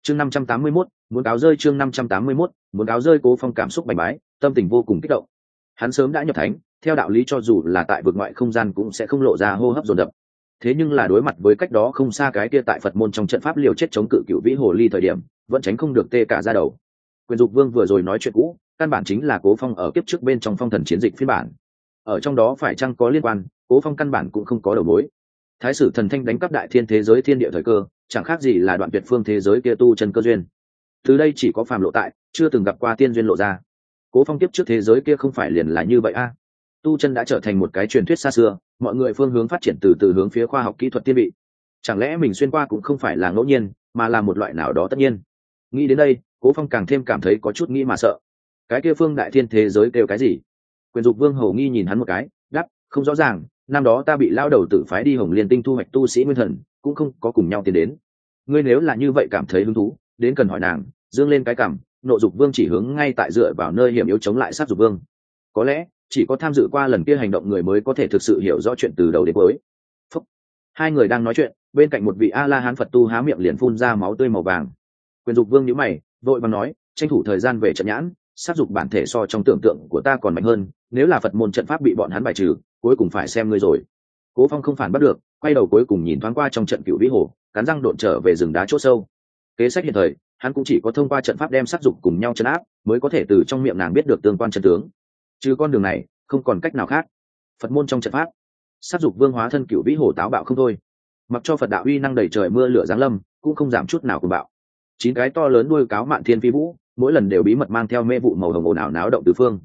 chương 581, muốn cáo rơi. chương 581, muốn cáo rơi. Cố Phong cảm xúc bành bái, tâm tình vô cùng kích động. Hắn sớm đã nhập thánh, theo đạo lý cho dù là tại vực ngoại không gian cũng sẽ không lộ ra hô hấp dồn dập. Thế nhưng là đối mặt với cách đó không xa cái kia tại Phật môn trong trận pháp liều chết chống cự cựu vĩ hồ ly thời điểm, vẫn tránh không được tê cả da đầu. Quyền Dục Vương vừa rồi nói chuyện cũ, căn bản chính là Cố Phong ở kiếp trước bên trong phong thần chiến dịch phiên bản. Ở trong đó phải chăng có liên quan, Cố Phong căn bản cũng không có đầu mối. Thái sử thần thanh đánh cắp đại thiên thế giới thiên địa thời cơ, chẳng khác gì là đoạn tuyệt phương thế giới kia tu chân cơ duyên. Từ đây chỉ có phàm lộ tại, chưa từng gặp qua tiên duyên lộ ra. Cố Phong tiếp trước thế giới kia không phải liền là như vậy a? Tu chân đã trở thành một cái truyền thuyết xa xưa, mọi người phương hướng phát triển từ từ hướng phía khoa học kỹ thuật tiên vị. Chẳng lẽ mình xuyên qua cũng không phải là ngẫu nhiên, mà là một loại nào đó tất nhiên? Nghĩ đến đây, Cố Phong càng thêm cảm thấy có chút nghĩ mà sợ. Cái kia phương đại thiên thế giới kêu cái gì? Quyền Dục Vương hầu nghi nhìn hắn một cái, đáp, không rõ ràng, năm đó ta bị lao đầu tử phái đi Hồng Liên Tinh thu hoạch tu sĩ nguyên thần, cũng không có cùng nhau tiến đến. Ngươi nếu là như vậy cảm thấy hứng thú, đến cần hỏi nàng. Dương lên cái cằm, Nộ Dục Vương chỉ hướng ngay tại dựa vào nơi hiểm yếu chống lại Sát Dục Vương. Có lẽ chỉ có tham dự qua lần kia hành động người mới có thể thực sự hiểu rõ chuyện từ đầu đến cuối. Phúc. Hai người đang nói chuyện, bên cạnh một vị A La Hán Phật tu há miệng liền phun ra máu tươi màu vàng. Quyền Dục Vương nhíu mày, vội vàng nói, tranh thủ thời gian về trận nhãn, sát dục bản thể so trong tưởng tượng của ta còn mạnh hơn, nếu là Phật môn trận pháp bị bọn hắn bài trừ, cuối cùng phải xem ngươi rồi. Cố Phong không phản bắt được, quay đầu cuối cùng nhìn thoáng qua trong trận cựu vĩ hồ, cắn răng độn trở về rừng đá chỗ sâu. Kế sách hiện thời, hắn cũng chỉ có thông qua trận pháp đem sát dục cùng nhau trấn áp, mới có thể từ trong miệng nàng biết được tương quan chân tướng. Trừ con đường này, không còn cách nào khác. Phật môn trong trận pháp, sát dục vương hóa thân cựu vĩ hồ táo bạo không thôi, mặc cho Phật đạo uy năng đầy trời mưa lửa giáng lâm, cũng không giảm chút nào cuồng bạo. 9 cái to lớn đuôi cáo mạn thiên phi vũ, mỗi lần đều bí mật mang theo mê vụ màu hồng ồn ào náo động tứ phương.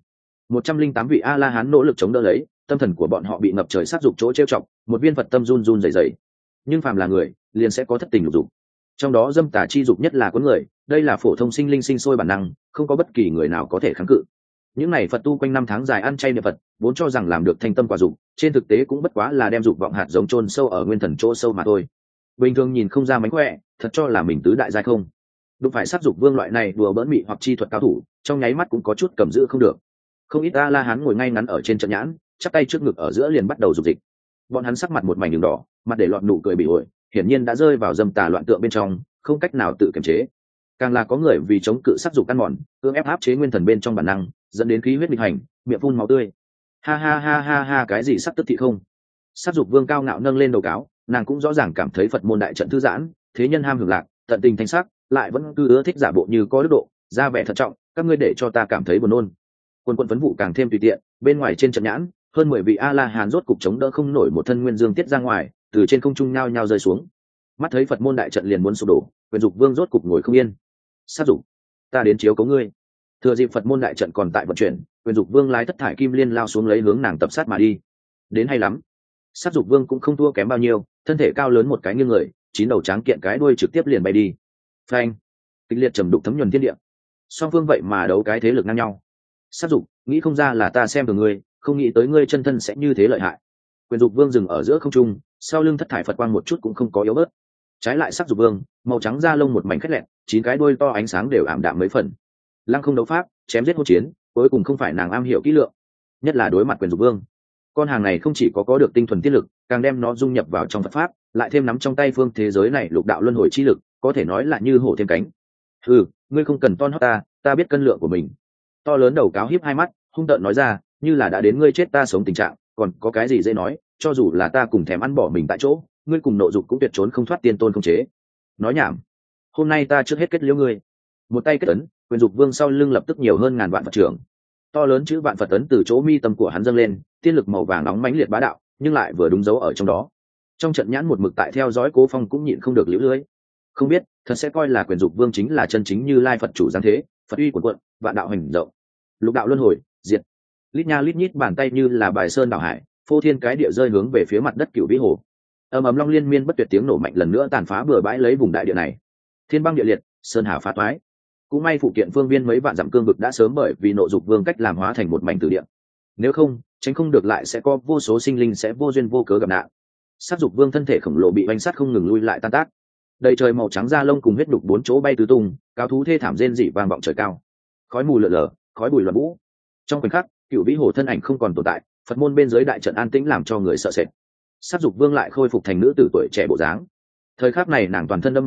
108 vị A La Hán nỗ lực chống đỡ lấy, tâm thần của bọn họ bị ngập trời sát dục chỗ trêu chọc, một viên Phật tâm run run rẩy rẩy. Nhưng phàm là người, liền sẽ có thất tình lục dục. Trong đó dâm tà chi dục nhất là con người, đây là phổ thông sinh linh sinh sôi bản năng, không có bất kỳ người nào có thể kháng cự. Những này Phật tu quanh năm tháng dài ăn chay niệm Phật, vốn cho rằng làm được thanh tâm quả dục, trên thực tế cũng bất quá là đem dục vọng hạt giống chôn sâu ở nguyên thần chỗ sâu mà thôi. Bình thường nhìn không ra mánh khỏe, thật cho là mình tứ đại giai không. Đụng phải sát dục vương loại này đùa bỡn mị hoặc chi thuật cao thủ, trong nháy mắt cũng có chút cầm giữ không được. Không ít A La Hán ngồi ngay ngắn ở trên trận nhãn, chắp tay trước ngực ở giữa liền bắt đầu dục dịch. Bọn hắn sắc mặt một mảnh đường đỏ, mặt để loạn nụ cười bị ổi, hiển nhiên đã rơi vào dâm tà loạn tượng bên trong, không cách nào tự kiềm chế. Càng là có người vì chống cự sát dục ăn mòn, cưỡng ép áp chế nguyên thần bên trong bản năng, dẫn đến khí huyết nghịch hành, miệng phun máu tươi. Ha ha ha ha ha, cái gì sắc tức thị không? Sát dục vương cao ngạo nâng lên đầu cáo, nàng cũng rõ ràng cảm thấy Phật môn đại trận thư giãn, thế nhân ham hưởng lạc, tận tình thanh sắc, lại vẫn cứ ưa thích giả bộ như có đức độ, ra vẻ thận trọng, các ngươi để cho ta cảm thấy buồn nôn. Quân quân phấn vụ càng thêm tùy tiện, bên ngoài trên trận nhãn, hơn 10 vị A La Hán rốt cục chống đỡ không nổi một thân nguyên dương tiết ra ngoài, từ trên không trung nhao nhao rơi xuống. Mắt thấy Phật môn đại trận liền muốn sụp đổ, Quyền Dục Vương rốt cục ngồi không yên. Sát dục, ta đến chiếu cố ngươi. Thừa dịp Phật môn đại trận còn tại vận chuyển, Quyền Dục Vương lái thất thải kim liên lao xuống lấy hướng nàng tập sát mà đi. Đến hay lắm. Sát dục vương cũng không thua kém bao nhiêu, thân thể cao lớn một cái nghiêng người, 9 đầu tráng kiện cái đuôi trực tiếp liền bay đi. Phanh, kịch liệt trầm đục thấm nhuần thiên địa. Song phương vậy mà đấu cái thế lực ngang nhau. Sát dục, nghĩ không ra là ta xem thường ngươi, không nghĩ tới ngươi chân thân sẽ như thế lợi hại. Quyền Dục Vương dừng ở giữa không trung, sau lưng thất thải Phật quang một chút cũng không có yếu bớt. Trái lại Sát dục vương, màu trắng da lông một mảnh khét lẹt, 9 cái đuôi to ánh sáng đều ảm đạm mấy phần. Lăng không đấu pháp, chém giết hỗn chiến, cuối cùng không phải nàng am hiểu kỹ lượng, nhất là đối mặt Quyền Dục Vương. Con hàng này không chỉ có được tinh thuần tiết lực, càng đem nó dung nhập vào trong Phật pháp, lại thêm nắm trong tay phương thế giới này lục đạo luân hồi chi lực, có thể nói là như hổ thêm cánh. Ngươi không cần toan hót ta biết cân lượng của mình. To lớn đầu cáo hiếp hai mắt, hung tợn nói ra, như là đã đến ngươi chết ta sống tình trạng, còn có cái gì dễ nói, cho dù là ta cùng thèm ăn bỏ mình tại chỗ, ngươi cùng nộ dục cũng tuyệt trốn không thoát tiên tôn không chế. Nói nhảm, hôm nay ta trước hết kết liễu ngươi. Một tay kết ấn, Quyền Dục Vương sau lưng lập tức nhiều hơn ngàn vạn Phật trưởng. To lớn chữ vạn Phật ấn từ chỗ mi tâm của hắn dâng lên, tiên lực màu vàng nóng mãnh liệt bá đạo, nhưng lại vừa đúng dấu ở trong đó. Trong trận nhãn một mực tại theo dõi Cố Phong cũng nhịn không được liễu lưới. Không biết, thật sẽ coi là Quyền Dục Vương chính là chân chính Như Lai Phật chủ giáng thế, Phật uy cuồn cuộn, vạn đạo hành rộng, lục đạo luân hồi, diệt. Lít nha lít nhít bàn tay như là bài sơn đảo hải, phô thiên cái địa rơi hướng về phía mặt đất cửu vĩ hồ. Ầm ầm long liên miên bất tuyệt tiếng nổ mạnh lần nữa tàn phá bừa bãi lấy vùng đại địa này. Thiên băng địa liệt, sơn hà phá toái. Cũng may phụ kiện phương viên mấy vạn dặm cương vực đã sớm bởi vì nộ dục vương cách làm hóa thành một mảnh tử địa. Nếu không, tránh không được lại sẽ có vô số sinh linh sẽ vô duyên vô cớ gặp nạn. Sát dục vương thân thể khổng lồ bị oanh sát không ngừng lui lại tan tác. Đầy trời màu trắng da lông cùng huyết đục 4 chỗ bay tứ tung, cao thú thê thảm rên rỉ vang vọng trời cao. Khói mù lượn lờ, khói bụi loạn vũ. Trong khoảnh khắc, cựu vĩ hồ thân ảnh không còn tồn tại, Phật môn bên dưới đại trận an tĩnh làm cho người sợ sệt. Sát dục vương lại khôi phục thành nữ tử tuổi trẻ bộ dáng. Thời khắc này nàng toàn thân đẫm máu,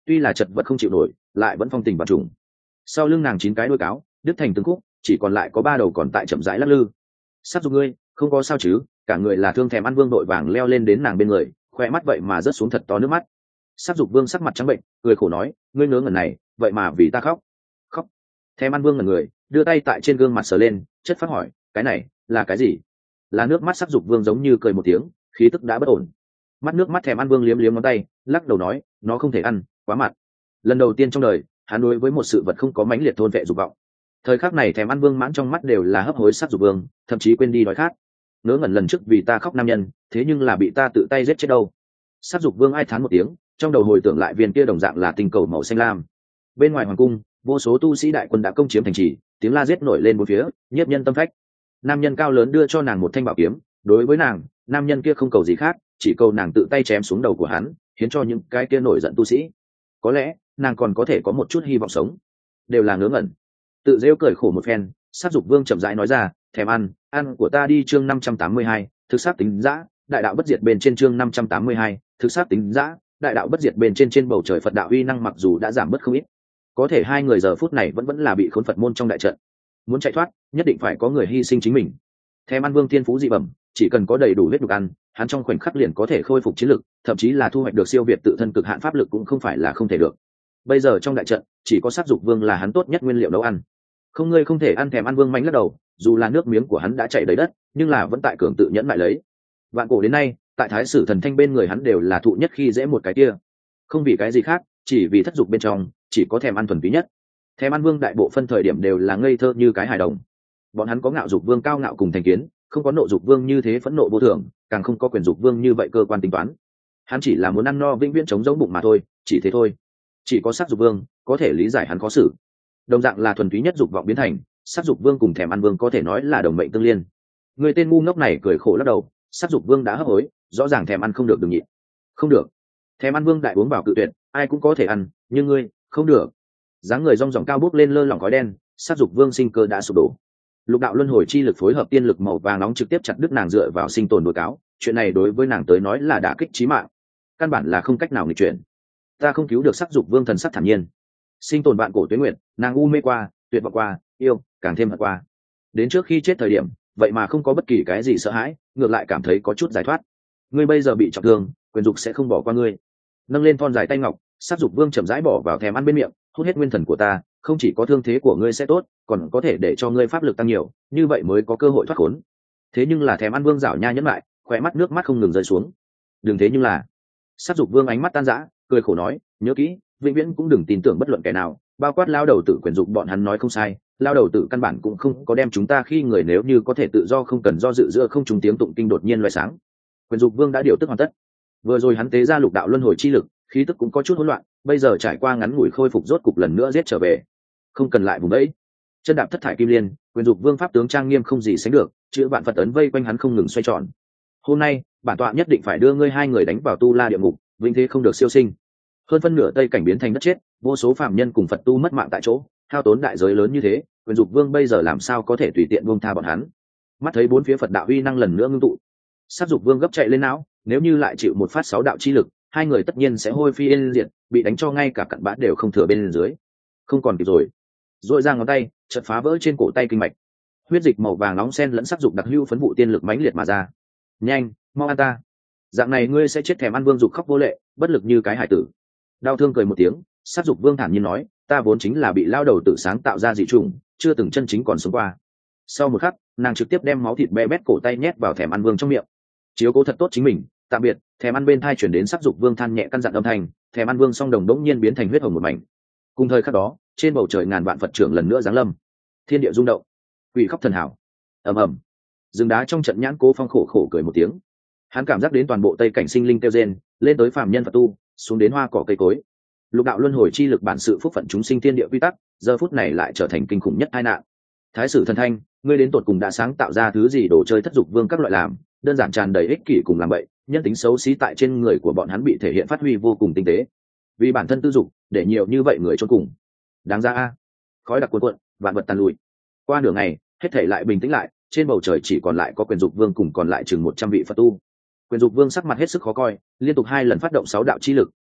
tuy là chật vật không chịu nổi lại vẫn phong tình và trùng. Sau lưng nàng 9 cái đuôi cáo đứt thành từng khúc, chỉ còn lại có 3 đầu còn tại chậm rãi lắc lư. Sát dục ngươi không có sao chứ? Cả người là thương thèm ăn vương đội vàng leo lên đến nàng bên người, khoe mắt vậy mà rớt xuống thật to nước mắt. Sát dục vương sắc mặt trắng bệnh, cười khổ nói, ngươi ngớ ngẩn này, vậy mà vì ta khóc. Khóc? Thèm ăn vương ngẩn người, đưa tay tại trên gương mặt sờ lên, chất phát hỏi, cái này là cái gì? Là nước mắt. Sát dục vương giống như cười một tiếng, khí tức đã bất ổn. Mắt nước mắt thèm ăn vương liếm liếm ngón tay, lắc đầu nói, nó không thể ăn, quá mặn. Lần đầu tiên trong đời hắn đối với một sự vật không có mãnh liệt thôn vệ dục vọng. Thời khắc này thèm ăn vương mãn trong mắt đều là hấp hối. Sát dục vương thậm chí quên đi đói khát. Ngớ ngẩn lần trước vì ta khóc nam nhân, thế nhưng là bị ta tự tay giết chết đâu. Sát dục vương ai thán một tiếng, trong đầu hồi tưởng lại viên kia đồng dạng là tinh cầu màu xanh lam. Bên ngoài hoàng cung vô số tu sĩ đại quân đã công chiếm thành trì, tiếng la giết nổi lên bốn phía, nhiếp nhân tâm phách. Nam nhân cao lớn đưa cho nàng một thanh bảo kiếm, đối với nàng nam nhân kia không cầu gì khác, chỉ cầu nàng tự tay chém xuống đầu của hắn, khiến cho những cái kia nổi giận tu sĩ. Có lẽ nàng còn có thể có một chút hy vọng sống. Đều là ngớ ngẩn. Tự rêu cười khổ một phen, Sát dục vương chậm rãi nói ra, thèm ăn của ta đi. Chương 582, thực sát tính dã, đại đạo bất diệt bên trên. Chương 582, thực sát tính dã, đại đạo bất diệt bên trên. Trên bầu trời Phật đạo uy năng mặc dù đã giảm bớt không ít, có thể hai người giờ phút này vẫn là bị khốn Phật môn trong đại trận. Muốn chạy thoát, nhất định phải có người hy sinh chính mình. Thèm ăn vương thiên phú dị bẩm, chỉ cần có đầy đủ huyết nhục ăn, hắn trong khoảnh khắc liền có thể khôi phục chiến lực, thậm chí là thu hoạch được siêu việt tự thân cực hạn pháp lực cũng không phải là không thể được. Bây giờ trong đại trận chỉ có Sát dục vương là hắn tốt nhất nguyên liệu nấu ăn. Không, ngươi không thể ăn. Thèm ăn vương mạnh lắc đầu, dù là nước miếng của hắn đã chảy đầy đất, nhưng là vẫn tại cường tự nhẫn lại lấy. Vạn cổ đến nay, tại Thái Sử Thần Thanh bên người hắn đều là thụ nhất khi dễ một cái kia, không vì cái gì khác, chỉ vì thất dục bên trong chỉ có thèm ăn thuần túy nhất. Thèm ăn vương đại bộ phân thời điểm đều là ngây thơ như cái hài đồng. Bọn hắn có ngạo dục vương cao ngạo cùng thành kiến, không có nộ dục vương như thế phẫn nộ vô thường, càng không có quyền dục vương như vậy cơ quan tính toán. Hắn chỉ là muốn ăn no vĩnh viễn chống giống bụng mà thôi, chỉ thế thôi. Chỉ có Sát dục vương có thể lý giải hắn khó xử. Đồng dạng là thuần túy nhất dục vọng biến thành, Sát dục vương cùng thèm ăn vương có thể nói là đồng mệnh tương liên. Người tên ngu ngốc này cười khổ lắc đầu, Sát dục vương đã hấp hối, rõ ràng thèm ăn không được đừng nhịn. Không được. Thèm ăn vương đại uống vào cự tuyệt, ai cũng có thể ăn, nhưng ngươi không được. Dáng người rong ròng cao bước lên lơ lỏng khói đen, Sát dục vương sinh cơ đã sụp đổ. Lục đạo luân hồi chi lực phối hợp tiên lực màu vàng nóng trực tiếp chặt đứt nàng dựa vào sinh tồn đối cáo, chuyện này đối với nàng tới nói là đả kích chí mạng, căn bản là không cách nào nghịch chuyển. Ta không cứu được. Sát dục vương thần sắc thản nhiên. Sinh tồn vạn cổ tuế nguyện, nàng u mê qua, tuyệt vọng qua, yêu càng thêm hận qua. Đến trước khi chết thời điểm, vậy mà không có bất kỳ cái gì sợ hãi, ngược lại cảm thấy có chút giải thoát. Ngươi bây giờ bị trọng thương, quyền dục sẽ không bỏ qua ngươi. Nâng lên thon dài tay ngọc, Sát dục vương chậm rãi bỏ vào thèm ăn bên miệng, hút hết nguyên thần của ta, không chỉ có thương thế của ngươi sẽ tốt, còn có thể để cho ngươi pháp lực tăng nhiều, như vậy mới có cơ hội thoát khốn. Thế nhưng là thèm ăn vương rảo nha nhẫn lại, khỏe mắt nước mắt không ngừng rơi xuống. Đừng thế nhưng là. Sát dục vương ánh mắt tan rã, cười khổ nói, nhớ kỹ, vĩnh viễn cũng đừng tin tưởng bất luận kẻ nào, bao quát lao đầu tử quyền dục. Bọn hắn nói không sai, lao đầu tử căn bản cũng không có đem chúng ta khi người, nếu như có thể tự do không cần do dự giữa không trùng tiếng tụng kinh đột nhiên loại sáng. Quyền dục vương đã điều tức hoàn tất. Vừa rồi hắn tế ra lục đạo luân hồi chi lực, khí tức cũng có chút hỗn loạn, bây giờ trải qua ngắn ngủi khôi phục, rốt cục lần nữa giết trở về. Không cần lại vùng đấy. Chân đạp thất thải kim liên, quyền dục vương pháp tướng trang nghiêm không gì sánh được, chữ vạn Phật ấn vây quanh hắn không ngừng xoay tròn. Hôm nay bản tọa nhất định phải đưa ngươi hai người đánh vào tu la địa ngục, vĩnh thế không được siêu sinh. Hơn phân nửa tây cảnh biến thành đất chết, vô số phạm nhân cùng Phật tu mất mạng tại chỗ, hao tốn đại giới lớn như thế, quyền dục vương bây giờ làm sao có thể tùy tiện buông tha bọn hắn. Mắt thấy bốn phía Phật đạo uy năng lần nữa ngưng tụ, Sát dục vương gấp chạy lên não, nếu như lại chịu một phát 6 đạo chi lực, hai người tất nhiên sẽ hôi phi yên diệt, bị đánh cho ngay cả cặn bã đều không thừa bên dưới. Không còn kịp rồi. Rỗi ra ngón tay, chợt phá vỡ trên cổ tay kinh mạch. Huyết dịch màu vàng nóng xen lẫn sắc dục đặc hữu phấn vụ tiên lực mãnh liệt mà ra. Nhanh, mau ăn ta. Dạng này ngươi sẽ chết. Thèm ăn vương dục khóc vô lệ, bất lực như cái hải tử. Đau thương cười một tiếng, Sát dục vương thản nhiên nói, ta vốn chính là bị lao đầu tự sáng tạo ra dị trùng, chưa từng chân chính còn sống qua. Sau một khắc, nàng trực tiếp đem máu thịt bé bét cổ tay nhét vào thèm ăn vương trong miệng. Chiếu cố thật tốt chính mình, tạm biệt. Thèm ăn bên thai chuyển đến Sát dục vương than nhẹ căn dặn âm thanh. Thèm ăn vương song đồng đống nhiên biến thành huyết hồng một mảnh. Cùng thời khắc đó, trên bầu trời ngàn vạn Phật trưởng lần nữa giáng lâm, thiên địa rung động, quỷ khóc thần hảo. Ầm ầm. Rừng đá trong trận nhãn Cố Phong khổ khổ cười một tiếng. Hắn cảm giác đến toàn bộ tây cảnh sinh linh kêu rên, lên tới phàm nhân Phật tu, xuống đến hoa cỏ cây cối. Lục đạo luân hồi chi lực bản sự phúc phận chúng sinh thiên địa quy tắc, giờ phút này lại trở thành kinh khủng nhất tai nạn. Thái Sử Thần Thanh, ngươi đến tột cùng đã sáng tạo ra thứ gì đồ chơi thất dục vương các loại làm, đơn giản tràn đầy ích kỷ cùng làm bậy, nhân tính xấu xí tại trên người của bọn hắn bị thể hiện phát huy vô cùng tinh tế. Vì bản thân tư dục, để nhiều như vậy người chôn cùng. Đáng ra a. Khói đặc cuồn cuộn, vạn vật tàn lụi. Qua nửa ngày, hết thảy lại bình tĩnh lại, trên bầu trời chỉ còn lại có quyền dục vương cùng còn lại chừng 100 vị Phật tu. Quyền dục vương sắc mặt hết sức khó coi, liên tục 2 lần phát động 6 đạo chi lực,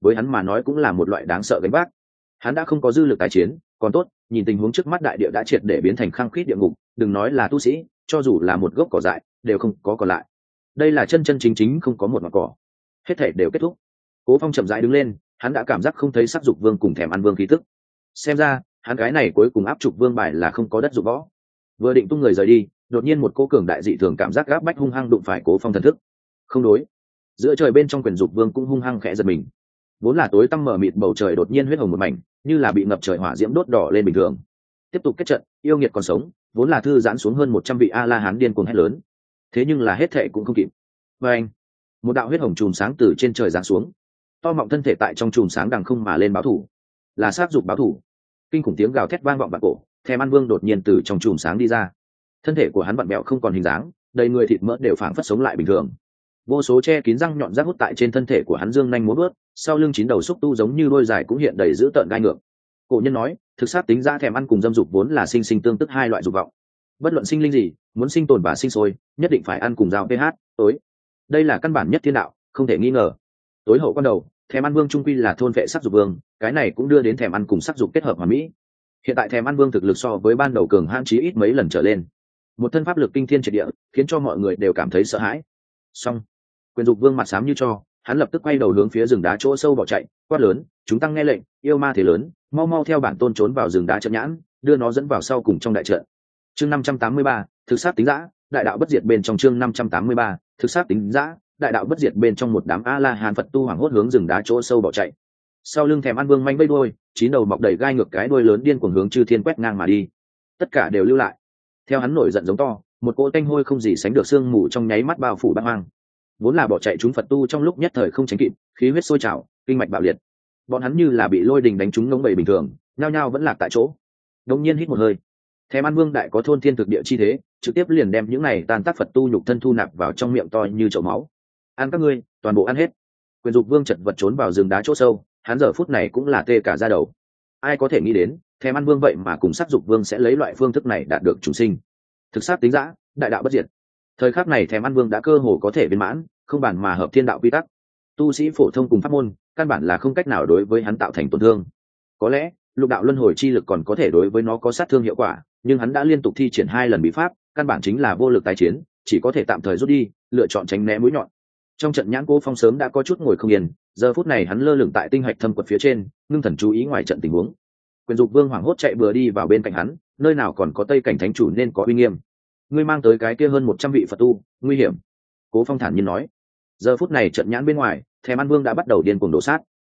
với hắn mà nói cũng là một loại đáng sợ gánh vác. Hắn đã không có dư lực tài chiến, còn tốt nhìn tình huống trước mắt, đại địa đã triệt để biến thành khăng khít địa ngục, đừng nói là tu sĩ, cho dù là một gốc cỏ dại đều không có còn lại. Đây là chân chân chính chính không có một ngọn cỏ, hết thảy đều kết thúc. Cố Phong chậm rãi đứng lên, hắn đã cảm giác không thấy sắc dục vương cùng thèm ăn vương khí tức. Xem ra hắn cái này cuối cùng áp trục vương bài là không có đất dụng võ. Vừa định tung người rời đi, đột nhiên một cô cường đại dị thường cảm giác gáp bách hung hăng đụng phải Cố Phong thần thức. Không đối, giữa trời bên trong quyền dục vương cũng hung hăng khẽ giật mình. Vốn là tối tăm mờ mịt bầu trời đột nhiên huyết hồng một mảnh, như là bị ngập trời hỏa diễm đốt đỏ lên bình thường. Tiếp tục kết trận, yêu nghiệt còn sống, vốn là thư giãn xuống hơn 100 vị a la hán điên cuồng hét lớn. Thế nhưng là hết thệ cũng không kịp. Và anh, một đạo huyết hồng chùm sáng từ trên trời giáng xuống, to mọng thân thể tại trong chùm sáng đằng không mà lên báo thủ, là sát dục báo thủ. Kinh khủng tiếng gào thét vang vọng vạn cổ, thèm ăn vương đột nhiên từ trong chùm sáng đi ra. Thân thể của hắn vặn vẹo không còn hình dáng, đầy người thịt mỡ đều phảng phất sống lại bình thường. Vô số che kín răng nhọn rác hút tại trên thân thể của hắn dương nhanh múa vớt, sau lưng chín đầu xúc tu giống như đôi dài cũng hiện đầy dữ tợn gai ngược. Cổ nhân nói, thực sát tính ra thèm ăn cùng dâm dục vốn là sinh sinh tương tức hai loại dục vọng. Bất luận sinh linh gì, muốn sinh tồn và sinh sôi, nhất định phải ăn cùng giao pH tối. Đây là căn bản nhất thiên đạo, không thể nghi ngờ. Tối hậu quan đầu, thèm ăn vương trung quy là thôn vệ sắc dục vương, cái này cũng đưa đến thèm ăn cùng sắc dục kết hợp hoàn mỹ. Hiện tại thèm ăn vương thực lực so với ban đầu cường hãn chí ít mấy lần trở lên, một thân pháp lực kinh thiên triệt địa, khiến cho mọi người đều cảm thấy sợ hãi. Xong, quyền dục vương mặt xám như cho, hắn lập tức quay đầu hướng phía rừng đá chỗ sâu bỏ chạy, quát lớn, chúng tăng nghe lệnh, yêu ma thế lớn, mau mau theo bản tôn trốn vào rừng đá trận nhãn, đưa nó dẫn vào sau cùng trong đại trận. Chương 583, thực sát tính dã, đại đạo bất diệt. Bên trong chương 583, thực sát tính dã, đại đạo bất diệt. Bên trong một đám a la hán Phật tu hoảng hốt hướng rừng đá chỗ sâu bỏ chạy. Sau lưng thèm ăn vương manh vây đuôi, chín đầu mọc đầy gai ngược cái đuôi lớn điên cuồng hướng chư thiên quét ngang mà đi. Tất cả đều lưu lại. Theo hắn nổi giận giống to, một cỗ tanh hôi không gì sánh được sương mù trong nháy mắt bao phủ bát hoang. Vốn là bỏ chạy chúng Phật tu trong lúc nhất thời không tránh kịp, khí huyết sôi trào, kinh mạch bạo liệt. Bọn hắn như là bị lôi đình đánh trúng ngống bầy bình thường, nhao nhao vẫn lạc tại chỗ. Đột nhiên hít một hơi, thèm ăn vương đại có thôn thiên thực địa chi thế, trực tiếp liền đem những này tàn tác Phật tu nhục thân thu nạp vào trong miệng to như chậu máu. Ăn các ngươi, toàn bộ ăn hết. Quyền dục vương chật vật trốn vào rừng đá chỗ sâu, hắn giờ phút này cũng là tê cả da đầu. Ai có thể nghĩ đến, thèm ăn vương vậy mà cùng sắc dục vương sẽ lấy loại phương thức này đạt được chúng sinh. Thực sát tính dã, đại đạo bất diệt. Thời khắc này thèm ăn vương đã cơ hồ có thể viên mãn, không bàn mà hợp thiên đạo quy tắc. Tu sĩ phổ thông cùng pháp môn, căn bản là không cách nào đối với hắn tạo thành tổn thương. Có lẽ lục đạo luân hồi chi lực còn có thể đối với nó có sát thương hiệu quả, nhưng hắn đã liên tục thi triển 2 lần bí pháp, căn bản chính là vô lực tái chiến, chỉ có thể tạm thời rút đi, lựa chọn tránh né mũi nhọn. Trong trận nhãn Cố Phong sớm đã có chút ngồi không yên, giờ phút này hắn lơ lửng tại tinh hạch thâm quật phía trên, ngưng thần chú ý ngoài trận tình huống. Quyền dục vương hoảng hốt chạy bừa đi vào bên cạnh hắn, nơi nào còn có Tây cảnh thánh chủ nên có uy nghiêm. Ngươi mang tới cái kia hơn 100 vị Phật tu, nguy hiểm. Cố Phong thản nhiên nói. Giờ phút này trận nhãn bên ngoài, thèm ăn vương đã bắt đầu điên cuồng đổ sát.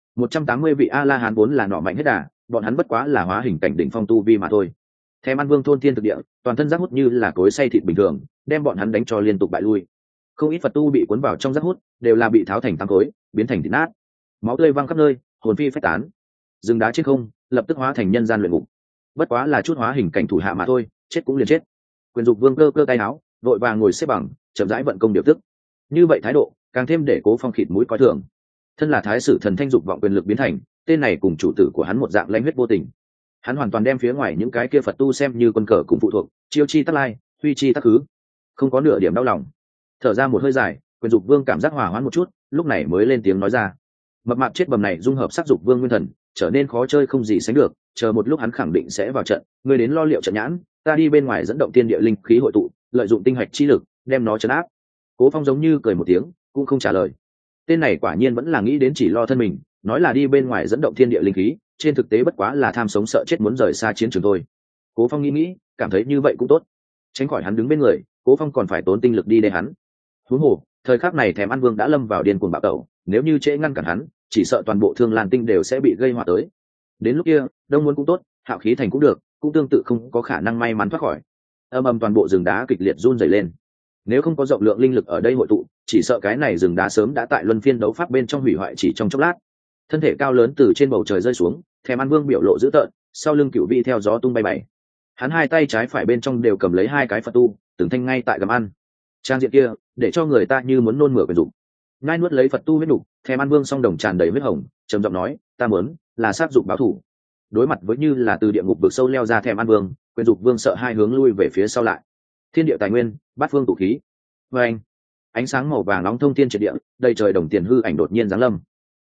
180 vị a la hán vốn là nọ mạnh hết đà, bọn hắn bất quá là hóa hình cảnh đỉnh phong tu vi mà thôi. Thèm ăn vương thôn thiên thực địa, toàn thân rác hút như là cối xay thịt bình thường, đem bọn hắn đánh cho liên tục bại lui. Không ít Phật tu bị cuốn vào trong rác hút, đều là bị tháo thành tăng khối, biến thành thịt nát, máu tươi văng khắp nơi, hồn phi phách tán. Rừng đá trên không, lập tức hóa thành nhân gian luyện ngục. Bất quá là chút hóa hình cảnh thủ hạ mà thôi, chết cũng liền chết. Quyền dục vương cơ cơ tay áo, vội vàng ngồi xếp bằng, chậm rãi vận công điều tức. Như vậy thái độ, càng thêm để Cố Phong khịt mũi coi thường. Thân là thái sử thần thanh dục vọng quyền lực biến thành, tên này cùng chủ tử của hắn một dạng lãnh huyết vô tình. Hắn hoàn toàn đem phía ngoài những cái kia Phật tu xem như quân cờ cùng phụ thuộc, chiêu chi tắc lai, huy chi tắc khứ, không có nửa điểm đau lòng. Thở ra một hơi dài, quyền dục vương cảm giác hòa hoãn một chút, lúc này mới lên tiếng nói ra. Mập mạp chết bầm này dung hợp sắc dục vương nguyên thần, trở nên khó chơi không gì sánh được, chờ một lúc hắn khẳng định sẽ vào trận, ngươi đến lo liệu trận nhãn, ta đi bên ngoài dẫn động tiên địa linh khí hội tụ, lợi dụng tinh hạch chi lực, đem nó trấn áp. Cố Phong giống như cười một tiếng, cũng không trả lời. Tên này quả nhiên vẫn là nghĩ đến chỉ lo thân mình, nói là đi bên ngoài dẫn động thiên địa linh khí, trên thực tế bất quá là tham sống sợ chết muốn rời xa chiến trường thôi. Cố Phong nghĩ, cảm thấy như vậy cũng tốt, tránh khỏi hắn đứng bên người, Cố Phong còn phải tốn tinh lực đi đây hắn. Huống hồ, thời khắc này thèm ăn vương đã lâm vào điên cuồng bạo tẩu, nếu như trễ ngăn cản hắn, chỉ sợ toàn bộ Thương Lan Tinh đều sẽ bị gây họa tới. Đến lúc kia, đông muốn cũng tốt, hạo khí thành cũng được, cũng tương tự không có khả năng may mắn thoát khỏi. Toàn bộ rừng đá kịch liệt run rẩy lên. Nếu không có rộng lượng linh lực ở đây hội tụ, chỉ sợ cái này rừng đá sớm đã tại luân phiên đấu pháp bên trong hủy hoại chỉ trong chốc lát. Thân thể cao lớn từ trên bầu trời rơi xuống, thèm ăn vương biểu lộ dữ tợn, sau lưng cửu vị theo gió tung bay bay. Hắn hai tay trái phải bên trong đều cầm lấy 2 cái Phật tu, từng thanh ngay tại gầm ăn. Trang diện kia, để cho người ta như muốn nôn mửa quyền dục. Ngai nuốt lấy Phật tu huyết nục, thèm ăn vương song đồng tràn đầy huyết hồng, trầm giọng nói, ta muốn là sát dục báo thủ. Đối mặt với như là từ địa ngục vực sâu leo ra thèm ăn vương, quyền dục vương sợ hai hướng lui về phía sau lại. Thiên địa tài nguyên, bát phương tụ khí. Và ánh sáng màu vàng nóng thông thiên triệt địa, đầy trời đồng tiền hư ảnh đột nhiên giáng lâm.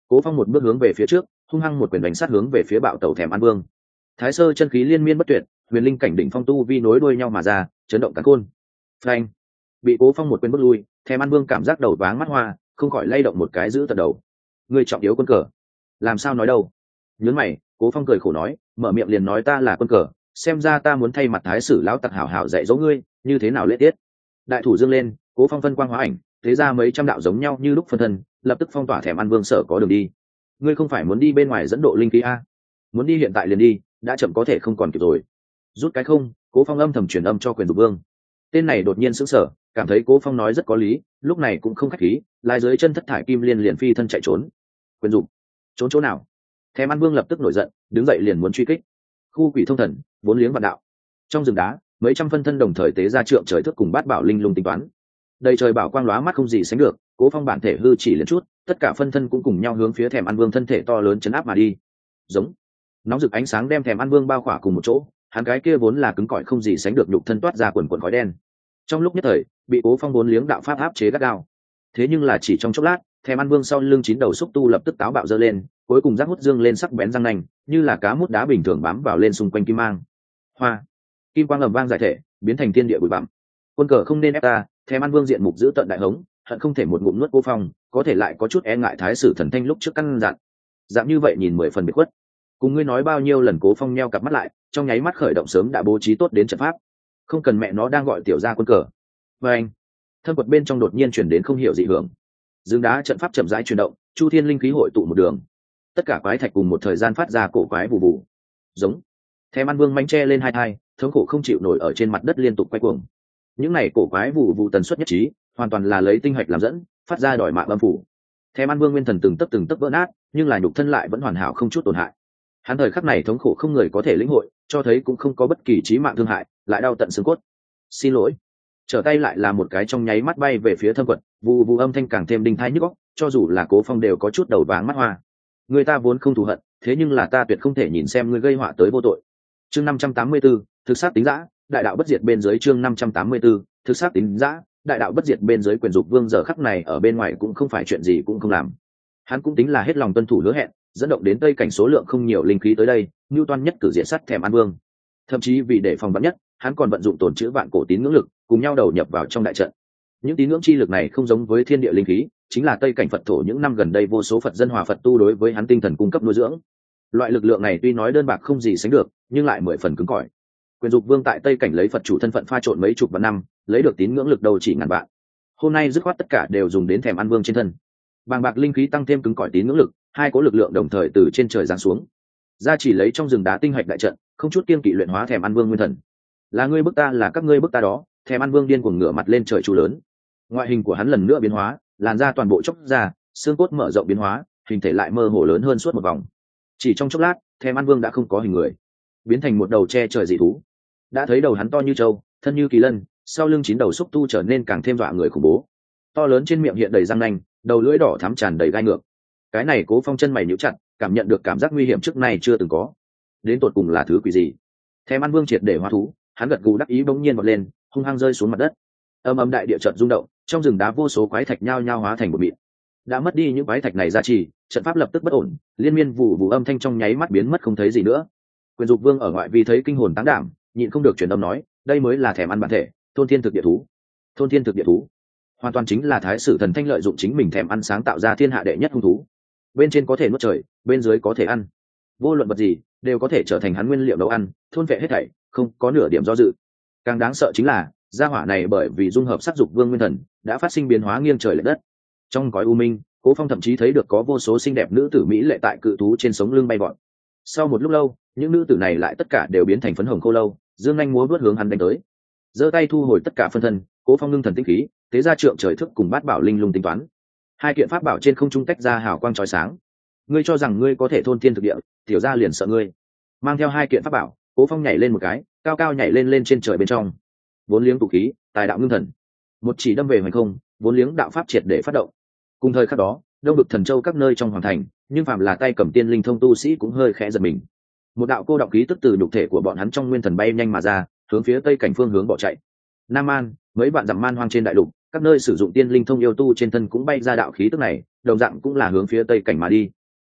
Cố Phong một bước hướng về phía trước, hung hăng một quyền đánh sát hướng về phía bạo tẩu Thèm An Vương. Thái sơ chân khí liên miên bất tuyệt, huyền linh cảnh đỉnh phong tu vi nối đuôi nhau mà ra, chấn động càn khôn. Phanh! Bị Cố Phong một quyền bước lui, Thèm An Vương cảm giác đầu váng mắt hoa, không khỏi lay động một cái giữ tận đầu. Người trọng yếu quân cờ, làm sao nói đâu? Nhướng mày, Cố Phong cười khổ nói, mở miệng liền nói ta là quân cờ, xem ra ta muốn thay mặt thái sử lão tặc hảo hảo dạy dỗ ngươi, như thế nào lễ tiết. Đại thủ dương lên, Cố Phong phân quang hóa ảnh, thế ra mấy trăm đạo giống nhau như lúc phân thân, lập tức phong tỏa Thèm An Vương sở có đường đi. Ngươi không phải muốn đi bên ngoài dẫn độ linh khí a? Muốn đi hiện tại liền đi, đã chậm có thể không còn kịp rồi. Rút cái không, Cố Phong âm thầm truyền âm cho Quyền Dục Vương. Tên này đột nhiên sững sờ, cảm thấy Cố Phong nói rất có lý, lúc này cũng không khách khí, lái dưới chân thất thải kim liên liền phi thân chạy trốn. Quyền Dục, trốn chỗ nào? Thèm An Vương lập tức nổi giận, đứng dậy liền muốn truy kích. Khu quỷ thông thần, vốn liếng vạn đạo. Trong rừng đá, mấy trăm phân thân đồng thời tế ra trượng trời thước cùng bát bảo linh lung tính toán. Đầy trời bảo quang lóa mắt không gì sánh được, Cố Phong bản thể hư chỉ liền chút, tất cả phân thân cũng cùng nhau hướng phía Thèm An Vương thân thể to lớn chấn áp mà đi. Giống, nóng rực ánh sáng đem Thèm An Vương bao khỏa cùng một chỗ, hắn cái kia vốn là cứng cỏi không gì sánh được nhục thân toát ra quần quần khói đen. Trong lúc nhất thời, bị Cố Phong vốn liếng đạo pháp áp chế gắt gao. Thế nhưng là chỉ trong chốc lát, Thèm An Vương sau lưng chín đầu xúc tu lập tức táo bạo dơ lên, cuối cùng rác hút dương lên sắc bén răng nanh, như là cá mút đá bình thường bám vào lên xung quanh kim mang. Hoa, kim quang ầm vang giải thể, biến thành thiên địa bụi bặm. Quân cờ không nên ép ta, Thèm An Vương diện mục giữ tận đại hống, hận không thể một ngụm nuốt Cố Phong, có thể lại có chút e ngại thái sử thần thanh lúc trước căn dặn. Dạng như vậy nhìn 10 phần biệt khuất. Cùng ngươi nói bao nhiêu lần Cố Phong nheo cặp mắt lại, trong nháy mắt khởi động sớm đã bố trí tốt đến trận pháp. Không cần mẹ nó đang gọi tiểu gia quân cờ. Và anh, thân quật bên trong đột nhiên chuyển đến không hiểu dị hưởng. Dương đá trận pháp chậm rãi chuyển động, chu thiên linh khí hội tụ một đường. Tất cả quái thạch cùng một thời gian phát ra cổ quái vù vù. Giống. Thèm An Vương manh tre lên hai thai, thống khổ không chịu nổi ở trên mặt đất liên tục quay cuồng. Những này cổ quái vù vù tần suất nhất trí, hoàn toàn là lấy tinh hạch làm dẫn, phát ra đòi mạng âm phủ. Thèm An Vương nguyên thần từng tấc vỡ nát, nhưng là nhục thân lại vẫn hoàn hảo không chút tổn hại. Hắn thời khắc này thống khổ không người có thể lĩnh hội, cho thấy cũng không có bất kỳ chí mạng thương hại, lại đau tận xương cốt. Xin lỗi. Trở tay lại là một cái trong nháy mắt bay về phía thâm quật, vù vù âm thanh càng thêm đinh thai nhức óc, cho dù là Cố Phong đều có chút đầu váng mắt hoa. Người ta vốn không thù hận, thế nhưng là ta tuyệt không thể nhìn xem ngươi gây họa tới vô tội. Chương 584, thực sát tính dã, đại đạo bất diệt bên dưới chương 584, thực sát tính dã, đại đạo bất diệt bên dưới Quyền Dục Vương giờ khắc này ở bên ngoài cũng không phải chuyện gì cũng không làm. Hắn cũng tính là hết lòng tuân thủ hứa hẹn, dẫn động đến tây cảnh số lượng không nhiều linh khí tới đây, Nưu Toan nhất cử diện sát Thèm An Vương. Thậm chí vì để phòng vạn nhất, hắn còn vận dụng tổn chữ vạn cổ tín ngưỡng lực, cùng nhau đầu nhập vào trong đại trận. Những tín ngưỡng chi lực này không giống với thiên địa linh khí, chính là tây cảnh Phật thổ những năm gần đây vô số Phật dân hòa Phật tu đối với hắn tinh thần cung cấp nuôi dưỡng. Loại lực lượng này tuy nói đơn bạc không gì sánh được, nhưng lại 10 phần cứng cỏi. Quyền Dục Vương tại tây cảnh lấy Phật chủ thân phận pha trộn mấy chục vạn năm, lấy được tín ngưỡng lực đầu chỉ ngàn vạn. Hôm nay dứt khoát tất cả đều dùng đến Thèm An Vương trên thân. Bàng bạc linh khí tăng thêm cứng cỏi tín ngưỡng lực, hai cỗ lực lượng đồng thời từ trên trời giáng xuống. Ra chỉ lấy trong rừng đá tinh hạch đại trận, không chút kiêng kỵ luyện hóa Thèm An Vương nguyên thần. Là ngươi bức ta, là các ngươi bức ta đó. Thèm An Vương điên cuồng ngửa mặt lên trời chu lớn. Ngoại hình của hắn lần nữa biến hóa, làn da toàn bộ chốc ra, xương cốt mở rộng biến hóa, hình thể lại mơ hồ lớn hơn suốt một vòng. Chỉ trong chốc lát, Thèm An Vương đã không có hình người, biến thành một đầu che trời dị thú. Đã thấy đầu hắn to như trâu, thân như kỳ lân, sau lưng chín đầu xúc tu trở nên càng thêm dọa người khủng bố. To lớn trên miệng hiện đầy răng nanh, đầu lưỡi đỏ thắm tràn đầy gai ngược. Cái này Cố Phong chân mày nhíu chặt, cảm nhận được cảm giác nguy hiểm trước nay chưa từng có. Đến tột cùng là thứ quỷ gì? Thèm An Vương triệt để hóa thú, hắn gật gù đắc ý bỗng nhiên vọt lên, hung hăng rơi xuống mặt đất. Âm âm đại địa chợt rung động, trong rừng đá vô số quái thạch nhao nhao hóa thành một mịn. Đã mất đi những quái thạch này gia trì, trận pháp lập tức bất ổn, liên miên vụ vụ âm thanh trong nháy mắt biến mất không thấy gì nữa. Quyền Dục Vương ở ngoại vi thấy kinh hồn táng đảm, nhịn không được truyền âm nói, đây mới là Thèm Ăn bản thể, thôn thiên thực địa thú. Thôn thiên thực địa thú, hoàn toàn chính là thái sử thần thanh lợi dụng chính mình thèm ăn sáng tạo ra thiên hạ đệ nhất hung thú. Bên trên có thể nuốt trời, bên dưới có thể ăn, vô luận vật gì đều có thể trở thành hắn nguyên liệu nấu ăn, thôn vệ hết thảy, không có nửa điểm do dự. Càng đáng sợ chính là gia hỏa này bởi vì dung hợp sắc dục vương nguyên thần đã phát sinh biến hóa nghiêng trời lệch đất. Trong cõi u minh, Cố Phong thậm chí thấy được có vô số xinh đẹp nữ tử mỹ lệ tại cự thú trên sống lưng bay vọt. Sau một lúc lâu, những nữ tử này lại tất cả đều biến thành phấn hồng khô lâu, dương nhanh múa vớt hướng hắn đánh tới. Giơ tay thu hồi tất cả phân thân, Cố Phong ngưng thần tinh khí, tế ra trượng trời thức cùng bát bảo linh lung tính toán. Hai kiện pháp bảo trên không trung tách ra hào quang chói sáng. Ngươi cho rằng ngươi có thể thôn thiên thực địa, tiểu gia liền sợ ngươi. Mang theo hai kiện pháp bảo, Cố Phong nhảy lên một cái, cao cao nhảy lên trên trời bên trong. Vốn liếng tụ khí, tài đạo ngưng thần. Một chỉ đâm về hoành không, vốn liếng đạo pháp triệt để phát động. Cùng thời khắc đó, đông vực thần châu các nơi trong hoàng thành, nhưng phàm là tay cầm tiên linh thông tu sĩ cũng hơi khẽ giật mình. Một đạo cô đọng khí tức từ nhục thể của bọn hắn trong nguyên thần bay nhanh mà ra, hướng phía tây cảnh phương hướng bỏ chạy. Nam An, mấy bạn dặm man hoang trên đại lục, các nơi sử dụng tiên linh thông yêu tu trên thân cũng bay ra đạo khí tức này, đồng dạng cũng là hướng phía tây cảnh mà đi.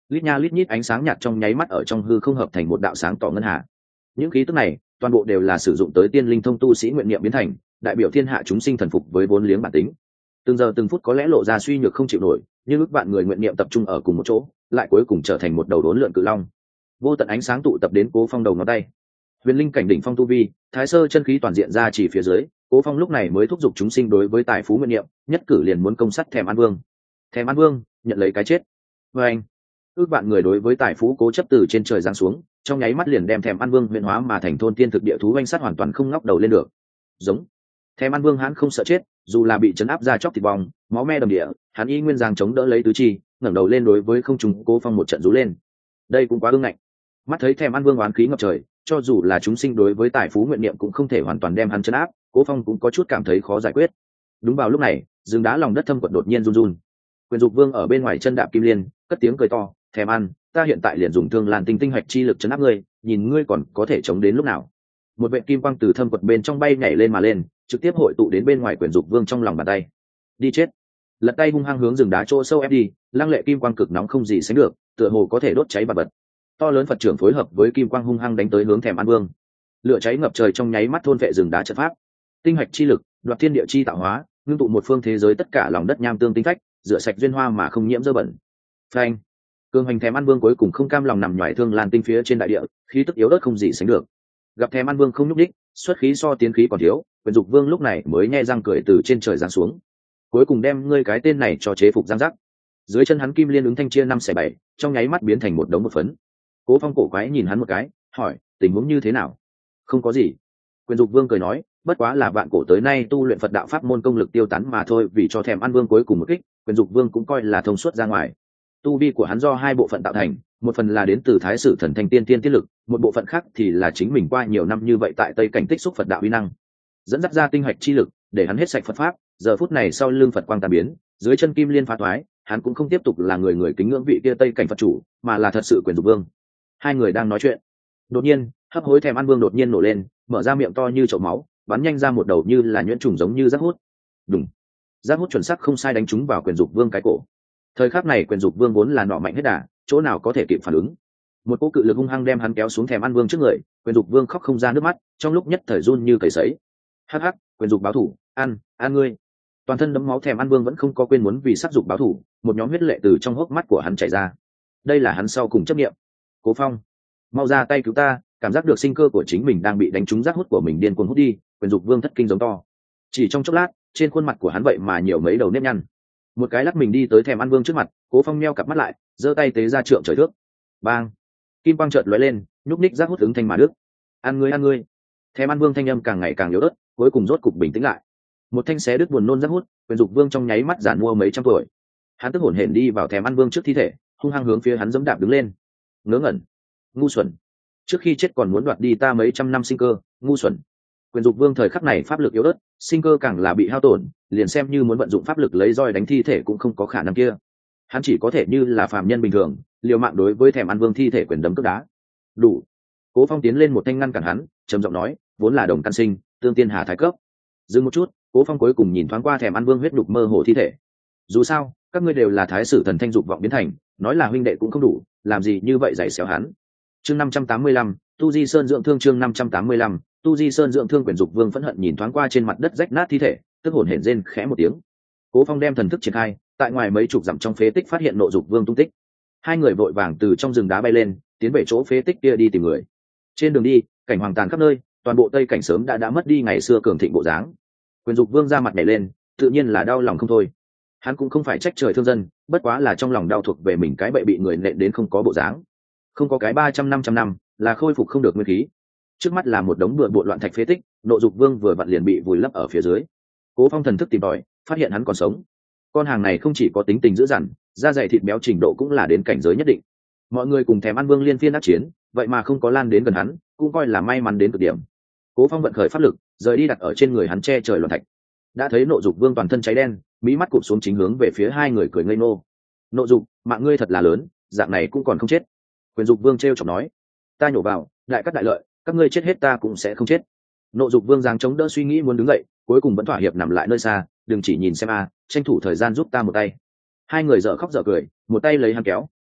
lít nha lít nhít ánh sáng nhạt trong nháy mắt ở trong hư không hợp thành một đạo sáng tỏ ngân hà. Những khí tức này toàn bộ đều là sử dụng tới tiên linh thông tu sĩ nguyện niệm biến thành, đại biểu thiên hạ chúng sinh thần phục với vốn liếng bản tính. Từng giờ từng phút có lẽ lộ ra suy nhược không chịu nổi, nhưng ước vạn người nguyện niệm tập trung ở cùng một chỗ, lại cuối cùng trở thành một đầu đốn lượn cự long. Vô tận ánh sáng tụ tập đến Cố Phong đầu ngón tay. Huyền linh cảnh đỉnh phong tu vi, thái sơ chân khí toàn diện ra chỉ phía dưới, Cố Phong lúc này mới thúc giục chúng sinh đối với tài phú nguyện niệm, nhất cử liền muốn công sát Thèm An Vương. Thèm An Vương nhận lấy cái chết. Và anh, ước vạn người đối với tài phú cố chấp từ trên trời giáng xuống, trong nháy mắt liền đem Thèm An Vương huyện hóa mà thành thôn tiên thực địa thú oanh sát hoàn toàn không ngóc đầu lên được. Giống. Thèm An Vương hắn không sợ chết, dù là bị chấn áp ra chóc thịt bong, máu me đầm địa, hắn y nguyên giang chống đỡ lấy tứ chi, ngẩng đầu lên đối với không trung Cố Phong một trận rú lên. Đây cũng quá ương ngạnh. Mắt thấy Thèm An Vương oán khí ngập trời, cho dù là chúng sinh đối với tài phú nguyện niệm cũng không thể hoàn toàn đem hắn chấn áp, Cố Phong cũng có chút cảm thấy khó giải quyết. Đúng vào lúc này, rừng đá lòng đất thâm quật đột nhiên run run. Quyền Dục Vương ở bên ngoài chân đạp kim liên, cất tiếng cười to, "Thèm ăn, ta hiện tại liền dùng Thương Lan Tinh tinh hạch chi lực chấn áp ngươi, nhìn ngươi còn có thể chống đến lúc nào." Một vệt kim quang từ thâm quật bên trong bay nhảy lên mà lên, trực tiếp hội tụ đến bên ngoài Quyền Dục Vương trong lòng bàn tay. Đi chết. Lật tay hung hăng hướng rừng đá chỗ sâu ép đi, lăng lệ kim quang cực nóng không gì sánh được, tựa hồ có thể đốt cháy bạt bật. To lớn Phật trưởng phối hợp với kim quang hung hăng đánh tới hướng Thèm An Vương. Lửa cháy ngập trời trong nháy mắt thôn vệ rừng đá trận pháp. Tinh hạch chi lực, đoạt thiên địa chi tạo hóa, ngưng tụ một phương thế giới tất cả lòng đất nham tương tinh phách, rửa sạch duyên hoa mà không nhiễm dơ bẩn. Phanh. Cường hành Thèm An Vương cuối cùng không cam lòng nằm nhòi Thương Lan Tinh phía trên đại địa, khí tức yếu ớt không gì sánh được. Gặp Thèm An Vương không nhúc đích, xuất khí so tiến khí còn thiếu, Quyền Dục Vương lúc này mới nhe răng cười từ trên trời giáng xuống. Cuối cùng đem ngươi cái tên này cho chế phục giang giác. Dưới chân hắn kim liên ứng thanh chia 5/7, trong nháy mắt biến thành một đống một phấn. Cố Phong cổ quái nhìn hắn một cái, hỏi, tình huống như thế nào? Không có gì. Quyền Dục Vương cười nói, bất quá là vạn cổ tới nay tu luyện Phật đạo pháp môn công lực tiêu tán mà thôi, vì cho Thèm An Vương cuối cùng một kích, Quyền Dục Vương cũng coi là thông suốt ra ngoài. Tu vi của hắn do hai bộ phận tạo thành, một phần là đến từ Thái Sử Thần Thanh Tiên Tiên tiết lực, một bộ phận khác thì là chính mình qua nhiều năm như vậy tại Tây Cảnh tích xúc Phật đạo uy năng, dẫn dắt ra tinh hạch chi lực, để hắn hết sạch Phật pháp. Giờ phút này sau lưng Phật quang tan biến, dưới chân kim liên phá thoái, hắn cũng không tiếp tục là người kính ngưỡng vị kia Tây Cảnh Phật chủ, mà là thật sự Quyền Dục Vương. Hai người đang nói chuyện, đột nhiên hấp hối Thèm An Vương đột nhiên nổ lên, mở ra miệng to như chậu máu, bắn nhanh ra một đầu như là nhuyễn trùng giống như rác hút. Đùng. Rác hút chuẩn xác không sai đánh trúng vào Quyền Dục Vương cái cổ. Thời khắc này Quyền Dục Vương vốn là nọ mạnh hết đà, chỗ nào có thể kịp phản ứng. Một cỗ cự lực hung hăng đem hắn kéo xuống Thèm An Vương trước người, Quyền Dục Vương khóc không ra nước mắt, trong lúc nhất thời run như cầy sấy. Hắc hắc, Quyền Dục báo thủ, ăn ngươi. Toàn thân đẫm máu Thèm An Vương vẫn không có quên muốn vì sắc dục báo thủ, một nhóm huyết lệ từ trong hốc mắt của hắn chảy ra. Đây là hắn sau cùng chấp niệm. Cố Phong, mau ra tay cứu ta, cảm giác được sinh cơ của chính mình đang bị đánh trúng rác hút của mình điên cuồng hút đi. Quyền Dục Vương thất kinh giống to. Chỉ trong chốc lát, trên khuôn mặt của hắn vậy mà nhiều mấy đầu nếp nhăn. Một cái lắc mình đi tới Thèm An Vương trước mặt, Cố Phong meo cặp mắt lại, giơ tay tế ra trượng trời thước. Bang! Kim quang chợt lóe lên, nhúc ních rác hút ứng thanh mà đứt. Ăn ngươi. Thèm An Vương thanh âm càng ngày càng yếu ớt, cuối cùng rốt cục bình tĩnh lại. Một thanh xé đứt buồn nôn rác hút, Quyền Dục Vương trong nháy mắt giản mua mấy trăm tuổi. Hắn tức hổn hển đi vào Thèm An Vương trước thi thể, hung hăng hướng phía hắn giẫm đạp đứng lên. Ngớ ngẩn, ngu xuẩn, trước khi chết còn muốn đoạt đi ta mấy trăm năm sinh cơ, ngu xuẩn. Quyền Dục Vương thời khắc này pháp lực yếu ớt, sinh cơ càng là bị hao tổn, liền xem như muốn vận dụng pháp lực lấy roi đánh thi thể cũng không có khả năng kia. Hắn chỉ có thể như là phàm nhân bình thường, liều mạng đối với Thèm An Vương thi thể quyền đấm cướp đá. Đủ. Cố Phong tiến lên một thanh ngăn cản hắn, trầm giọng nói, vốn là đồng căn sinh, tương tiên hà thái cấp. Dừng một chút, Cố Phong cuối cùng nhìn thoáng qua Thèm An Vương huyết đục mơ hồ thi thể. Dù sao, các ngươi đều là Thái Sử Thần Thanh dục vọng biến thành, nói là huynh đệ cũng không đủ, làm gì như vậy giày xéo hắn. Chương 585, Tu Di Sơn dưỡng thương. Chương 585, Tu Di Sơn dưỡng thương. Quyền Dục Vương phẫn hận nhìn thoáng qua trên mặt đất rách nát thi thể, tức hổn hển rên khẽ một tiếng. Cố Phong đem thần thức triển khai, tại ngoài mấy chục dặm trong phế tích phát hiện Nộ Dục Vương tung tích. Hai người vội vàng từ trong rừng đá bay lên, tiến về chỗ phế tích kia đi tìm người. Trên đường đi, cảnh hoàng tàn khắp nơi, toàn bộ Tây Cảnh sớm đã mất đi ngày xưa cường thịnh bộ dáng. Quyền Dục Vương ra mặt nhảy lên, tự nhiên là đau lòng không thôi. Hắn cũng không phải trách trời thương dân, bất quá là trong lòng đau thuộc về mình cái bậy bị người nện đến không có bộ dáng. Không có cái 300-500 năm, là khôi phục không được nguyên khí. Trước mắt là một đống bừa bộn loạn thạch phế tích, Nộ Dục Vương vừa vặn liền bị vùi lấp ở phía dưới. Cố Phong thần thức tìm tòi, phát hiện hắn còn sống. Con hàng này không chỉ có tính tình dữ dằn, da dày thịt béo trình độ cũng là đến cảnh giới nhất định. Mọi người cùng Thèm An Vương liên phiên đắc chiến, vậy mà không có lan đến gần hắn, cũng coi là may mắn đến cực điểm. Cố Phong vận khởi pháp lực, rời đi đặt ở trên người hắn che trời loạn thạch. Đã thấy Nộ Dục Vương toàn thân cháy đen, mí mắt cụp xuống chính hướng về phía hai người cười ngây ngô. Nộ Dục, mạng ngươi thật là lớn, dạng này cũng còn không chết. Quyền Dục Vương trêu chọc nói, ta nhổ vào, đại cắt đại lợi, các ngươi chết hết ta cũng sẽ không chết. Nộ Dục Vương giáng chống đỡ suy nghĩ muốn đứng dậy, cuối cùng vẫn thỏa hiệp nằm lại nơi xa, đừng chỉ nhìn xem tranh thủ thời gian giúp ta một tay. Hai người dở khóc dở cười, một tay lấy hắn kéo,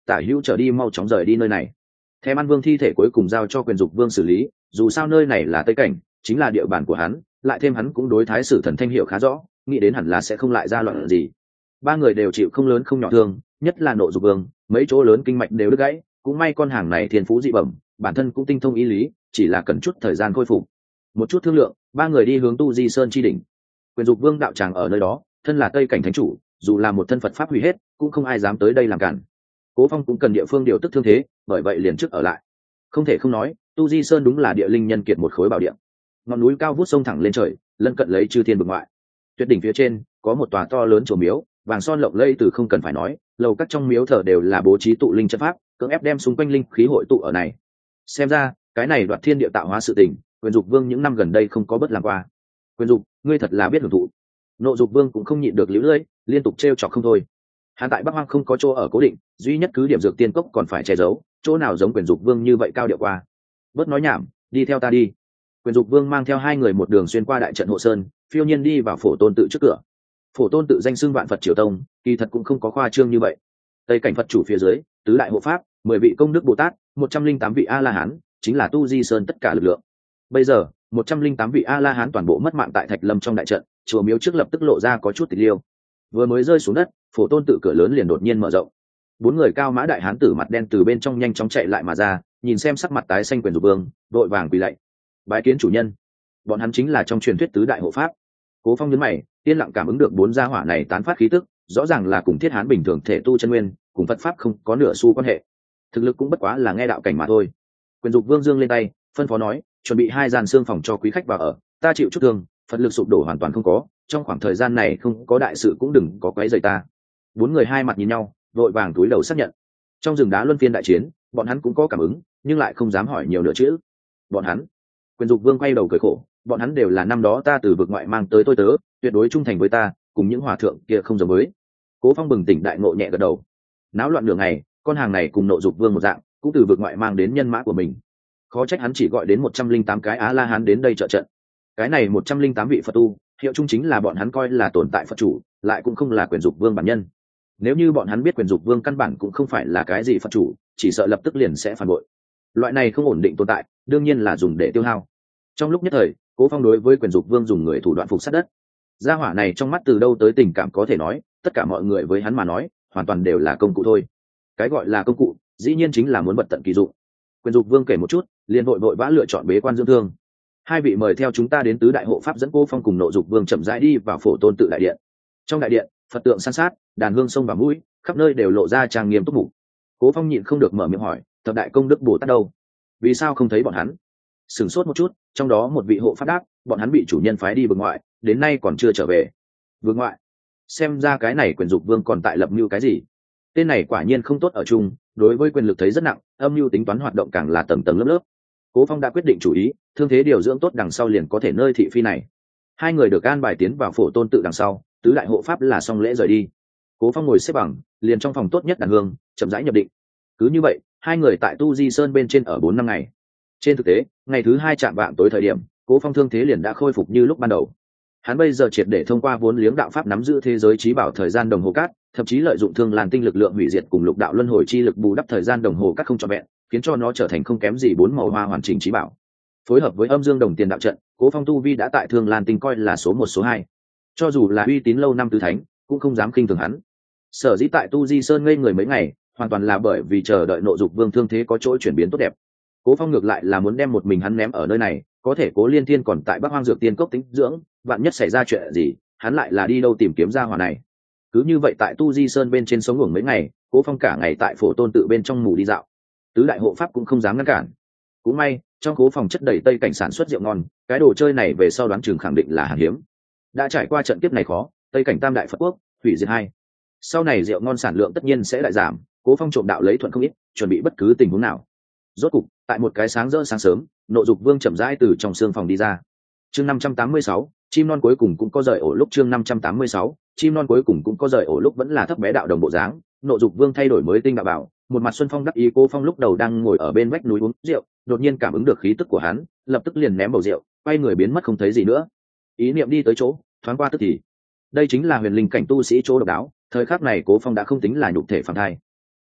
tả hữu trở đi, mau chóng rời đi nơi này. Thèm ăn vương thi thể cuối cùng giao cho quyền dục vương xử lý, dù sao nơi này là tây cảnh, chính là địa bàn của hắn, lại thêm hắn cũng đối thái sử thần thanh hiệu khá rõ, nghĩ đến hẳn là sẽ không lại ra loạn gì. Ba người đều chịu không lớn không nhỏ thương, nhất là Nộ Dục Vương, mấy chỗ lớn kinh mạch đều đứt gãy, cũng may con hàng này thiên phú dị bẩm, bản thân cũng tinh thông ý lý, chỉ là cần chút thời gian khôi phục. Một chút thương lượng, ba người đi hướng Tu Di Sơn chi đỉnh. Quyền Dục Vương đạo tràng ở nơi đó, thân là tây cảnh thánh chủ, dù là một thân Phật pháp hủy hết, cũng không ai dám tới đây làm cản. Cố Phong cũng cần địa phương điều tức thương thế, bởi vậy liền trước ở lại. Không thể không nói, Tu Di Sơn đúng là địa linh nhân kiệt một khối bảo địa. Ngọn núi cao vút sông thẳng lên trời, lân cận lấy chư thiên vực ngoại. Tuyệt đỉnh phía trên có một tòa to lớn chùa miếu, vàng son lộng lẫy từ không cần phải nói, lầu các trong miếu thờ đều là bố trí tụ linh trận pháp, cưỡng ép đem xung quanh linh khí hội tụ ở này. Xem ra, cái này đoạt thiên địa tạo hóa sự tình, Quyền Dục Vương những năm gần đây không có bất làm qua. Quyền Dục, ngươi thật là biết hưởng thụ. Nộ Dục Vương cũng không nhịn được liễu lưỡi, liên tục trêu chọc không thôi. Hắn tại Bắc Hoang không có chỗ ở cố định, duy nhất cứ điểm dược tiên cốc còn phải che giấu, chỗ nào giống Quyền Dục Vương như vậy cao điệu qua. Bớt nói nhảm, đi theo ta đi. Quyền Dục Vương mang theo hai người một đường xuyên qua đại trận hộ sơn, phiêu nhiên đi vào Phổ Tôn tự trước cửa. Phổ Tôn tự danh xưng vạn Phật Triều Tông, kỳ thật cũng không có khoa trương như vậy. Tây cảnh Phật chủ phía dưới, tứ đại hộ pháp, 10 vị công đức Bồ Tát, 108 vị A La Hán, chính là Tu Di Sơn tất cả lực lượng. Bây giờ, 108 vị A La Hán toàn bộ mất mạng tại Thạch Lâm trong đại trận, chùa miếu trước lập tức lộ ra có chút tịch liêu. Vừa mới rơi xuống đất, Phổ Tôn tự cửa lớn liền đột nhiên mở rộng. Bốn người cao mã đại hán tử mặt đen từ bên trong nhanh chóng chạy lại mà ra, nhìn xem sắc mặt tái xanh Quyền Dục Vương, đội vàng quỳ lạy. Bái kiến chủ nhân. Bọn hắn chính là trong truyền thuyết tứ đại hộ pháp. Cố Phong nhấn mày, yên lặng cảm ứng được bốn gia hỏa này tán phát khí tức, rõ ràng là cùng thiết hán bình thường thể tu chân nguyên, cùng Phật pháp không có nửa xu quan hệ. Thực lực cũng bất quá là nghe đạo cảnh mà thôi. Quyền Dục Vương giương lên tay, phân phó nói, chuẩn bị 2 gian xương phòng cho quý khách vào ở, ta chịu chút thương, Phật lực sụp đổ hoàn toàn không có, trong khoảng thời gian này không có đại sự cũng đừng có quấy rầy ta. Bốn người hai mặt nhìn nhau, vội vàng túi đầu xác nhận. Trong rừng đá luân phiên đại chiến, bọn hắn cũng có cảm ứng, nhưng lại không dám hỏi nhiều nữa chữ. Bọn hắn. Quyền Dục Vương quay đầu cười khổ, bọn hắn đều là năm đó ta từ vực ngoại mang tới tôi tớ, tuyệt đối trung thành với ta, cùng những hòa thượng kia không giống với. Cố Phong bừng tỉnh đại ngộ nhẹ gật đầu. Náo loạn đường này, con hàng này cùng Nộ Dục Vương một dạng, cũng từ vực ngoại mang đến nhân mã của mình. Khó trách hắn chỉ gọi đến 108 cái Á La Hán đến đây trợ trận. Cái này 108 vị Phật tu, hiệu chung chính là bọn hắn coi là tồn tại Phật chủ, lại cũng không là Quyền Dục Vương bản nhân. Nếu như bọn hắn biết Quyền Dục Vương căn bản cũng không phải là cái gì Phật chủ, chỉ sợ lập tức liền sẽ phản bội. Loại này không ổn định tồn tại, đương nhiên là dùng để tiêu hao. Trong lúc nhất thời, Cố Phong đối với Quyền Dục Vương dùng người thủ đoạn phục sát đất. Gia hỏa này trong mắt từ đâu tới tình cảm có thể nói, tất cả mọi người với hắn mà nói, hoàn toàn đều là công cụ thôi. Cái gọi là công cụ, dĩ nhiên chính là muốn bật tận kỳ dụng. Quyền Dục Vương kể một chút, liền vội vã lựa chọn bế quan dưỡng thương. Hai vị mời theo chúng ta đến tứ đại hộ pháp dẫn Cố Phong cùng Nộ Dục Vương chậm rãi đi vào Phổ Tôn tự đại điện. Trong đại điện, Phật tượng san sát, đàn hương sông vào mũi, khắp nơi đều lộ ra trang nghiêm túc mục. Cố Phong nhịn không được mở miệng hỏi, thập đại công đức Bồ Tát đâu? Vì sao không thấy bọn hắn? Sửng sốt một chút, trong đó một vị hộ pháp đáp, bọn hắn bị chủ nhân phái đi vực ngoại, đến nay còn chưa trở về. Vực ngoại? Xem ra cái này Quyền Dục Vương còn tại lập mưu cái gì? Tên này quả nhiên không tốt ở chung, đối với quyền lực thấy rất nặng, âm mưu tính toán hoạt động càng là tầng tầng lớp lớp. Cố Phong đã quyết định chủ ý, thương thế điều dưỡng tốt đằng sau liền có thể nơi thị phi này. Hai người được an bài tiến vào Phổ Tôn tự đằng sau, tứ đại hộ pháp là xong lễ rời đi. Cố Phong ngồi xếp bằng, liền trong phòng tốt nhất đàn hương, chậm rãi nhập định. Cứ như vậy, hai người tại Tu Di Sơn bên trên ở 4 năm ngày. Trên thực tế, ngày thứ 2 chạm vạng tối thời điểm, Cố Phong thương thế liền đã khôi phục như lúc ban đầu. Hắn bây giờ triệt để thông qua vốn liếng đạo pháp nắm giữ thế giới trí bảo thời gian đồng hồ cát, thậm chí lợi dụng Thương Lan tinh lực lượng hủy diệt cùng lục đạo luân hồi chi lực bù đắp thời gian đồng hồ cát không trọn vẹn, khiến cho nó trở thành không kém gì 4 màu hoa hoàn chỉnh trí bảo. Phối hợp với âm dương đồng tiền đạo trận, Cố Phong tu vi đã tại Thương Lan tinh coi là số 1 số 2. Cho dù là uy tín lâu năm tứ thánh, cũng không dám khinh thường hắn. Sở dĩ tại Tu Di Sơn ngây người mấy ngày, hoàn toàn là bởi vì chờ đợi Nộ Dục Vương thương thế có chỗ chuyển biến tốt đẹp. Cố Phong ngược lại là muốn đem một mình hắn ném ở nơi này, có thể Cố Liên Thiên còn tại Bắc Hoang Dược Tiên Cốc tĩnh dưỡng, vạn nhất xảy ra chuyện gì, hắn lại là đi đâu tìm kiếm ra hỏa này. Cứ như vậy tại Tu Di Sơn bên trên sống ngủ mấy ngày, Cố Phong cả ngày tại Phổ Tôn tự bên trong ngủ đi dạo. Tứ đại hộ pháp cũng không dám ngăn cản. Cũng may, trong Cố phòng chất đầy tây cảnh sản xuất rượu ngon, cái đồ chơi này về sau đoán chừng khẳng định là hàng hiếm. Đã trải qua trận kiếp này khó, tây cảnh tam đại Phật quốc, hủy diệt hai. Sau này rượu ngon sản lượng tất nhiên sẽ đại giảm, Cố Phong trộm đạo lấy thuận không ít, chuẩn bị bất cứ tình huống nào. Rốt cục, tại một cái sáng rỡ sáng sớm, Nộ Dục Vương chậm rãi từ trong xương phòng đi ra. Chương 586, chim non cuối cùng cũng có rời ổ lúc. Chương 586, chim non cuối cùng cũng có rời ổ lúc vẫn là thấp bé đạo đồng bộ dáng. Nộ Dục Vương thay đổi mới tinh đạo bảo, một mặt xuân phong đắc ý. Cố Phong lúc đầu đang ngồi ở bên vách núi uống rượu, đột nhiên cảm ứng được khí tức của hắn, lập tức liền ném bầu rượu, quay người biến mất không thấy gì nữa. Ý niệm đi tới chỗ, thoáng qua tức thì. Đây chính là huyền linh cảnh tu sĩ chỗ độc đáo, thời khắc này Cố Phong đã không tính là nhục thể phàm thai.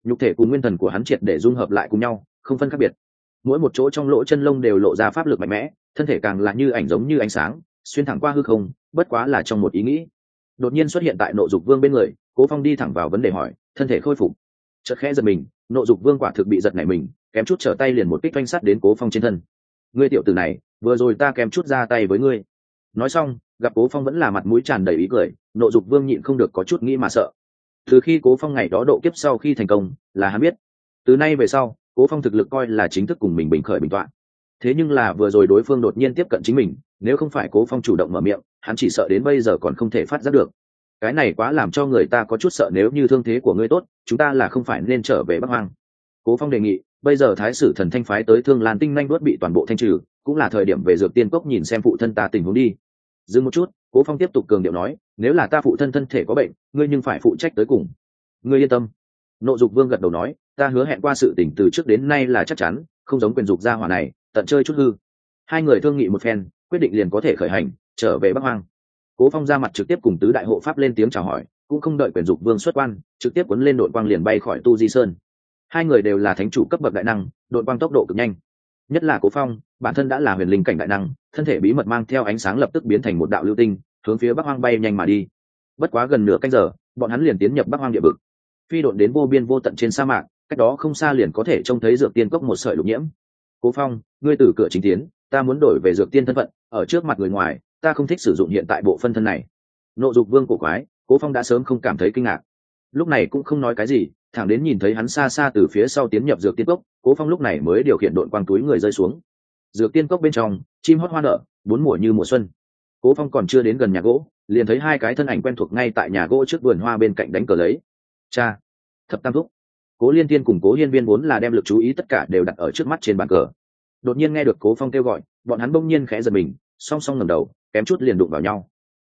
nhục thể cùng nguyên thần của hắn triệt để dung hợp lại cùng nhau, không phân khác biệt. Mỗi một chỗ trong lỗ chân lông đều lộ ra pháp lực mạnh mẽ, thân thể càng là như ảnh giống như ánh sáng, xuyên thẳng qua hư không, bất quá là trong một ý nghĩ. Đột nhiên xuất hiện tại Nộ Dục Vương bên người, Cố Phong đi thẳng vào vấn đề hỏi, thân thể khôi phục. Chợt khẽ giật mình, Nộ Dục Vương quả thực bị giật nảy mình, kém chút trở tay liền một kích oanh sát đến Cố Phong trên thân. Ngươi tiểu tử này, vừa rồi ta kém chút ra tay với ngươi. Nói xong, gặp Cố Phong vẫn là mặt mũi tràn đầy ý cười, Nộ Dục Vương nhịn không được có chút nghĩ mà sợ. Từ khi Cố Phong ngày đó độ kiếp sau khi thành công, là hắn biết, từ nay về sau, Cố Phong thực lực coi là chính thức cùng mình bình khởi bình toạn. Thế nhưng là vừa rồi đối phương đột nhiên tiếp cận chính mình, nếu không phải Cố Phong chủ động mở miệng, hắn chỉ sợ đến bây giờ còn không thể phát giác được. Cái này quá làm cho người ta có chút sợ, nếu như thương thế của ngươi tốt, chúng ta là không phải nên trở về Bắc Hoang. Cố Phong đề nghị, bây giờ Thái Sử Thần Thanh phái tới Thương Lan Tinh nhanh đuốt bị toàn bộ thanh trừ, cũng là thời điểm về Dược Tiên Cốc nhìn xem phụ thân ta tình huống đi. Dừng một chút, Cố Phong tiếp tục cường điệu nói, nếu là ta phụ thân thân thể có bệnh, ngươi nhưng phải phụ trách tới cùng. Ngươi yên tâm. Nộ Dục Vương gật đầu nói, ta hứa hẹn qua sự tình từ trước đến nay là chắc chắn, không giống quyền dục gia hỏa này, tận chơi chút hư. Hai người thương nghị một phen, quyết định liền có thể khởi hành, trở về Bắc Hoang. Cố Phong ra mặt trực tiếp cùng tứ đại hộ pháp lên tiếng chào hỏi, cũng không đợi quyền dục vương xuất quan, trực tiếp cuốn lên đội quang liền bay khỏi Tu Di Sơn. Hai người đều là thánh chủ cấp bậc đại năng, đội quang tốc độ cực nhanh. Nhất là Cố Phong, bản thân đã là huyền linh cảnh đại năng, thân thể bí mật mang theo ánh sáng lập tức biến thành một đạo lưu tinh, hướng phía Bắc Hoang bay nhanh mà đi. Bất quá gần nửa canh giờ, bọn hắn liền tiến nhập Bắc Hoang địa vực. Phi độn đến vô biên vô tận trên sa mạc, cách đó không xa liền có thể trông thấy Dược Tiên Cốc một sợi lục nhiễm. Cố Phong, ngươi từ cửa chính tiến, ta muốn đổi về Dược Tiên thân phận, ở trước mặt người ngoài, ta không thích sử dụng hiện tại bộ phân thân này. Nộ Dục Vương cổ quái, Cố Phong đã sớm không cảm thấy kinh ngạc, lúc này cũng không nói cái gì, thẳng đến nhìn thấy hắn xa xa từ phía sau tiến nhập Dược Tiên Cốc, Cố Phong lúc này mới điều khiển đội quang túi người rơi xuống. Dược Tiên Cốc bên trong, chim hót hoa nở, bốn mùa như mùa xuân. Cố Phong còn chưa đến gần nhà gỗ, liền thấy hai cái thân ảnh quen thuộc ngay tại nhà gỗ trước vườn hoa bên cạnh đánh cờ lấy. Cha, Thập Tam Thúc. Cố Liên Thiên cùng Cố Hiên Viên vốn là đem lực chú ý tất cả đều đặt ở trước mắt trên bàn cờ. Đột nhiên nghe được Cố Phong kêu gọi, bọn hắn bỗng nhiên khẽ giật mình, song song ngẩng đầu, kém chút liền đụng vào nhau.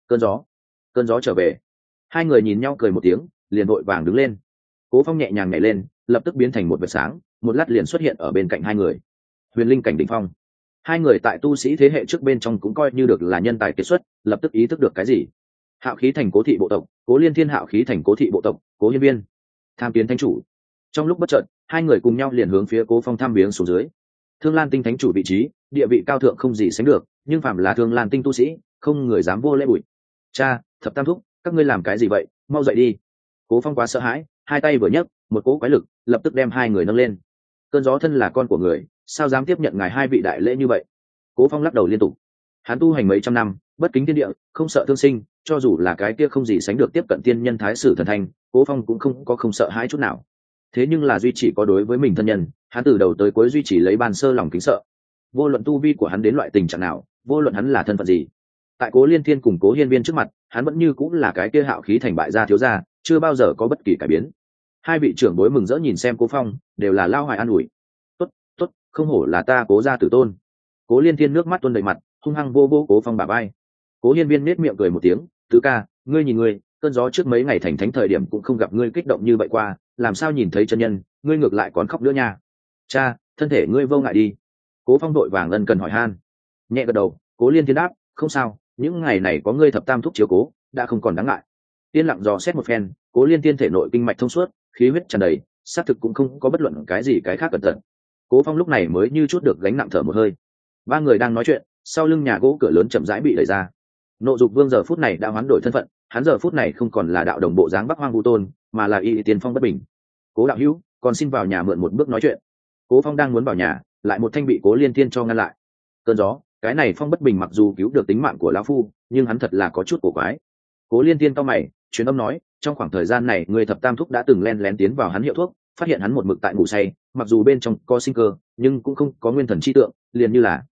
Cơn gió trở về. Hai người nhìn nhau cười một tiếng, liền vội vàng đứng lên. Cố Phong nhẹ nhàng nhảy lên, lập tức biến thành một vệt sáng, một lát liền xuất hiện ở bên cạnh hai người. Huyền linh cảnh đỉnh phong. Hai người tại tu sĩ thế hệ trước bên trong cũng coi như được là nhân tài kiệt xuất, lập tức ý thức được cái gì. Hạo khí thành Cố thị bộ tộc, Cố Liên Thiên hạo khí thành Cố thị bộ tộc, Cố Hiên Viên tham kiến thánh chủ. Trong lúc bất chợt, hai người cùng nhau liền hướng phía Cố Phong thăm viếng xuống dưới. Thương Lan Tinh thánh chủ vị trí, địa vị cao thượng không gì sánh được, nhưng phàm là Thương Lan Tinh tu sĩ, không người dám vô lễ bụi. Cha, Thập Tam Thúc, các ngươi làm cái gì vậy, mau dậy đi. Cố Phong quá sợ hãi, hai tay vừa nhấc, một cỗ quái lực lập tức đem hai người nâng lên. Cơn gió thân là con của người, sao dám tiếp nhận ngài hai vị đại lễ như vậy. Cố Phong lắc đầu liên tục. Hắn tu hành mấy trăm năm, bất kính thiên địa, không sợ thương sinh, cho dù là cái kia không gì sánh được tiếp cận tiên nhân Thái Sử Thần Thanh, Cố Phong cũng không sợ hãi chút nào. Thế nhưng là duy chỉ có đối với mình thân nhân, hắn từ đầu tới cuối duy trì lấy ban sơ lòng kính sợ. Vô luận tu vi của hắn đến loại tình trạng nào, vô luận hắn là thân phận gì, tại Cố Liên Thiên cùng Cố Hiên Viên trước mặt, hắn vẫn như cũng là cái kia hạo khí thành bại gia thiếu gia, chưa bao giờ có bất kỳ cải biến. Hai vị trưởng bối mừng rỡ nhìn xem Cố Phong, đều là lao hoài an ủi. Tốt, không hổ là ta Cố gia tử tôn. Cố Liên Thiên nước mắt tuôn đầy mặt, hung hăng vô vô Cố Phong bả vai. Cố Hiên Viên nết miệng cười một tiếng, tứ ca, ngươi nhìn ngươi, cơn gió trước mấy ngày thành thánh thời điểm cũng không gặp ngươi kích động như vậy qua, làm sao nhìn thấy chân nhân, ngươi ngược lại còn khóc nữa nha. Cha, thân thể ngươi vô ngại đi. Cố Phong đội vàng ân cần hỏi han. Nhẹ gật đầu, Cố Liên Thiên đáp, không sao, những ngày này có ngươi Thập Tam Thúc chiếu cố, đã không còn đáng ngại. Tiên lặng dò xét một phen, Cố Liên Thiên thể nội kinh mạch thông suốt, khí huyết tràn đầy, xác thực cũng không có bất luận cái gì cái khác cẩn thận. Cố Phong lúc này mới như chút được gánh nặng thở một hơi. Ba người đang nói chuyện, sau lưng nhà gỗ cửa lớn chậm rãi bị đẩy ra. Nộ Dục Vương giờ phút này đã hoán đổi thân phận, hắn giờ phút này không còn là đạo đồng bộ dáng Bắc Hoang Vu Tôn, mà là Y Tiên Phong bất bình. Cố đạo hữu, còn xin vào nhà mượn một bước nói chuyện. Cố Phong đang muốn vào nhà, lại một thanh bị Cố Liên Thiên cho ngăn lại. Cơn gió, cái này Phong bất bình mặc dù cứu được tính mạng của lão phu, nhưng hắn thật là có chút cổ quái. Cố Liên Thiên cau mày, truyền âm nói, trong khoảng thời gian này người Thập Tam Thúc đã từng len lén tiến vào hắn hiệu thuốc, phát hiện hắn một mực tại ngủ say, mặc dù bên trong có sinh cơ, nhưng cũng không có nguyên thần chi tượng, liền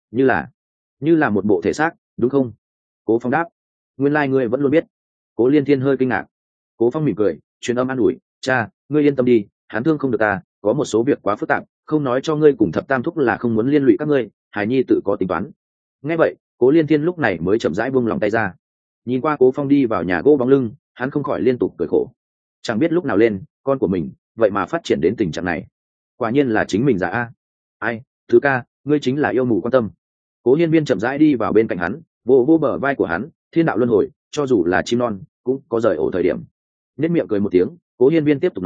như là một bộ thể xác, đúng không? Cố Phong đáp, nguyên lai ngươi vẫn luôn biết. Cố Liên Thiên hơi kinh ngạc. Cố Phong mỉm cười, truyền âm an ủi, cha, ngươi yên tâm đi, hắn thương không được ta, có một số việc quá phức tạp, không nói cho ngươi cùng Thập Tam Thúc là không muốn liên lụy các ngươi, Hải Nhi tự có tính toán. Nghe vậy, Cố Liên Thiên lúc này mới chậm rãi buông lòng tay ra. Nhìn qua Cố Phong đi vào nhà gỗ bóng lưng, hắn không khỏi liên tục cười khổ. Chẳng biết lúc nào lên, con của mình, vậy mà phát triển đến tình trạng này. Quả nhiên là chính mình giả a. Ai, thứ ca, ngươi chính là yêu mù quan tâm. Cố Hiên Viên chậm rãi đi vào bên cạnh hắn, vô vô bờ vai của hắn, thiên đạo luân hồi, cho dù là chim non, cũng có rời ổ thời điểm. Nét miệng cười một tiếng, Cố Hiên Viên tiếp tục nói,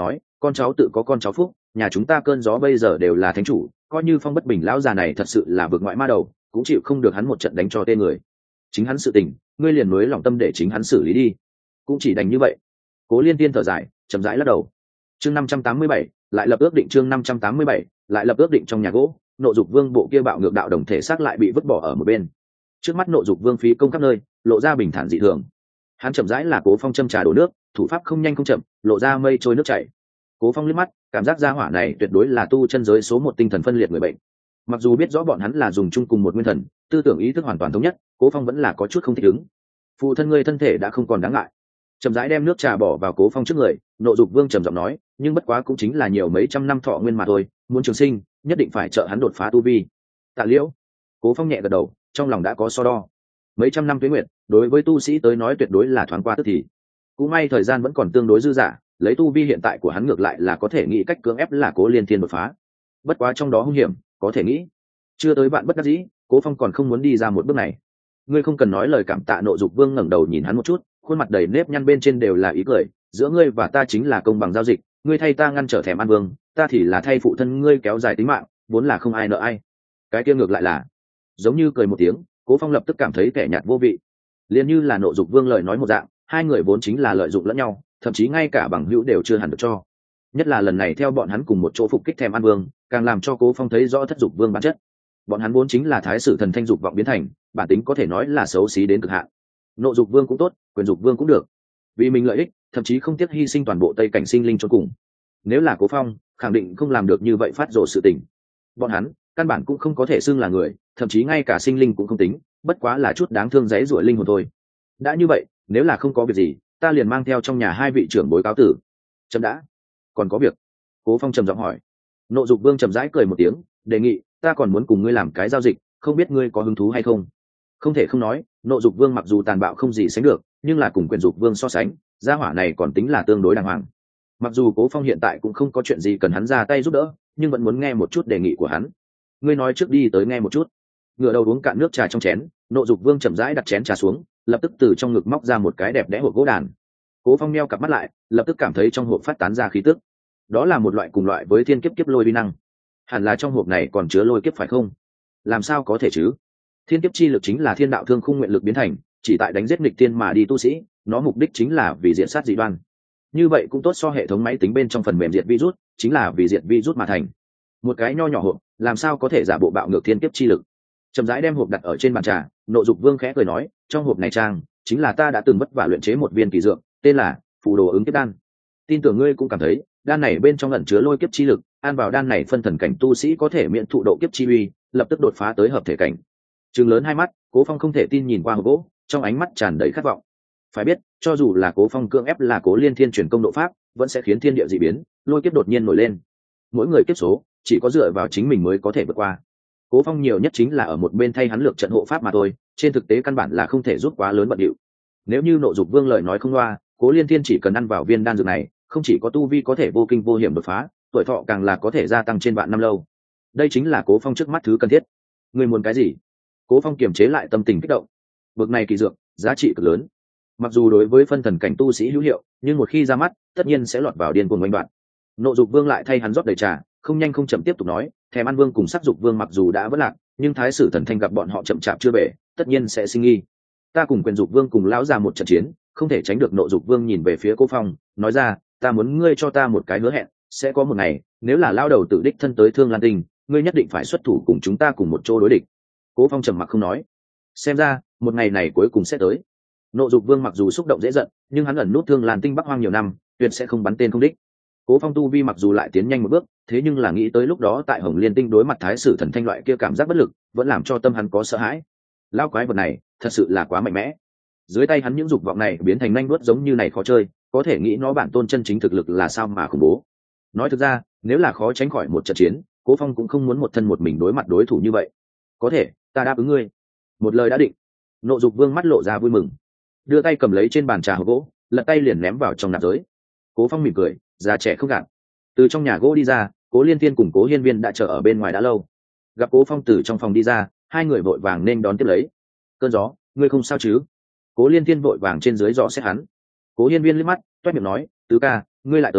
con cháu tự có con cháu phúc, nhà chúng ta cơn gió bây giờ đều là thánh chủ, coi như Phong Bất Bình lão già này thật sự là vượt ngoại ma đầu, cũng chịu không được hắn một trận đánh cho tên người. Chính hắn sự tình, ngươi liền nối lòng tâm để chính hắn xử lý đi, cũng chỉ đành như vậy. Cố Liên Tiên thở dài, chậm rãi lắc đầu. Chương 587, lại lập ước định. Chương 587, lại lập ước định. Trong nhà gỗ, Nộ Dục Vương bộ kia bạo ngược đạo đồng thể xác lại bị vứt bỏ ở một bên. Trước mắt Nộ Dục Vương phí công khắp nơi, lộ ra bình thản dị thường. Hắn chậm rãi là Cố Phong châm trà đổ nước, thủ pháp không nhanh không chậm, lộ ra mây trôi nước chảy. Cố Phong liếc mắt, cảm giác gia hỏa này tuyệt đối là tu chân giới số một tinh thần phân liệt người bệnh. Mặc dù biết rõ bọn hắn là dùng chung cùng một nguyên thần, tư tưởng ý thức hoàn toàn thống nhất, Cố Phong vẫn là có chút không thích ứng. Phụ thân ngươi thân thể đã không còn đáng ngại. Chậm rãi đem nước trà bỏ vào Cố Phong trước người, Nộ Dục Vương trầm giọng nói, nhưng bất quá cũng chính là nhiều mấy trăm năm thọ nguyên mà thôi, muốn trường sinh, nhất định phải trợ hắn đột phá tu vi. Tạ Liễu. Cố Phong nhẹ gật đầu, trong lòng đã có so đo. Mấy trăm năm tuế nguyệt, đối với tu sĩ tới nói tuyệt đối là thoáng qua tức thì. Cũng may thời gian vẫn còn tương đối dư dả, lấy tu vi hiện tại của hắn ngược lại là có thể nghĩ cách cưỡng ép là Cố Liên Thiên đột phá. Bất quá trong đó hung hiểm, có thể nghĩ. Chưa tới bạn bất đắc dĩ, Cố Phong còn không muốn đi ra một bước này. Ngươi không cần nói lời cảm tạ. Nộ Dục Vương ngẩng đầu nhìn hắn một chút, khuôn mặt đầy nếp nhăn bên trên đều là ý cười, giữa ngươi và ta chính là công bằng giao dịch, ngươi thay ta ngăn trở thèm ăn vương, ta thì là thay phụ thân ngươi kéo dài tính mạng, vốn là không ai nợ ai. Cái kia ngược lại là, giống như cười một tiếng, Cố Phong lập tức cảm thấy kẻ nhạt vô vị. Liên như là Nộ Dục Vương lời nói một dạng, hai người vốn chính là lợi dụng lẫn nhau, thậm chí ngay cả bằng hữu đều chưa hẳn được cho. Nhất là lần này theo bọn hắn cùng một chỗ phục kích thèm ăn vương, càng làm cho Cố Phong thấy rõ thất dục vương bản chất. Bọn hắn vốn chính là thái sử thần thanh dục vọng biến thành, bản tính có thể nói là xấu xí đến cực hạn. Nộ Dục Vương cũng tốt, Quyền Dục Vương cũng được, vì mình lợi ích, thậm chí không tiếc hy sinh toàn bộ Tây Cảnh sinh linh cho cùng. Nếu là Cố Phong, khẳng định không làm được như vậy phát rồ sự tình. Bọn hắn căn bản cũng không có thể xưng là người, thậm chí ngay cả sinh linh cũng không tính, bất quá là chút đáng thương giấy rủa linh hồn thôi. Đã như vậy, nếu là không có việc gì, ta liền mang theo trong nhà hai vị trưởng bối cáo tử. Chấm đã, còn có việc? Cố Phong trầm giọng hỏi. Nộ Dục Vương trầm rãi cười một tiếng, đề nghị, ta còn muốn cùng ngươi làm cái giao dịch, không biết ngươi có hứng thú hay không? Không thể không nói, Nộ Dục Vương mặc dù tàn bạo không gì sánh được, nhưng là cùng Quyền Dục Vương so sánh, gia hỏa này còn tính là tương đối đàng hoàng. Mặc dù Cố Phong hiện tại cũng không có chuyện gì cần hắn ra tay giúp đỡ, nhưng vẫn muốn nghe một chút đề nghị của hắn. Ngươi nói trước đi tới nghe một chút. Ngửa đầu uống cạn nước trà trong chén, Nộ Dục Vương chậm rãi đặt chén trà xuống, lập tức từ trong ngực móc ra một cái đẹp đẽ hộp gỗ đàn. Cố Phong meo cặp mắt lại, lập tức cảm thấy trong hộp phát tán ra khí tức. Đó là một loại cùng loại với thiên kiếp kiếp lôi uy năng. Hẳn là trong hộp này còn chứa lôi kiếp phải không? Làm sao có thể chứ? Thiên kiếp chi lực chính là thiên đạo thương khung nguyện lực biến thành, chỉ tại đánh giết nghịch tiên mà đi tu sĩ, nó mục đích chính là vì diệt sát dị đoan. Như vậy cũng tốt so hệ thống máy tính bên trong phần mềm diệt virus, chính là vì diệt virus mà thành. Một cái nho nhỏ hộp, làm sao có thể giả bộ bạo ngược thiên kiếp chi lực? Chậm rãi đem hộp đặt ở trên bàn trà, Nộ Dục Vương khẽ cười nói, trong hộp này trang chính là ta đã từng vất vả luyện chế một viên kỳ dược, tên là phù đồ ứng kiếp đan. Tin tưởng ngươi cũng cảm thấy đan này bên trong ẩn chứa lôi kiếp chi lực, ăn vào đan này phân thần cảnh tu sĩ có thể miễn thụ độ kiếp chi uy, lập tức đột phá tới hợp thể cảnh. Trừng lớn hai mắt, Cố Phong không thể tin nhìn qua hộp gỗ, trong ánh mắt tràn đầy khát vọng. Phải biết, cho dù là Cố Phong cưỡng ép là Cố Liên Thiên truyền công độ pháp, vẫn sẽ khiến thiên địa dị biến, lôi kiếp đột nhiên nổi lên. Mỗi người kiếp số chỉ có dựa vào chính mình mới có thể vượt qua. Cố Phong nhiều nhất chính là ở một bên thay hắn lược trận hộ pháp mà thôi, trên thực tế căn bản là không thể giúp quá lớn bận điệu. Nếu như Nộ Dục Vương lời nói không loa, Cố Liên Thiên chỉ cần ăn vào viên đan dược này, không chỉ có tu vi có thể vô kinh vô hiểm đột phá, tuổi thọ càng là có thể gia tăng trên vạn năm lâu. Đây chính là Cố Phong trước mắt thứ cần thiết. Ngươi muốn cái gì? Cố Phong kiềm chế lại tâm tình kích động. Bực này kỳ dược, giá trị cực lớn. Mặc dù đối với phân thần cảnh tu sĩ hữu hiệu, nhưng một khi ra mắt, tất nhiên sẽ lọt vào điên cuồng oanh đoạn. Nộ Dục Vương lại thay hắn rót đầy trà, không nhanh không chậm tiếp tục nói, thèm ăn vương cùng Sắc Dục Vương mặc dù đã vỡ lạc, nhưng thái sử thần thanh gặp bọn họ chậm chạp chưa bể, tất nhiên sẽ sinh nghi. Ta cùng Quyền Dục Vương cùng lão già một trận chiến, không thể tránh được. Nộ Dục Vương nhìn về phía Cố Phong, nói ra, ta muốn ngươi cho ta một cái hứa hẹn, sẽ có một ngày, nếu là lao đầu tự đích thân tới Thương Lan Tinh, ngươi nhất định phải xuất thủ cùng chúng ta cùng một chỗ đối địch. Cố Phong trầm mặc không nói. Xem ra, một ngày này cuối cùng sẽ tới. Nộ Dục Vương mặc dù xúc động dễ giận, nhưng hắn ẩn nút Thương Lan Tinh Bắc Hoang nhiều năm, tuyệt sẽ không bắn tên không đích. Cố Phong tu vi mặc dù lại tiến nhanh một bước, thế nhưng là nghĩ tới lúc đó tại Hồng Liên Tinh đối mặt thái sử thần thanh loại kia cảm giác bất lực, vẫn làm cho tâm hắn có sợ hãi. Lao quái vật này, thật sự là quá mạnh mẽ. Dưới tay hắn những dục vọng này biến thành nhanh đuốt giống như này khó chơi, có thể nghĩ nó bản tôn chân chính thực lực là sao mà khủng bố. Nói thực ra, nếu là khó tránh khỏi một trận chiến, Cố Phong cũng không muốn một thân một mình đối mặt đối thủ như vậy. Có thể, ta đáp ứng ngươi. Một lời đã định. Nộ Dục Vương mắt lộ ra vui mừng, đưa tay cầm lấy trên bàn trà hộp gỗ, lật tay liền ném vào trong nạp giới. Cố Phong mỉm cười, già trẻ không gạt. Từ trong nhà gỗ đi ra, Cố Liên Thiên cùng Cố Hiên Viên đã chờ ở bên ngoài đã lâu. Gặp Cố Phong từ trong phòng đi ra, hai người vội vàng nên đón tiếp lấy. Cơn gió, ngươi không sao chứ? Cố Liên Thiên vội vàng trên dưới dò xét hắn. Cố Hiên Viên liếc mắt, toét miệng nói, tứ ca, ngươi lại tới,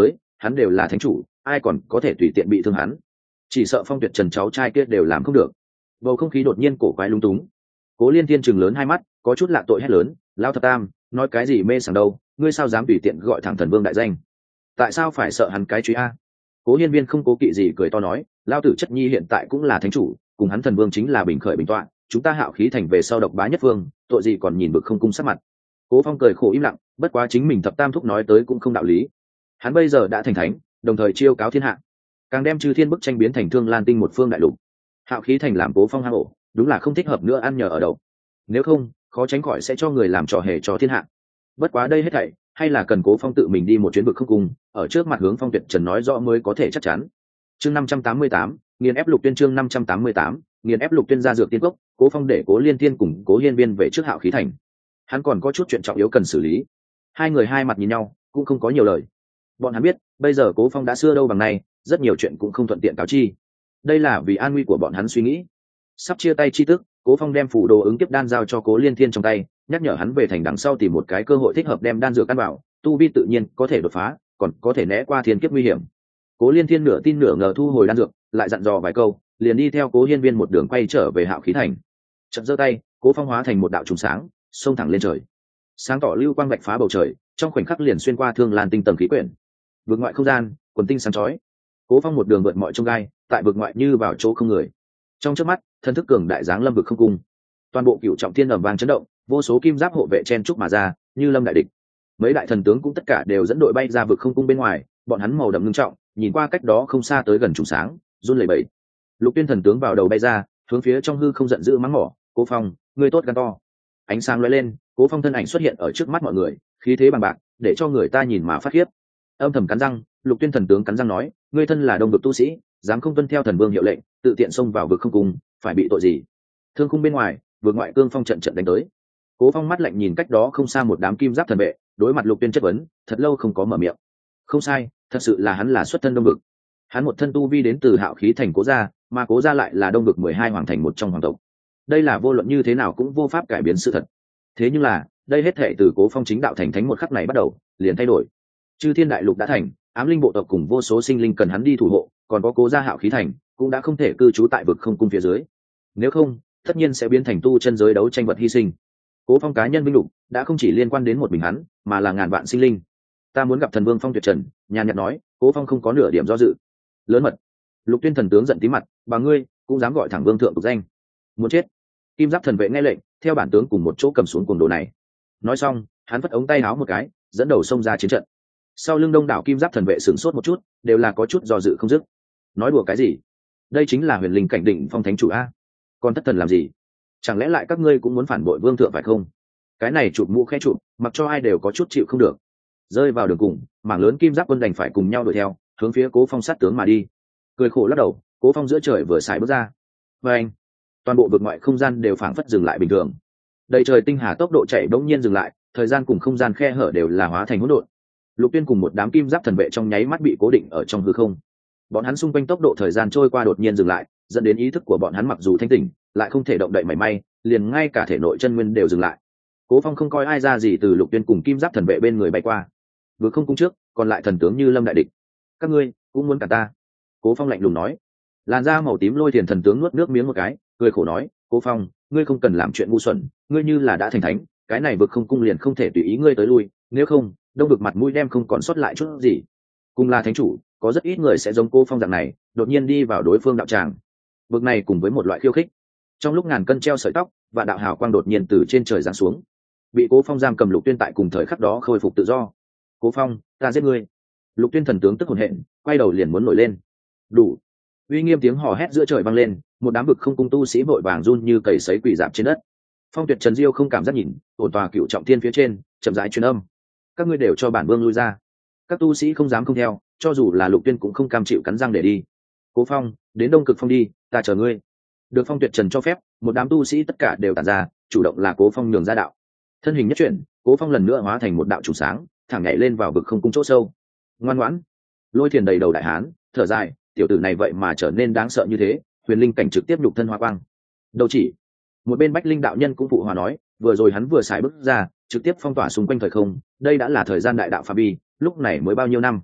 hắn đều là thánh chủ, ai còn có thể tùy tiện bị thương hắn. Chỉ sợ Phong Tuyệt Trần cháu trai kia đều làm không được. Bầu không khí đột nhiên cổ quái lung túng. Cố Liên Thiên trừng lớn hai mắt, có chút lạ tội hét lớn, lao thập tam, nói cái gì mê sảng đâu, ngươi sao dám tùy tiện gọi thẳng thần vương đại danh? Tại sao phải sợ hắn cái truy a? Cố Hiên Viên không cố kỵ gì cười to nói, lao tử chất nhi hiện tại cũng là thánh chủ, cùng hắn thần vương chính là bình khởi bình tọa, chúng ta Hạo Khí Thành về sau độc bá nhất vương, tội gì còn nhìn vực không cung sắc mặt. Cố Phong cười khổ im lặng, bất quá chính mình thập tam thúc nói tới cũng không đạo lý. Hắn bây giờ đã thành thánh, đồng thời chiêu cáo thiên hạ, càng đem chư thiên bức tranh biến thành Thương Lan Tinh một phương đại lục. Hạo Khí Thành làm Cố Phong hang ổ, đúng là không thích hợp nữa ăn nhờ ở đậu. Nếu không, khó tránh khỏi sẽ cho người làm trò hề cho thiên hạ. Bất quá đây hết thảy hay là cần Cố Phong tự mình đi một chuyến vực không cung, ở trước mặt hướng Phong Tuyệt Trần nói rõ mới có thể chắc chắn. Chương 588, nghiền ép Lục Tuyên. Chương 588, nghiền ép Lục Tuyên ra dược tiên cốc. Cố Phong để Cố Liên Thiên cùng Cố Hiên Viên về trước Hạo Khí Thành. Hắn còn có chút chuyện trọng yếu cần xử lý. Hai người hai mặt nhìn nhau, cũng không có nhiều lời. Bọn hắn biết, bây giờ Cố Phong đã xưa đâu bằng nay, rất nhiều chuyện cũng không thuận tiện cáo chi. Đây là vì an nguy của bọn hắn suy nghĩ. Sắp chia tay chi tức, Cố Phong đem phủ đồ ứng kiếp đan giao cho Cố Liên Thiên trong tay, nhắc nhở hắn về thành đằng sau tìm một cái cơ hội thích hợp đem đan dược căn bảo, tu vi tự nhiên có thể đột phá, còn có thể né qua thiên kiếp nguy hiểm. Cố Liên Thiên nửa tin nửa ngờ thu hồi đan dược, lại dặn dò vài câu, liền đi theo Cố Hiên Viên một đường quay trở về Hạo Khí Thành. Chợt giơ tay, Cố Phong hóa thành một đạo trùng sáng, xông thẳng lên trời. Sáng tỏ lưu quang vạch phá bầu trời, trong khoảnh khắc liền xuyên qua Thương Lan Tinh tầng khí quyển. Vượt ngoại không gian, quần tinh sáng chói. Cố Phong một đường vượt mọi chông gai, tại vực ngoại như vào chỗ không người. Trong chớp mắt, thân thức cường đại giáng lâm vực không cung. Toàn bộ cửu trọng thiên ầm vang chấn động, vô số kim giáp hộ vệ chen trúc mà ra, như lâm đại địch. Mấy đại thần tướng cũng tất cả đều dẫn đội bay ra vực không cung bên ngoài, bọn hắn màu đậm ngưng trọng, nhìn qua cách đó không xa tới gần trùng sáng, run lẩy bẩy. Lục Tuyên thần tướng vào đầu bay ra, hướng phía trong hư không giận dữ mắng mỏ, "Cố Phong, ngươi tốt gan to." Ánh sáng lóe lên, Cố Phong thân ảnh xuất hiện ở trước mắt mọi người, khí thế bằng bạc, để cho người ta nhìn mà phát khiếp. Âm thầm cắn răng, Lục Tuyên thần tướng cắn răng nói, "Ngươi thân là đông vực tu sĩ, dám không tuân theo thần vương hiệu lệnh, tự tiện xông vào vực không cung, phải bị tội gì?" Thương khung bên ngoài, vực ngoại cương phong trận trận đánh tới. Cố Phong mắt lạnh nhìn cách đó không xa một đám kim giáp thần vệ, đối mặt Lục Tuyên chất vấn, thật lâu không có mở miệng. Không sai, thật sự là hắn là xuất thân đông vực. Hắn một thân tu vi đến từ Hạo Khí Thành Cố gia, mà Cố gia lại là đông vực 12 hoàng thành một trong hoàng tộc. Đây là vô luận như thế nào cũng vô pháp cải biến sự thật. Thế nhưng là, đây hết thảy từ Cố Phong chính đạo thành thánh một khắc này bắt đầu, liền thay đổi. Chư Thiên đại lục đã thành, ám linh bộ tộc cùng vô số sinh linh cần hắn đi thủ hộ, còn có Cố gia Hạo Khí Thành cũng đã không thể cư trú tại vực không cung phía dưới. Nếu không, tất nhiên sẽ biến thành tu chân giới đấu tranh vật hy sinh. Cố Phong cá nhân vinh lục đã không chỉ liên quan đến một mình hắn, mà là ngàn vạn sinh linh. Ta muốn gặp thần vương Phong Tuyệt Trần, nhàn nhạt nói. Cố Phong không có nửa điểm do dự. Lớn mật. Lục Tuyên thần tướng giận tí mặt, bà ngươi cũng dám gọi thẳng vương thượng tục danh, muốn chết. Kim giáp thần vệ nghe lệnh, theo bản tướng cùng một chỗ cầm xuống cuồng đồ này. Nói xong, hắn vất ống tay áo một cái, dẫn đầu xông ra chiến trận. Sau lưng đông đảo kim giáp thần vệ sửng sốt một chút, đều là có chút do dự không dứt. Nói đùa cái gì? Đây chính là huyền linh cảnh đỉnh phong thánh chủ a, còn thất thần làm gì? Chẳng lẽ lại các ngươi cũng muốn phản bội vương thượng phải không? Cái này chụp mũ khẽ chụp, mặc cho ai đều có chút chịu không được. Rơi vào đường cùng, mảng lớn kim giáp quân đành phải cùng nhau đuổi theo, hướng phía Cố Phong sát tướng mà đi. Cười khổ lắc đầu, Cố Phong giữa trời vừa xài bước ra, và anh, toàn bộ vực ngoại không gian đều phảng phất dừng lại bình thường. Đầy trời tinh hà tốc độ chạy bỗng nhiên dừng lại, thời gian cùng không gian khe hở đều là hóa thành hỗn độn. Lục Tuyên cùng một đám kim giáp thần vệ trong nháy mắt bị cố định ở trong hư không. Bọn hắn xung quanh tốc độ thời gian trôi qua đột nhiên dừng lại, dẫn đến ý thức của bọn hắn mặc dù thanh tỉnh, lại không thể động đậy mảy may, liền ngay cả thể nội chân nguyên đều dừng lại. Cố Phong không coi ai ra gì từ Lục Tuyên cùng kim giáp thần vệ bên người bay qua. Vừa không cung trước, còn lại thần tướng như lâm đại địch. Các ngươi cũng muốn cả ta? Cố Phong lạnh lùng nói. Làn da màu tím Lôi Thiền thần tướng nuốt nước miếng một cái, cười khổ nói, Cố Phong, ngươi không cần làm chuyện ngu xuẩn, ngươi như là đã thành thánh, cái này vực không cung liền không thể tùy ý ngươi tới lui, nếu không, đông vực mặt mũi đem không còn sót lại chút gì. Cùng là thánh chủ, có rất ít người sẽ giống Cố Phong dạng này, đột nhiên đi vào đối phương đạo tràng. Vực này cùng với một loại khiêu khích. Trong lúc ngàn cân treo sợi tóc, và đạo hào quang đột nhiên từ trên trời giáng xuống, bị Cố Phong giam cầm Lục Tuyên tại cùng thời khắc đó khôi phục tự do. Cố Phong, ta giết ngươi. Lục Tuyên thần tướng tức hồn hện, quay đầu liền muốn nổi lên. Đủ. Uy nghiêm tiếng hò hét giữa trời vang lên, một đám vực không cung tu sĩ vội vàng run như cầy sấy quỳ rạp trên đất. Phong Tuyệt Trần Diêu không cảm giác nhìn, ổn tòa cựu trọng thiên phía trên, chậm rãi truyền âm. Các ngươi đều cho bản vương lui ra. Các tu sĩ không dám không theo, cho dù là Lục Tuyên cũng không cam chịu cắn răng để đi. Cố Phong, đến Đông Cực Phong đi, ta chờ ngươi. Được Phong Tuyệt Trần cho phép, một đám tu sĩ tất cả đều tản ra, chủ động là Cố Phong nhường ra đạo. Thân hình nhất chuyển, Cố Phong lần nữa hóa thành một đạo trùng sáng, thẳng nhảy lên vào vực không cung chỗ sâu. Ngoan ngoãn. Lôi Thiền đầy đầu đại hán, thở dài, tiểu tử này vậy mà trở nên đáng sợ như thế, huyền linh cảnh trực tiếp nhục thân hoa quang. Đâu chỉ. Một bên Bách Linh đạo nhân cũng phụ hòa nói, vừa rồi hắn vừa xài bước ra, trực tiếp phong tỏa xung quanh thời không, đây đã là thời gian đại đạo phạm vi, lúc này mới bao nhiêu năm.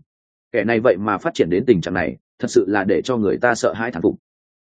kẻ này vậy mà phát triển đến tình trạng này, thật sự là để cho người ta sợ hãi thán phục.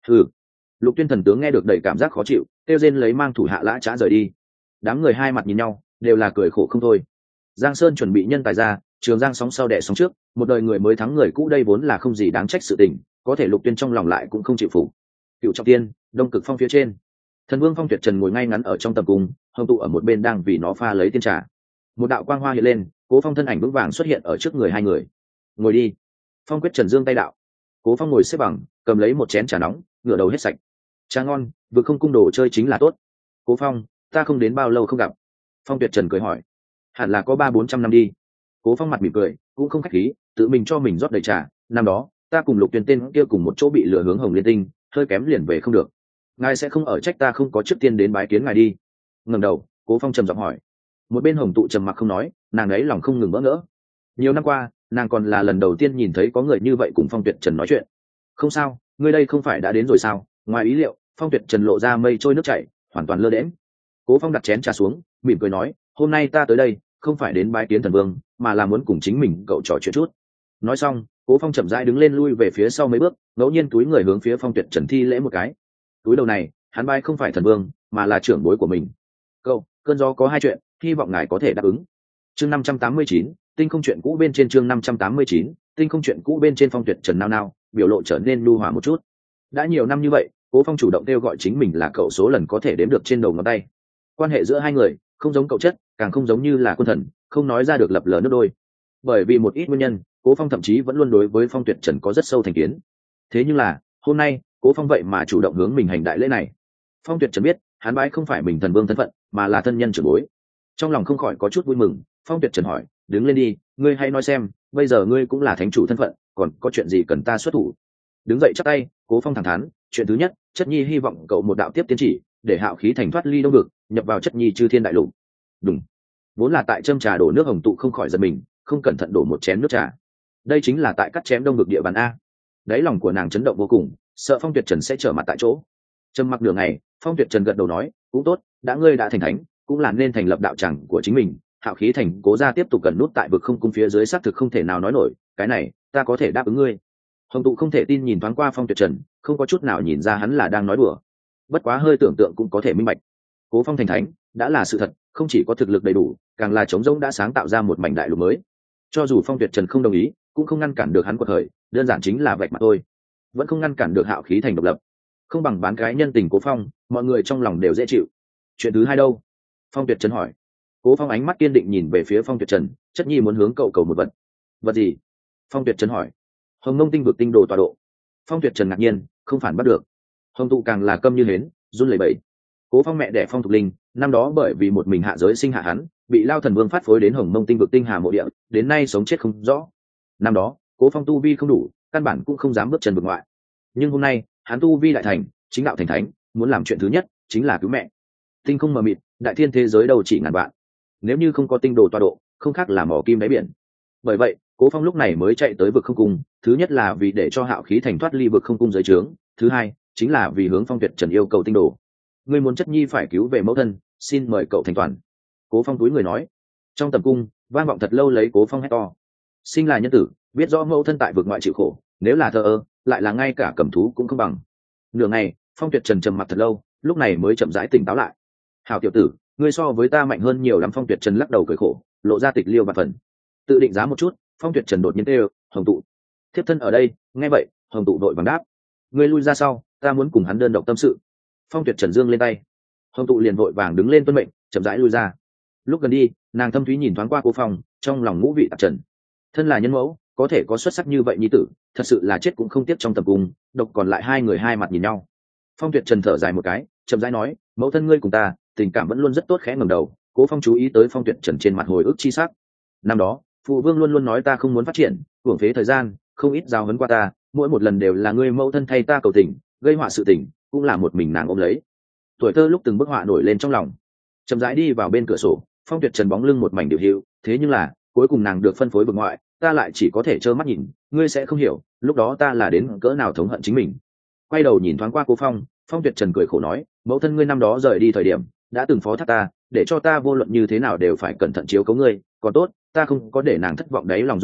Lục Tuyên thần tướng nghe được đầy cảm giác khó chịu, kêu rên lấy mang thủ hạ lã chã rời đi. Đám người hai mặt nhìn nhau, đều là cười khổ không thôi. Giang Sơn chuẩn bị nhân tài ra, Trường Giang sóng sau đẻ sóng trước, một đời người mới thắng người cũ, đây vốn là không gì đáng trách sự tình, có thể Lục Tuyên trong lòng lại cũng không chịu phục. Cựu trọng tiên, Đông Cực Phong phía trên, Thần Vương Phong Tuyệt Trần ngồi ngay ngắn ở trong tầm cung, Hồng Tụ ở một bên đang vì nó pha lấy tiên trà. Một đạo quang hoa hiện lên, Cố Phong thân ảnh vững vàng xuất hiện ở trước người hai người. Ngồi đi. Phong Quyết Trần giương tay đạo. Cố Phong ngồi xếp bằng, cầm lấy một chén trà nóng, ngửa đầu hết sạch. Trà ngon, vừa không cung đồ chơi chính là tốt. Cố Phong, ta không đến bao lâu không gặp. Phong Tuyệt Trần cười hỏi. Hẳn là có 300-400 năm đi. Cố Phong mặt mỉm cười, cũng không khách khí, tự mình cho mình rót đầy trà. Năm đó, ta cùng Lục Tuyên tên kia cùng một chỗ bị lừa hướng Hồng Liên Tinh, hơi kém liền về không được. Ngài sẽ không ở trách ta không có trước tiên đến bái kiến ngài đi. Ngẩng đầu, Cố Phong trầm giọng hỏi. Một bên Hồng Tụ trầm mặc không nói, nàng ấy lòng không ngừng bỡ ngỡ. Nhiều năm qua, nàng còn là lần đầu tiên nhìn thấy có người như vậy cùng Phong Tuyệt Trần nói chuyện. Không sao, ngươi đây không phải đã đến rồi sao? Ngoài ý liệu, Phong Tuyệt Trần lộ ra mây trôi nước chảy, hoàn toàn lơ đễnh. Cố Phong đặt chén trà xuống, mỉm cười nói, hôm nay ta tới đây không phải đến bái kiến thần vương, mà là muốn cùng chính mình cậu trò chuyện chút. Nói xong, Cố Phong chậm rãi đứng lên lui về phía sau mấy bước, ngẫu nhiên túi người hướng phía Phong Tuyệt Trần thi lễ một cái. Túi đầu này, hắn bái không phải thần vương, mà là trưởng bối của mình. Cậu, cơn gió có hai chuyện, hy vọng ngài có thể đáp ứng. Chương 589, tinh không chuyện cũ bên trên, chương 589, tinh không chuyện cũ bên trên. Phong Tuyệt Trần nao nao, biểu lộ trở nên nhu hòa một chút. Đã nhiều năm như vậy, Cố Phong chủ động kêu gọi chính mình là cậu số lần có thể đếm được trên đầu ngón tay. Quan hệ giữa hai người không giống cậu chất, càng không giống như là quân thần, không nói ra được lập lờ nước đôi. Bởi vì một ít nguyên nhân, Cố Phong thậm chí vẫn luôn đối với Phong Tuyệt Trần có rất sâu thành kiến. Thế nhưng là hôm nay, Cố Phong vậy mà chủ động hướng mình hành đại lễ này. Phong Tuyệt Trần biết, hắn bái không phải mình thần vương thân phận, mà là thân nhân trưởng bối. Trong lòng không khỏi có chút vui mừng. Phong Tuyệt Trần hỏi, đứng lên đi, ngươi hãy nói xem, bây giờ ngươi cũng là thánh chủ thân phận, còn có chuyện gì cần ta xuất thủ? Đứng dậy chắp tay, Cố Phong thẳng thắn, chuyện thứ nhất, chất nhi hy vọng cậu một đạo tiếp tiến chỉ, để Hạo Khí Thành thoát ly Đông Vực, nhập vào chất nhi chư thiên đại lục. Đúng. Vốn là tại châm trà đổ nước, Hồng Tụ không khỏi giật mình, không cẩn thận đổ một chén nước trà. Đây chính là tại cắt chém Đông Vực địa bàn a. Đáy lòng của nàng chấn động vô cùng, sợ Phong Tuyệt Trần sẽ trở mặt tại chỗ. Trầm mặc đường này, Phong Tuyệt Trần gật đầu nói, cũng tốt, đã ngươi đã thành thánh, cũng là nên thành lập đạo tràng của chính mình. Hạo Khí Thành Cố gia tiếp tục cần nút tại vực không cung phía dưới, xác thực không thể nào nói nổi, cái này ta có thể đáp ứng ngươi. Hồng Tụ không thể tin nhìn thoáng qua Phong Tuyệt Trần, không có chút nào nhìn ra hắn là đang nói đùa. Bất quá hơi tưởng tượng cũng có thể minh bạch. Cố Phong thành thánh đã là sự thật, không chỉ có thực lực đầy đủ, càng là trống rỗng đã sáng tạo ra một mảnh đại lục mới. Cho dù Phong Tuyệt Trần không đồng ý, cũng không ngăn cản được hắn quật khởi, đơn giản chính là vạch mặt thôi. Vẫn không ngăn cản được Hạo Khí Thành độc lập. Không bằng bán cái nhân tình Cố Phong, mọi người trong lòng đều dễ chịu. Chuyện thứ hai đâu? Phong Tuyệt Trần hỏi. Cố Phong ánh mắt kiên định nhìn về phía Phong Tuyệt Trần, chất nhi muốn hướng cậu cầu một vật. Vật gì? Phong Tuyệt Trần hỏi. Hồng Mông tinh vực tinh đồ tọa độ. Phong Tuyệt Trần ngạc nhiên, không phản bắt được. Hồng Tụ càng là câm như hến, run lẩy bẩy. Cố Phong mẹ đẻ Phong Thục Linh, năm đó bởi vì một mình hạ giới sinh hạ hắn, bị Lao Thần Vương phát phối đến Hồng Mông tinh vực tinh hà mộ địa, đến nay sống chết không rõ. Năm đó, Cố Phong tu vi không đủ, căn bản cũng không dám bước chân vực ngoại. Nhưng hôm nay, hắn tu vi đại thành, chính đạo thành thánh, muốn làm chuyện thứ nhất chính là cứu mẹ. Tinh không mờ mịt, đại thiên thế giới đâu chỉ ngàn vạn. Nếu như không có tinh đồ tọa độ, không khác là mỏ kim đáy biển. Bởi vậy, Cố Phong lúc này mới chạy tới vực không cung, thứ nhất là vì để cho Hạo Khí Thành thoát ly vực không cung giới trướng, thứ hai chính là vì hướng Phong Tuyệt Trần yêu cầu tinh đồ. Ngươi muốn chất nhi phải cứu về mẫu thân, xin mời cậu thành toàn. Cố Phong túi người nói. Trong tầm cung vang vọng thật lâu lấy Cố Phong hét to. Sinh là nhân tử, biết rõ mẫu thân tại vực ngoại chịu khổ, nếu là thờ ơ, lại là ngay cả cầm thú cũng không bằng. Nửa ngày, Phong Tuyệt Trần trầm mặt thật lâu, lúc này mới chậm rãi tỉnh táo lại. Hảo tiểu tử, ngươi so với ta mạnh hơn nhiều lắm. Phong Tuyệt Trần lắc đầu cười khổ, lộ ra tịch liêu và phần. Tự định giá một chút, Phong Tuyệt Trần đột nhiên kêu, Hồng Tụ, thiếp thân ở đây. Nghe vậy, Hồng Tụ đội vàng đáp, ngươi lui ra sau, ta muốn cùng hắn đơn độc tâm sự. Phong Tuyệt Trần dương lên tay, Hồng Tụ liền vội vàng đứng lên tuân mệnh, chậm rãi lui ra. Lúc gần đi, nàng thâm thúy nhìn thoáng qua Cố Phong, trong lòng ngũ vị tạp trần. Thân là nhân mẫu, có thể có xuất sắc như vậy nhi tử, thật sự là chết cũng không tiếc. Trong tầm cung, độc còn lại hai người hai mặt nhìn nhau. Phong Tuyệt Trần thở dài một cái, chậm rãi nói, mẫu thân ngươi cùng ta tình cảm vẫn luôn rất tốt. Khẽ ngẩng đầu, Cố Phong chú ý tới Phong Tuyệt Trần trên mặt hồi ức chi sắc. Năm đó, phụ vương luôn luôn nói ta không muốn phát triển, hưởng phế thời gian, không ít giao huấn qua ta, mỗi một lần đều là ngươi mẫu thân thay ta cầu tình, gây họa sự tình, cũng là một mình nàng ôm lấy. Tuổi thơ lúc từng bức họa nổi lên trong lòng. Chậm rãi đi vào bên cửa sổ, Phong Tuyệt Trần bóng lưng một mảnh điều hữu, thế nhưng là cuối cùng nàng được phân phối vực ngoại, ta lại chỉ có thể trơ mắt nhìn. Ngươi sẽ không hiểu, lúc đó ta là đến cỡ nào thống hận chính mình. Quay đầu nhìn thoáng qua Cố Phong, Phong Tuyệt Trần cười khổ nói, mẫu thân ngươi năm đó rời đi thời điểm, đã từng phó thác ta, để cho ta vô luận như thế nào đều phải cẩn thận chiếu cố ngươi, còn tốt, ta không có để nàng thất vọng. Đấy lòng run lên,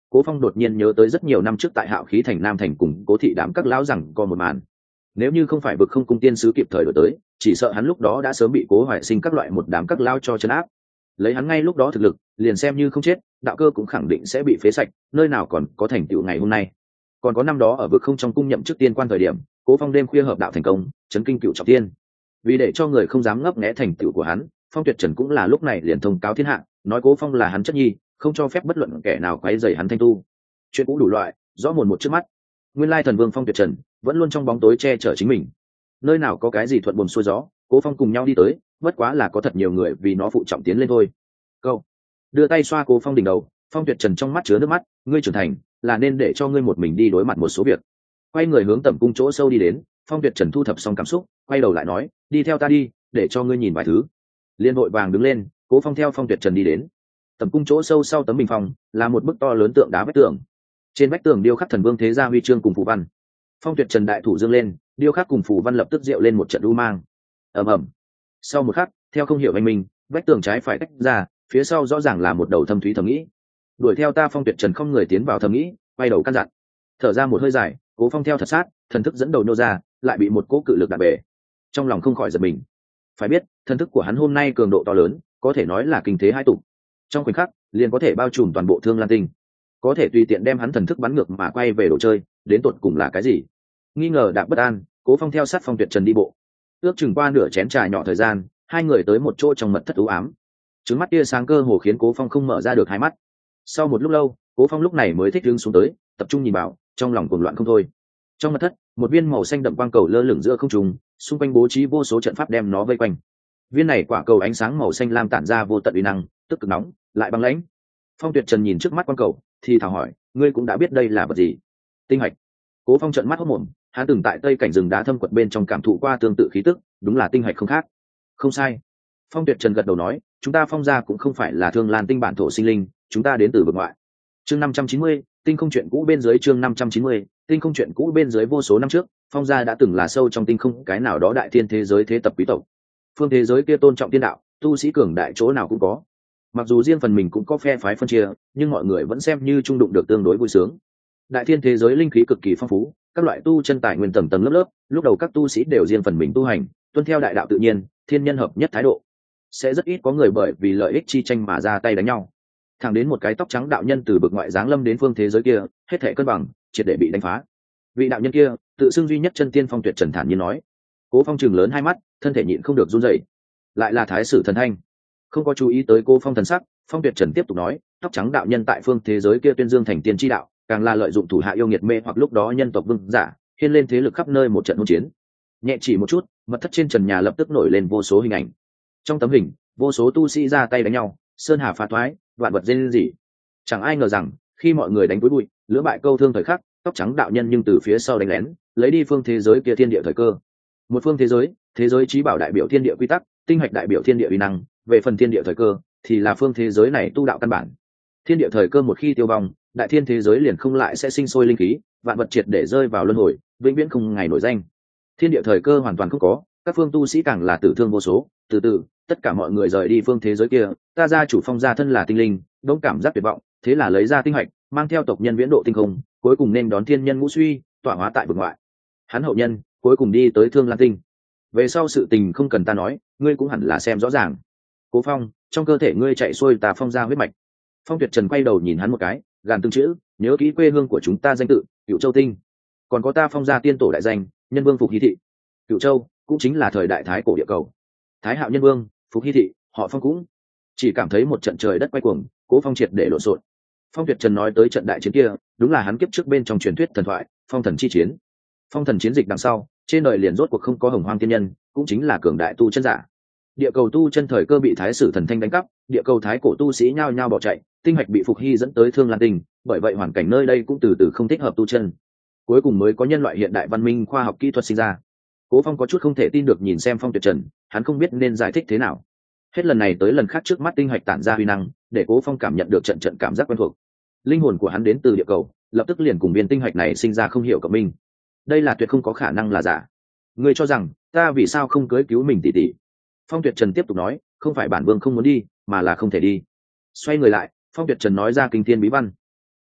Cố Phong đột nhiên nhớ tới rất nhiều năm trước tại Hạo Khí Thành Nam Thành cùng Cố thị đám các lão rằng có một màn. Nếu như không phải vực không cung tiên sứ kịp thời đổi tới, chỉ sợ hắn lúc đó đã sớm bị Cố Hoài Sinh các loại một đám các lão cho trấn áp. Lấy hắn ngay lúc đó thực lực, liền xem như không chết, đạo cơ cũng khẳng định sẽ bị phế sạch, nơi nào còn có thành tựu ngày hôm nay. Còn có năm đó ở vực không trong cung nhậm chức tiên quan thời điểm, Cố Phong đêm khuya hợp đạo thành công, chấn kinh cựu trọng tiên. Vì để cho người không dám ngấp nghé thành tựu của hắn, Phong Tuyệt Trần cũng là lúc này liền thông cáo thiên hạ, nói Cố Phong là hắn chất nhi, không cho phép bất luận kẻ nào quấy rầy hắn thanh tu. Chuyện cũ đủ loại, rõ mồn một trước mắt. Nguyên lai thần vương Phong Tuyệt Trần vẫn luôn trong bóng tối che chở chính mình. Nơi nào có cái gì thuận buồm xuôi gió, Cố Phong cùng nhau đi tới, bất quá là có thật nhiều người vì nó phụ trọng tiến lên thôi. Câu đưa tay xoa Cố Phong đỉnh đầu, Phong Tuyệt Trần trong mắt chứa nước mắt, ngươi trưởng thành, là nên để cho ngươi một mình đi đối mặt một số việc. Quay người hướng tẩm cung chỗ sâu đi đến, Phong Tuyệt Trần thu thập xong cảm xúc, quay đầu lại nói, đi theo ta đi, để cho ngươi nhìn vài thứ. Liên hội vàng đứng lên, Cố Phong theo Phong Tuyệt Trần đi đến. Tẩm cung chỗ sâu sau tấm bình phong là một bức to lớn tượng đá vách tường. Trên vách tường điêu khắc thần vương thế gia huy chương cùng phù văn. Phong Tuyệt Trần đại thủ dương lên, điêu khắc cùng phù văn lập tức diệu lên một trận u mang. Ầm ầm. Sau một khắc, theo không hiểu anh minh, vách tường trái phải tách ra, phía sau rõ ràng là một đầu thâm thúy thầm nghĩ. Đuổi theo ta. Phong Tuyệt Trần không người tiến vào thầm nghĩ, quay đầu căn dặn. Thở ra một hơi dài, Cố Phong theo thật sát, thần thức dẫn đầu nô ra, lại bị một cỗ cự lực đạp bể. Trong lòng không khỏi giật mình. Phải biết, thần thức của hắn hôm nay cường độ to lớn, có thể nói là kinh thế hai tụ. Trong khoảnh khắc, liền có thể bao trùm toàn bộ Thương Lan Tinh. Có thể tùy tiện đem hắn thần thức bắn ngược mà quay về đồ chơi, đến tột cùng là cái gì? Nghi ngờ đạp bất an, Cố Phong theo sát Phong Tuyệt Trần đi bộ. Ước chừng qua nửa chén trà nhỏ thời gian, hai người tới một chỗ trong mật thất u ám. Trứng mắt tia sáng cơ hồ khiến Cố Phong không mở ra được hai mắt. Sau một lúc lâu, Cố Phong lúc này mới thích đứng xuống tới, tập trung nhìn vào, trong lòng cuồng loạn không thôi. Trong mật thất, một viên màu xanh đậm quang cầu lơ lửng giữa không trung, xung quanh bố trí vô số trận pháp đem nó vây quanh. Viên này quả cầu ánh sáng màu xanh lam tản ra vô tận uy năng, tức cực nóng, lại băng lãnh. Phong Tuyệt Trần nhìn trước mắt quang cầu, thì thào hỏi, ngươi cũng đã biết đây là vật gì? Tinh hạch. Cố Phong trợn mắt hốt mồm, hắn từng tại tây cảnh rừng đá thâm quật bên trong cảm thụ qua tương tự khí tức, đúng là tinh hạch không khác. Không sai. Phong Tuyệt Trần gật đầu nói, chúng ta Phong gia cũng không phải là Thương Lan Tinh bản thổ sinh linh, chúng ta đến từ vực ngoại. Chương 590, tinh không chuyện cũ bên dưới. Chương 590, tinh không chuyện cũ bên dưới. Vô số năm trước, Phong gia đã từng là sâu trong tinh không cái nào đó đại thiên thế giới thế tập quý tộc. Phương thế giới kia tôn trọng tiên đạo, tu sĩ cường đại chỗ nào cũng có. Mặc dù riêng phần mình cũng có phe phái phân chia, nhưng mọi người vẫn xem như trung đụng được tương đối vui sướng. Đại thiên thế giới linh khí cực kỳ phong phú, các loại tu chân tài nguyên tầng tầng lớp lớp, lúc đầu các tu sĩ đều riêng phần mình tu hành, tuân theo đại đạo tự nhiên, thiên nhân hợp nhất thái độ. Sẽ rất ít có người bởi vì lợi ích chi tranh mà ra tay đánh nhau. Thẳng đến một cái tóc trắng đạo nhân từ bực ngoại giáng lâm đến phương thế giới kia, hết thảy cân bằng triệt để bị đánh phá. Vị đạo nhân kia tự xưng duy nhất chân tiên. Phong Tuyệt Trần thản nhiên nói. Cố Phong trừng lớn hai mắt, thân thể nhịn không được run rẩy. Lại là Thái Sử Thần Thanh. Không có chú ý tới Cố Phong thần sắc, Phong Tuyệt Trần tiếp tục nói, tóc trắng đạo nhân tại phương thế giới kia tuyên dương thành tiên chi đạo, càng là lợi dụng thủ hạ yêu nghiệt mê hoặc lúc đó nhân tộc vương giả, hiên lên thế lực khắp nơi một trận hỗn chiến. Nhẹ chỉ một chút, mật thất trên trần nhà lập tức nổi lên vô số hình ảnh. Trong tấm hình, vô số tu sĩ ra tay đánh nhau, sơn hà phá thoái, vạn vật rên rỉ. Chẳng ai ngờ rằng, khi mọi người đánh túi bụi, lưỡng bại câu thương thời khắc, tóc trắng đạo nhân nhưng từ phía sau đánh lén, lấy đi phương thế giới kia thiên địa thời cơ. Một phương thế giới chí bảo đại biểu thiên địa quy tắc, tinh hạch đại biểu thiên địa uy năng, về phần thiên địa thời cơ thì là phương thế giới này tu đạo căn bản. Thiên địa thời cơ một khi tiêu vong, đại thiên thế giới liền không lại sẽ sinh sôi linh khí, vạn vật triệt để rơi vào luân hồi, vĩnh viễn không ngày nổi danh. Thiên địa thời cơ hoàn toàn không có, các phương tu sĩ càng là tử thương vô số. Từ từ, tất cả mọi người rời đi phương thế giới kia, ta gia chủ Phong gia thân là tinh linh, đống cảm giác tuyệt vọng, thế là lấy ra tinh hạch, mang theo tộc nhân viễn độ tinh không, cuối cùng nên đón thiên nhân ngũ suy, tọa hóa tại vực ngoại. Hắn hậu nhân cuối cùng đi tới Thương Lan Tinh. Về sau sự tình không cần ta nói, ngươi cũng hẳn là xem rõ ràng. Cố Phong, trong cơ thể ngươi chạy xuôi ta Phong gia huyết mạch. Phong Tuyệt Trần quay đầu nhìn hắn một cái, gàn từng chữ, nhớ kỹ quê hương của chúng ta danh tự, Cửu Châu Tinh. Còn có ta Phong gia tiên tổ đại danh, Nhân Vương Phục Hy Thị. Cửu Châu cũng chính là thời đại thái cổ địa cầu. Thái Hạo Nhân Vương, Phục Hy Thị, họ Phong cũng. Chỉ cảm thấy một trận trời đất quay cuồng, Cố Phong triệt để lộn xộn. Phong Tuyệt Trần nói tới trận đại chiến kia, đúng là hắn kiếp trước bên trong truyền thuyết thần thoại, Phong Thần chi chiến. Phong thần chiến dịch đằng sau, trên đời liền rốt cuộc không có Hồng Hoang tiên nhân, cũng chính là cường đại tu chân giả. Địa cầu tu chân thời cơ bị Thái Sử Thần Thanh đánh cắp, địa cầu thái cổ tu sĩ nhao nhao bỏ chạy, tinh hạch bị Phục Hy dẫn tới Thương Lan Tinh, bởi vậy hoàn cảnh nơi đây cũng từ từ không thích hợp tu chân. Cuối cùng mới có nhân loại hiện đại văn minh khoa học kỹ thuật sinh ra. Cố Phong có chút không thể tin được nhìn xem Phong Tuyệt Trần, hắn không biết nên giải thích thế nào. Hết lần này tới lần khác trước mắt tinh hạch tản ra uy năng, để Cố Phong cảm nhận được trận trận cảm giác quen thuộc. Linh hồn của hắn đến từ địa cầu, lập tức liền cùng viên tinh hạch này sinh ra không hiểu cộng minh. Đây là tuyệt không có khả năng là giả. Ngươi cho rằng ta vì sao không cưới cứu mình tỷ tỷ? Phong Tuyệt Trần tiếp tục nói, không phải bản vương không muốn đi, mà là không thể đi. Xoay người lại, Phong Tuyệt Trần nói ra kinh thiên bí văn.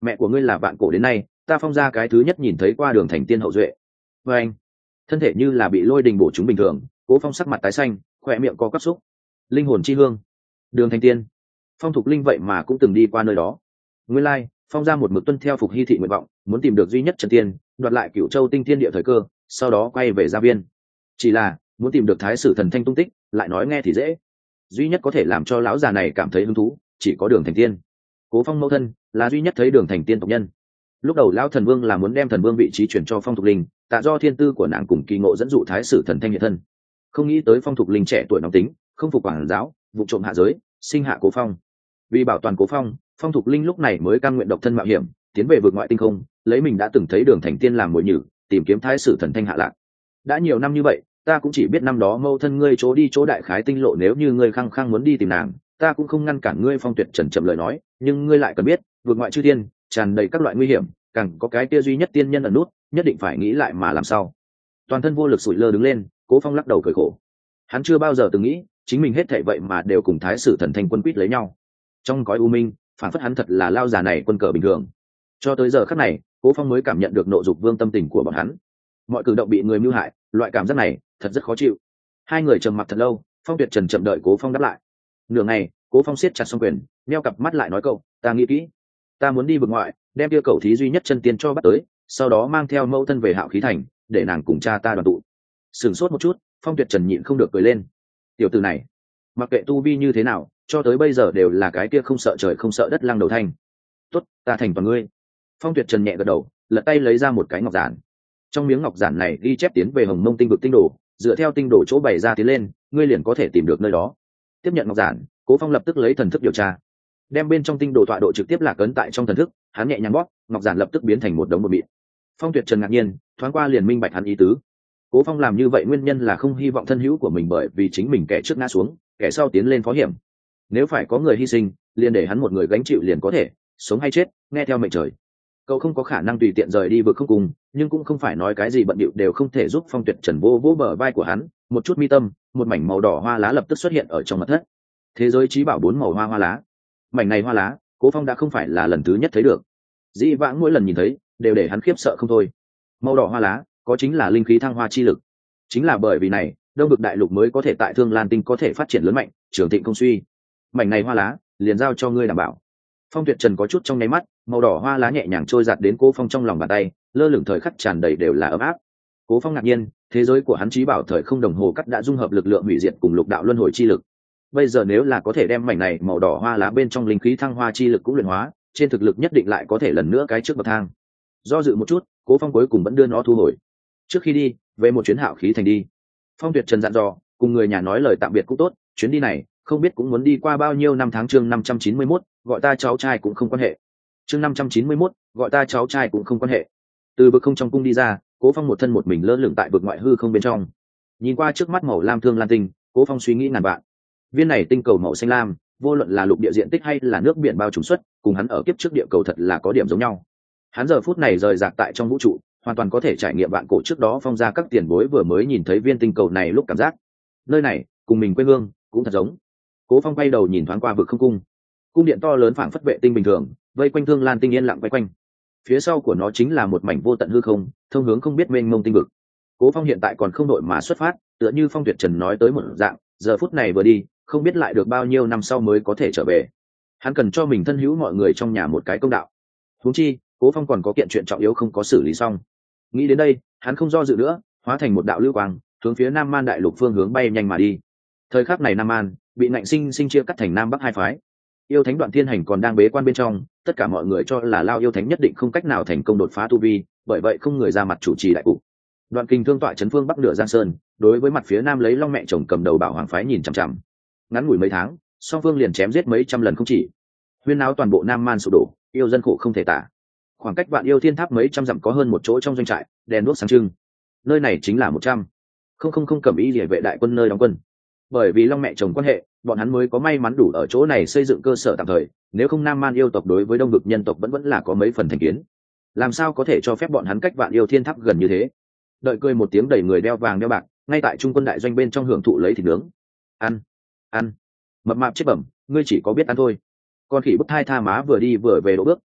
mẹ của ngươi là vạn cổ đến nay ta Phong gia cái thứ nhất nhìn thấy qua Đường Thành Tiên hậu duệ. Và anh, thân thể như là bị lôi đình bổ chúng bình thường, Cố Phong sắc mặt tái xanh, khỏe miệng co quắp xúc. Linh hồn chi hương, Đường Thành Tiên, Phong Thục Linh vậy mà cũng từng đi qua nơi đó. Nguyên lai, Phong gia một mực tuân theo Phục Hy thị nguyện vọng, muốn tìm được duy nhất chân tiên, đoạt lại Cửu Châu tinh thiên địa thời cơ, sau đó quay về gia viên. Chỉ là muốn tìm được Thái Sử Thần Thanh tung tích, lại nói nghe thì dễ, duy nhất có thể làm cho lão già này cảm thấy hứng thú chỉ có Đường Thành Tiên. Cố Phong mẫu thân là duy nhất thấy Đường Thành Tiên tộc nhân. Lúc đầu lão thần vương là muốn đem thần vương vị trí chuyển cho Phong Thục Linh, tạ do thiên tư của nàng cùng kỳ ngộ dẫn dụ Thái Sử Thần Thanh hiện thân. Không nghĩ tới Phong Thục Linh trẻ tuổi nóng tính, không phục quản giáo, vụ trộm hạ giới, sinh hạ Cố Phong. Vì bảo toàn Cố Phong, Phong Thục Linh lúc này mới cam nguyện độc thân mạo hiểm, tiến về vực ngoại tinh không, lấy mình đã từng thấy Đường Thành Tiên làm mồi nhử, tìm kiếm Thái Sử Thần Thanh hạ lạc. Đã nhiều năm như vậy, ta cũng chỉ biết năm đó mâu thân ngươi chỗ đi chỗ đại khái tinh lộ, nếu như ngươi khăng khăng muốn đi tìm nàng, ta cũng không ngăn cản ngươi. Phong Tuyệt Trần chậm lời nói, nhưng ngươi lại cần biết, vượt ngoại chư thiên tràn đầy các loại nguy hiểm, càng có cái kia duy nhất tiên nhân ẩn nút, nhất định phải nghĩ lại mà làm sao. Toàn thân vô lực sụi lơ đứng lên, Cố Phong lắc đầu cười khổ. Hắn chưa bao giờ từng nghĩ chính mình hết thảy vậy mà đều cùng Thái Sử Thần Thanh quân quýt lấy nhau. Trong cõi u minh, phản phất hắn thật là lao già này quân cờ bình thường. Cho tới giờ khắc này, Cố Phong mới cảm nhận được nộ dục vương tâm tình của bọn hắn. Mọi cử động bị người mưu hại, loại cảm giác này thật rất khó chịu. Hai người trầm mặc thật lâu, Phong Tuyệt Trần chậm đợi Cố Phong đáp lại. Nửa ngày, Cố Phong siết chặt song quyền, neo cặp mắt lại nói câu, ta nghĩ kỹ, ta muốn đi vực ngoại, đem kia cẩu thí duy nhất chân tiên cho bắt tới, sau đó mang theo mẫu thân về Hạo Khí Thành, để nàng cùng cha ta đoàn tụ. Sửng sốt một chút, Phong Tuyệt Trần nhịn không được cười lên. Tiểu tử này, mặc kệ tu vi như thế nào, cho tới bây giờ đều là cái kia không sợ trời không sợ đất lăng đầu thanh. Tốt, ta thành toàn ngươi. Phong Tuyệt Trần nhẹ gật đầu, lật tay lấy ra một cái ngọc giản. Trong miếng ngọc giản này ghi chép tiến về Hồng Mông tinh vực tinh đồ, dựa theo tinh đồ chỗ bày ra tiến lên, ngươi liền có thể tìm được nơi đó. Tiếp nhận ngọc giản, Cố Phong lập tức lấy thần thức điều tra, đem bên trong tinh đồ tọa độ trực tiếp lạc ấn tại trong thần thức, hắn nhẹ nhàng bóp, ngọc giản lập tức biến thành một đống bột mịn. Phong Tuyệt Trần ngạc nhiên, thoáng qua liền minh bạch hắn ý tứ. Cố Phong làm như vậy nguyên nhân là không hy vọng thân hữu của mình bởi vì chính mình kẻ trước ngã xuống, kẻ sau tiến lên phó hiểm. Nếu phải có người hy sinh, liền để hắn một người gánh chịu liền có thể, sống hay chết, nghe theo mệnh trời. Cậu không có khả năng tùy tiện rời đi vực không cùng, nhưng cũng không phải nói cái gì bận bịu đều không thể giúp. Phong Tuyệt Trần vô bờ vai của hắn, một chút mi tâm, một mảnh màu đỏ hoa lá lập tức xuất hiện ở trong mật thất. Thế giới trí bảo 4 màu hoa lá. Mảnh này hoa lá, Cố Phong đã không phải là lần thứ nhất thấy được. Dĩ vãng mỗi lần nhìn thấy, đều để hắn khiếp sợ không thôi. Màu đỏ hoa lá, có chính là linh khí thăng hoa chi lực. Chính là bởi vì này, Đông Vực Đại Lục mới có thể tại Thương Lan Tinh có thể phát triển lớn mạnh, trường thịnh không suy. Mảnh này hoa lá, liền giao cho ngươi đảm bảo. Phong Tuyệt Trần có chút trong nháy mắt, màu đỏ hoa lá nhẹ nhàng trôi giạt đến Cố Phong trong lòng bàn tay, lơ lửng thời khắc tràn đầy đều là ấm áp. Cố Phong ngạc nhiên, thế giới của hắn trí bảo thời không đồng hồ cắt đã dung hợp lực lượng hủy diệt cùng lục đạo luân hồi chi lực. Bây giờ nếu là có thể đem mảnh này màu đỏ hoa lá bên trong linh khí thăng hoa chi lực cũng luyện hóa, trên thực lực nhất định lại có thể lần nữa cái trước bậc thang. Do dự một chút, Cố Phong cuối cùng vẫn đưa nó thu hồi. Trước khi đi, về một chuyến Hạo Khí Thành đi. Phong Tuyệt Trần dặn dò, cùng người nhà nói lời tạm biệt cũng tốt, chuyến đi này không biết cũng muốn đi qua bao nhiêu năm tháng. Chương 591, gọi ta cháu trai cũng không quan hệ. Chương 591, gọi ta cháu trai cũng không quan hệ. Từ vực không trong cung đi ra, Cố Phong một thân một mình lơ lửng tại vực ngoại hư không bên trong. Nhìn qua trước mắt màu lam Thương Lan Tinh, Cố Phong suy nghĩ ngàn vạn. Viên này tinh cầu màu xanh lam, vô luận là lục địa diện tích hay là nước biển bao trùm suất, cùng hắn ở kiếp trước địa cầu thật là có điểm giống nhau. Hắn giờ phút này rời rạc tại trong vũ trụ, hoàn toàn có thể trải nghiệm vạn cổ trước đó Phong gia các tiền bối vừa mới nhìn thấy viên tinh cầu này lúc cảm giác. Nơi này, cùng mình quê hương, cũng thật giống. Cố Phong quay đầu nhìn thoáng qua vực không cung. Cung điện to lớn phảng phất vệ tinh bình thường, vây quanh Thương Lan Tinh yên lặng quay quanh. Phía sau của nó chính là một mảnh vô tận hư không, thông hướng không biết mênh mông tinh vực. Cố Phong hiện tại còn không đội mà xuất phát, tựa như Phong Tuyệt Trần nói tới một dạng, giờ phút này vừa đi, không biết lại được bao nhiêu năm sau mới có thể trở về. Hắn cần cho mình thân hữu mọi người trong nhà một cái công đạo. Huống chi, Cố Phong còn có kiện chuyện trọng yếu không có xử lý xong. Nghĩ đến đây, hắn không do dự nữa, hóa thành một đạo lưu quang, hướng phía Nam Man Đại Lục phương hướng bay nhanh mà đi. Thời khắc này Nam Man bị nạnh sinh chia cắt thành Nam Bắc hai phái. Yêu Thánh Đoạn Thiên Hành còn đang bế quan bên trong, tất cả mọi người cho là Lao Yêu Thánh nhất định không cách nào thành công đột phá tu vi, bởi vậy không người ra mặt chủ trì đại cục. Đoạn Kình thương tọa trấn phương Bắc nửa Giang Sơn, đối với mặt phía Nam lấy Long mẹ chồng cầm đầu Bảo Hoàng phái nhìn chằm chằm. Ngắn ngủi mấy tháng, song phương liền chém giết mấy trăm lần không chỉ. Huyên náo toàn bộ Nam Man sụp đổ, yêu dân khổ không thể tả. Khoảng cách Vạn Yêu Thiên Tháp mấy trăm dặm có hơn một chỗ trong doanh trại, đèn đuốc sáng trưng. Nơi này chính là 100,000 cẩm y liề vệ đại quân nơi đóng quân. Bởi vì Long mẹ chồng quan hệ, bọn hắn mới có may mắn đủ ở chỗ này xây dựng cơ sở tạm thời, nếu không Nam Man yêu tộc đối với Đông Vực nhân tộc vẫn là có mấy phần thành kiến. Làm sao có thể cho phép bọn hắn cách Vạn Yêu Thiên Tháp gần như thế? Đợi cười một tiếng, đẩy người đeo vàng đeo bạc, ngay tại trung quân đại doanh bên trong hưởng thụ lấy thịt nướng. Ăn, mập mạp chết bẩm, ngươi chỉ có biết ăn thôi. Con khỉ bức thai tha má vừa đi vừa về đổ bước,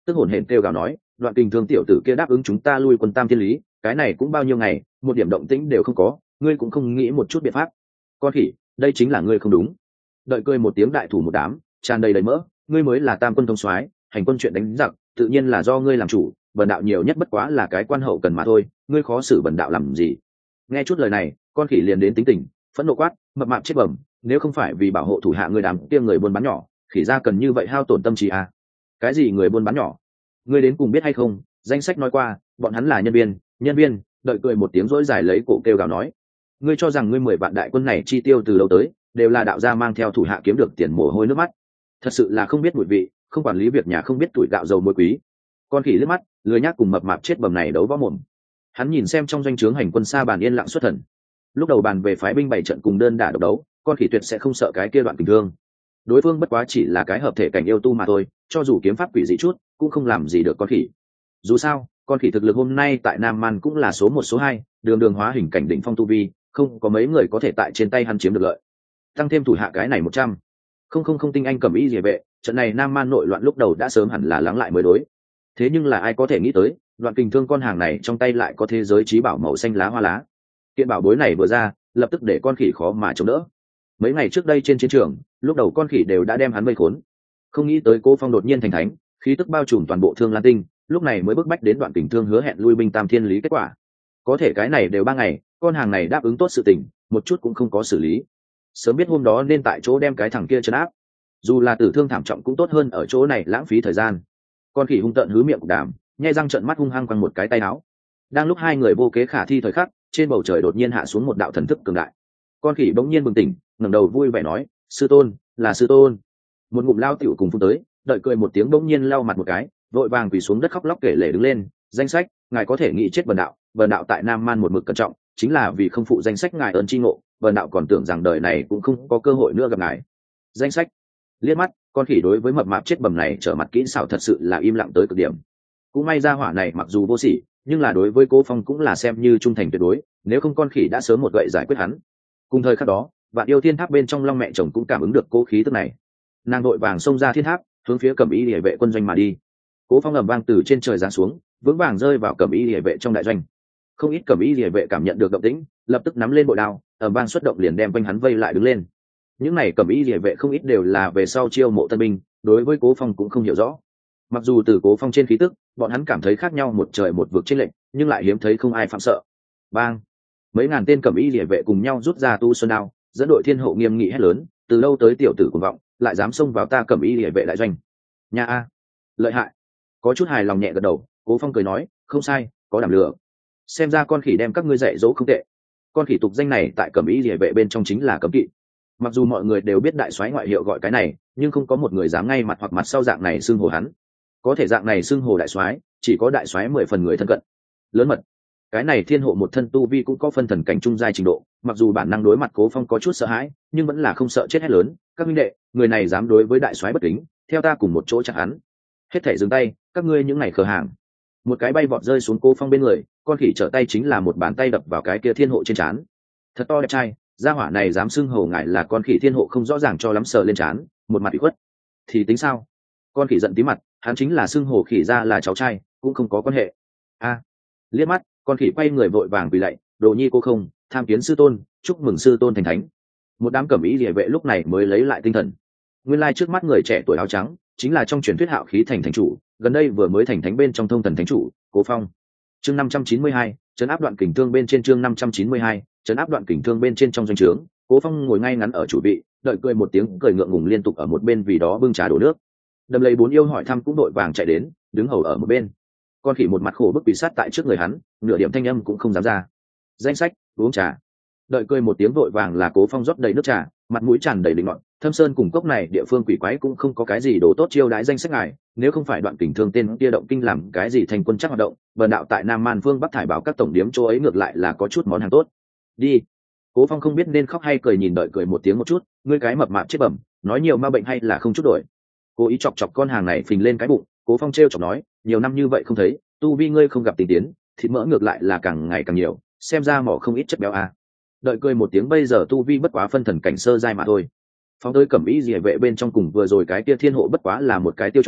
tức hổn hển kêu gào nói, Đoạn Kình Thương tiểu tử kia đáp ứng chúng ta lui quân Tam Thiên Lý, cái này cũng bao nhiêu ngày, một điểm động tĩnh đều không có, ngươi cũng không nghĩ một chút biện pháp. Con khỉ, đây chính là ngươi không đúng. Đợi cười một tiếng đại thủ một đám, tràn đầy đầy mỡ, ngươi mới là Tam quân thống soái, hành quân chuyện đánh giặc, tự nhiên là do ngươi làm chủ, bần đạo nhiều nhất bất quá là cái quan hậu cần mà thôi, ngươi khó xử bần đạo làm gì? Nghe chút lời này, con khỉ liền đến tính tình, phẫn nộ quát, mập mạp chết bẩm, nếu không phải vì bảo hộ thủ hạ ngươi đám kia người buôn bán nhỏ, khỉ ra cần như vậy hao tổn tâm trí à? Cái gì người buôn bán nhỏ? Ngươi đến cùng biết hay không? Danh sách nói qua, bọn hắn là nhân viên. Đợi cười một tiếng rỗi dài lấy cổ kêu gào nói, ngươi cho rằng ngươi 10 vạn đại quân này chi tiêu từ lâu tới, đều là đạo gia mang theo thủ hạ kiếm được tiền mồ hôi nước mắt, thật sự là không biết mùi vị, không quản lý việc nhà, không biết tuổi gạo dầu muối quý. Con khỉ liếc mắt, lười nhác cùng mập mạp chết bầm này đấu võ mồm. Hắn nhìn xem trong doanh trướng hành quân xa bàn yên lặng xuất thần. Lúc đầu bàn về phái binh bảy trận cùng đơn đả độc đấu, con khỉ tuyệt sẽ không sợ cái kia Đoạn Kình Thương. Đối phương bất quá chỉ là cái hợp thể cảnh yêu tu mà thôi, cho dù kiếm pháp quỷ dị chút, cũng không làm gì được con khỉ. Dù sao, con khỉ thực lực hôm nay tại Nam Man cũng là số 1 số 2, đường đường hóa hình cảnh đỉnh phong tu vi, không có mấy người có thể tại trên tay hắn chiếm được lợi. Tăng thêm thủ hạ cái này 100. Không tinh anh cầm ý địa vệ, trận này Nam Man nội loạn lúc đầu đã sớm hẳn là lắng lại mới đối. Thế nhưng là ai có thể nghĩ tới, Đoạn Kình Thương con hàng này trong tay lại có thế giới trí bảo màu xanh lá hoa lá. Kiện bảo bối này vừa ra, lập tức để con khỉ khó mà chống đỡ. Mấy ngày trước đây trên chiến trường, lúc đầu con khỉ đều đã đem hắn vây khốn. Không nghĩ tới Cố Phong đột nhiên thành thánh, khí tức bao trùm toàn bộ Thương Lan Tinh, lúc này mới bức bách đến Đoạn Kình Thương hứa hẹn lui binh Tam Thiên Lý kết quả. Có thể cái này đều 3 ngày, con hàng này đáp ứng tốt sự tình, một chút cũng không có xử lý. Sớm biết hôm đó nên tại chỗ đem cái thằng kia trấn áp. Dù là tử thương thảm trọng cũng tốt hơn ở chỗ này lãng phí thời gian. Con khỉ hung tợn hứ miệng đàm, nhai răng trợn mắt hung hăng quăng một cái tay áo. Đang lúc hai người vô kế khả thi thời khắc, trên bầu trời đột nhiên hạ xuống một đạo thần thức cường đại. Con khỉ bỗng nhiên bừng tỉnh, ngẩng đầu vui vẻ nói, sư tôn, là sư tôn. Một ngụm lao tiểu cùng phun tới, đợi cười một tiếng bỗng nhiên lau mặt một cái, vội vàng quỳ xuống đất khóc lóc kể lể đứng lên, danh sách, ngài có thể nghĩ chết bần đạo tại Nam Man một mực cẩn trọng, chính là vì không phụ danh sách ngài ơn chi ngộ, bần đạo còn tưởng rằng đời này cũng không có cơ hội nữa gặp ngài. Danh sách. Liếc mắt, con khỉ đối với mập mạp chết bầm này trở mặt kỹ xảo thật sự là im lặng tới cực điểm. Cũng may ra hỏa này mặc dù vô sỉ, nhưng là đối với Cố Phong cũng là xem như trung thành tuyệt đối, nếu không con khỉ đã sớm một gậy giải quyết hắn. Cùng thời khắc đó, Vạn Yêu Thiên Tháp bên trong Long mẹ chồng cũng cảm ứng được cố khí tức này, nàng đội vàng xông ra thiên tháp, hướng phía Cẩm Y Liễu vệ quân doanh mà đi. Cố Phong ầm vang từ trên trời giáng xuống, vững vàng rơi vào Cẩm Y Liễu vệ trong đại doanh. Không ít Cẩm Y Liễu vệ cảm nhận được động tĩnh, lập tức nắm lên bội đao, ầm vang xuất động liền đem quanh hắn vây lại đứng lên. Những này Cẩm Y Liễu vệ không ít đều là về sau chiêu mộ tân binh, đối với Cố Phong cũng không hiểu rõ. Mặc dù từ Cố Phong trên khí tức, bọn hắn cảm thấy khác nhau một trời một vực chênh lệch, nhưng lại hiếm thấy không ai phạm sợ. Bang! Mấy ngàn tên Cẩm Y Liễu vệ cùng nhau rút ra tu xuân đao, dẫn đội thiên hộ nghiêm nghị hét lớn, từ lâu tới tiểu tử cuồng vọng, lại dám xông vào ta Cẩm Y Liễu vệ đại doanh. Nha a, lợi hại. Có chút hài lòng nhẹ gật đầu, Cố Phong cười nói, không sai, có đảm lượng. Xem ra con khỉ đem các ngươi dạy dỗ không tệ. Con khỉ tục danh này tại Cẩm Y Liễu vệ bên trong chính là cấm kỵ. Mặc dù mọi người đều biết đại soái ngoại hiệu gọi cái này, nhưng không có một người dám ngay mặt hoặc mặt sau dạng này xưng hô hắn. Có thể dạng này xưng hô đại soái, chỉ có đại soái 10 phần người thân cận. Lớn mật. Cái này thiên hộ một thân tu vi cũng có phân thần cảnh trung giai trình độ, mặc dù bản năng đối mặt Cố Phong có chút sợ hãi, nhưng vẫn là không sợ chết hết lớn, các huynh đệ, người này dám đối với đại soái bất kính, theo ta cùng một chỗ chặt hắn. Hết thảy dừng tay, các ngươi những này khờ hàng. Một cái bay vọt rơi xuống Cố Phong bên người, con khỉ trở tay chính là một bàn tay đập vào cái kia thiên hộ trên trán. Thật to đẹp trai, gia hỏa này dám xưng hầu ngại là con khỉ thiên hộ không rõ ràng cho lắm sờ lên trán, một mặt ủy khuất. Thì tính sao? Con khỉ giận tí mặt, hắn chính là xưng hầu khỉ ra là cháu trai, cũng không có quan hệ. A. Liếc mắt, con khỉ quay người vội vàng quỳ lạy, đồ nhi cô không, tham kiến sư tôn, chúc mừng sư tôn thành thánh. Một đám Cẩm Y Liễu vệ lúc này mới lấy lại tinh thần. Nguyên lai trước mắt người trẻ tuổi áo trắng chính là trong truyền thuyết Hạo Khí thành thánh chủ, gần đây vừa mới thành thánh bên trong Thông Thần thánh chủ Cố Phong. Chương 592, trấn áp Đoạn Kình Thương bên trên. Chương 592, trấn áp Đoạn Kình Thương bên trên. Trong doanh trướng, Cố Phong ngồi ngay ngắn ở chủ vị, đợi cười một tiếng cười ngượng ngùng liên tục ở một bên vì đó bưng trà đổ nước. Đầm Lầy 4 yêu hỏi thăm cũng đội vàng chạy đến, đứng hầu ở một bên. Con khỉ một mặt khổ bức quỳ sát tại trước người hắn, nửa điểm thanh âm cũng không dám ra. Danh sách, uống trà. Đợi cười một tiếng vội vàng là Cố Phong rót đầy nước trà, mặt mũi tràn đầy định ngọn. Thâm Sơn cùng cốc này địa phương quỷ quái cũng không có cái gì đồ tốt chiêu đãi danh sách ngài, nếu không phải Đoạn Kình Thương tên kia động kinh làm cái gì thành quân chắc hoạt động, bần đạo tại Nam Man Vương Bắc thải bảo các tổng điếm chỗ ấy ngược lại là có chút món hàng tốt. Đi. Cố Phong không biết nên khóc hay cười, nhìn đợi cười một tiếng một chút, ngươi cái mập mạp chết bẩm, nói nhiều ma bệnh hay là không chút đổi. Cố ý chọc chọc con hàng này phình lên cái bụng, Cố Phong trêu chọc nói, nhiều năm như vậy không thấy, tu vi ngươi không gặp tình tiến, thịt mỡ ngược lại là càng ngày càng nhiều, xem ra mỏ không ít chất béo à. Đợi cười một tiếng, bây giờ tu vi bất quá phân thần cảnh sơ giai mà thôi. Phóng tới Cẩm Y Liễu vệ bên trong cùng vừa rồi cái kia thiên hộ bất quá là một cái tiêu chuẩn,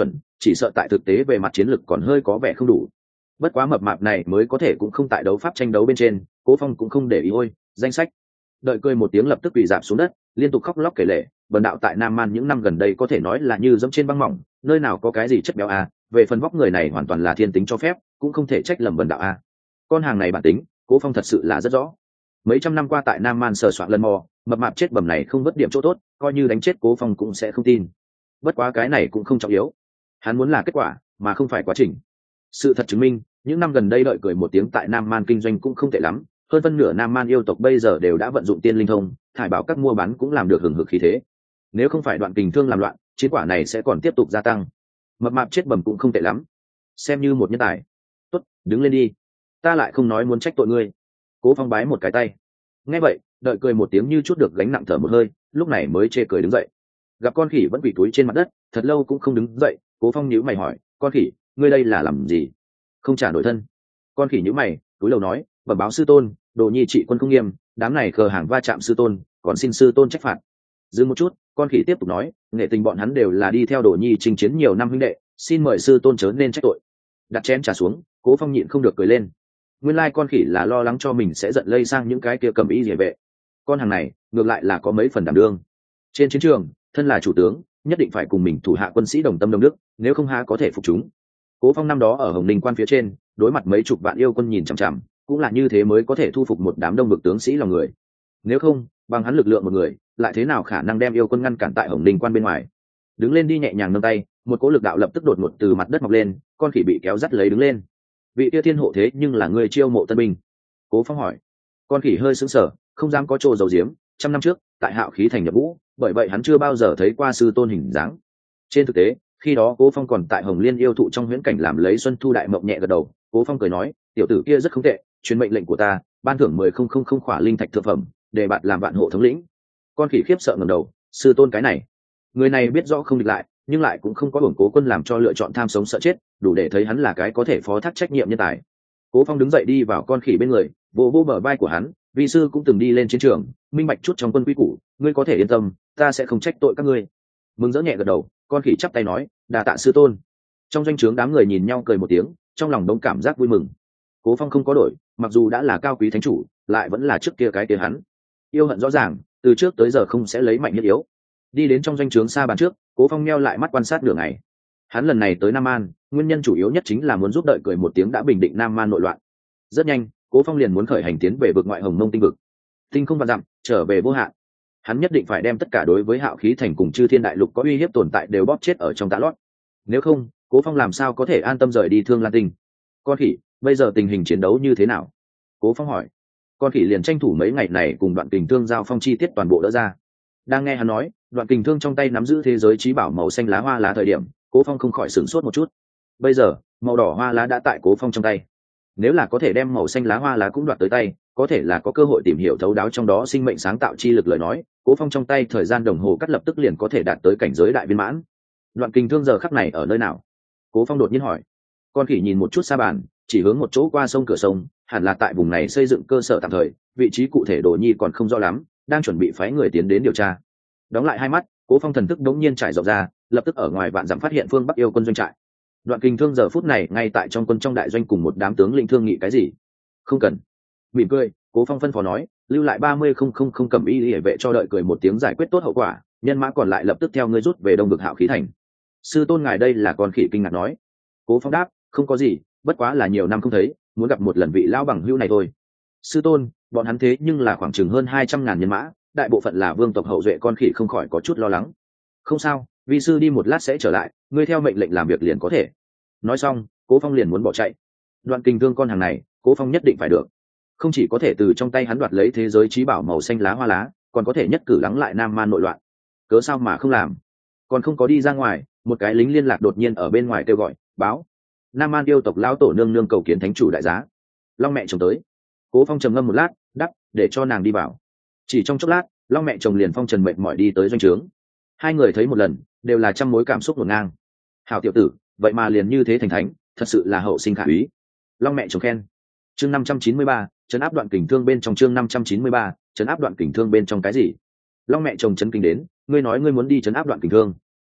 chỉ sợ tại thực tế về mặt chiến lược còn hơi có vẻ không đủ. Bất quá mập mạp này mới có thể cũng không tại đấu pháp tranh đấu bên trên, Cố Phong cũng không để ý ôi danh sách. Đợi cười một tiếng lập tức quỳ rạp xuống đất, liên tục khóc lóc kể lể, bần đạo tại Nam Man những năm gần đây có thể nói là như dẫm trên băng mỏng, nơi nào có cái gì chất béo à, về phần vóc người này hoàn toàn là thiên tính cho phép, cũng không thể trách lầm bần đạo à. Con hàng này bản tính, Cố Phong thật sự là rất rõ. Mấy trăm năm qua tại Nam Man sờ soạn lần mò, mập mạp chết bầm này không vất điểm chỗ tốt, coi như đánh chết Cố Phong cũng sẽ không tin. Bất quá cái này cũng không trọng yếu, hắn muốn là kết quả mà không phải quá trình. Sự thật chứng minh, những năm gần đây đợi cười một tiếng tại Nam Man kinh doanh cũng không tệ lắm, hơn phân nửa Nam Man yêu tộc bây giờ đều đã vận dụng tiên linh thông, thải bảo các mua bán cũng làm được hừng hực khí thế. Nếu không phải Đoạn Kình Thương làm loạn, chiến quả này sẽ còn tiếp tục gia tăng. Mập mạp chết bầm cũng không tệ lắm, xem như một nhân tài. Tốt, đứng lên đi, ta lại không nói muốn trách tội ngươi. Cố Phong bái một cái tay. Nghe vậy, đợi cười một tiếng như chút được gánh nặng thở một hơi, lúc này mới chê cười đứng dậy. Gặp con khỉ vẫn quỳ túi trên mặt đất, thật lâu cũng không đứng dậy, Cố Phong nhíu mày hỏi, con khỉ, ngươi đây là làm gì? Không trả nổi thân. Con khỉ nhíu mày, túi lầu nói, bẩm báo sư tôn, Đồ Nhi trị quân không nghiêm, đám này khờ hàng va chạm sư tôn, còn xin sư tôn trách phạt. Dừng một chút, con khỉ tiếp tục nói, nghệ tình bọn hắn đều là đi theo Đồ Nhi chinh chiến nhiều năm huynh đệ, xin mời sư tôn chớ nên trách tội. Đặt chén trà xuống, Cố Phong nhịn không được cười lên. Nguyên lai con khỉ là lo lắng cho mình sẽ giận lây sang những cái kia cầm ý rỉa vệ. Con hàng này ngược lại là có mấy phần đảm đương. Trên chiến trường, thân là chủ tướng, nhất định phải cùng mình thủ hạ quân sĩ đồng tâm đồng đức, nếu không há có thể phục chúng. Cố Phong năm đó ở Hồng Ninh quan phía trên, đối mặt mấy chục vạn yêu quân nhìn chằm chằm, cũng là như thế mới có thể thu phục một đám đông vực tướng sĩ lòng người. Nếu không, bằng hắn lực lượng một người, lại thế nào khả năng đem yêu quân ngăn cản tại Hồng Ninh quan bên ngoài. Đứng lên đi, nhẹ nhàng nâng tay, một cỗ lực đạo lập tức đột ngột từ mặt đất mọc lên, con khỉ bị kéo dắt lấy đứng lên. Vị Tia Thiên hộ thế nhưng là người chiêu mộ tân binh. Cố Phong hỏi. Con khỉ hơi sững sờ, không dám có trô dầu diếm, trăm năm trước tại Hạo Khí thành nhập ngũ, bởi vậy hắn chưa bao giờ thấy qua sư tôn hình dáng. Trên thực tế, khi đó Cố Phong còn tại Hồng Liên yêu thụ trong huyễn cảnh làm lấy Xuân Thu đại mộng, nhẹ gật đầu. Cố Phong cười nói, tiểu tử kia rất không tệ, truyền mệnh lệnh của ta, ban thưởng 10,000 khỏa linh thạch thượng phẩm, để bạn làm vạn hộ thống lĩnh. Con khỉ khiếp sợ ngẩng đầu, sư tôn cái này, người này biết rõ không địch lại, nhưng lại cũng không có hưởng Cố quân làm cho lựa chọn tham sống sợ chết, đủ để thấy hắn là cái có thể phó thác trách nhiệm nhân tài. Cố Phong đứng dậy đi vào con khỉ bên người, vỗ vỗ bờ vai của hắn, vi sư cũng từng đi lên chiến trường, minh bạch chút trong quân quy củ, ngươi có thể yên tâm, ta sẽ không trách tội các ngươi. Mừng rỡ nhẹ gật đầu, con khỉ chắp tay nói, đà tạ sư tôn. Trong doanh trướng đám người nhìn nhau cười một tiếng, trong lòng đông cảm giác vui mừng. Cố Phong không có đổi, mặc dù đã là cao quý thánh chủ, lại vẫn là trước kia cái kia hắn. Yêu hận rõ ràng, từ trước tới giờ không sẽ lấy mạnh nhất yếu. Đi đến trong doanh trướng xa bàn trước, Cố Phong nheo lại mắt quan sát nửa ngày. Hắn lần này tới Nam An, nguyên nhân chủ yếu nhất chính là muốn giúp đợi cười một tiếng đã bình định Nam Man nội loạn. Rất nhanh, Cố Phong liền muốn khởi hành tiến về vực ngoại Hồng Mông tinh vực. Tinh không vạn dặm, trở về vô hạn. Hắn nhất định phải đem tất cả đối với Hạo Khí thành cùng Chư Thiên đại lục có uy hiếp tồn tại đều bóp chết ở trong tã lót. Nếu không, Cố Phong làm sao có thể an tâm rời đi Thương Lan Tinh? Con khỉ, bây giờ tình hình chiến đấu như thế nào? Cố Phong hỏi. Con khỉ liền tranh thủ mấy ngày này cùng Đoạn Kình Thương giao phong chi tiết toàn bộ đỡ ra. Đang nghe hắn nói, Đoạn Kình Thương trong tay nắm giữ thế giới chí bảo màu xanh lá hoa lá thời điểm, Cố Phong không khỏi sửng sốt một chút. Bây giờ, màu đỏ hoa lá đã tại Cố Phong trong tay. Nếu là có thể đem màu xanh lá hoa lá cũng đoạt tới tay, có thể là có cơ hội tìm hiểu thấu đáo trong đó sinh mệnh sáng tạo chi lực lời nói, Cố Phong trong tay thời gian đồng hồ cắt lập tức liền có thể đạt tới cảnh giới đại viên mãn. Đoạn Kình Thương giờ khắc này ở nơi nào? Cố Phong đột nhiên hỏi. Con khỉ nhìn một chút xa bàn, chỉ hướng một chỗ qua sông cửa sông, hẳn là tại vùng này xây dựng cơ sở tạm thời, vị trí cụ thể Đồ Nhi còn không rõ lắm, đang chuẩn bị phái người tiến đến điều tra. Đóng lại hai mắt, Cố Phong thần thức đống nhiên trải rộng ra, lập tức ở ngoài vạn dặm phát hiện phương Bắc yêu quân doanh trại. Đoạn Kình Thương giờ phút này ngay tại trong quân trong đại doanh cùng một đám tướng lĩnh thương nghị cái gì. Không cần. Mỉm cười, Cố Phong phân phó nói, lưu lại 30,000 cầm y liễu vệ cho đợi cười một tiếng giải quyết tốt hậu quả, nhân mã còn lại lập tức theo ngươi rút về Đông Vực Hạo Khí thành. Sư tôn ngài đây là con khỉ kinh ngạc nói. Cố Phong đáp, không có gì, bất quá là nhiều năm không thấy, muốn gặp một lần vị lão bằng hữu này thôi. Sư tôn, bọn hắn thế nhưng là khoảng chừng hơn 200.000 nhân mã, đại bộ phận là vương tộc hậu duệ, con khỉ không khỏi có chút lo lắng. Không sao, vi sư đi một lát sẽ trở lại, ngươi theo mệnh lệnh làm việc liền có thể. Nói xong, Cố Phong liền muốn bỏ chạy. Đoạn Kình Thương con hàng này, Cố Phong nhất định phải được. Không chỉ có thể từ trong tay hắn đoạt lấy thế giới chí bảo màu xanh lá hoa lá, còn có thể nhất cử lắng lại Nam Man nội loạn. Cớ sao mà không làm? Còn không có đi ra ngoài, một cái lính liên lạc đột nhiên ở bên ngoài kêu gọi, báo. Nam Man yêu tộc lão tổ nương nương cầu kiến thánh chủ đại giá. Long mẹ chồng tới. Cố Phong trầm ngâm một lát, đắp, để cho nàng đi vào. Chỉ trong chốc lát, Long mẹ chồng liền phong trần mệt mỏi đi tới doanh trướng. Hai người thấy một lần, đều là trăm mối cảm xúc ngổn ngang. Hảo tiểu tử, vậy mà liền như thế thành thánh, thật sự là hậu sinh khả úy. Long mẹ chồng khen. Chương 593, trấn áp Đoạn Kình Thương bên trong. Chương 593, trấn áp Đoạn Kình Thương bên trong cái gì? Long mẹ chồng chấn kinh đến, ngươi nói ngươi muốn đi trấn áp Đoạn Kình Thương?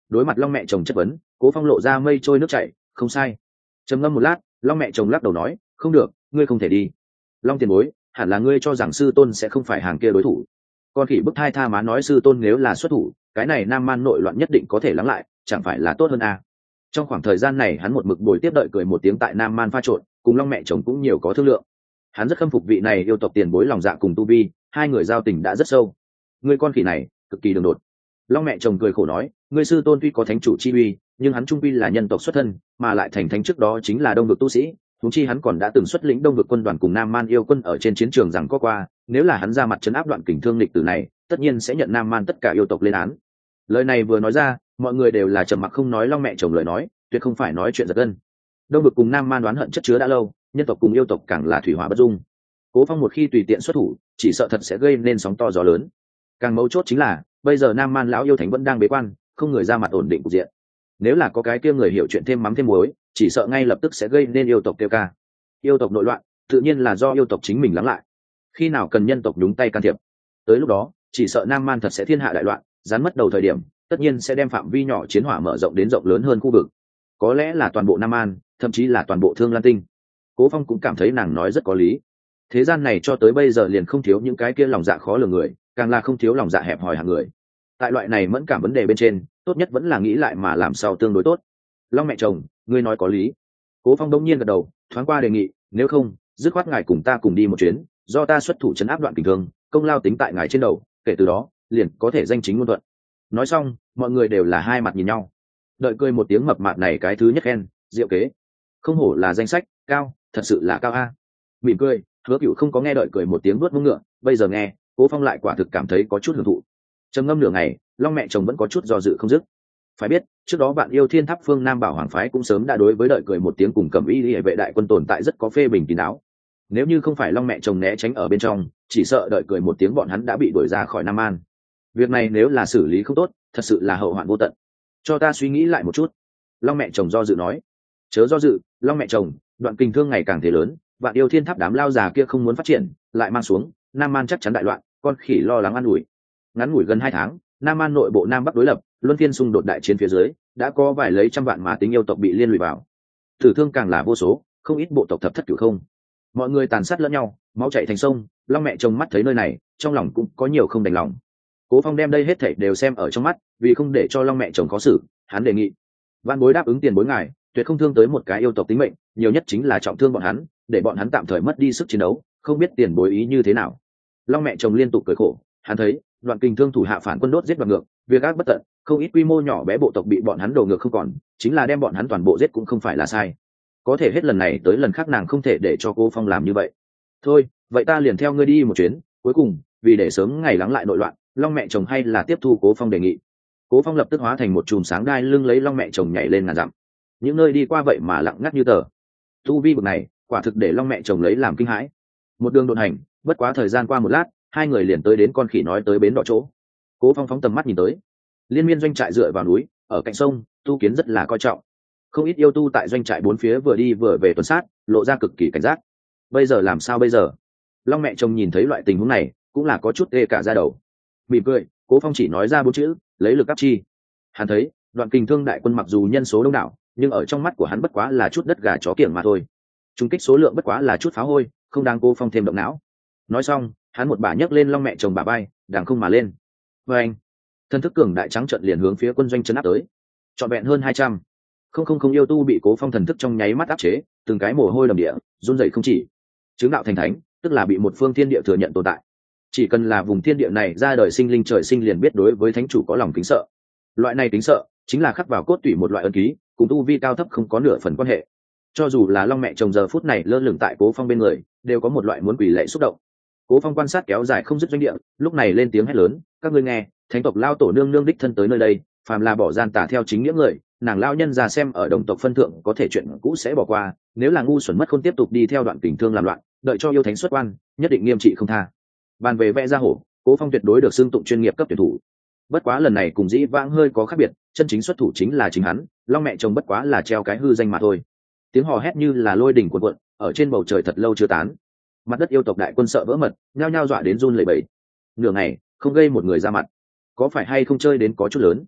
Đối mặt long mẹ chồng chất vấn, Cố Phong lộ ra mây trôi nước chảy, không sai. Trầm ngâm một lát, long mẹ chồng lắc đầu nói, không được, ngươi không thể đi. Long tiền bối, hẳn là ngươi cho rằng sư tôn sẽ không phải hàng kia đối thủ. Con khỉ bức thai tha má nói sư tôn nếu là xuất thủ, cái này nam man nội loạn nhất định có thể lắng lại, chẳng phải là tốt hơn à. Trong khoảng thời gian này hắn một mực bồi tiếp đợi cười một tiếng tại nam man pha trộn, cùng long mẹ chồng cũng nhiều có thương lượng. Hắn rất khâm phục vị này yêu tộc tiền bối lòng dạ cùng tu vi, hai người giao tình đã rất sâu. Ngươi con khỉ này cực kỳ đường đột. Long mẹ chồng cười khổ nói, ngươi sư tôn tuy có thánh chủ chi uy, nhưng hắn trung quy là nhân tộc xuất thân, mà lại thành thánh trước đó chính là đông vực tu sĩ, huống chi hắn còn đã từng xuất lĩnh đông vực quân đoàn cùng nam man yêu quân ở trên chiến trường rằng có qua, nếu là hắn ra mặt trấn áp đoạn kình thương lịch tử này, tất nhiên sẽ nhận nam man tất cả yêu tộc lên án. Lời này vừa nói ra, mọi người đều là trầm mặc không nói. Long mẹ chồng lời nói tuyệt không phải nói chuyện giật gân. Đông vực cùng nam man đoán hận chất chứa đã lâu, nhân tộc cùng yêu tộc càng là thủy hỏa bất dung. Cố Phong một khi tùy tiện xuất thủ, chỉ sợ thật sẽ gây nên sóng to gió lớn. Càng mấu chốt chính là bây giờ nam man lão yêu thánh vẫn đang bế quan, không người ra mặt ổn định cục diện. Nếu là có cái kia người hiểu chuyện thêm mắm thêm muối, chỉ sợ ngay lập tức sẽ gây nên yêu tộc kêu ca. Yêu tộc nội loạn tự nhiên là do yêu tộc chính mình lắng lại, khi nào cần nhân tộc nhúng tay can thiệp, tới lúc đó chỉ sợ nam man thật sẽ thiên hạ đại loạn. Rắn mất đầu thời điểm tất nhiên sẽ đem phạm vi nhỏ chiến hỏa mở rộng đến rộng lớn hơn khu vực, có lẽ là toàn bộ nam an, thậm chí là toàn bộ Thương Lan Tinh. Cố Phong cũng cảm thấy nàng nói rất có lý. Thế gian này cho tới bây giờ liền không thiếu những cái kia lòng dạ khó lường người, càng là không thiếu lòng dạ hẹp hòi hàng người. Tại loại này mẫn cảm vấn đề bên trên, tốt nhất vẫn là nghĩ lại mà làm sao tương đối tốt. Long mẹ chồng, ngươi nói có lý. Cố Phong đông nhiên gật đầu, thoáng qua đề nghị, nếu không dứt khoát ngài cùng ta cùng đi một chuyến, do ta xuất thủ trấn áp đoạn kình thương, công lao tính tại ngài trên đầu, kể từ đó liền có thể danh chính ngôn thuận. Nói xong mọi người đều là hai mặt nhìn nhau. Đợi cười một tiếng mập mạp này cái thứ nhất khen, diệu kế, không hổ là danh sách cao, thật sự là cao a. Mỉm cười, Hứa Cửu không có nghe đợi cười một tiếng nuốt mông ngựa, bây giờ nghe Cố Phong lại quả thực cảm thấy có chút hưởng thụ. Trầm ngâm nửa ngày, long mẹ chồng vẫn có chút do dự không dứt. Phải biết trước đó Vạn Yêu Thiên Tháp phương Nam Bảo Hoàng phái cũng sớm đã đối với đợi cười một tiếng cùng Cẩm Y hệ vệ đại quân tồn tại rất có phê bình kín đáo. Nếu như không phải long mẹ chồng né tránh ở bên trong, chỉ sợ đợi cười một tiếng bọn hắn đã bị đuổi ra khỏi Nam An. Việc này nếu là xử lý không tốt, thật sự là hậu hoạn vô tận. Cho ta suy nghĩ lại một chút. Long mẹ chồng do dự nói. Chớ do dự, long mẹ chồng, đoạn kình thương ngày càng thế lớn, Vạn Yêu Thiên Tháp đám lao già kia không muốn phát triển, lại mang xuống, Nam An chắc chắn đại loạn, con khỉ lo lắng an ủi. Ngắn ngủi gần 2 tháng, Nam An nội bộ Nam Bắc đối lập, luân phiên xung đột đại chiến phía dưới, đã có vài lấy trăm vạn mà tính yêu tộc bị liên lụy vào. Tử thương càng là vô số, không ít bộ tộc thập thất cửu không. Mọi người tàn sát lẫn nhau, máu chảy thành sông. Long mẹ chồng mắt thấy nơi này, trong lòng cũng có nhiều không đành lòng. Cố Phong đem đây hết thảy đều xem ở trong mắt, vì không để cho long mẹ chồng khó xử, hắn đề nghị văn bối đáp ứng tiền bối ngài, tuyệt không thương tới một cái yêu tộc tính mệnh, nhiều nhất chính là trọng thương bọn hắn, để bọn hắn tạm thời mất đi sức chiến đấu, không biết tiền bối ý như thế nào. Long mẹ chồng liên tục cười khổ, hắn thấy đoạn kình thương thủ hạ phản quân đốt giết đoạt ngược, việc ác bất tận, không ít quy mô nhỏ bé bộ tộc bị bọn hắn đổ ngược không còn, chính là đem bọn hắn toàn bộ giết cũng không phải là sai. Có thể hết lần này tới lần khác nàng không thể để cho Cố Phong làm như vậy. Thôi, vậy ta liền theo ngươi đi một chuyến, cuối cùng vì để sớm ngày lắng lại nội loạn, long mẹ chồng hay là tiếp thu Cố Phong đề nghị. Cố Phong lập tức hóa thành một chùm sáng đai lưng lấy long mẹ chồng nhảy lên ngàn dặm. Những nơi đi qua vậy mà lặng ngắt như tờ. Tu vi bậc này quả thực để long mẹ chồng lấy làm kinh hãi. Một đường độn hành, bất quá thời gian qua một lát, hai người liền tới đến con khỉ nói tới bến đỏ chỗ. Cố Phong phóng tầm mắt nhìn tới, liên miên doanh trại dựa vào núi, ở cạnh sông, tu kiến rất là coi trọng. Không ít yêu tu tại doanh trại bốn phía vừa đi vừa về tuần sát, lộ ra cực kỳ cảnh giác. Bây giờ làm sao bây giờ? Long mẹ chồng nhìn thấy loại tình huống này, cũng là có chút tê cả da đầu. Mỉm cười, Cố Phong chỉ nói ra 4 chữ, lấy lực áp chi. Hắn thấy đoạn kình thương đại quân mặc dù nhân số đông đảo, nhưng ở trong mắt của hắn bất quá là chút đất gà chó kiểng mà thôi. Trung kích số lượng bất quá là chút pháo hôi, không đáng Cố Phong thêm động não. Nói xong, hắn một bả nhấc lên long mẹ chồng bả bay, đàng không mà lên. Và anh, thân thức cường đại trắng trận liền hướng phía quân doanh chấn áp tới. Trọn vẹn hơn 200. Không yêu tu bị Cố Phong thần thức trong nháy mắt áp chế, từng cái mồ hôi đầm địa, run rẩy không chỉ. Chứng đạo thành thánh, tức là bị một phương thiên địa thừa nhận tồn tại. Chỉ cần là vùng thiên địa này ra đời sinh linh trời sinh liền biết đối với thánh chủ có lòng kính sợ. Loại này kính sợ chính là khắc vào cốt tủy một loại ân ký, cùng tu vi cao thấp không có nửa phần quan hệ. Cho dù là long mẹ chồng giờ phút này lơ lửng tại Cố Phong bên người, đều có một loại muốn quỳ lệ xúc động. Cố Phong quan sát kéo dài không dứt doanh địa, lúc này lên tiếng hét lớn, các ngươi nghe, thánh tộc lao tổ nương nương đích thân tới nơi đây, phàm là bỏ gian tà theo chính nghĩa người, nàng lao nhân già xem ở đồng tộc phân thượng có thể chuyện cũ sẽ bỏ qua, nếu là ngu xuẩn mất khôn tiếp tục đi theo đoạn kình thương làm loạn, đợi cho yêu thánh xuất quan, nhất định nghiêm trị không tha. Bàn về vẽ ra hổ, Cố Phong tuyệt đối được xưng tụng chuyên nghiệp cấp tuyển thủ. Bất quá lần này cùng dĩ vãng hơi có khác biệt, chân chính xuất thủ chính là chính hắn, long mẹ chồng bất quá là treo cái hư danh mà thôi. Tiếng hò hét như là lôi đỉnh cuộn cuộn, ở trên bầu trời thật lâu chưa tán. Mặt đất yêu tộc đại quân sợ vỡ mật, nhao nhao dọa đến run lẩy bẩy. Nửa ngày không gây một người ra mặt, có phải hay không chơi đến có chút lớn?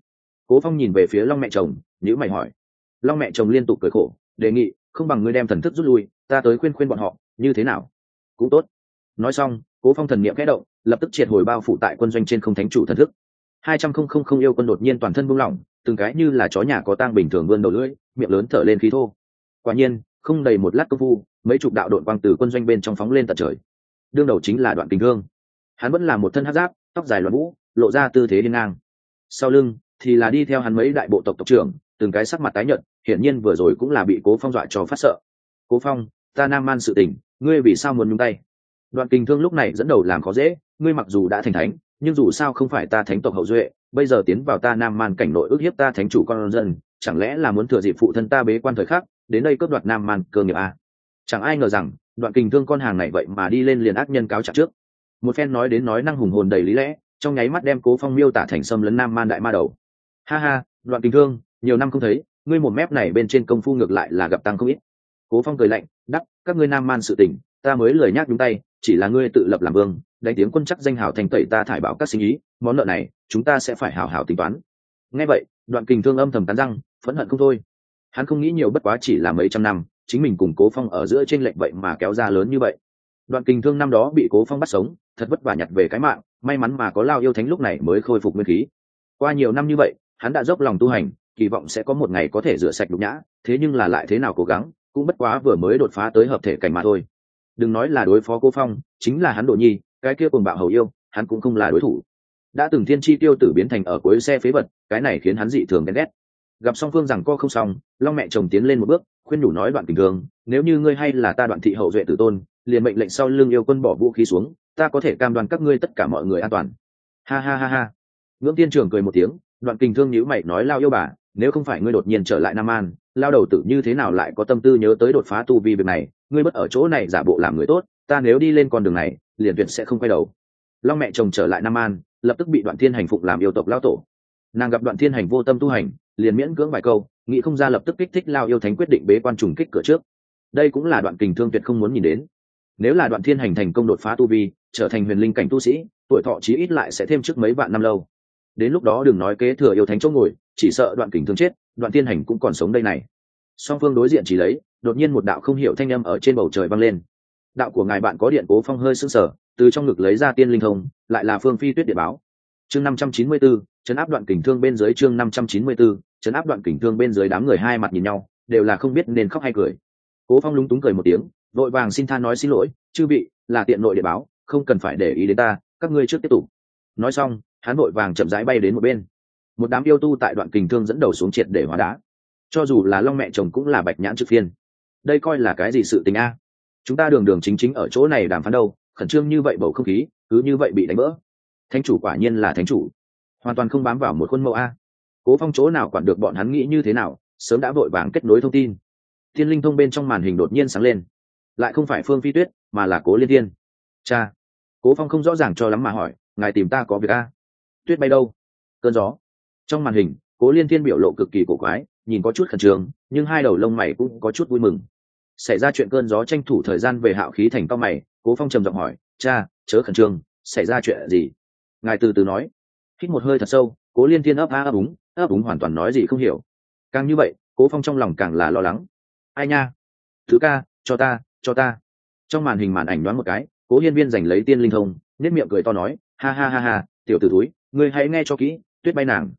Cố Phong nhìn về phía Long mẹ chồng, nhíu mày hỏi. Long mẹ chồng liên tục cười khổ, đề nghị, không bằng ngươi đem thần thức rút lui, ta tới khuyên khuyên bọn họ, như thế nào? Cũng tốt. Nói xong, Cố Phong thần niệm khẽ động, lập tức triệt hồi bao phủ tại quân doanh trên không thánh chủ thần thức. 200,000 yêu quân đột nhiên toàn thân buông lỏng, từng cái như là chó nhà có tang bình thường vươn đầu lưỡi, miệng lớn thở lên khí thô. Quả nhiên, không đầy một lát công phu, mấy chục đạo đội quang từ quân doanh bên trong phóng lên tận trời. Đương đầu chính là Đoạn Kình Thương. Hắn vẫn là một thân hắc giáp, tóc dài loạn vũ, lộ ra tư thế hiên ngang. Sau lưng thì là đi theo hắn mấy đại bộ tộc tộc trưởng, từng cái sắc mặt tái nhợt, hiển nhiên vừa rồi cũng là bị Cố Phong dọa cho phát sợ. Cố Phong, ta Nam Man sự tình, ngươi vì sao muốn nhúng tay? Đoạn Kình Thương lúc này dẫn đầu làm khó dễ, ngươi mặc dù đã thành thánh, nhưng dù sao không phải ta thánh tộc hậu duệ, bây giờ tiến vào ta Nam Man cảnh nội ức hiếp ta thánh chủ con dân, chẳng lẽ là muốn thừa dịp phụ thân ta bế quan thời khắc, đến đây cướp đoạt Nam Man cơ nghiệp à? Chẳng ai ngờ rằng, Đoạn Kình Thương con hàng này vậy mà đi lên liền ác nhân cáo trạng trước. Một phen nói đến nói năng hùng hồn đầy lý lẽ, trong nháy mắt đem Cố Phong miêu tả thành xâm lấn Nam Man đại ma đầu. Ha ha, Đoạn Kình Thương, nhiều năm không thấy, ngươi một mép này bên trên công phu ngược lại là gặp tăng không ít. Cố Phong cười lạnh, đắc, các ngươi Nam Man sự tình, ta mới lười nhác nhúng tay, chỉ là ngươi tự lập làm vương, đánh tiếng quân chắc danh hào thành tẩy ta thải bảo các sinh ý, món nợ này chúng ta sẽ phải hào hào tính toán. Nghe vậy, Đoạn Kình Thương âm thầm cắn răng, phẫn hận không thôi. Hắn không nghĩ nhiều, bất quá chỉ là mấy trăm năm, chính mình cùng Cố Phong ở giữa trên lệnh vậy mà kéo ra lớn như vậy. Đoạn Kình Thương năm đó bị Cố Phong bắt sống, thật vất vả nhặt về cái mạng, may mắn mà có Lao Yêu Thánh lúc này mới khôi phục nguyên khí. Qua nhiều năm như vậy, hắn đã dốc lòng tu hành, kỳ vọng sẽ có một ngày có thể rửa sạch nhục nhã, thế nhưng là lại thế nào cố gắng, cũng bất quá vừa mới đột phá tới hợp thể cảnh mà thôi. Đừng nói là đối phó Cố Phong, chính là hắn Đồ Nhi, cái kia cuồng bạo hầu yêu, hắn cũng không là đối thủ. Đã từng thiên chi tiêu tử biến thành ở cuối xe phế vật, cái này khiến hắn dị thường ghen ghét. Gặp song phương rằng co không xong, Long mẹ chồng tiến lên một bước, khuyên nhủ nói Đoạn Kình Thương, nếu như ngươi hay là ta Đoạn thị hậu duệ tử tôn, liền mệnh lệnh sau lưng yêu quân bỏ vũ khí xuống, ta có thể cam đoan các ngươi tất cả mọi người an toàn. Ha ha ha ha. Ngưỡng Tiên Trường cười một tiếng, Đoạn Kình Thương nhíu mày nói, Lao yêu bà, nếu không phải ngươi đột nhiên trở lại Nam An, Lao đầu tử như thế nào lại có tâm tư nhớ tới đột phá tu vi việc này, ngươi bất ở chỗ này giả bộ làm người tốt, ta nếu đi lên con đường này, liền tuyệt sẽ không quay đầu. Long mẹ chồng trở lại Nam An, lập tức bị Đoạn Thiên Hành phụng làm yêu tộc lao tổ. Nàng gặp Đoạn Thiên Hành vô tâm tu hành, liền miễn cưỡng vài câu, nghĩ không ra lập tức kích thích Lao yêu thánh quyết định bế quan trùng kích cửa trước. Đây cũng là Đoạn Kình Thương tuyệt không muốn nhìn đến. Nếu là Đoạn Thiên Hành thành công đột phá tu vi, trở thành huyền linh cảnh tu sĩ, tuổi thọ chí ít lại sẽ thêm trước mấy vạn năm lâu. Đến lúc đó đừng nói kế thừa yêu thánh chỗ ngồi, chỉ sợ Đoạn Kình Thương chết, Đoạn Thiên Hành cũng còn sống đây này. Song phương đối diện chỉ lấy, đột nhiên một đạo không hiểu thanh âm ở trên bầu trời vang lên. Đạo của ngài bạn có điện. Cố Phong hơi sững sờ, từ trong ngực lấy ra tiên linh thông, lại là Phương Phi Tuyết điện báo. Chương 594, trấn áp Đoạn Kình Thương bên dưới. Chương 594, trấn áp Đoạn Kình Thương bên dưới. Đám người hai mặt nhìn nhau, đều là không biết nên khóc hay cười. Cố Phong lúng túng cười một tiếng, vội vàng xin tha nói xin lỗi, chư vị, là tiện nội điện báo, không cần phải để ý đến ta, các ngươi trước tiếp tục. Nói xong, hắn vội vàng chậm rãi bay đến một bên. Một đám yêu tu tại Đoạn Kình Thương dẫn đầu xuống triệt để hóa đá. Cho dù là Long mẹ chồng cũng là bạch nhãn trực phiên. Đây coi là cái gì sự tình a? Chúng ta đường đường chính chính ở chỗ này đàm phán đâu, khẩn trương như vậy bầu không khí, cứ như vậy bị đánh vỡ. Thánh chủ quả nhiên là thánh chủ, hoàn toàn không bám vào một khuôn mẫu a. Cố Phong chỗ nào quản được bọn hắn nghĩ như thế nào, sớm đã vội vàng kết nối thông tin. Thiên linh thông bên trong màn hình đột nhiên sáng lên, lại không phải Phương Phi Tuyết, mà là Cố Liên Thiên. Cha, Cố Phong không rõ ràng cho lắm mà hỏi, ngài tìm ta có việc a? Tuyết bay đâu? Cơn gió. Trong màn hình, Cố Liên Thiên biểu lộ cực kỳ cổ quái, nhìn có chút khẩn trương, nhưng hai đầu lông mày cũng có chút vui mừng. Xảy ra chuyện cơn gió tranh thủ thời gian về Hạo Khí Thành cao mày. Cố Phong trầm giọng hỏi, cha, chớ khẩn trương, xảy ra chuyện gì? Ngài từ từ nói. Hít một hơi thật sâu, Cố Liên Thiên ấp úng hoàn toàn nói gì không hiểu. Càng như vậy, Cố Phong trong lòng càng là lo lắng. Ai nha? Thứ ca, cho ta. Trong màn hình màn ảnh đoán một cái, Cố Hiên Viên giành lấy tiên linh thông, nét miệng cười to nói, ha ha ha ha, tiểu tử thúi, ngươi hãy nghe cho kỹ, Tuyết bay nàng,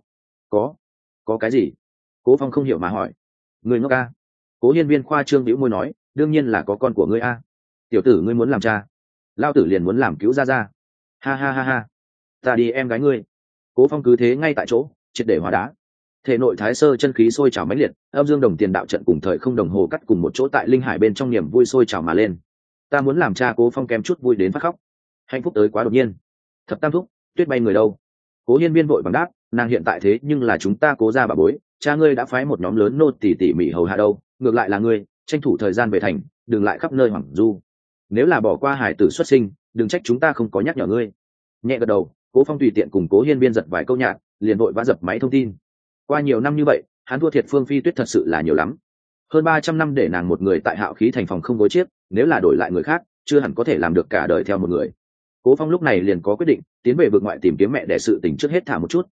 có cái gì? Cố Phong không hiểu mà hỏi. Ngươi ngốc a? Cố Hiên Viên khoa trương bĩu môi nói, đương nhiên là có con của ngươi a. Tiểu tử ngươi muốn làm cha, lao tử liền muốn làm cứu gia gia. Ha ha ha ha, ta đi em gái ngươi. Cố Phong cứ thế ngay tại chỗ, triệt để hóa đá. Thể nội thái sơ chân khí sôi trào mãnh liệt, âm dương đồng tiền đạo trận cùng thời không đồng hồ cắt cùng một chỗ tại linh hải bên trong niềm vui sôi trào mà lên. Ta muốn làm cha. Cố Phong kèm chút vui đến phát khóc. Hạnh phúc tới quá đột nhiên. Thập tam thúc, Tuyết bay người đâu? Cố Hiên Viên vội bằng đáp, nàng hiện tại thế nhưng là chúng ta Cố gia bà bối, cha ngươi đã phái một nhóm lớn nô tỉ mỉ hầu hạ đâu, ngược lại là ngươi tranh thủ thời gian về thành, đừng lại khắp nơi hoảng du. Nếu là bỏ qua hải tử xuất sinh, đừng trách chúng ta không có nhắc nhở ngươi. Nhẹ gật đầu, Cố Phong tùy tiện cùng Cố Hiên Viên giật vài câu nhạc, liền vội vã dập máy thông tin. Qua nhiều năm như vậy, hắn thua thiệt Phương Phi Tuyết thật sự là nhiều lắm. Hơn 300 năm để nàng một người tại Hạo Khí Thành phòng không gối chiếc, nếu là đổi lại người khác, chưa hẳn có thể làm được cả đời theo một người. Cố Phong lúc này liền có quyết định, tiến về vực ngoại tìm kiếm mẹ để sự tình trước hết thả một chút,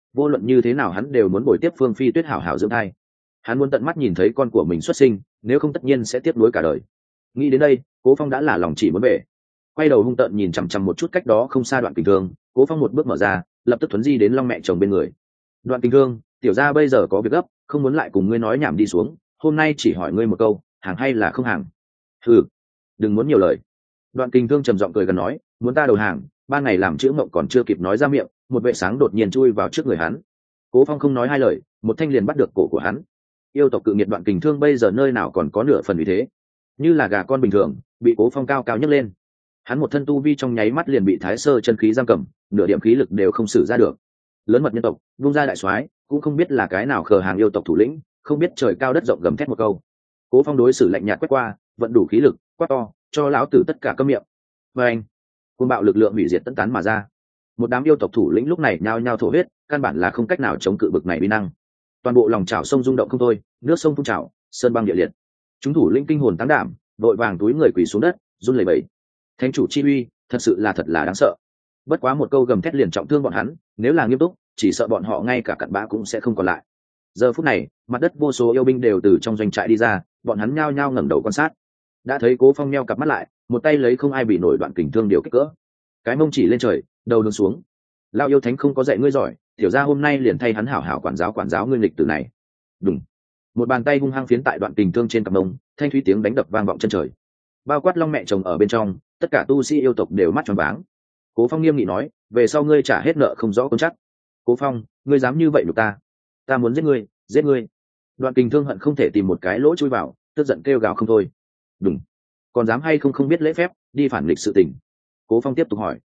vô luận như thế nào hắn đều muốn bồi tiếp Phương Phi Tuyết hảo hảo dưỡng thai. Hắn muốn tận mắt nhìn thấy con của mình xuất sinh, nếu không tất nhiên sẽ tiếc nuối cả đời. Nghĩ đến đây, Cố Phong đã là lòng chỉ muốn về. Quay đầu hung tợn nhìn chằm chằm một chút cách đó không xa Đoạn Kình Thương, Cố Phong một bước mở ra, lập tức thuấn di đến Long mẹ chồng bên người. Đoạn Kình Thương, tiểu gia bây giờ có việc gấp, không muốn lại cùng ngươi nói nhảm đi xuống, hôm nay chỉ hỏi ngươi một câu, hàng hay là không hàng? Ừ, đừng muốn nhiều lời. Đoạn Kình Thương trầm giọng cười gần nói, muốn ta đầu hàng, ban ngày làm chữ mộng còn chưa kịp nói ra miệng, một vệ sáng đột nhiên chui vào trước người hắn. Cố Phong không nói hai lời, một thanh liền bắt được cổ của hắn. Yêu tộc cự nghiệt Đoạn Kình Thương bây giờ nơi nào còn có nửa phần uy thế, như là gà con bình thường, bị Cố Phong cao cao nhấc lên. Hắn một thân tu vi trong nháy mắt liền bị Thái Sơ chân khí giam cầm, nửa điểm khí lực đều không sử ra được. Lớn mật nhân tộc, vung ra đại soái, cũng không biết là cái nào khờ hàng yêu tộc thủ lĩnh, không biết trời cao đất rộng gầm thét một câu. Cố Phong đối xử lạnh nhạt quét qua, vận đủ khí lực, quát to, cho lão tử tất cả câm miệng. Và anh, côn bạo lực lượng hủy diệt tấn tán mà ra. Một đám yêu tộc thủ lĩnh lúc này nhao nhao thổ huyết, căn bản là không cách nào chống cự bực này uy năng. Toàn bộ lòng chảo sông rung động không thôi, nước sông phun trào, sơn băng địa liệt. Chúng thủ lĩnh kinh hồn táng đảm, đội vàng túi người quỳ xuống đất, run lẩy bẩy. Thánh chủ chi uy, thật sự là thật là đáng sợ. Bất quá một câu gầm thét liền trọng thương bọn hắn, nếu là nghiêm túc, chỉ sợ bọn họ ngay cả cặn bã cũng sẽ không còn lại. Giờ phút này, mặt đất vô số yêu binh đều từ trong doanh trại đi ra, bọn hắn nhao nhao ngẩng đầu quan sát. Đã thấy Cố Phong nheo cặp mắt lại, một tay lấy không ai bị nổi Đoạn Kình Thương điều kích cỡ, cái mông chỉ lên trời, đầu hướng xuống. Lao yêu thánh không có dạy ngươi giỏi, tiểu gia hôm nay liền thay hắn hảo hảo quản giáo ngươi lịch tử này. Đùng, một bàn tay hung hăng phiến tại Đoạn Kình Thương trên cặp mông, thanh thúy tiếng đánh đập vang vọng chân trời. Bao quát Long mẹ chồng ở bên trong, tất cả tu sĩ yêu tộc đều mắt tròn váng. Cố Phong nghiêm nghị nói, về sau ngươi trả hết nợ không rõ con chắc. Cố Phong, ngươi dám như vậy nhục ta muốn giết ngươi, giết ngươi. Đoạn Kình Thương hận không thể tìm một cái lỗ chui vào, tức giận kêu gào không thôi. Đúng, còn dám hay không biết lễ phép, đi phản nghịch sự tình. Cố Phong tiếp tục hỏi.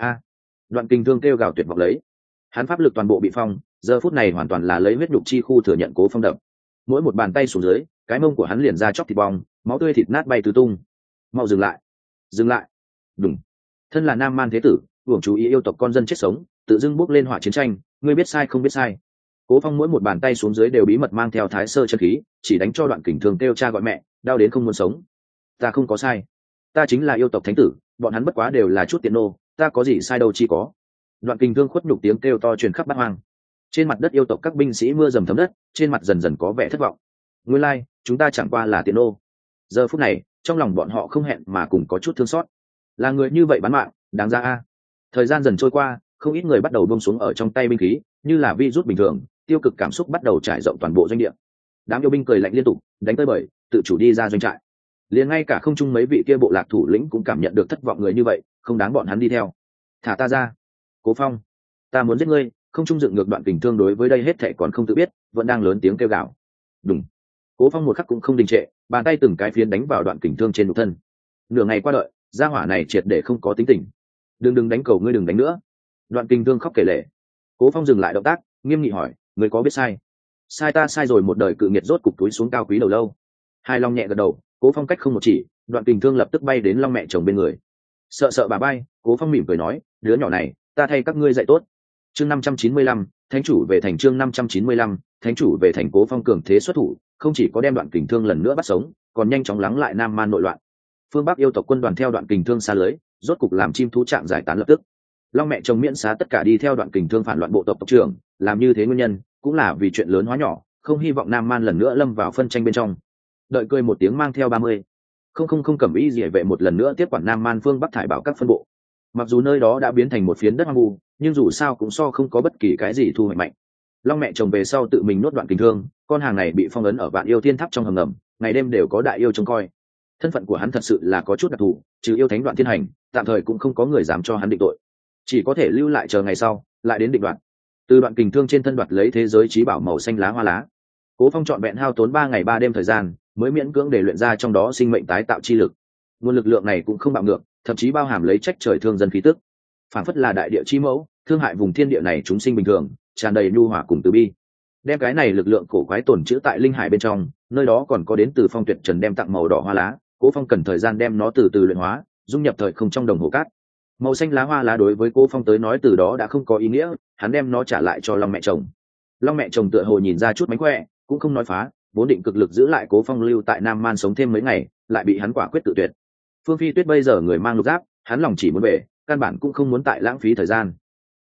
Đoạn Kình Thương kêu gào tuyệt vọng lấy. Hắn pháp lực toàn bộ bị phong, giờ phút này hoàn toàn là lấy huyết nhục chi khu thừa nhận Cố Phong đập. Mỗi một bàn tay xuống dưới, cái mông của hắn liền ra chóc thịt bong, máu tươi thịt nát bay tứ tung. Mau dừng lại, dừng lại. Đúng, thân là Nam Man thế tử, hưởng chú ý yêu tộc con dân chết sống, tự dưng bước lên hỏa chiến tranh, ngươi biết sai không biết sai. Cố Phong mỗi một bàn tay xuống dưới đều bí mật mang theo Thái Sơ chân khí, chỉ đánh cho Đoạn Kình Thương kêu cha gọi mẹ, đau đến không muốn sống. Ta không có sai, ta chính là yêu tộc thánh tử, bọn hắn bất quá đều là chút tiện nô, ta có gì sai đâu chi có. Đoạn Kình Thương khuất nhục tiếng kêu to truyền khắp bát hoang. Trên mặt đất yêu tộc các binh sĩ mưa dầm thấm đất, trên mặt dần dần có vẻ thất vọng. Nguyên lai, chúng ta chẳng qua là tiện nô. Giờ phút này, trong lòng bọn họ không hẹn mà cùng có chút thương xót. Là người như vậy bán mạng, đáng ra a. Thời gian dần trôi qua, không ít người bắt đầu buông xuống ở trong tay binh khí, như là virus bình thường, tiêu cực cảm xúc bắt đầu trải rộng toàn bộ doanh địa. Đám yêu binh cười lạnh liên tục, đánh tới bời, tự chủ đi ra doanh trại. Liền ngay cả không trung mấy vị kia bộ lạc thủ lĩnh cũng cảm nhận được thất vọng người như vậy, không đáng bọn hắn đi theo. Thả ta ra, Cố Phong, ta muốn giết ngươi. Không trung dựng ngược Đoạn Kình Thương đối với đây hết thảy còn không tự biết, vẫn đang lớn tiếng kêu gào. Đùng, Cố Phong một khắc cũng không đình trệ, bàn tay từng cái phiến đánh vào Đoạn Kình Thương trên nhục thân. Nửa ngày qua đợi, gia hỏa này triệt để không có tính tình. Đừng đánh cầu ngươi, đừng đánh nữa. Đoạn Kình Thương khóc kể lể. Cố Phong dừng lại động tác, nghiêm nghị hỏi, ngươi có biết sai? Sai ta sai rồi, một đời cự nghiệt rốt cục túi xuống cao quý đầu lâu. Hai Long nhẹ gật đầu, Cố Phong cách không một chỉ, Đoạn Kình Thương lập tức bay đến Long mẹ chồng bên người. Sợ bà bay, Cố Phong mỉm cười nói, đứa nhỏ này, ta thay các ngươi dạy tốt. Chương 595, thánh chủ về thành. Chương 595, thánh chủ về thành. Cố Phong cường thế xuất thủ, không chỉ có đem Đoạn Kình Thương lần nữa bắt sống, còn nhanh chóng lắng lại Nam Man nội loạn. Phương Bắc yêu tộc quân đoàn theo Đoạn Kình Thương xa lưới, rốt cục làm chim thú trạng giải tán lập tức. Long mẹ chồng miễn xá tất cả đi theo Đoạn Kình Thương phản loạn bộ tộc tộc trưởng, làm như thế nguyên nhân cũng là vì chuyện lớn hóa nhỏ, không hy vọng Nam Man lần nữa lâm vào phân tranh bên trong. Đợi cười một tiếng mang theo 30 không cẩm y rỉa vệ một lần nữa tiếp quản Nam Man phương Bắc thải bảo các phân bộ. Mặc dù nơi đó đã biến thành một phiến đất hoang vu, nhưng dù sao cũng so không có bất kỳ cái gì thu hoạch mạnh. Long mẹ chồng về sau tự mình nuốt Đoạn Kình Thương, con hàng này bị phong ấn ở Vạn Yêu Thiên Tháp trong hầm ngầm, ngày đêm đều có đại yêu trông coi. Thân phận của hắn thật sự là có chút đặc thù, trừ yêu thánh Đoạn Thiên Hành, tạm thời cũng không có người dám cho hắn định tội, chỉ có thể lưu lại chờ ngày sau lại đến định đoạt. Từ Đoạn Kình Thương trên thân đoạt lấy thế giới trí bảo màu xanh lá hoa lá. Cố Phong trọn vẹn hao tốn 3 ngày 3 đêm thời gian mới miễn cưỡng để luyện ra trong đó sinh mệnh tái tạo chi lực. Nguồn lực lượng này cũng không bạo ngược, thậm chí bao hàm lấy trách trời thương dân khí tức, phản phất là đại địa chi mẫu, thương hại vùng thiên địa này chúng sinh bình thường, tràn đầy nhu hòa cùng từ bi. Đem cái này lực lượng cổ quái tồn trữ tại linh hải bên trong, nơi đó còn có đến từ Phong Tuyệt Trần đem tặng màu đỏ hoa lá, Cố Phong cần thời gian đem nó từ từ luyện hóa, dung nhập thời không trong đồng hồ cát. Màu xanh lá hoa lá đối với Cố Phong tới nói từ đó đã không có ý nghĩa, hắn đem nó trả lại cho Long mẹ chồng. Long mẹ chồng tựa hồ nhìn ra chút mánh khỏe, cũng không nói phá, vốn định cực lực giữ lại Cố Phong lưu tại Nam Man sống thêm mấy ngày, lại bị hắn quả quyết tự tuyệt. Phương Phi Tuyết bây giờ người mang lục giáp, hắn lòng chỉ muốn về, căn bản cũng không muốn tại lãng phí thời gian.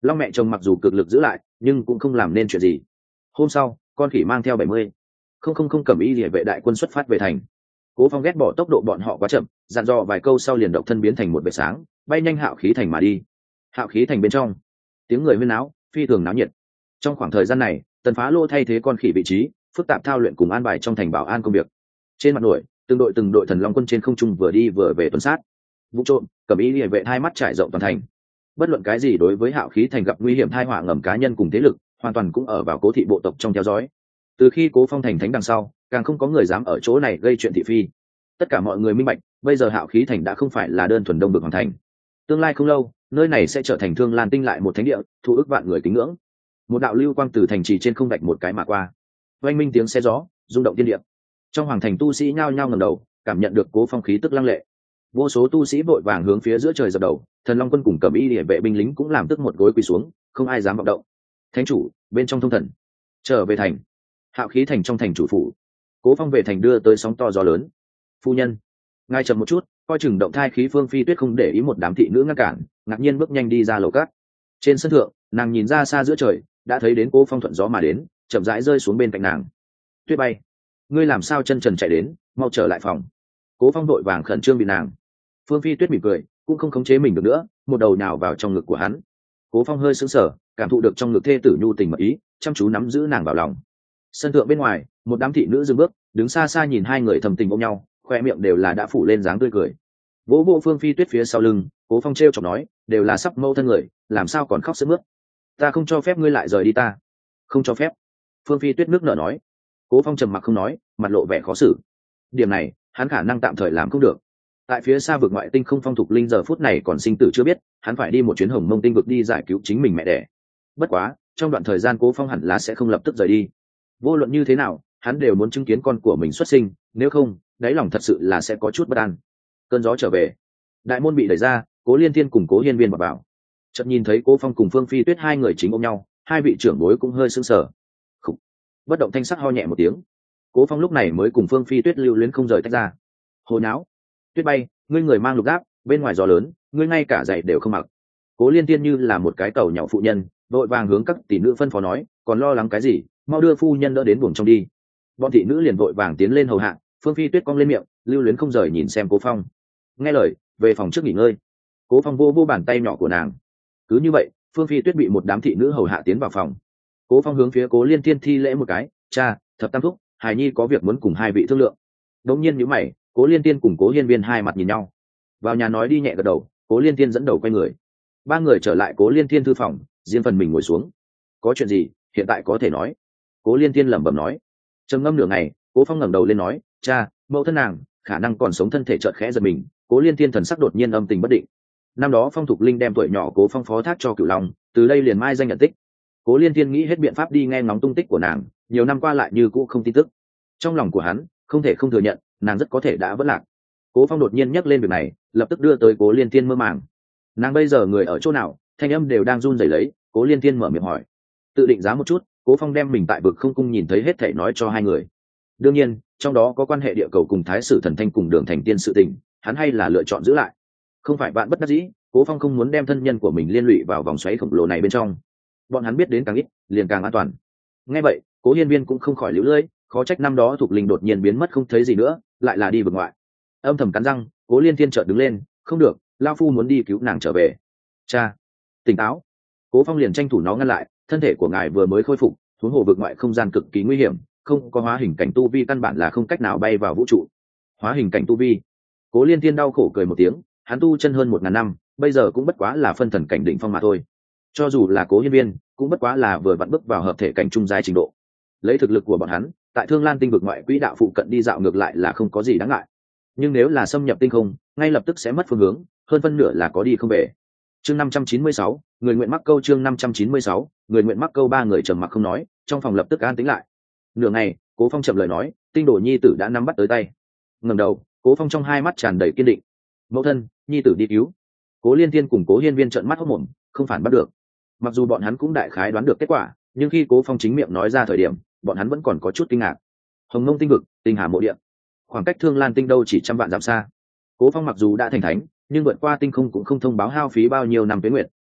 Long mẹ chồng mặc dù cực lực giữ lại nhưng cũng không làm nên chuyện gì. Hôm sau con khỉ mang theo 70 không cẩm y địa vệ đại quân xuất phát về thành. Cố Phong ghét bỏ tốc độ bọn họ quá chậm, dặn dò vài câu sau liền độc thân biến thành một vệt sáng, bay nhanh Hạo Khí thành mà đi. Hạo Khí thành bên trong, tiếng người huyên náo, phi thường náo nhiệt. Trong khoảng thời gian này, Tần Phá Lô thay thế con khỉ vị trí, phức tạp thao luyện cùng an bài trong thành bảo an công việc. Trên mặt nổi, từng đội thần long quân trên không trung vừa đi vừa về tuần sát. Vụ trộm, cẩm y liề vệ hai mắt trải rộng toàn thành. Bất luận cái gì đối với Hạo Khí thành gặp nguy hiểm tai họa ngầm cá nhân cùng thế lực, hoàn toàn cũng ở vào Cố thị bộ tộc trong theo dõi. Từ khi Cố Phong thành thánh đằng sau, càng không có người dám ở chỗ này gây chuyện thị phi. Tất cả mọi người minh bạch, bây giờ Hạo Khí thành đã không phải là đơn thuần đông vực hoàng thành. Tương lai không lâu, nơi này sẽ trở thành Thương Lan Tinh lại một thánh địa, thu ức vạn người kính ngưỡng. Một đạo lưu quang từ thành trì trên không vạch một cái mà qua, oanh minh tiếng xe gió, rung động thiên địa. Trong hoàng thành tu sĩ nhao nhao ngẩng đầu, cảm nhận được Cố Phong khí tức lăng lệ. Vô số tu sĩ vội vàng hướng phía giữa trời dập đầu, thần long quân cùng cẩm y liề vệ binh lính cũng làm tức một gối quỳ xuống, không ai dám vọng động. Thánh chủ, bên trong thông thần, trở về thành. Hạo Khí thành trong thành chủ phủ. Cố Phong về thành đưa tới sóng to gió lớn. Phu nhân, ngài chậm một chút, coi chừng động thai khí. Phương Phi Tuyết không để ý một đám thị nữ ngăn cản, ngạc nhiên bước nhanh đi ra lầu cát. Trên sân thượng, nàng nhìn ra xa giữa trời, đã thấy đến Cố Phong thuận gió mà đến, chậm rãi rơi xuống bên cạnh nàng. Tuyết bay, ngươi làm sao chân trần chạy đến, mau trở lại phòng. Cố Phong vội vàng khẩn trương bị nàng. Phương Phi Tuyết mỉm cười, cũng không khống chế mình được nữa, một đầu nhào vào trong ngực của hắn. Cố Phong hơi sững sờ, cảm thụ được trong ngực thê tử nhu tình mật ý, chăm chú nắm giữ nàng vào lòng. Sân thượng bên ngoài, một đám thị nữ dừng bước, đứng xa xa nhìn hai người thầm tình ôm nhau, khoe miệng đều là đã phủ lên dáng tươi cười. Vỗ vỗ Phương Phi Tuyết phía sau lưng, Cố Phong trêu chọc nói, đều là sắp mâu thân người, làm sao còn khóc sướt mướt. Ta không cho phép ngươi lại rời đi ta. Không cho phép. Phương Phi Tuyết nước nở nói. Cố Phong trầm mặc không nói, mặt lộ vẻ khó xử. Điểm này, hắn khả năng tạm thời làm không được. Tại phía xa vực ngoại tinh không Phong Thục Linh giờ phút này còn sinh tử chưa biết, hắn phải đi một chuyến Hồng Mông tinh vực đi giải cứu chính mình mẹ đẻ. Bất quá, trong đoạn thời gian Cố Phong hẳn là sẽ không lập tức rời đi. Vô luận như thế nào, hắn đều muốn chứng kiến con của mình xuất sinh, nếu không, đáy lòng thật sự là sẽ có chút bất an. Cơn gió trở về, đại môn bị đẩy ra, Cố Liên Thiên cùng Cố Hiên Viên vào. Chợt nhìn thấy Cố Phong cùng Phương Phi Tuyết hai người chính ôm nhau, hai vị trưởng bối cũng hơi sững sờ. Khục. Bất động thanh sắc ho nhẹ một tiếng. Cố Phong lúc này mới cùng Phương Phi Tuyết lưu luyến không rời tách ra. Hồ nháo, Tuyết bay, ngươi người mang lục giáp, bên ngoài gió lớn, ngươi ngay cả giày đều không mặc. Cố Liên Thiên như là một cái tàu nhỏ phụ nhân, vội vàng hướng các tỷ nữ phân phó nói, còn lo lắng cái gì, mau đưa phu nhân đỡ đến buồng trong đi. Bọn thị nữ liền vội vàng tiến lên hầu hạ. Phương Phi Tuyết cong lên miệng, lưu luyến không rời nhìn xem Cố Phong. Nghe lời, về phòng trước nghỉ ngơi. Cố Phong vô bàn tay nhỏ của nàng. Cứ như vậy, Phương Phi Tuyết bị một đám thị nữ hầu hạ tiến vào phòng. Cố Phong hướng phía Cố Liên Thiên thi lễ một cái, cha, thập tam thúc, Hải Nhi có việc muốn cùng hai vị thương lượng. Đống nhiên nhíu mày, Cố Liên Thiên cùng Cố Hiên Viên hai mặt nhìn nhau. Vào nhà nói đi nhẹ gật đầu, Cố Liên Thiên dẫn đầu quay người. Ba người trở lại Cố Liên Thiên thư phòng, riêng phần mình ngồi xuống. Có chuyện gì, hiện tại có thể nói. Cố Liên Thiên lẩm bẩm nói. Trầm ngâm nửa ngày, Cố Phong ngẩng đầu lên nói, cha, mẫu thân nàng khả năng còn sống. Thân thể chợt khẽ giật mình, Cố Liên Thiên thần sắc đột nhiên âm tình bất định. Năm đó Phong Thục Linh đem tuổi nhỏ Cố Phong phó thác cho Cửu Long, từ đây liền mai danh nhận tích. Cố Liên Thiên nghĩ hết biện pháp đi nghe ngóng tung tích của nàng, nhiều năm qua lại như cũ không tin tức. Trong lòng của hắn không thể không thừa nhận, nàng rất có thể đã vỡ lạc. Cố Phong đột nhiên nhắc lên việc này, lập tức đưa tới Cố Liên Thiên mơ màng. Nàng bây giờ người ở chỗ nào? Thanh âm đều đang run rẩy lấy. Cố Liên Thiên mở miệng hỏi. Tự định giá một chút, Cố Phong đem mình tại vực không cung nhìn thấy hết thảy nói cho hai người. Đương nhiên, trong đó có quan hệ địa cầu cùng Thái Sử Thần Thanh cùng Đường Thành Tiên sự tình, hắn hay là lựa chọn giữ lại. Không phải bạn bất đắc dĩ, Cố Phong không muốn đem thân nhân của mình liên lụy vào vòng xoáy khổng lồ này bên trong. Bọn hắn biết đến càng ít, liền càng an toàn. Nghe vậy, Cố Hiên Viên cũng không khỏi liễu lưỡi, khó trách năm đó Thục Linh đột nhiên biến mất không thấy gì nữa, lại là đi vực ngoại. Âm thầm cắn răng, Cố Liên Thiên chợt đứng lên, không được, lão phu muốn đi cứu nàng trở về. Cha, tỉnh táo. Cố Phong liền tranh thủ nó ngăn lại, thân thể của ngài vừa mới khôi phục, huống hồ vực ngoại không gian cực kỳ nguy hiểm, không có hóa hình cảnh tu vi căn bản là không cách nào bay vào vũ trụ. Hóa hình cảnh tu vi? Cố Liên Thiên đau khổ cười một tiếng, hắn tu chân hơn 1000 năm, bây giờ cũng bất quá là phân thần cảnh đỉnh phong mà thôi. Cho dù là Cố Hiên Viên, cũng bất quá là vừa vặn bước vào hợp thể cảnh trung giai trình độ. Lấy thực lực của bọn hắn, tại Thương Lan tinh vực ngoại quỹ đạo phụ cận đi dạo ngược lại là không có gì đáng ngại. Nhưng nếu là xâm nhập tinh không, ngay lập tức sẽ mất phương hướng, hơn phân nửa là có đi không về. Chương 596, người nguyện mắc câu. Chương 596, người nguyện mắc câu. Ba người trầm mặc không nói, trong phòng lập tức an tĩnh lại. Nửa ngày, Cố Phong chậm lời nói, Tinh Đồ nhi tử đã nắm bắt tới tay. Ngẩng đầu, Cố Phong trong hai mắt tràn đầy kiên định. Mẫu thân, nhi tử đi cứu. Cố Liên Thiên cùng Cố Hiên Viên trợn mắt hốt mồm, không phản bắt được. Mặc dù bọn hắn cũng đại khái đoán được kết quả, nhưng khi Cố Phong chính miệng nói ra thời điểm, bọn hắn vẫn còn có chút kinh ngạc. Hồng Mông tinh vực, Tinh Hà mộ địa, khoảng cách Thương Lan tinh đâu chỉ trăm vạn dặm xa. Cố Phong mặc dù đã thành thánh, nhưng vượt qua tinh không cũng không thông báo hao phí bao nhiêu năm tuế nguyệt.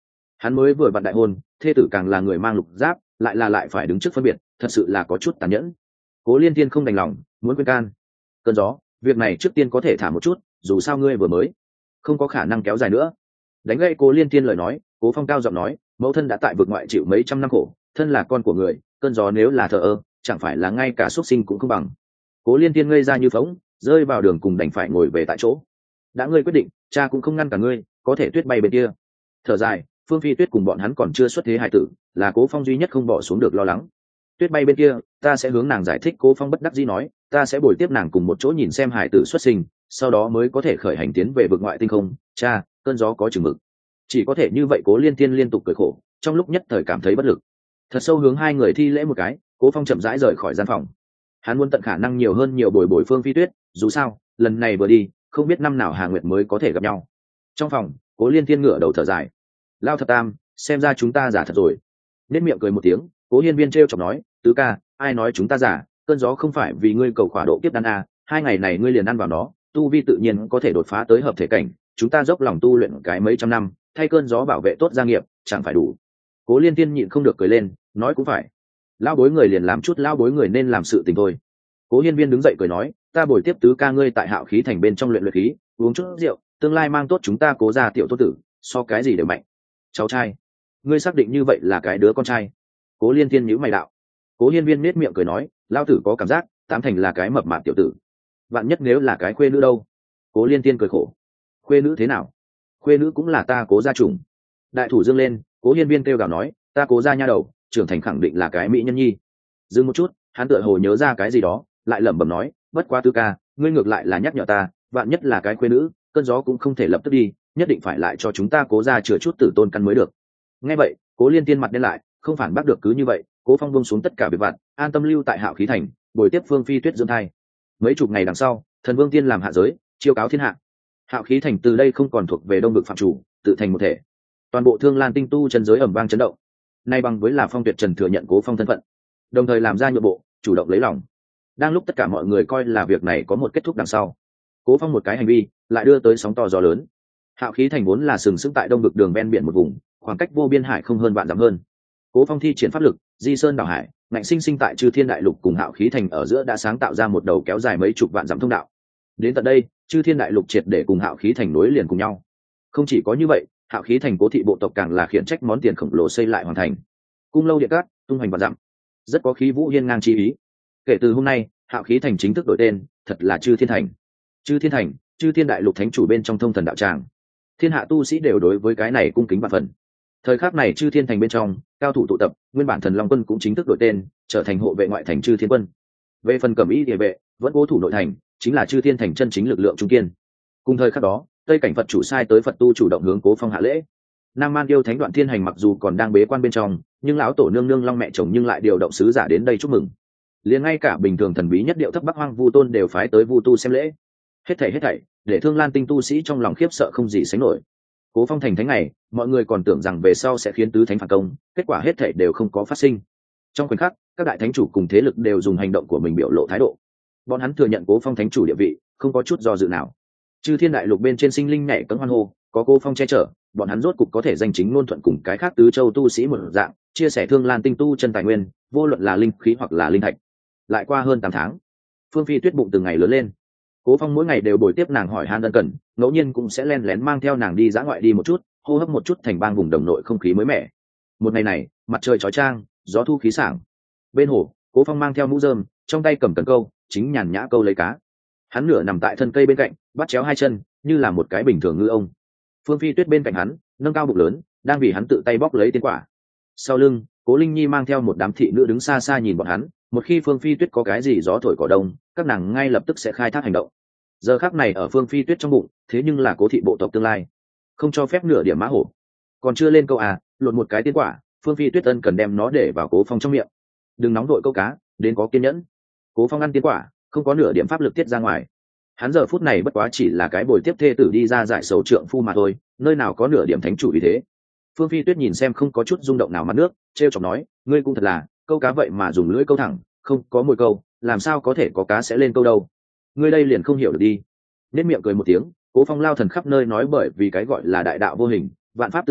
Hắn mới vừa vặn đại hôn, thê tử càng là người mang lục giáp, lại phải đứng trước phân biệt, thật sự là có chút tàn nhẫn. Cố Liên Tiên không đành lòng, muốn khuyên can. Cơn gió, việc này trước tiên có thể thả một chút, dù sao ngươi vừa mới không có khả năng kéo dài nữa. Đánh gãy Cố Liên Tiên lời nói, Cố Phong cao giọng nói, mẫu thân đã tại vực ngoại chịu mấy trăm năm khổ, thân là con của người, cơn gió nếu là thờ ơ, chẳng phải là ngay cả xuất sinh cũng không bằng. Cố Liên Tiên ngây ra như phóng, rơi vào đường cùng đành phải ngồi về tại chỗ. Đã ngươi quyết định, cha cũng không ngăn cả ngươi, có thể tuyết bay bên kia. Thở dài, Phương Phi Tuyết cùng bọn hắn còn chưa xuất thế hài tử, là Cố Phong duy nhất không bỏ xuống được lo lắng. Tuyết bay bên kia, ta sẽ hướng nàng giải thích. Cố Phong bất đắc dĩ nói, ta sẽ bồi tiếp nàng cùng một chỗ nhìn xem hài tử xuất sinh, sau đó mới có thể khởi hành tiến về vực ngoại tinh không. Cha, cơn gió có chừng mực. Chỉ có thể như vậy. Cố Liên Tiên liên tục cười khổ, trong lúc nhất thời cảm thấy bất lực. Thật sâu hướng hai người thi lễ một cái, Cố Phong chậm rãi rời khỏi gian phòng. Hắn muốn tận khả năng nhiều hơn nhiều bồi bồi Phương Phi Tuyết, dù sao lần này vừa đi không biết năm nào Hà Nguyệt mới có thể gặp nhau. Trong phòng, Cố Liên Tiên ngửa đầu thở dài, lao thập tam, xem ra chúng ta giả thật rồi. Nết miệng cười một tiếng, Cố Hiên Viên trêu chọc nói, tứ ca, ai nói chúng ta giả, cơn gió không phải vì ngươi cầu khỏa độ kiếp đan a, 2 ngày này ngươi liền ăn vào nó, tu vi tự nhiên có thể đột phá tới hợp thể cảnh, chúng ta dốc lòng tu luyện cái mấy trăm năm, thay cơn gió bảo vệ tốt gia nghiệp, chẳng phải đủ. Cố Liên Tiên nhịn không được cười lên, nói cũng phải, lao bối người liền làm chút lao bối người nên làm sự tình thôi. Cố Hiên Viên đứng dậy cười nói, ta bồi tiếp tứ ca ngươi tại Hạo Khí Thành bên trong luyện luyện khí, uống chút rượu, tương lai mang tốt chúng ta Cố gia tiểu tốt tử, so cái gì đều mạnh. Cháu trai, ngươi xác định như vậy là cái đứa con trai? Cố Liên Thiên nhíu mày đạo. Cố Hiên Viên nết miệng cười nói, lao tử có cảm giác tám thành là cái mập mạp tiểu tử, vạn nhất nếu là cái khuê nữ đâu? Cố Liên Thiên cười khổ, khuê nữ thế nào? Khuê nữ cũng là ta Cố gia trùng. Đại thủ dương lên, Cố Hiên Viên kêu gào nói, ta Cố gia nha đầu, trưởng thành khẳng định là cái mỹ nhân nhi. Dừng một chút, hắn tựa hồ nhớ ra cái gì đó, lại lẩm bẩm nói, bất quá tứ ca, ngươi ngược lại là nhắc nhở ta, vạn nhất là cái khuê nữ, cơn gió cũng không thể lập tức đi, nhất định phải lại cho chúng ta Cố gia chừa chút tử tôn căn mới được. Nghe vậy, Cố Liên Tiên mặt đen lại, không phản bác được. Cứ như vậy, Cố Phong buông xuống tất cả việc vặt, an tâm lưu tại Hạo Khí Thành, bồi tiếp Phương Phi Tuyết dưỡng thai. Mấy chục ngày đằng sau, Thần Vương Tiên làm hạ giới, chiêu cáo thiên hạ. Hạo Khí Thành từ đây không còn thuộc về Đông Vực phạm chủ, tự thành một thể. Toàn bộ Thương Lan tinh tu chân giới ầm vang chấn động. Nay bằng với là Phong Tuyệt Trần thừa nhận Cố Phong thân phận, đồng thời làm ra nhượng bộ, chủ động lấy lòng. Đang lúc tất cả mọi người coi là việc này có một kết thúc đằng sau, Cố Phong một cái hành vi lại đưa tới sóng to gió lớn. Hạo Khí Thành vốn là sừng sững tại Đông Vực đường ven biển một vùng, khoảng cách vô biên hải không hơn vạn dặm hơn. Cố Phong thi triển pháp lực, di sơn đảo hải, ngạnh sinh sinh tại Chư Thiên Đại Lục cùng Hạo Khí Thành ở giữa đã sáng tạo ra một đầu kéo dài mấy chục vạn dặm thông đạo. Đến tận đây, Chư Thiên Đại Lục triệt để cùng Hạo Khí Thành nối liền cùng nhau. Không chỉ có như vậy, Hạo Khí Thành Cố thị bộ tộc càng là khiển trách món tiền khổng lồ xây lại hoàn thành. Cung lâu điện cát, tung hoành vạn dặm, rất có khí vũ hiên ngang chi ý. Kể từ hôm nay, Hạo Khí Thành chính thức đổi tên, thật là Chư Thiên Thành. Chư Thiên Thành, Chư Thiên Đại Lục thánh chủ bên trong thông thần đạo tràng. Thiên hạ tu sĩ đều đối với cái này cung kính vạn phần. Thời khắc này Chư Thiên Thành bên trong, cao thủ tụ tập, nguyên bản Thần Long Quân cũng chính thức đổi tên, trở thành hộ vệ ngoại thành Chư Thiên Quân. Về phần Cẩm Y Địa vệ, vẫn cố thủ nội thành, chính là Chư Thiên Thành chân chính lực lượng trung kiên. Cùng thời khắc đó, Tây Cảnh Phật chủ sai tới Phật tu chủ động hướng Cố Phong hạ lễ. Nam Man yêu thánh Đoạn Thiên Hành mặc dù còn đang bế quan bên trong, nhưng lão tổ nương nương Long mẹ chồng nhưng lại điều động sứ giả đến đây chúc mừng. Liền ngay cả bình thường thần bí nhất điệu thấp Bắc Hoang Vu Tôn đều phái tới Vu tu xem lễ. Hết thảy, để Thương Lan tinh tu sĩ trong lòng khiếp sợ không gì sánh nổi. Cố Phong thành thánh này, mọi người còn tưởng rằng về sau sẽ khiến tứ thánh phản công, kết quả hết thảy đều không có phát sinh. Trong khoảnh khắc, các đại thánh chủ cùng thế lực đều dùng hành động của mình biểu lộ thái độ. Bọn hắn thừa nhận Cố Phong thánh chủ địa vị, không có chút do dự nào. Chư Thiên Đại Lục bên trên sinh linh nhảy cẫng hoan hô, có Cố Phong che chở, bọn hắn rốt cục có thể danh chính ngôn thuận cùng cái khác tứ châu tu sĩ một dạng, chia sẻ Thương Lan tinh tu chân tài nguyên, vô luận là linh khí hoặc là linh thạch. Lại qua hơn 8 tháng, Phương Phi Tuyết bụng từng ngày lớn lên. Cố Phong mỗi ngày đều bồi tiếp nàng hỏi han ân cần, ngẫu nhiên cũng sẽ len lén mang theo nàng đi dã ngoại đi một chút, hô hấp một chút thành bang vùng đồng nội không khí mới mẻ. Một ngày này, mặt trời chói chang, gió thu khí sảng. Bên hồ, Cố Phong mang theo mũ rơm, trong tay cầm cần câu, chính nhàn nhã câu lấy cá. Hắn nửa nằm tại thân cây bên cạnh, bắt chéo hai chân, như là một cái bình thường ngư ông. Phương Phi Tuyết bên cạnh hắn, nâng cao bụng lớn, đang vì hắn tự tay bóc lấy tiên quả. Sau lưng, Cố Linh Nhi mang theo một đám thị nữ đứng xa xa nhìn bọn hắn, một khi Phương Phi Tuyết có cái gì gió thổi cỏ đông, các nàng ngay lập tức sẽ khai thác hành động. Giờ khắc này ở Phương Phi Tuyết trong bụng, thế nhưng là Cố thị bộ tộc tương lai, không cho phép nửa điểm mã hổ. Còn chưa lên câu lột một cái tiên quả, Phương Phi Tuyết ân cần đem nó để vào Cố Phong trong miệng. Đừng nóng đội câu cá, đến có kiên nhẫn. Cố Phong ăn tiên quả, không có nửa điểm pháp lực tiết ra ngoài. Hắn giờ phút này bất quá chỉ là cái bồi tiếp thê tử đi ra giải sầu trượng phu mà thôi, nơi nào có nửa điểm thánh chủ ý thế. Phương Phi Tuyết nhìn xem không có chút rung động nào mặt nước, trêu chọc nói, ngươi cũng thật là, câu cá vậy mà dùng lưỡi câu thẳng, không có mồi câu, làm sao có thể có cá sẽ lên câu đâu? Ngươi đây liền không hiểu được đi. Nét miệng cười một tiếng, Cố Phong lao thần khắp nơi nói bởi vì cái gọi là đại đạo vô hình, vạn pháp tự nhiên,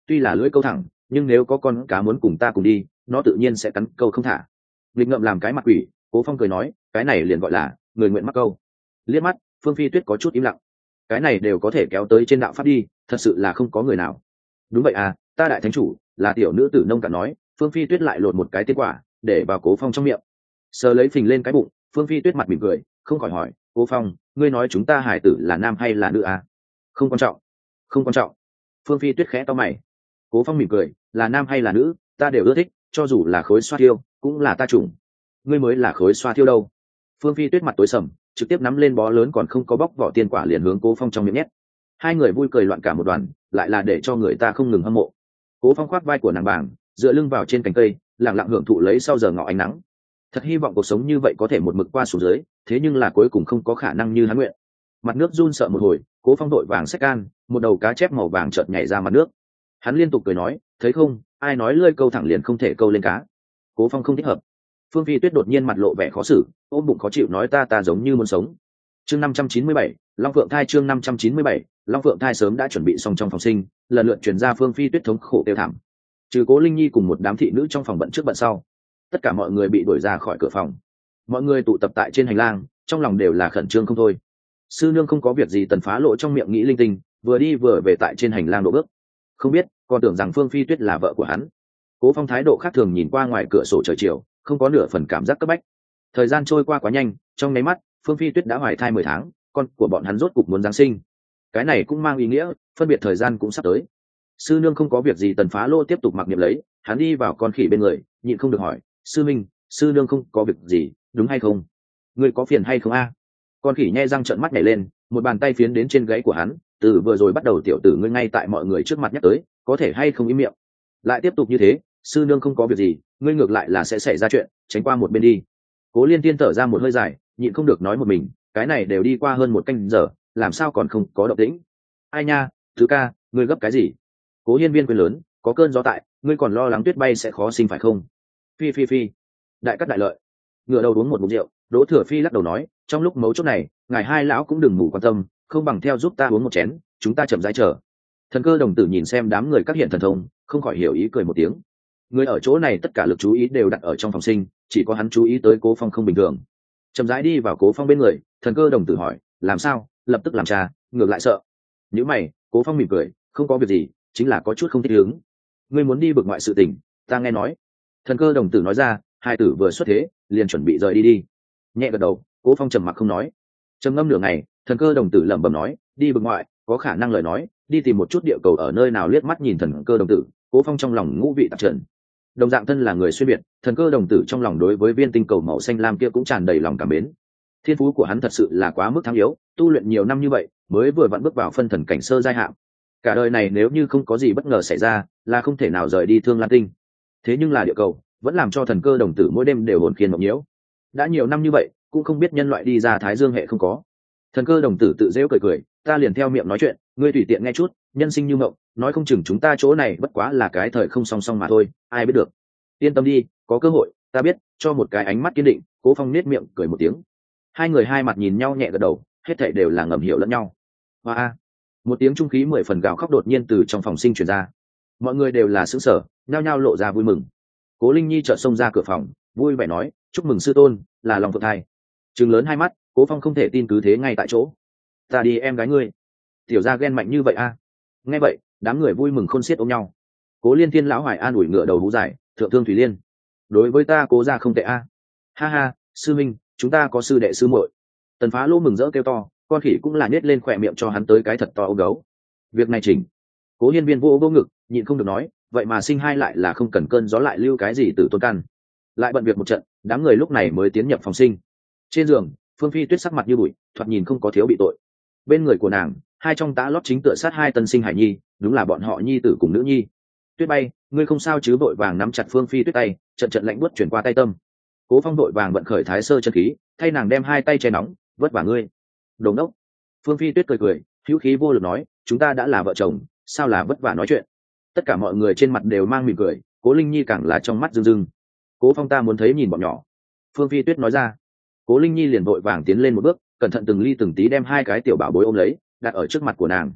tuy là lưỡi câu thẳng nhưng nếu có con cá muốn cùng ta cùng đi nó tự nhiên sẽ cắn câu không thả. Nghịch ngợm làm cái mặt quỷ, Cố Phong cười nói, cái này liền gọi là người nguyện mắc câu. Liếc mắt, Phương Phi Tuyết có chút im lặng. Cái này đều có thể kéo tới trên đạo pháp đi, thật sự là không có người nào. Đúng vậy à, ta đại thánh chủ, là tiểu nữ tử nông cạn nói. Phương Phi Tuyết lại lột một cái tiên quả để vào Cố Phong trong miệng, sờ lấy phình lên cái bụng. Phương Phi Tuyết mặt mỉm cười, không khỏi hỏi, Cố Phong, ngươi nói chúng ta hải tử là nam hay là nữ à? Không quan trọng, không quan trọng. Phương Phi Tuyết khẽ to mày. Cố Phong mỉm cười, là nam hay là nữ ta đều ưa thích, cho dù là khối xoa thiêu cũng là ta trùng. Ngươi mới là khối xoa thiêu đâu. Phương Phi Tuyết mặt tối sầm, trực tiếp nắm lên bó lớn còn không có bóc vỏ tiên quả liền hướng Cố Phong trong miệng nhét. Hai người vui cười loạn cả một đoàn, lại là để cho người ta không ngừng hâm mộ. Cố Phong khoác vai của nàng bàng, dựa lưng vào trên cành cây, lặng lặng hưởng thụ lấy sau giờ ngọ ánh nắng. Thật hy vọng cuộc sống như vậy có thể một mực qua xuống dưới, thế nhưng là cuối cùng không có khả năng như hắn nguyện. Mặt nước run sợ một hồi, Cố Phong đội vàng xách can, một đầu cá chép màu vàng chợt nhảy ra mặt nước. Hắn liên tục cười nói, thấy không, ai nói lưỡi câu thẳng liền không thể câu lên cá. Cố Phong không thích hợp. Phương Phi Tuyết đột nhiên mặt lộ vẻ khó xử, ôm bụng khó chịu nói, ta giống như muốn sống. Chương 597, Long Phượng Thai. Chương 597, Long Phượng Thai. Sớm đã chuẩn bị xong trong phòng sinh, lần lượt truyền ra Phương Phi Tuyết thống khổ kêu thảm. Trừ Cố Linh Nhi cùng một đám thị nữ trong phòng bận trước bận sau, tất cả mọi người bị đuổi ra khỏi cửa phòng. Mọi người tụ tập tại trên hành lang, trong lòng đều là khẩn trương không thôi. Sư nương không có việc gì, Tần Phá Lộ trong miệng nghĩ linh tinh, vừa đi vừa về tại trên hành lang độ bước. Không biết, còn tưởng rằng Phương Phi Tuyết là vợ của hắn. Cố Phong thái độ khác thường nhìn qua ngoài cửa sổ trời chiều, không có nửa phần cảm giác cấp bách. Thời gian trôi qua quá nhanh, trong nháy mắt, Phương Phi Tuyết đã hoài thai 10 tháng, con của bọn hắn rốt cục muốn giáng sinh. Cái này cũng mang ý nghĩa, phân biệt thời gian cũng sắp tới. Sư nương không có việc gì, Tần Phá Lô tiếp tục mặc niệm lấy, hắn đi vào con khỉ bên người, nhịn không được hỏi, sư minh, sư nương không có việc gì, đúng hay không? Ngươi có phiền hay không a? Con khỉ nhe răng trợn mắt nhảy lên, một bàn tay phiến đến trên gáy của hắn, từ vừa rồi bắt đầu tiểu tử ngươi ngay tại mọi người trước mặt nhắc tới, có thể hay không im miệng? Lại tiếp tục như thế, sư nương không có việc gì, ngươi ngược lại là sẽ xảy ra chuyện, tránh qua một bên đi. Cố Liên Tiên thở ra một hơi dài, nhịn không được nói một mình, cái này đều đi qua hơn một canh giờ, làm sao còn không có động tĩnh? Ai nha, thứ ca, ngươi gấp cái gì? Cố Hiên Viên quên lớn, có cơn gió tại, ngươi còn lo lắng tuyết bay sẽ khó sinh phải không? Phi phi phi. Đại cắt đại lợi. Ngửa đầu uống một ngụm rượu, Đỗ Thừa Phi lắc đầu nói, trong lúc mấu chốt này, ngài hai lão cũng đừng mù quan tâm, không bằng theo giúp ta uống một chén, chúng ta chậm rãi chờ. Thần Cơ đồng tử nhìn xem đám người các hiện thần thông, không khỏi hiểu ý cười một tiếng. Người ở chỗ này tất cả lực chú ý đều đặt ở trong phòng sinh, chỉ có hắn chú ý tới Cố Phong không bình thường. Chậm rãi đi vào Cố Phong bên người, Thần Cơ đồng tử hỏi, làm sao, lập tức làm cha, ngược lại sợ. Nhíu mày, Cố Phong mỉm cười, không có việc gì, chính là có chút không thích ứng. Ngươi muốn đi bực ngoại sự tình, ta nghe nói. Thần Cơ đồng tử nói ra, hai tử vừa xuất thế, liền chuẩn bị rời đi. Nhẹ gật đầu, Cố Phong trầm mặc không nói. Trầm ngâm nửa ngày, Thần Cơ đồng tử lẩm bẩm nói, đi bực ngoại, có khả năng lời nói, đi tìm một chút địa cầu ở nơi nào. Liếc mắt nhìn Thần Cơ đồng tử, Cố Phong trong lòng ngũ vị tạp trần. Đồng dạng thân là người xuyên biệt, Thần Cơ đồng tử trong lòng đối với viên tinh cầu màu xanh lam kia cũng tràn đầy lòng cảm mến. Thiên phú của hắn thật sự là quá mức tham yếu, tu luyện nhiều năm như vậy, mới vừa vặn bước vào phân thần cảnh sơ giai hạng. Cả đời này nếu như không có gì bất ngờ xảy ra, là không thể nào rời đi Thương Lan Tinh. Thế nhưng là địa cầu, vẫn làm cho Thần Cơ đồng tử mỗi đêm đều hồn khiên mộng nhiễu. Đã nhiều năm như vậy, cũng không biết nhân loại đi ra Thái Dương hệ không có. Thần Cơ đồng tử tự giễu cười cười, ta liền theo miệng nói chuyện, ngươi tùy tiện nghe chút, nhân sinh như mộng, nói không chừng chúng ta chỗ này bất quá là cái thời không song song mà thôi, ai biết được. Yên tâm đi, có cơ hội, ta biết, cho một cái ánh mắt kiên định. Cố Phong nết miệng cười một tiếng. Hai người hai mặt nhìn nhau nhẹ gật đầu, hết thảy đều là ngầm hiểu lẫn nhau. Hoa, một tiếng trung khí 10 phần gào khóc đột nhiên từ trong phòng sinh truyền ra. Mọi người đều là sững sờ, nhao nhao lộ ra vui mừng. Cố Linh Nhi chợt xông ra cửa phòng, vui vẻ nói, chúc mừng sư tôn, là Long Phượng Thai. Trừng lớn hai mắt, Cố Phong không thể tin cứ thế ngay tại chỗ. Ta đi em gái ngươi. Tiểu gia ghen mạnh như vậy a? Nghe vậy, đám người vui mừng khôn xiết ôm nhau. Cố Liên Thiên lão hoài an ủi ngựa đầu hú dài, thượng thương thủy liên. Đối với ta Cố gia không tệ a. Ha ha, sư minh, chúng ta có sư đệ sư muội. Tần Phá Lô mừng rỡ kêu to, con khỉ cũng là nhếch lên khỏe miệng cho hắn tới cái thật to ôm gấu. Việc này chỉnh. Cố Hiên Viên vô ngực, nhịn không được nói, vậy mà sinh hai lại là không cần cơn gió lại lưu cái gì từ tôn căn. Lại bận việc một trận, đám người lúc này mới tiến nhập phòng sinh. Trên giường, Phương Phi Tuyết sắc mặt như bụi, thoạt nhìn không có thiếu bị tội. Bên người của nàng, hai trong tã lót chính tựa sát hai tân sinh hải nhi, đúng là bọn họ nhi tử cùng nữ nhi. Tuyết bay, ngươi không sao chứ? Vội vàng nắm chặt Phương Phi Tuyết tay, trận trận lạnh buốt chuyển qua tay tâm. Cố Phong vội vàng vận khởi thái sơ chân khí, thay nàng đem hai tay che nóng, vất vả ngươi. Đồ ngốc. Phương Phi Tuyết cười, hữu khí vô lực nói, chúng ta đã là vợ chồng, sao là vất vả nói chuyện? Tất cả mọi người trên mặt đều mang mỉm cười, Cố Linh Nhi càng là trong mắt rưng rưng. Cố Phong, ta muốn thấy nhìn bọn nhỏ. Phương Phi Tuyết nói ra. Cố Linh Nhi liền vội vàng tiến lên một bước, cẩn thận từng ly từng tí đem hai cái tiểu bảo bối ôm lấy, đặt ở trước mặt của nàng.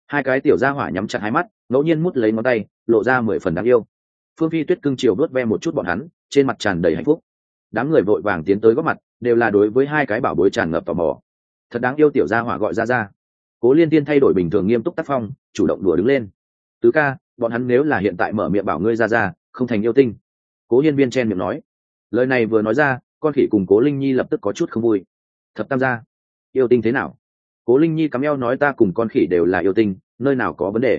Hai cái tiểu gia hỏa nhắm chặt hai mắt, ngẫu nhiên mút lấy ngón tay, lộ ra 10 phần đáng yêu. Phương Phi Tuyết cưng chiều vuốt ve một chút bọn hắn, trên mặt tràn đầy hạnh phúc. Đám người vội vàng tiến tới góp mặt, đều là đối với hai cái bảo bối tràn ngập tò mò. Thật đáng yêu, tiểu gia hỏa gọi ra ra. Cố Liên Tiên thay đổi bình thường nghiêm túc tác phong, chủ động đùa đứng lên. Tứ ca, bọn hắn nếu là hiện tại mở miệng bảo ngươi ra, không thành yêu tinh. Cố Hiên Viên chen miệng nói. Lời này vừa nói ra, con khỉ cùng Cố Linh Nhi lập tức có chút không vui. Thập tam gia, yêu tinh thế nào? Cố Linh Nhi cắm eo nói ta cùng con khỉ đều là yêu tinh, nơi nào có vấn đề?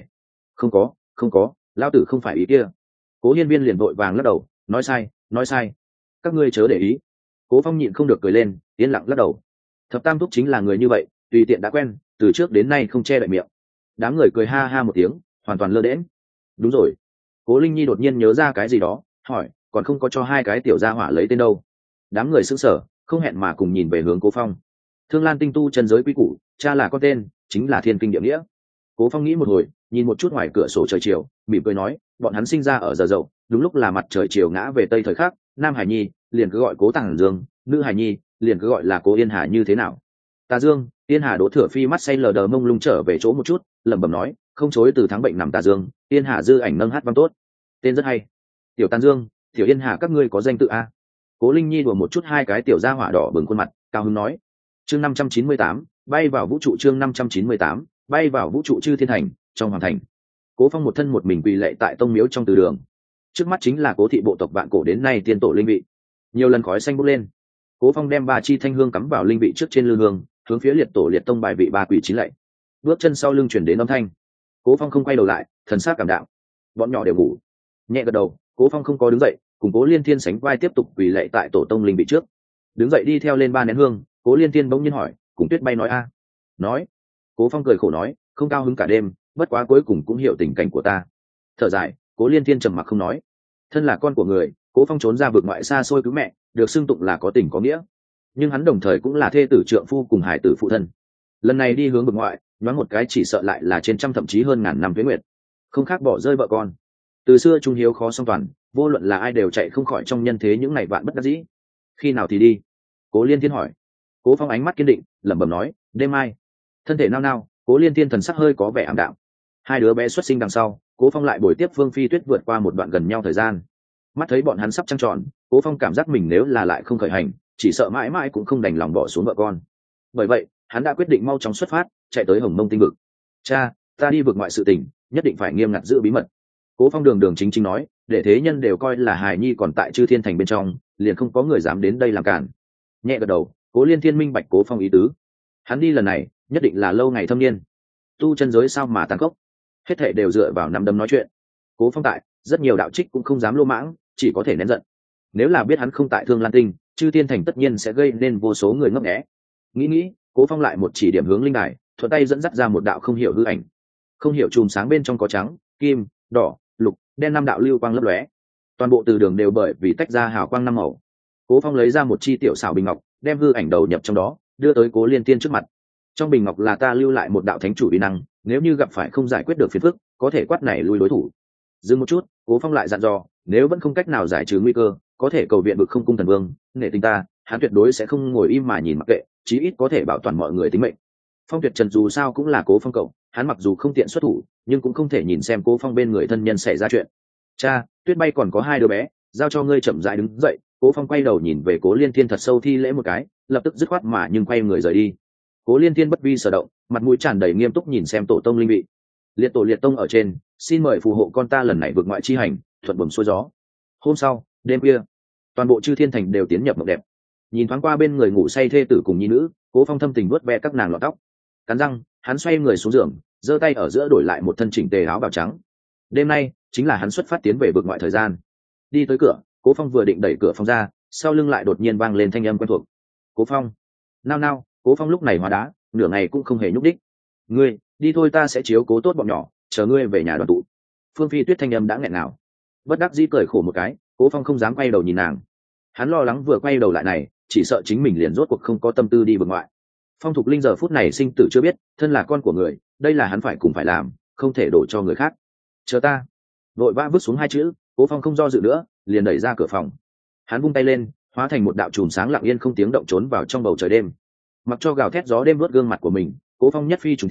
Không có, lão tử không phải ý kia. Cố Hiên Viên liền vội vàng lắc đầu, nói sai, các ngươi chớ để ý. Cố Phong nhịn không được cười lên, yên lặng lắc đầu. Thập tam thúc chính là người như vậy, tùy tiện đã quen, từ trước đến nay không che đậy miệng. Đám người cười ha ha một tiếng, hoàn toàn lơ đễnh. Đúng rồi. Cố Linh Nhi đột nhiên nhớ ra cái gì đó, hỏi, còn không có cho hai cái tiểu gia hỏa lấy tên đâu? Đám người sững sờ, không hẹn mà cùng nhìn về hướng Cố Phong. Thương Lan tinh tu chân giới quý củ, cha là con tên, chính là thiên kinh địa nghĩa. Cố Phong nghĩ một hồi, nhìn một chút ngoài cửa sổ trời chiều, mỉm cười nói, bọn hắn sinh ra ở giờ dậu, đúng lúc là mặt trời chiều ngã về tây thời khắc, nam hải nhi liền cứ gọi Cố Tàng Dương, nữ hải nhi liền cứ gọi là Cố Yên Hà như thế nào? Tà Dương, Yên Hà Đỗ Thừa Phi mắt say lờ đờ mông lung trở về chỗ một chút, lẩm bẩm nói, không chối từ thắng bệnh nằm Tà Dương, Yên Hà dư ảnh nâng hát văn tốt, tên rất hay. Tiểu Tàn Dương, Tiểu Yên Hà các ngươi có danh tự a? Cố Linh Nhi đùa một chút hai cái tiểu gia hỏa đỏ bừng khuôn mặt, cao hứng nói. Chương 598, bay vào vũ trụ. Chương 598, bay vào vũ trụ. Chư Thiên Thành, trong hoàng thành. Cố Phong một thân một mình quỳ lệ tại tông miếu trong từ đường. Trước mắt chính là Cố thị bộ tộc vạn cổ đến nay tiên tổ linh vị. Nhiều lần khói xanh bốc lên. Cố Phong đem 3 chi thanh hương cắm vào linh vị trước trên lư hương, hướng phía liệt tổ liệt tông bài vị 3 quỷ chín lạy. Bước chân sau lưng chuyển đến âm thanh. Cố Phong không quay đầu lại, thần sắc cảm đạm. Bọn nhỏ đều ngủ. Nhẹ gật đầu, Cố Phong không có đứng dậy, cùng Cố Liên Thiên sánh vai tiếp tục quỳ lạy tại tổ tông linh vị trước. Đứng dậy đi theo lên 3 nén hương, Cố Liên Thiên bỗng nhiên hỏi, cùng Tuyết Bay nói a? Nói. Cố Phong cười khổ nói, không cao hứng cả đêm, bất quá cuối cùng cũng hiểu tình cảnh của ta. Thở dài, Cố Liên Thiên trầm mặc không nói. Thân là con của người, Cố Phong trốn ra vực ngoại xa xôi cứu mẹ, được xưng tụng là có tình có nghĩa. Nhưng hắn đồng thời cũng là thê tử trượng phu cùng hải tử phụ thân. Lần này đi hướng vực ngoại, nhoáng một cái chỉ sợ lại là trên trăm thậm chí hơn ngàn năm tuế nguyệt, không khác bỏ rơi vợ con. Từ xưa trung hiếu khó song toàn, vô luận là ai đều chạy không khỏi trong nhân thế những ngày vạn bất đắc dĩ. Khi nào thì đi? Cố Liên Thiên hỏi. Cố Phong ánh mắt kiên định, lẩm bẩm nói, đêm mai. Thân thể nao nao, Cố Liên Thiên thần sắc hơi có vẻ ảm đạm. Hai đứa bé xuất sinh đằng sau, Cố Phong lại bồi tiếp Phương Phi Tuyết vượt qua một đoạn gần nhau thời gian. Mắt thấy bọn hắn sắp trăng tròn, Cố Phong cảm giác mình nếu là lại không khởi hành, chỉ sợ mãi mãi cũng không đành lòng bỏ xuống vợ con. Bởi vậy, hắn đã quyết định mau chóng xuất phát, chạy tới Hồng Mông tinh vực. Cha, ta đi vực ngoại sự tình, nhất định phải nghiêm ngặt giữ bí mật. Cố Phong đường đường chính chính nói, để thế nhân đều coi là hài nhi còn tại Chư Thiên Thành bên trong, liền không có người dám đến đây làm cản. Nhẹ gật đầu, Cố Liên Thiên minh bạch Cố Phong ý tứ. Hắn đi lần này, nhất định là lâu ngày thâm niên. Tu chân giới sao mà tàn khốc, hết thảy đều dựa vào nắm đấm nói chuyện. Cố Phong tại, rất nhiều đạo trích cũng không dám lô mãng, chỉ có thể nén giận. Nếu là biết hắn không tại Thương Lan Tinh, Chư Thiên Thành tất nhiên sẽ gây nên vô số người ngấp nghé. Nghĩ, Cố Phong lại một chỉ điểm hướng linh đài, thuận tay dẫn dắt ra một đạo không hiểu hư ảnh. Không hiểu chùm sáng bên trong có trắng, kim, đỏ, lục, đen 5 đạo lưu quang lấp lóe. Toàn bộ từ đường đều bởi vì tách ra hào quang 5 màu. Cố Phong lấy ra một chi tiểu xảo bình ngọc, đem hư ảnh đầu nhập trong đó, đưa tới Cố Liên Tiên trước mặt. Trong bình ngọc là ta lưu lại một đạo thánh chủ uy năng, nếu như gặp phải không giải quyết được phiền phức, có thể quát nảy lui đối thủ. Dừng một chút, Cố Phong lại dặn dò, nếu vẫn không cách nào giải trừ nguy cơ, có thể cầu viện Vực Không Cung thần vương, nể tình ta, hắn tuyệt đối sẽ không ngồi im mà nhìn mặc kệ, chí ít có thể bảo toàn mọi người tính mệnh. Phong Tuyệt Trần dù sao cũng là Cố Phong cậu, hắn mặc dù không tiện xuất thủ, nhưng cũng không thể nhìn xem Cố Phong bên người thân nhân xảy ra chuyện. Cha, Tuyết Bay còn có 2 đứa bé, giao cho ngươi chậm rãi đứng dậy. Cố Phong quay đầu nhìn về Cố Liên Thiên thật sâu thi lễ một cái, lập tức dứt khoát mà nhưng quay người rời đi. Cố Liên Thiên bất vi sở động, mặt mũi tràn đầy nghiêm túc nhìn xem tổ tông linh vị. Liệt tổ liệt tông ở trên, xin mời phù hộ con ta lần này vượt ngoại chi hành, thuận buồm xuôi gió. Hôm sau, đêm khuya, toàn bộ Chư Thiên Thành đều tiến nhập mộng đẹp. Nhìn thoáng qua bên người ngủ say thê tử cùng nhi nữ, Cố Phong thâm tình vuốt ve các nàng lọn tóc. Cắn răng, hắn xoay người xuống giường, giơ tay ở giữa đổi lại một thân chỉnh tề áo bào trắng. Đêm nay chính là hắn xuất phát tiến về vượt ngoại thời gian. Đi tới cửa, Cố Phong vừa định đẩy cửa phòng ra, sau lưng lại đột nhiên vang lên thanh âm quen thuộc. Cố Phong. Nao, Cố Phong lúc này hóa đá, nửa ngày cũng không hề nhúc đích. Ngươi, đi thôi, ta sẽ chiếu cố tốt bọn nhỏ, chờ ngươi về nhà đoàn tụ. Phương Phi Tuyết thanh âm đã nghẹn ngào. Bất đắc dĩ cười khổ một cái, Cố Phong không dám quay đầu nhìn nàng. Hắn lo lắng vừa quay đầu lại này, chỉ sợ chính mình liền rốt cuộc không có tâm tư đi vực ngoại. Phong Thục Linh giờ phút này sinh tử chưa biết, thân là con của người, đây là hắn phải cùng phải làm, không thể đổ cho người khác. Chờ ta. Vội vã vứt xuống 2 chữ, Cố Phong không do dự nữa, liền đẩy ra cửa phòng. Hắn vung tay lên, hóa thành một đạo chùm sáng lặng yên không tiếng động trốn vào trong bầu trời đêm. Mặc cho gào thét gió đêm vớt gương mặt của mình, Cố Phong nhất phi trùng thiên,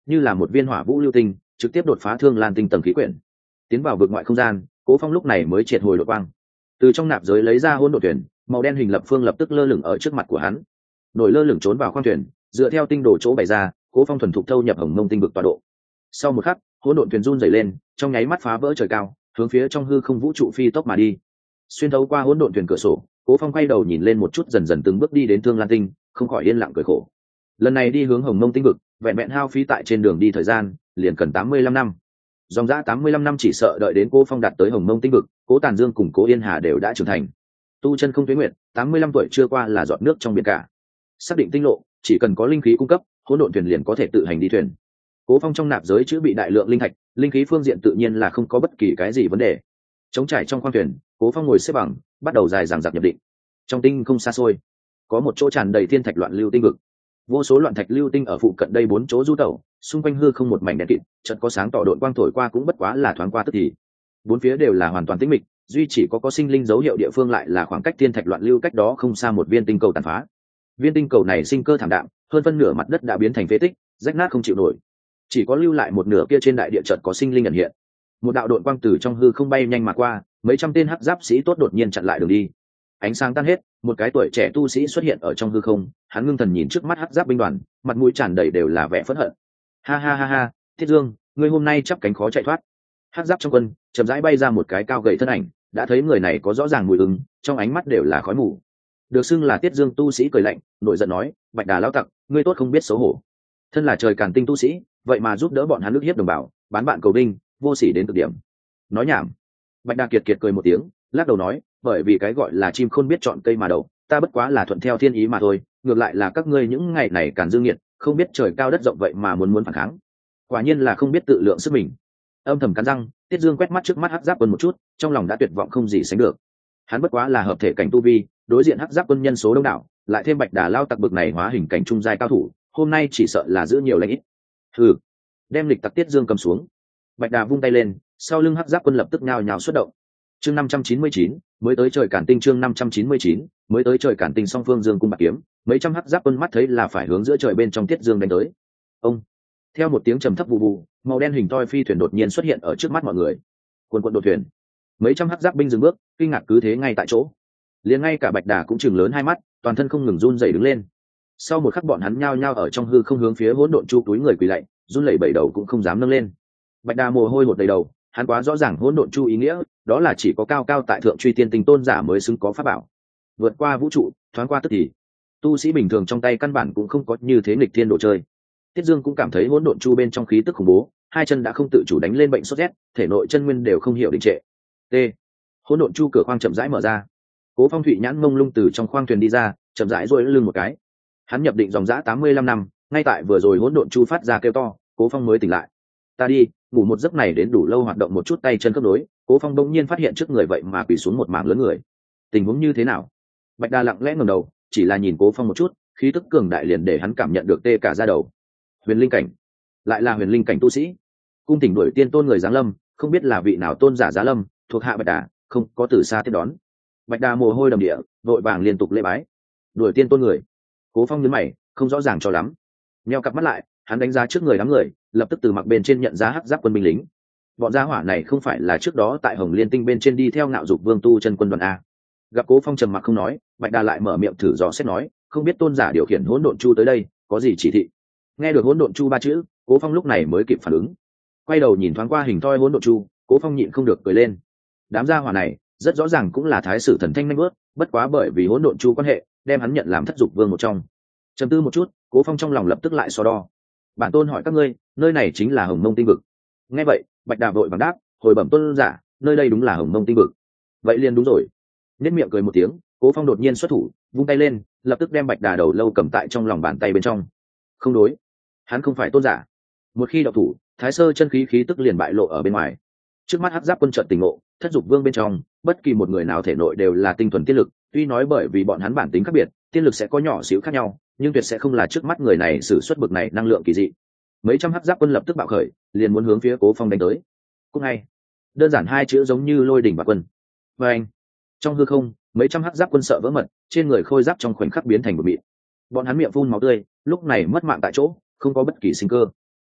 như là một viên hỏa vũ lưu tinh trực tiếp đột phá thương lan tinh tầng khí quyển, tiến vào vực ngoại không gian. Cố Phong lúc này mới triệt hồi đột quang, từ trong nạp giới lấy ra hỗn độn thuyền, màu đen hình lập phương lập tức lơ lửng ở trước mặt của hắn. Nổi lơ lửng trốn vào khoang thuyền, dựa theo tinh đồ chỗ bày ra, Cố Phong thuần thục thâu nhập hồng mông tinh vực tọa độ. Sau một khắc, hỗn độn thuyền run rẩy lên, trong nháy mắt phá vỡ trời cao, hướng phía trong hư không vũ trụ phi tốc mà đi. Xuyên thấu qua hỗn độn thuyền cửa sổ, Cố Phong quay đầu nhìn lên một chút, dần dần từng bước đi đến Thương Lan Tinh, không khỏi yên lặng cười khổ. Lần này đi hướng hồng mông tinh vực, vẹn vẹn hao phí tại trên đường đi thời gian liền cần 85 năm. Dòng dã 85 năm chỉ sợ đợi đến Cố Phong đạt tới hồng mông tinh vực, Cố Tàn Dương cùng Cố Yên Hà đều đã trưởng thành. Tu chân không tuế nguyện, 85 tuổi chưa qua là giọt nước trong biển cả. Xác định tinh lộ, chỉ cần có linh khí cung cấp, hỗn độn thuyền liền có thể tự hành đi thuyền. Cố Phong trong nạp giới chứa bị đại lượng linh thạch, linh khí phương diện tự nhiên là không có bất kỳ cái gì vấn đề. Trống trải trong khoang thuyền, Cố Phong ngồi xếp bằng, bắt đầu dài dằng dặc nhập định. Trong tinh không xa xôi, có một chỗ tràn đầy thiên thạch loạn lưu tinh vực. Vô số loạn thạch lưu tinh ở phụ cận đây 4 chỗ du tẩu, xung quanh hư không một mảnh đen kịt, chợt có sáng tỏ độn quang thổi qua cũng bất quá là thoáng qua tức thì. Bốn phía đều là hoàn toàn tĩnh mịch, duy chỉ có sinh linh dấu hiệu địa phương lại là khoảng cách thiên thạch loạn lưu cách đó không xa một viên tinh cầu tàn phá. Viên tinh cầu này sinh cơ thảm đạm, hơn phân nửa mặt đất đã biến thành phế tích, rách nát không chịu nổi. Chỉ có lưu lại một nửa kia trên đại địa chợt có sinh linh ẩn hiện. Một đạo độn quang từ trong hư không bay nhanh mà qua, mấy trăm tên hắc giáp sĩ tốt đột nhiên chặn lại đường đi. Ánh sáng tan hết, một cái tuổi trẻ tu sĩ xuất hiện ở trong hư không, hắn ngưng thần nhìn trước mắt hắc giáp binh đoàn, mặt mũi tràn đầy đều là vẻ phẫn hận. Ha ha ha ha, Thiết Dương, ngươi hôm nay chắp cánh khó chạy thoát. Hắc giáp trong quân chậm rãi bay ra một cái cao gầy thân ảnh, đã thấy người này có rõ ràng mùi ứng, trong ánh mắt đều là khói mù. Được xưng là Tiết Dương tu sĩ cười lạnh, nổi giận nói: Bạch Đà lão tặc, ngươi tốt không biết xấu hổ. Thân là trời Càn Tinh tu sĩ, vậy mà giúp đỡ bọn hắn ức hiếp đồng bào, bán bạn cầu binh, vô sỉ đến cực điểm. Nói nhảm. Bạch Đà kiệt cười một tiếng, lắc đầu nói: bởi vì cái gọi là chim khôn biết chọn cây mà đậu, ta bất quá là thuận theo thiên ý mà thôi, ngược lại là các ngươi những ngày này Càn Dương nghiệt, không biết trời cao đất rộng vậy mà muốn phản kháng. Quả nhiên là không biết tự lượng sức mình. Âm thầm cắn răng, Tiết Dương quét mắt trước mắt hắc giáp quân một chút, trong lòng đã tuyệt vọng không gì sánh được. Hắn bất quá là hợp thể cảnh tu vi, đối diện hắc giáp quân nhân số đông đảo, lại thêm Bạch Đà lao tặc bực này hóa hình cảnh trung giai cao thủ, hôm nay chỉ sợ là giữ nhiều lãnh ít. Hừ, đem lịch tặc Tiết Dương cầm xuống. Bạch Đà vung tay lên, sau lưng hắc giáp quân lập tức nhào nhào xuất động. Chương 599, mới tới trời Càn Tinh. Chương 599, mới tới trời Càn Tinh. Song phương dương cung bạc kiếm, mấy trăm hắc giáp quân mắt thấy là phải hướng giữa trời bên trong Tiết Dương đánh tới. Ông, theo một tiếng trầm thấp vụ vụ, màu đen hình toi phi thuyền đột nhiên xuất hiện ở trước mắt mọi người. Quân đột thuyền, mấy trăm hắc giáp binh dừng bước, kinh ngạc cứ thế ngay tại chỗ. Liền ngay cả Bạch Đà cũng chừng lớn hai mắt, toàn thân không ngừng run rẩy đứng lên. Sau một khắc bọn hắn nhao nhao ở trong hư không hướng phía hỗn độn chu túi người quỳ lạy, run lẩy bẩy đầu cũng không dám nâng lên. Bạch Đà mồ hôi hột đầy đầu, hắn quá rõ ràng hỗn độn chu ý nghĩa, đó là chỉ có cao cao tại thượng truy tiên tinh tôn giả mới xứng có pháp bảo. Vượt qua vũ trụ, thoáng qua tức thì. Tu sĩ bình thường trong tay căn bản cũng không có như thế nghịch thiên đồ chơi. Tiết Dương cũng cảm thấy hỗn độn chu bên trong khí tức khủng bố, hai chân đã không tự chủ đánh lên bệnh sốt rét, thể nội chân nguyên đều không hiểu đình trệ. T. Hỗn độn chu cửa khoang chậm rãi mở ra. Cố Phong thụy nhãn mông lung từ trong khoang thuyền đi ra, chậm rãi duỗi lưng một cái. Hắn nhập định dòng dã 85 năm, ngay tại vừa rồi hỗn độn chu phát ra kêu to, Cố Phong mới tỉnh lại. Ta đi, ngủ một giấc này đến đủ lâu hoạt động một chút tay chân khớp nối, Cố Phong bỗng nhiên phát hiện trước người vậy mà quỳ xuống một mảng lớn người. Tình huống như thế nào? Bạch Đà lặng lẽ ngẩng đầu, chỉ là nhìn Cố Phong một chút, khí tức cường đại liền để hắn cảm nhận được tê cả da đầu. Huyền linh cảnh, lại là huyền linh cảnh tu sĩ. Cung Tỉnh đuổi tiên tôn người giáng lâm, không biết là vị nào tôn giả giá lâm, thuộc hạ Bạch Đà, không có từ xa tiếp đón. Bạch Đà mồ hôi đầm địa, vội vàng liên tục lễ bái. Đuổi tiên tôn người. Cố Phong nhướng mày, không rõ ràng cho lắm. Nheo cặp mắt lại, hắn đánh giá trước người đám người, lập tức từ mặc bên trên nhận ra hắc giáp quân binh lính. Bọn gia hỏa này không phải là trước đó tại Hồng Liên Tinh bên trên đi theo Ngạo Dục Vương tu chân quân đoàn a? Gặp Cố Phong trầm mặc không nói, Bạch Đà lại mở miệng thử dò xét nói, không biết tôn giả điều khiển hỗn độn chu tới đây, có gì chỉ thị? Nghe được hỗn độn chu ba chữ, Cố Phong lúc này mới kịp phản ứng. Quay đầu nhìn thoáng qua hình thoi hỗn độn chu, Cố Phong nhịn không được cười lên. Đám gia hỏa này, rất rõ ràng cũng là thái sử thần thanh nhanh bước, bất quá bởi vì hỗn độn chu quan hệ, đem hắn nhận làm thất dục vương một trong. Trầm tư một chút, Cố Phong trong lòng lập tức lại so đo. Bản tôn hỏi các ngươi, nơi này chính là Hồng Mông Tinh vực. Nghe vậy, Bạch Đà vội vàng đáp, hồi bẩm tôn giả, nơi đây đúng là Hồng Mông Tinh vực. Vậy liền đúng rồi. Nét miệng cười một tiếng, Cố Phong đột nhiên xuất thủ, vung tay lên, lập tức đem Bạch Đà đầu lâu cầm tại trong lòng bàn tay bên trong. Không đối, hắn không phải tôn giả. Một khi động thủ, thái sơ chân khí khí tức liền bại lộ ở bên ngoài. Trước mắt hắc giáp quân trận tỉnh ngộ, thất dục vương bên trong, bất kỳ một người nào thể nội đều là tinh thuần tiên lực, tuy nói bởi vì bọn hắn bản tính khác biệt, tiên lực sẽ có nhỏ xíu khác nhau, nhưng tuyệt sẽ không là trước mắt người này sử xuất bực này năng lượng kỳ dị. Mấy trăm hắc giáp quân lập tức bạo khởi, liền muốn hướng phía Cố Phong đánh tới. Cũng ngay, đơn giản hai chữ giống như lôi đỉnh bạc quân. Và anh, trong hư không, mấy trăm hắc giáp quân sợ vỡ mật, trên người khôi giáp trong khoảnh khắc biến thành một mịn. Bọn hắn miệng phun máu tươi, lúc này mất mạng tại chỗ, không có bất kỳ sinh cơ.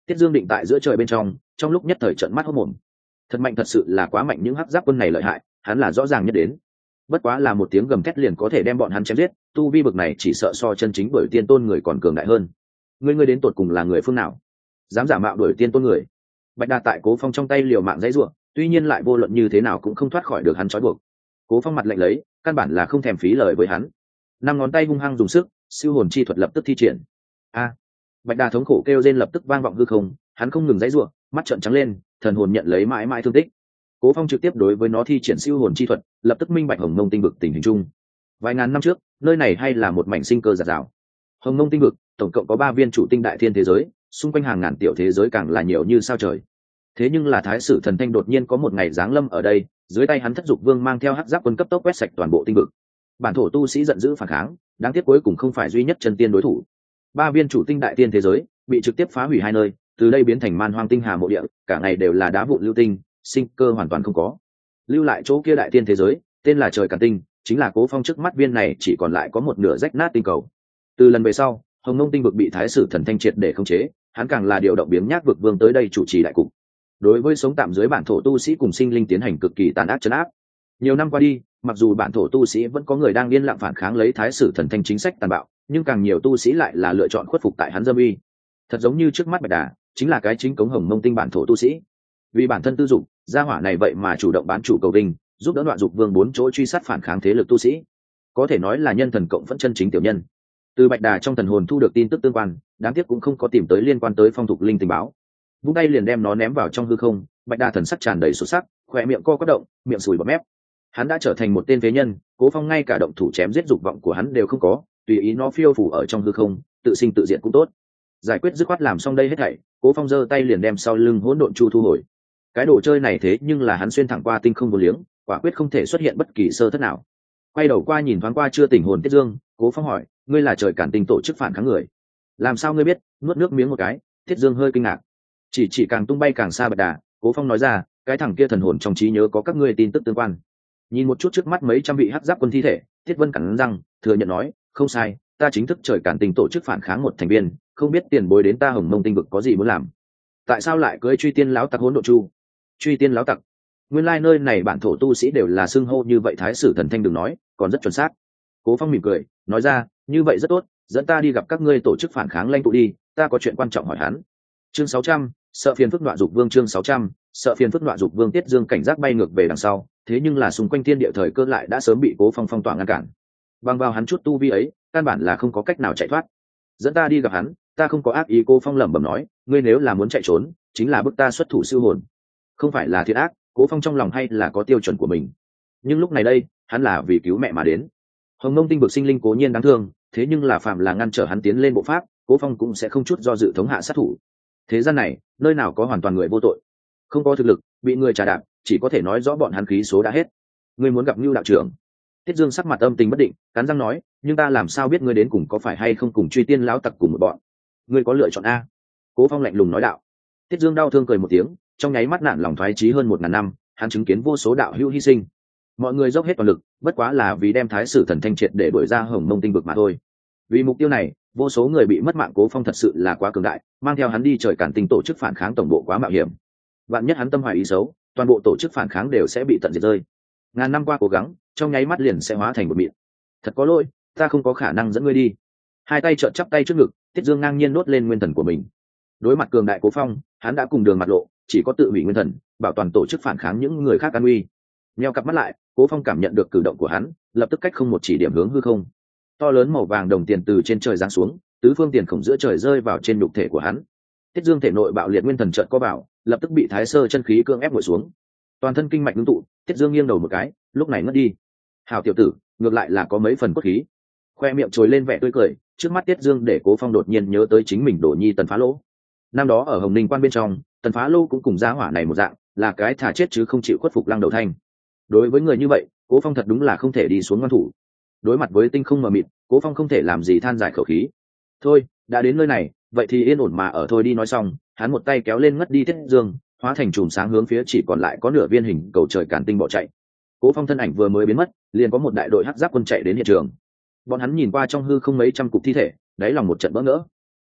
Tiết Dương định tại giữa trời bên trong lúc nhất thời trợn mắt hốt mồm. Thật mạnh, thật sự là quá mạnh, những hắc giáp quân này lợi hại, hắn là rõ ràng nhất đến. Bất quá là một tiếng gầm thét liền có thể đem bọn hắn chém giết, tu vi bực này chỉ sợ so chân chính đuổi tiên tôn người còn cường đại hơn. Ngươi đến tột cùng là người phương nào, dám giả mạo đuổi tiên tôn người? Bạch Đà tại Cố Phong trong tay liều mạng dãy rủa, tuy nhiên lại vô luận như thế nào cũng không thoát khỏi được hắn trói buộc. Cố Phong mặt lạnh lấy, căn bản là không thèm phí lời với hắn. Năm ngón tay hung hăng dùng sức, siêu hồn chi thuật lập tức thi triển. A! Bạch Đà thống khổ kêu rên lập tức vang vọng hư không, hắn không ngừng dãy rủa, mắt trợn trắng lên, thần hồn nhận lấy mãi mãi thương tích. Cố Phong trực tiếp đối với nó thi triển siêu hồn chi thuật, lập tức minh bạch Hồng Mông tinh vực tình hình chung. Vài ngàn năm trước, nơi này hay là một mảnh sinh cơ rạt rào. Hồng Mông tinh vực tổng cộng có 3 viên chủ tinh đại thiên thế giới, xung quanh hàng ngàn tiểu thế giới càng là nhiều như sao trời. Thế nhưng là Thái Sử Thần Thanh đột nhiên có một ngày giáng lâm ở đây, dưới tay hắn Thất Dục Vương mang theo hắc giáp quân cấp tốc quét sạch toàn bộ tinh vực. Bản thổ tu sĩ giận dữ phản kháng, đáng tiếc cuối cùng không phải duy nhất chân tiên đối thủ. 3 viên chủ tinh đại tiên thế giới bị trực tiếp phá hủy 2 nơi, từ đây biến thành man hoang tinh hà mộ địa, cả ngày đều là đá vụn lưu tinh, sinh cơ hoàn toàn không có. Lưu lại chỗ kia đại tiên thế giới, tên là Trời Càn Tinh, chính là Cố Phong trước mắt viên này chỉ còn lại có một nửa rách nát tinh cầu. Từ lần về sau, Hồng Mông tinh vực bị Thái Sử Thần Thanh triệt để khống chế, hắn càng là điều động Biếng Nhác vực vương tới đây chủ trì đại cục. Đối với sống tạm dưới bản thổ tu sĩ cùng sinh linh tiến hành cực kỳ tàn ác trấn áp. Nhiều năm qua đi, mặc dù bản thổ tu sĩ vẫn có người đang yên lặng phản kháng lấy Thái Sử Thần Thanh chính sách tàn bạo, nhưng càng nhiều tu sĩ lại là lựa chọn khuất phục tại hắn dâm uy. Thật giống như trước mắt Bạch Đà, chính là cái chính cống Hồng Mông tinh bản thổ tu sĩ. Vì bản thân tư dục, gia hỏa này vậy mà chủ động bán chủ cầu đình, giúp đỡ Đoạn Dục Vương 4 chỗ truy sát phản kháng thế lực tu sĩ. Có thể nói là nhân thần cộng vẫn chân chính tiểu nhân. Từ Bạch Đà trong thần hồn thu được tin tức tương quan, đáng tiếc cũng không có tìm tới liên quan tới Phong Thục Linh tình báo. Vung tay liền đem nó ném vào trong hư không. Bạch Đà thần sắc tràn đầy sốt sắc, khỏe miệng co quắp động, miệng sùi bọt mép. Hắn đã trở thành một tên phế nhân, Cố Phong ngay cả động thủ chém giết dục vọng của hắn đều không có, tùy ý nó phiêu phù ở trong hư không, tự sinh tự diệt cũng tốt. Giải quyết dứt khoát làm xong đây hết thảy, Cố Phong giơ tay liền đem sau lưng hỗn độn chu thu hồi. Cái đồ chơi này thế nhưng là hắn xuyên thẳng qua tinh không vô liếng, quả quyết không thể xuất hiện bất kỳ sơ thất nào. Quay đầu qua nhìn thoáng qua chưa tỉnh hồn Tiết Dương, Cố Phong hỏi, ngươi là Trời Càn Tinh tổ chức phản kháng người? Làm sao ngươi biết? Nuốt nước miếng một cái, Tiết Dương hơi kinh ngạc. Chỉ càng tung bay càng xa Bạch Đà, Cố Phong nói ra, cái thằng kia thần hồn trong trí nhớ có các ngươi tin tức tương quan. Nhìn một chút trước mắt mấy trăm vị hắc giáp quân thi thể, Tiết Vân cắn răng thừa nhận nói, không sai, ta chính thức Trời Càn Tinh tổ chức phản kháng một thành viên, không biết tiền bối đến ta Hồng Mông tinh vực có gì muốn làm? Tại sao lại cưỡi truy tiên láo tặc hỗn độn chu? Truy tiên láo tặc? Nguyên lai nơi này bản thổ tu sĩ đều là xưng hô như vậy. Thái Sử Thần Thanh đừng nói, còn rất chuẩn xác. Cố Phong mỉm cười nói ra, như vậy rất tốt, dẫn ta đi gặp các ngươi tổ chức phản kháng lãnh tụ đi, ta có chuyện quan trọng hỏi hắn. Chương 600, sợ phiền phức Đoạn Dục Vương. Chương 600, sợ phiền phức Đoạn Dục Vương. Tiết Dương cảnh giác bay ngược về đằng sau, thế nhưng là xung quanh thiên địa thời cơ lại đã sớm bị Cố Phong phong tỏa ngăn cản. Bằng vào hắn chút tu vi ấy, căn bản là không có cách nào chạy thoát. Dẫn ta đi gặp hắn, ta không có ác ý. Cố Phong lẩm bẩm nói, ngươi nếu là muốn chạy trốn, chính là bức ta xuất thủ siêu hồn, không phải là thiệt ác. Cố Phong trong lòng hay là có tiêu chuẩn của mình, nhưng lúc này đây hắn là vì cứu mẹ mà đến. Hồng Mông tinh vực sinh linh cố nhiên đáng thương, thế nhưng là phạm là ngăn trở hắn tiến lên bộ pháp, Cố Phong cũng sẽ không chút do dự thống hạ sát thủ. Thế gian này nơi nào có hoàn toàn người vô tội, không có thực lực bị người trà đạp, chỉ có thể nói rõ bọn hắn khí số đã hết. Ngươi muốn gặp Nưu đạo trưởng? Tiết Dương sắc mặt âm tình bất định, cắn răng nói, nhưng ta làm sao biết ngươi đến cùng có phải hay không cùng truy tiên lão tặc cùng một bọn? Ngươi có lựa chọn a? Cố Phong lạnh lùng nói đạo. Tiết Dương đau thương cười một tiếng, trong nháy mắt nản lòng thoái chí hơn 1000 năm, hắn chứng kiến vô số đạo hữu hy sinh, mọi người dốc hết toàn lực, bất quá là vì đem Thái Sử Thần Thanh triệt để đuổi ra Hồng Mông tinh vực mà thôi. Vì mục tiêu này, vô số người bị mất mạng. Cố Phong thật sự là quá cường đại, mang theo hắn đi Trời Càn Tinh tổ chức phản kháng tổng bộ quá mạo hiểm. Vạn nhất hắn tâm hoài ý xấu, toàn bộ tổ chức phản kháng đều sẽ bị tận diệt rơi. Ngàn năm qua cố gắng, trong nháy mắt liền sẽ hóa thành một mịn. Thật có lỗi, ta không có khả năng dẫn ngươi đi. Hai tay trợn chắp tay trước ngực, Tiết Dương ngang nhiên nốt lên nguyên thần của mình. Đối mặt cường đại Cố Phong, hắn đã cùng đường mặt lộ, chỉ có tự hủy nguyên thần, bảo toàn tổ chức phản kháng những người khác an nguy. Nheo cặp mắt lại, Cố Phong cảm nhận được cử động của hắn, lập tức cách không một chỉ điểm hướng hư không. To lớn màu vàng đồng tiền từ trên trời giáng xuống, tứ phương tiền khổng giữa trời rơi vào trên nhục thể của hắn. Tiết Dương thể nội bạo liệt nguyên thần chợt có bảo, lập tức bị Thái Sơ chân khí cưỡng ép ngồi xuống. Toàn thân kinh mạch ngưng tụ, Tiết Dương nghiêng đầu một cái, lúc này ngất đi. Hảo tiểu tử, ngược lại là có mấy phần cốt khí. Khoe miệng trồi lên vẻ tươi cười, trước mắt Tiết Dương để Cố Phong đột nhiên nhớ tới chính mình Đỗ Nhi Tần Phá Lỗ. Năm đó ở Hồng Ninh Quan bên trong, Tần Phá Lỗ cũng cùng gia hỏa này một dạng, là cái thà chết chứ không chịu khuất phục Lăng Đầu Thanh. Đối với người như vậy, Cố Phong thật đúng là không thể đi xuống ngoan thủ. Đối mặt với tinh không mờ mịt, Cố Phong không thể làm gì than dài khẩu khí. Thôi, đã đến nơi này, vậy thì yên ổn mà ở thôi đi. Nói xong, hắn một tay kéo lên ngất đi Tiết Dương, hóa thành chùm sáng hướng phía chỉ còn lại có nửa viên hình cầu Trời Càn Tinh bỏ chạy. Cố Phong thân ảnh vừa mới biến mất, liền có một đại đội hắc giáp quân chạy đến hiện trường. Bọn hắn nhìn qua trong hư không mấy trăm cục thi thể, đáy lòng một trận bỡ ngỡ.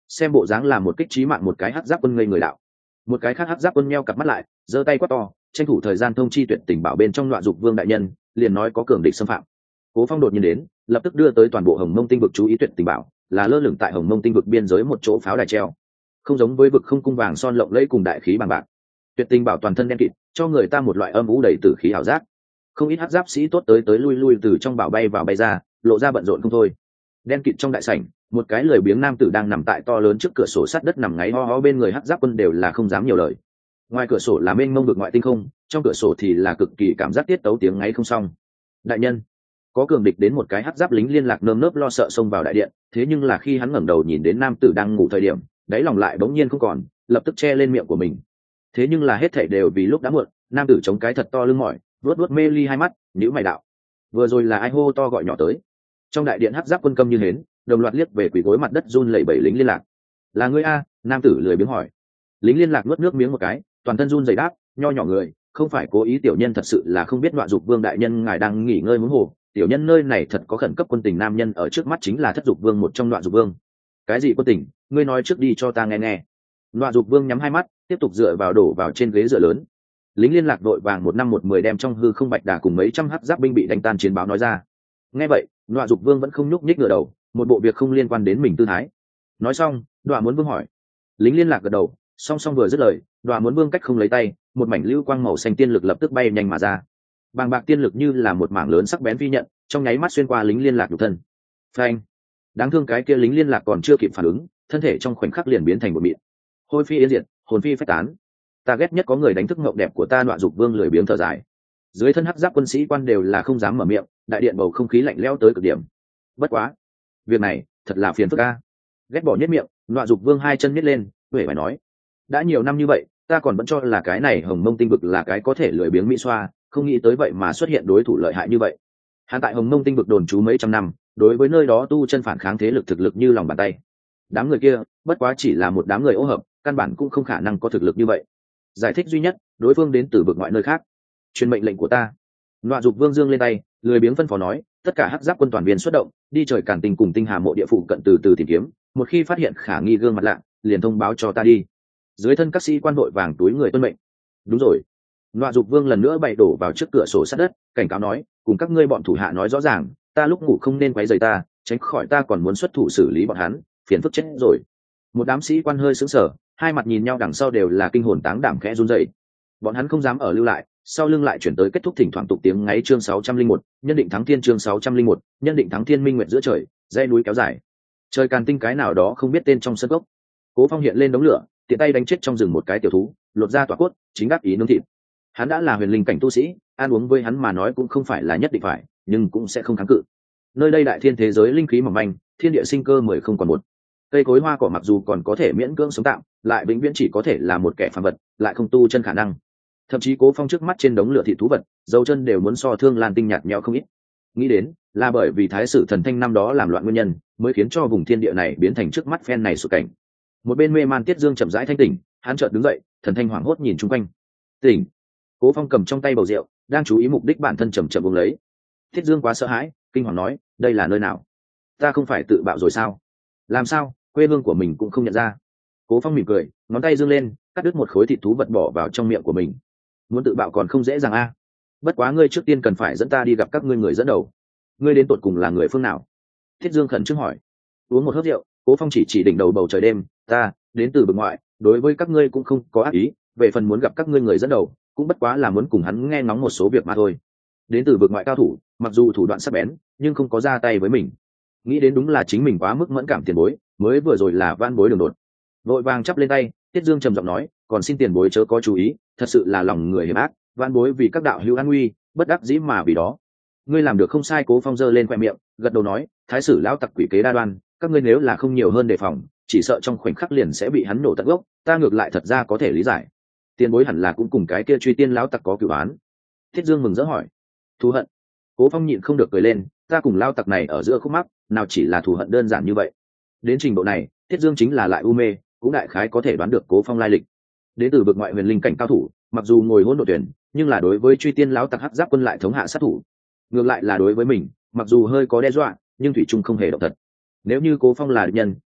xem bộ dáng là một kích trí mạng một cái hắc giáp quân ngây người đạo. Một cái khác hắc giáp quân meo cặp mắt lại, giơ tay quát to, tranh thủ thời gian thông chi tuyệt tình bảo bên trong loạn dục vương đại nhân, liền nói có cường địch xâm phạm. Cố Phong đột nhiên đến, lập tức đưa tới toàn bộ Hồng Mông tinh vực chú ý tuyệt tình bảo, là lơ lửng tại Hồng Mông tinh vực biên giới một chỗ pháo đài treo. Không giống với vực không cung vàng son lộng lẫy cùng đại khí bằng bạc. Tuyệt tình bảo toàn thân đen kịt, cho người ta một loại âm u đầy tử khí ảo giác. Không ít hắc giáp sĩ tốt tới lui lui từ trong bảo bay vào bay ra, lộ ra bận rộn không thôi. Đen kịt trong đại sảnh, một cái lười biếng nam tử đang nằm tại to lớn trước cửa sổ sắt đất nằm ngáy ho ho, bên người hắc giáp quân đều là không dám nhiều lời. Ngoài cửa sổ là mênh mông vực ngoại tinh không, trong cửa sổ thì là cực kỳ cảm giác tiết tấu tiếng ngáy không xong. Đại nhân, có cường địch đến. Một cái hắc giáp lính liên lạc nơm nớp lo sợ xông vào đại điện, thế nhưng là khi hắn ngẩng đầu nhìn đến nam tử đang ngủ thời điểm, đáy lòng lại bỗng nhiên không còn, lập tức che lên miệng của mình. Thế nhưng là hết thảy đều vì lúc đã muộn, nam tử chống cái thật to lưng mỏi, vuốt mê ly hai mắt, nhíu mày đạo: vừa rồi là ai hô to gọi nhỏ tới? Trong đại điện hắc giáp quân câm như hến, đồng loạt liếc về quỳ gối mặt đất run lẩy bẩy lính liên lạc. Là ngươi a? Nam tử lười biếng hỏi. Lính liên lạc nuốt nước miếng một cái, toàn thân run rẩy đáp: nho nhỏ người, không phải cố ý, tiểu nhân thật sự là không biết. Loạn dục vương đại nhân ngài đang nghỉ ngơi muốn hồ, tiểu nhân nơi này thật có khẩn cấp quân tình. Nam nhân ở trước mắt chính là thất dục vương, một trong loạn dục vương. Cái gì quân tình? Ngươi nói trước đi cho ta nghe nghe. Loạn dục vương nhắm hai mắt, tiếp tục dựa vào đổ vào trên ghế dựa lớn. Lính liên lạc đội vàng 1 5 1 10 đem trong hư không bạch đà cùng mấy trăm hắc giáp binh bị đánh tan chiến báo nói ra. Nghe vậy, Loạn dục vương vẫn không nhúc nhích ngửa đầu, một bộ việc không liên quan đến mình tư thái. Nói xong, Đoạ muốn vương hỏi. Lính liên lạc gật đầu, song song vừa dứt lời, Đoạ muốn vương cách không lấy tay, một mảnh lưu quang màu xanh tiên lực lập tức bay nhanh mà ra. Bàng bạc tiên lực như là một mảng lớn sắc bén phi nhận, trong nháy mắt xuyên qua lính liên lạc nhục thân. Phanh! Đáng thương cái kia lính liên lạc còn chưa kịp phản ứng, thân thể trong khoảnh khắc liền biến thành một mịn. Hôi phi yên diệt, hồn phi phách tán. Ta ghét nhất có người đánh thức mộng đẹp của ta. Đoạ dục vương lười biếng thở dài. Dưới thân hắc giáp quân sĩ quan đều là không dám mở miệng, đại điện bầu không khí lạnh lẽo tới cực điểm. Bất quá, việc này thật là phiền phức a. Ghét bỏ nhất miệng, Loạn dục vương hai chân nhét lên, huệ phải nói: đã nhiều năm như vậy, ta còn vẫn cho là cái này Hồng Mông tinh vực là cái có thể lười biếng mỹ xoa, không nghĩ tới vậy mà xuất hiện đối thủ lợi hại như vậy. Hắn tại Hồng Mông tinh vực đồn trú mấy trăm năm, đối với nơi đó tu chân phản kháng thế lực thực lực như lòng bàn tay. Đám người kia bất quá chỉ là một đám người ô hợp, căn bản cũng không khả năng có thực lực như vậy. Giải thích duy nhất, đối phương đến từ vực ngoại nơi khác. Truyền mệnh lệnh của ta. Loạn dục vương dương lên tay, lười biếng phân phó nói: tất cả hắc giáp quân toàn viên xuất động, đi trời Càn Tinh cùng Tinh Hà mộ địa phụ cận từ từ tìm kiếm, một khi phát hiện khả nghi gương mặt lạ, liền thông báo cho ta đi. Dưới thân các sĩ quan đội vàng túi người tuân mệnh. Đúng rồi. Loạn dục vương lần nữa bày đổ vào trước cửa sổ sát đất, cảnh cáo nói: cùng các ngươi bọn thủ hạ nói rõ ràng, ta lúc ngủ không nên quấy rầy ta, tránh khỏi ta còn muốn xuất thủ xử lý bọn hắn, phiền phức chết rồi. Một đám sĩ quan hơi sững sờ, hai mặt nhìn nhau, đằng sau đều là kinh hồn táng đảm khẽ run rẩy. Bọn hắn không dám ở lưu lại, sau lưng lại chuyển tới kết thúc thỉnh thoảng tục tiếng ngáy. Chương 601, nhân định thắng thiên. Chương 601, nhân định thắng thiên. Minh nguyện giữa trời, dãy núi kéo dài. Trời Càn Tinh cái nào đó không biết tên trong sân gốc. Cố Phong hiện lên đống lửa, tiện tay đánh chết trong rừng một cái tiểu thú, lột ra tỏa cốt, chính đáp ý nướng thịt. Hắn đã là huyền linh cảnh tu sĩ, ăn uống với hắn mà nói cũng không phải là nhất định phải, nhưng cũng sẽ không kháng cự. Nơi đây đại thiên thế giới linh khí mỏng manh, thiên địa sinh cơ mười không còn một. Cây cối hoa cỏ mặc dù còn có thể miễn cưỡng sống tạm, lại vĩnh viễn chỉ có thể là một kẻ phàm vật, lại không tu chân khả năng. Thậm chí Cố Phong trước mắt trên đống lửa thịt thú vật, dấu chân đều muốn so Thương Lan Tinh nhạt nhẽo không ít. Nghĩ đến là bởi vì Thái Sử Thần Thanh năm đó làm loạn nguyên nhân, mới khiến cho vùng thiên địa này biến thành trước mắt phen này sụt cảnh. Một bên mê man Tiết Dương chậm rãi thanh tỉnh, hắn chợt đứng dậy, Thần Thanh hoảng hốt nhìn chung quanh. Tỉnh. Cố Phong cầm trong tay bầu rượu, đang chú ý mục đích bản thân chậm chậm uống lấy. Tiết Dương quá sợ hãi, kinh hoàng nói: đây là nơi nào? Ta không phải tự bạo rồi sao? Làm sao quê hương của mình cũng không nhận ra? Cố Phong mỉm cười, ngón tay giương lên, cắt đứt một khối thịt thú vật bỏ vào trong miệng của mình. Muốn tự bạo còn không dễ dàng a. Bất quá ngươi trước tiên cần phải dẫn ta đi gặp các ngươi người dẫn đầu. Ngươi đến tột cùng là người phương nào? Thiết Dương khẩn trương hỏi. Uống một hớp rượu, Cố Phong chỉ đỉnh đầu bầu trời đêm: ta đến từ vực ngoại, đối với các ngươi cũng không có ác ý, về phần muốn gặp các ngươi người dẫn đầu, cũng bất quá là muốn cùng hắn nghe ngóng một số việc mà thôi. Đến từ vực ngoại cao thủ, mặc dù thủ đoạn sắc bén, nhưng không có ra tay với mình. Nghĩ đến đúng là chính mình quá mức mẫn cảm tiền bối, mới vừa rồi là van bối đường đột. Vội vàng chắp lên tay, Tiết Dương trầm giọng nói: còn xin tiền bối chớ có chú ý, thật sự là lòng người hiểm ác, van bối vì các đạo hữu an nguy, bất đắc dĩ mà vì đó. Ngươi làm được không sai. Cố Phong giơ lên khoe miệng, gật đầu nói: Thái Sử lão tặc quỷ kế đa đoan, các ngươi nếu là không nhiều hơn đề phòng, chỉ sợ trong khoảnh khắc liền sẽ bị hắn nổ tận gốc. Ta ngược lại thật ra có thể lý giải, tiền bối hẳn là cũng cùng cái kia truy tiên lão tặc có cửu án. Thiết Dương mừng rỡ hỏi: thù hận? Cố Phong nhịn không được cười lên: ta cùng lão tặc này ở giữa khúc mắc, nào chỉ là thù hận đơn giản như vậy. Đến trình độ này, Thiết Dương chính là lại u mê, cũng đại khái có thể đoán được Cố Phong lai lịch. Đến từ vực ngoại huyền linh cảnh cao thủ, mặc dù ngồi hỗn độn tuyển, nhưng là đối với truy tiên lão tặc hắc giáp quân lại thống hạ sát thủ. Ngược lại là đối với mình, mặc dù hơi có đe dọa, nhưng thủy chung không hề động thật. Nếu như Cố Phong là địch nhân,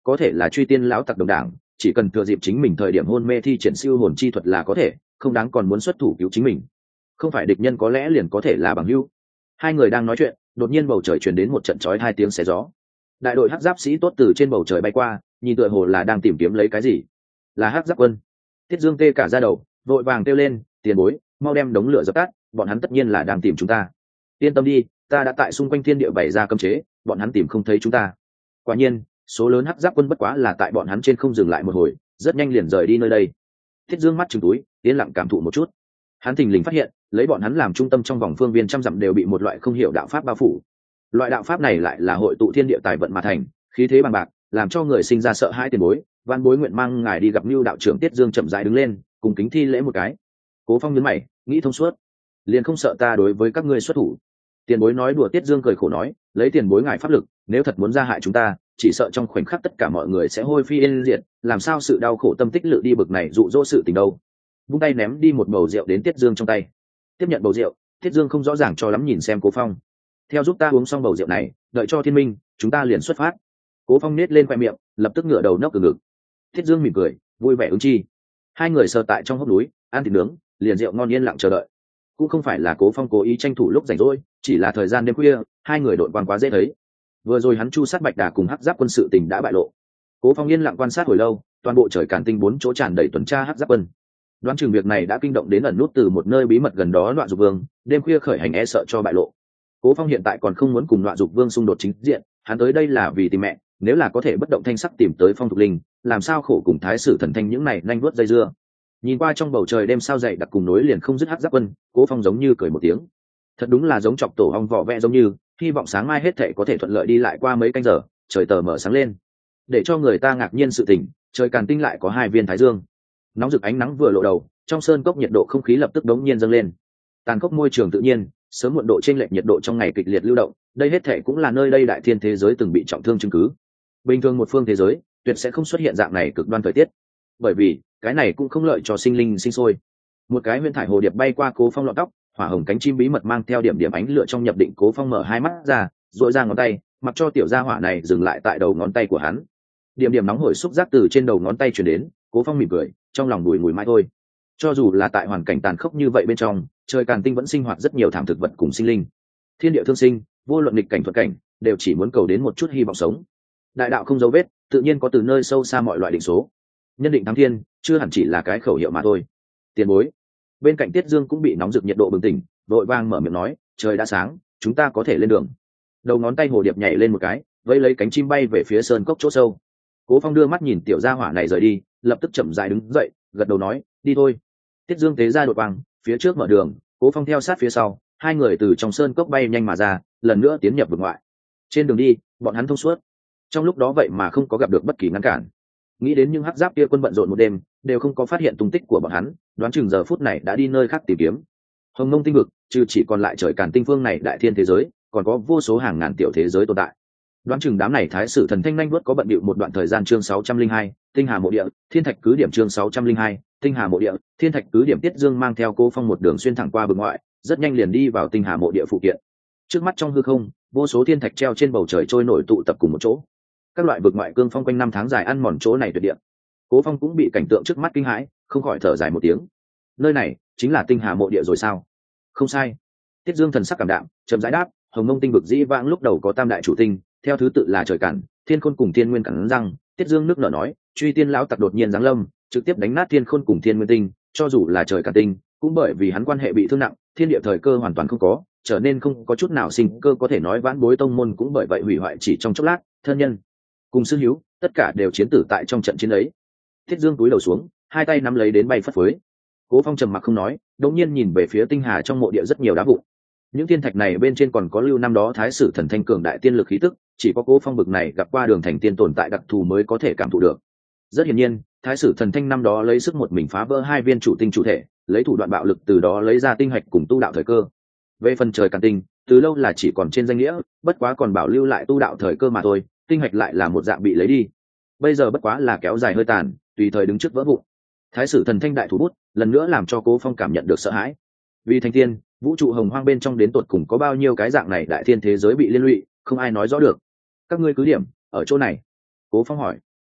có thể là truy tiên lão tặc đồng đảng, chỉ cần thừa dịp chính mình thời điểm hôn mê thi triển siêu hồn chi thuật là có thể, không đáng còn muốn xuất thủ cứu chính mình. Không phải địch nhân có lẽ liền có thể là bằng hữu. Hai người đang nói chuyện, đột nhiên bầu trời truyền đến một trận chói hai tiếng xé gió. Đại đội hắc giáp sĩ tốt từ trên bầu trời bay qua, nhìn tựa hồ là đang tìm kiếm lấy cái gì. Là hắc giáp quân. Tiết Dương tê cả da đầu, vội vàng kêu lên, tiền bối, mau đem đống lửa dập tắt, bọn hắn tất nhiên là đang tìm chúng ta. Yên tâm đi, ta đã tại xung quanh thiên địa bày ra cấm chế, bọn hắn tìm không thấy chúng ta. Quả nhiên, số lớn hắc giáp quân bất quá là tại bọn hắn trên không dừng lại một hồi, rất nhanh liền rời đi nơi đây. Thiết Dương mắt trừng túi, yên lặng cảm thụ một chút. Hắn thình lình phát hiện, lấy bọn hắn làm trung tâm trong vòng phương viên trăm dặm đều bị một loại không hiểu đạo pháp bao phủ. Loại đạo pháp này lại là hội tụ thiên địa tài vận mà thành, khí thế bằng bạc, làm cho người sinh ra sợ hãi tiền bối. Văn bối nguyện mang ngài đi gặp Nưu đạo trưởng. Tiết Dương chậm rãi đứng lên, cùng kính thi lễ một cái. Cố Phong nhướng mày, nghĩ thông suốt, liền không sợ ta đối với các ngươi xuất thủ. Tiền bối nói đùa. Tiết Dương cười khổ nói, lấy tiền bối ngài pháp lực, nếu thật muốn ra hại chúng ta, chỉ sợ trong khoảnh khắc tất cả mọi người sẽ hôi phi yên diệt, làm sao sự đau khổ tâm tích lự đi bực này dụ dỗ sự tình đâu. Vung tay ném đi một bầu rượu đến Tiết Dương trong tay. Tiếp nhận bầu rượu, Tiết Dương không rõ ràng cho lắm nhìn xem Cố Phong. Theo giúp ta uống xong bầu rượu này, đợi cho thiên minh, chúng ta liền xuất phát. Cố Phong nết lên khoe miệng, lập tức ngửa đầu nốc từ ngực. Tiết Dương mỉm cười, vui vẻ ứng chi. Hai người sờ tại trong hốc núi, ăn thịt nướng, liền rượu ngon yên lặng chờ đợi. Cũng không phải là Cố Phong cố ý tranh thủ lúc rảnh rỗi, chỉ là thời gian đêm khuya, hai người đội quan quá dễ thấy. Vừa rồi hắn chu sát Bạch Đà cùng hắc giáp quân sự tình đã bại lộ. Cố Phong yên lặng quan sát hồi lâu, toàn bộ trời Càn Tinh bốn chỗ tràn đầy tuần tra hắc giáp quân. Đoán chừng việc này đã kinh động đến ẩn nút từ một nơi bí mật gần đó Loạn Dục Vương, đêm khuya khởi hành e sợ cho bại lộ. Cố Phong hiện tại còn không muốn cùng Loạn Dục Vương xung đột chính diện, hắn tới đây là vì tìm mẹ, nếu là có thể bất động thanh sắc tìm tới Phong Thục Linh, làm sao khổ cùng Thái Sử Thần Thanh những này nhanh vuốt dây dưa. Nhìn qua trong bầu trời đêm sao dày đặc cùng nối liền không dứt hắc giáp quân, Cố Phong giống như cười một tiếng. Thật đúng là giống chọc tổ ong vỏ vẽ giống như, hy vọng sáng mai hết thảy có thể thuận lợi đi lại qua mấy canh giờ, trời tờ mở sáng lên. Để cho người ta ngạc nhiên sự tình, trời Càn Tinh lại có hai viên thái dương. Nóng rực ánh nắng vừa lộ đầu, trong sơn cốc nhiệt độ không khí lập tức đống nhiên dâng lên. Tàn cốc môi trường tự nhiên, sớm muộn độ chênh lệch nhiệt độ trong ngày kịch liệt lưu động, đây hết thảy cũng là nơi đây đại thiên thế giới từng bị trọng thương chứng cứ. Bình thường một phương thế giới, tuyệt sẽ không xuất hiện dạng này cực đoan thời tiết, bởi vì cái này cũng không lợi cho sinh linh sinh sôi. Một cái huyền thải hồ điệp bay qua Cố Phong lọn tóc, hỏa hồng cánh chim bí mật mang theo điểm điểm ánh lửa trong nhập định. Cố Phong mở hai mắt ra, duỗi ra ngón tay, mặc cho tiểu gia hỏa này dừng lại tại đầu ngón tay của hắn. Điểm điểm nóng hổi xúc giác từ trên đầu ngón tay truyền đến, Cố Phong mỉm cười, trong lòng bùi ngùi mãi thôi. Cho dù là tại hoàn cảnh tàn khốc như vậy bên trong, trời Càn Tinh vẫn sinh hoạt rất nhiều thảm thực vật cùng sinh linh. Thiên địa thương sinh, vô luận nghịch cảnh thuận cảnh, đều chỉ muốn cầu đến một chút hy vọng sống. Đại đạo không dấu vết, tự nhiên có từ nơi sâu xa mọi loại định số. Nhân định thắng thiên, chưa hẳn chỉ là cái khẩu hiệu mà thôi. Tiền bối. Bên cạnh Tiết Dương cũng bị nóng rực nhiệt độ bừng tỉnh, vội vang mở miệng nói, trời đã sáng, chúng ta có thể lên đường. Đầu ngón tay hồ điệp nhảy lên một cái, vẫy lấy cánh chim bay về phía sơn cốc chỗ sâu. Cố Phong đưa mắt nhìn tiểu gia hỏa này rời đi, lập tức chậm rãi đứng dậy, gật đầu nói, đi thôi. Tiết Dương tế ra đội quang, phía trước mở đường, Cố Phong theo sát phía sau, hai người từ trong sơn cốc bay nhanh mà ra, lần nữa tiến nhập vực ngoại. Trên đường đi, bọn hắn thông suốt. Trong lúc đó vậy mà không có gặp được bất kỳ ngăn cản. Nghĩ đến những hắc giáp kia quân bận rộn một đêm, đều không có phát hiện tung tích của bọn hắn, đoán chừng giờ phút này đã đi nơi khác tìm kiếm. Hồng Mông tinh vực, trừ chỉ còn lại trời Càn Tinh phương này đại thiên thế giới, còn có vô số hàng ngàn tiểu thế giới tồn tại. Đoán chừng đám này Thái Sử Thần Thanh nhanh vuốt có bận bịu một đoạn thời gian. Chương 602, Tinh Hà Mộ Địa, Thiên Thạch cứ điểm. Chương 602, Tinh Hà Mộ Địa, Thiên Thạch cứ điểm. Tiết Dương mang theo Cố Phong một đường xuyên thẳng qua vực ngoại, rất nhanh liền đi vào Tinh Hà Mộ Địa phụ kiện. Trước mắt trong hư không, vô số thiên thạch treo trên bầu trời trôi nổi tụ tập cùng một chỗ. Các loại vực ngoại cương phong quanh năm tháng dài ăn mòn chỗ này tuyệt địa. Cố Phong cũng bị cảnh tượng trước mắt kinh hãi, không khỏi thở dài một tiếng. Nơi này chính là Tinh Hà Mộ Địa rồi sao? Không sai. Tiết Dương thần sắc cảm đạm, chậm rãi đáp, Hồng Mông tinh vực dĩ vãng lúc đầu có tam đại chủ tinh, theo thứ tự là trời Càn, Thiên Khôn cùng Thiên Nguyên. Cắn răng, Tiết Dương nước nở nói, truy tiên lão tặc đột nhiên giáng lâm, trực tiếp đánh nát Thiên Khôn cùng Thiên Nguyên tinh, cho dù là trời Càn tinh, cũng bởi vì hắn quan hệ bị thương nặng, thiên địa thời cơ hoàn toàn không có, trở nên không có chút nào sinh cơ, có thể nói vãn bối tông môn cũng bởi vậy hủy hoại chỉ trong chốc lát, thân nhân cùng sư hữu tất cả đều chiến tử tại trong trận chiến ấy. Thiết Dương cúi đầu xuống, hai tay nắm lấy đến bay phất phới. Cố Phong trầm mặc không nói, đột nhiên nhìn về phía tinh hà trong mộ địa rất nhiều đá vụn. Những thiên thạch này bên trên còn có lưu năm đó Thái Sử Thần Thanh cường đại tiên lực khí tức, chỉ có Cố Phong bực này gặp qua đường thành tiên tồn tại đặc thù mới có thể cảm thụ được. Rất hiển nhiên, Thái Sử Thần Thanh năm đó lấy sức một mình phá vỡ hai viên chủ tinh chủ thể, lấy thủ đoạn bạo lực từ đó lấy ra tinh hạch cùng tu đạo thời cơ. Về phần trời Càn Tinh, từ lâu là chỉ còn trên danh nghĩa, bất quá còn bảo lưu lại tu đạo thời cơ mà thôi, tinh hạch lại là một dạng bị lấy đi. Bây giờ bất quá là kéo dài hơi tàn, tùy thời đứng trước vỡ vụn. Thái Sử Thần Thanh đại thủ bút, lần nữa làm cho Cố Phong cảm nhận được sợ hãi. Vì thành tiên, vũ trụ hồng hoang bên trong đến tột cùng có bao nhiêu cái dạng này đại thiên thế giới bị liên lụy, không ai nói rõ được. Các ngươi cứ điểm ở chỗ này. Cố Phong hỏi.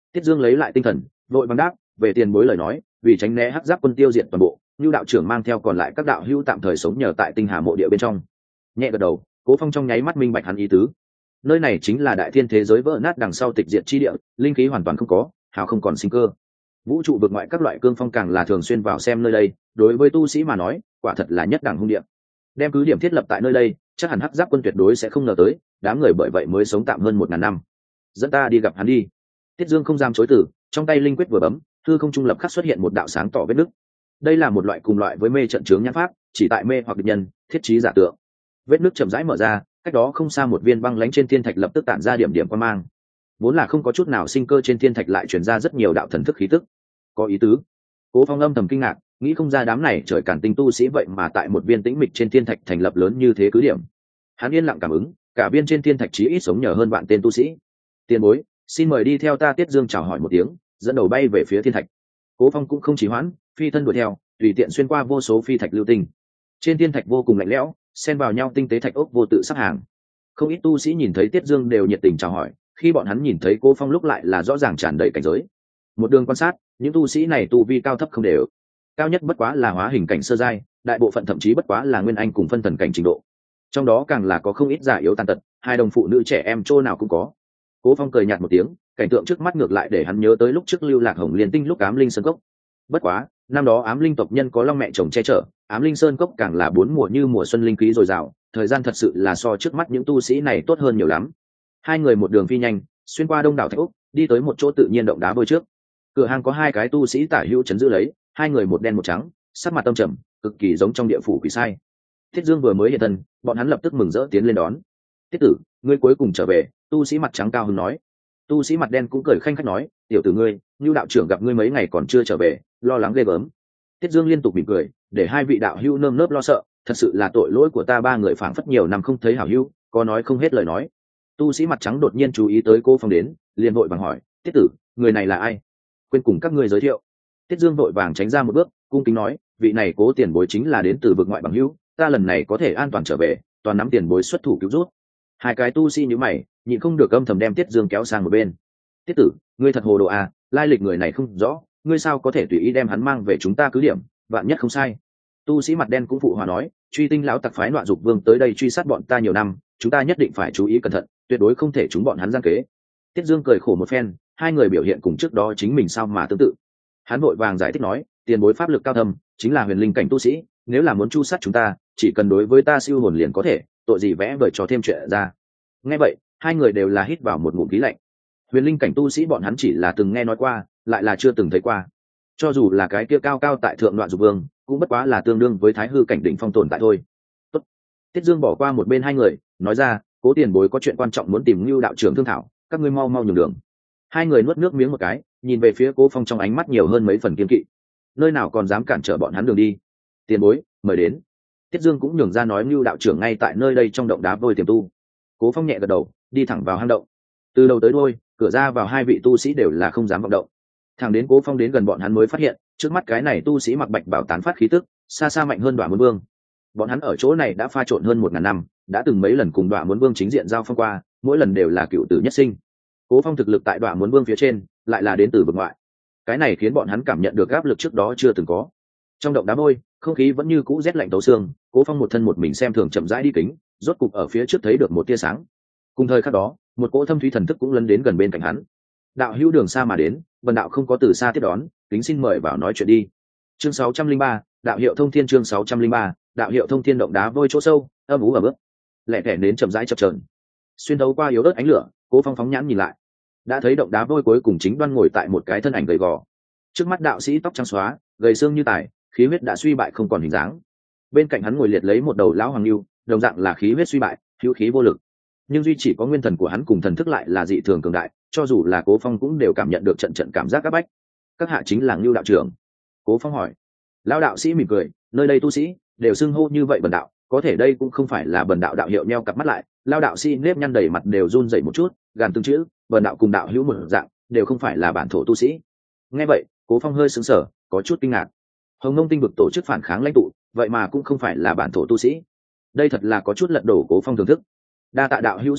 Tiết Dương lấy lại tinh thần, vội vàng đáp, về tiền bối lời nói, vì tránh né hắc giáp quân tiêu diệt toàn bộ, Nưu đạo trưởng mang theo còn lại các đạo hữu tạm thời sống nhờ tại Tinh Hà mộ địa bên trong. Nhẹ gật đầu, Cố Phong trong nháy mắt minh bạch hắn ý tứ. Nơi này chính là đại thiên thế giới vỡ nát đằng sau tịch diệt chi địa, linh khí hoàn toàn không có, hào không còn sinh cơ. Vũ trụ vực ngoại các loại cương phong càng là thường xuyên vào xem nơi đây, đối với tu sĩ mà nói, quả thật là nhất đẳng hung địa. Đem cứ điểm thiết lập tại nơi đây, chắc hẳn hắc giáp quân tuyệt đối sẽ không ngờ tới, đám người bởi vậy mới sống tạm hơn 1000 năm. Dẫn ta đi gặp hắn đi. Tiết Dương không dám chối từ, trong tay linh quyết vừa bấm, hư không trung lập khắc xuất hiện một đạo sáng tỏ vết nứt. Đây là một loại cùng loại với mê trận chướng nhãn pháp, chỉ tại mê hoặc địch nhân, thiết trí giả tượng. Vết nứt chậm rãi mở ra, cách đó không xa một viên băng lãnh trên thiên thạch lập tức tản ra điểm điểm quang mang. Vốn là không có chút nào sinh cơ trên thiên thạch lại truyền ra rất nhiều đạo thần thức khí tức. Có ý tứ. Cố Phong âm thầm kinh ngạc, nghĩ không ra đám này trời cản tinh tu sĩ vậy mà tại một viên tĩnh mịch trên thiên thạch thành lập lớn như thế cứ điểm. Hắn yên lặng cảm ứng, cả viên trên thiên thạch chí ít sống nhờ hơn vạn tên tu sĩ. Tiền bối, xin mời đi theo ta. Tiết Dương chào hỏi một tiếng, dẫn đầu bay về phía thiên thạch. Cố Phong cũng không trì hoãn, phi thân đuổi theo, tùy tiện xuyên qua vô số phi thạch lưu tinh. Trên thiên thạch vô cùng lạnh lẽo, xen vào nhau tinh tế thạch ốc vô tự sắp hàng. Không ít tu sĩ nhìn thấy Tiết Dương đều nhiệt tình chào hỏi, khi bọn hắn nhìn thấy Cố Phong lúc lại là rõ ràng tràn đầy cảnh giới. Một đường quan sát, những tu sĩ này tu vi cao thấp không đều, cao nhất bất quá là hóa hình cảnh sơ giai, đại bộ phận thậm chí bất quá là nguyên anh cùng phân thần cảnh trình độ. Trong đó càng là có không ít già yếu tàn tật, hai đồng phụ nữ trẻ em chỗ nào cũng có. Cố Phong cười nhạt một tiếng, cảnh tượng trước mắt ngược lại để hắn nhớ tới lúc trước lưu lạc Hồng Liên Tinh lúc Ám Linh Sơn Cốc. Bất quá, năm đó Ám Linh tộc nhân có long mẹ chồng che chở, Ám Linh Sơn Cốc càng là bốn mùa như mùa xuân linh khí dồi dào, thời gian thật sự là so trước mắt những tu sĩ này tốt hơn nhiều lắm. Hai người một đường phi nhanh, xuyên qua đông đảo thạch ốc, đi tới một chỗ tự nhiên động đá vôi trước. Cửa hàng có hai cái tu sĩ tả hữu chấn giữ lấy, hai người một đen một trắng, sắc mặt tâm trầm, cực kỳ giống trong địa phủ quỷ sai. Thiết Dương vừa mới hiện thân, bọn hắn lập tức mừng rỡ tiến lên đón. Tiết tử, ngươi cuối cùng trở về. Tu sĩ mặt trắng cao hứng nói. Tu sĩ mặt đen cũng cười khanh khách nói, tiểu tử ngươi, Nưu đạo trưởng gặp ngươi mấy ngày còn chưa trở về, lo lắng ghê gớm. Tiết Dương liên tục mỉm cười, để hai vị đạo hữu nơm nớp lo sợ, thật sự là tội lỗi của ta ba người phảng phất nhiều năm không thấy hảo hữu, có nói không hết lời nói. Tu sĩ mặt trắng đột nhiên chú ý tới Cố Phong đến, liền vội vàng hỏi, Tiết tử, người này là ai? Quên cùng các ngươi giới thiệu. Tiết Dương vội vàng tránh ra một bước, cung kính nói, vị này Cố tiền bối chính là đến từ vực ngoại bằng hữu, ta lần này có thể an toàn trở về, toàn nắm tiền bối xuất thủ cứu rút. Hai cái tu sĩ như mày, nhịn không được âm thầm đem Tiết Dương kéo sang một bên. Tiết tử, ngươi thật hồ đồ à, lai lịch người này không rõ, ngươi sao có thể tùy ý đem hắn mang về chúng ta cứ điểm, vạn nhất không sai. Tu sĩ mặt đen cũng phụ hòa nói, truy tinh lão tặc phái Loạn Dục Vương tới đây truy sát bọn ta nhiều năm, chúng ta nhất định phải chú ý cẩn thận, tuyệt đối không thể chúng bọn hắn gian kế. Tiết Dương cười khổ một phen, hai người biểu hiện cùng trước đó chính mình sao mà tương tự. Hắn vội vàng giải thích nói, tiền bối pháp lực cao thâm, chính là huyền linh cảnh tu sĩ, nếu là muốn chu sát chúng ta, chỉ cần đối với ta siêu hồn liền có thể, tội gì vẽ vời cho thêm chuyện ra. Nghe vậy, hai người đều là hít vào một ngụm khí lạnh. Huyền linh cảnh tu sĩ bọn hắn chỉ là từng nghe nói qua, lại là chưa từng thấy qua. Cho dù là cái kia cao cao tại thượng Loạn Dục Vương, cũng bất quá là tương đương với thái hư cảnh đỉnh phong tồn tại thôi. Tốt. Tiết Dương bỏ qua một bên hai người, nói ra, Cố tiền bối có chuyện quan trọng muốn tìm Nưu đạo trưởng thương thảo, các ngươi mau mau nhường đường. Hai người nuốt nước miếng một cái, nhìn về phía Cố Phong trong ánh mắt nhiều hơn mấy phần kiên kỵ. Nơi nào còn dám cản trở bọn hắn đường đi? Tiền bối, mời đến. Tiết Dương cũng nhường ra nói Nưu đạo trưởng ngay tại nơi đây trong động đá vôi tiềm tu. Cố Phong nhẹ gật đầu, đi thẳng vào hang động. Từ đầu tới đuôi, cửa ra vào hai vị tu sĩ đều là không dám vọng động. Thẳng đến Cố Phong đến gần bọn hắn mới phát hiện, trước mắt cái này tu sĩ mặc bạch bào tán phát khí tức, xa xa mạnh hơn Đoạ Muốn Vương. Bọn hắn ở chỗ này đã pha trộn hơn 1000 năm, đã từng mấy lần cùng Đoạ Muốn Vương chính diện giao phong qua, mỗi lần đều là cựu tử nhất sinh. Cố Phong thực lực tại Đoạ Muốn Vương phía trên, lại là đến từ vực ngoại. Cái này khiến bọn hắn cảm nhận được áp lực trước đó chưa từng có. Trong động đá vôi, không khí vẫn như cũ rét lạnh tấu xương, Cố Phong một thân một mình xem thường chậm rãi đi kính, rốt cục ở phía trước thấy được một tia sáng. Cùng thời khắc đó, một cỗ thâm thúy thần thức cũng lấn đến gần bên cạnh hắn. Đạo hữu đường xa mà đến, Vân đạo không có từ xa tiếp đón, kính xin mời vào nói chuyện đi. Chương 603, đạo hiệu thông thiên. Chương 603, đạo hiệu thông thiên. Động đá vôi chỗ sâu, âm ú ở bước, lẻ thẻ nến chậm rãi chập chờn, xuyên thấu qua yếu ớt ánh lửa. Cố Phong phóng nhãn nhìn lại, đã thấy động đá vôi cuối cùng chính đoan ngồi tại một cái thân ảnh gầy gò. Trước mắt đạo sĩ tóc trắng xóa, gầy xương như tài, khí huyết đã suy bại không còn hình dáng. Bên cạnh hắn ngồi liệt lấy một đầu lão hoàng lưu, đồng dạng là khí huyết suy bại, hữu khí vô lực, nhưng duy chỉ có nguyên thần của hắn cùng thần thức lại là dị thường cường đại, cho dù là Cố Phong cũng đều cảm nhận được trận trận cảm giác áp bách. Các hạ chính là Nưu đạo trưởng? Cố Phong hỏi. Lão đạo sĩ mỉm cười, nơi đây tu sĩ đều xưng hô như vậy bần đạo, có thể đây cũng không phải là bần đạo. Đạo hiệu nheo cặp mắt lại, lão đạo sĩ nếp nhăn đầy mặt đều run rẩy một chút, gàn từng chữ, bần đạo cùng đạo hữu một dạng, đều không phải là bản thổ tu sĩ. Nghe vậy, Cố Phong hơi sững sờ, có chút kinh ngạc. Hồng Nông Tinh vực tổ chức phản kháng lãnh tụ, vậy mà cũng không phải là bản thổ tu sĩ. Đây thật là có chút lật đổ Cố Phong thưởng thức. Đa tạ đạo hữu xuất thủ,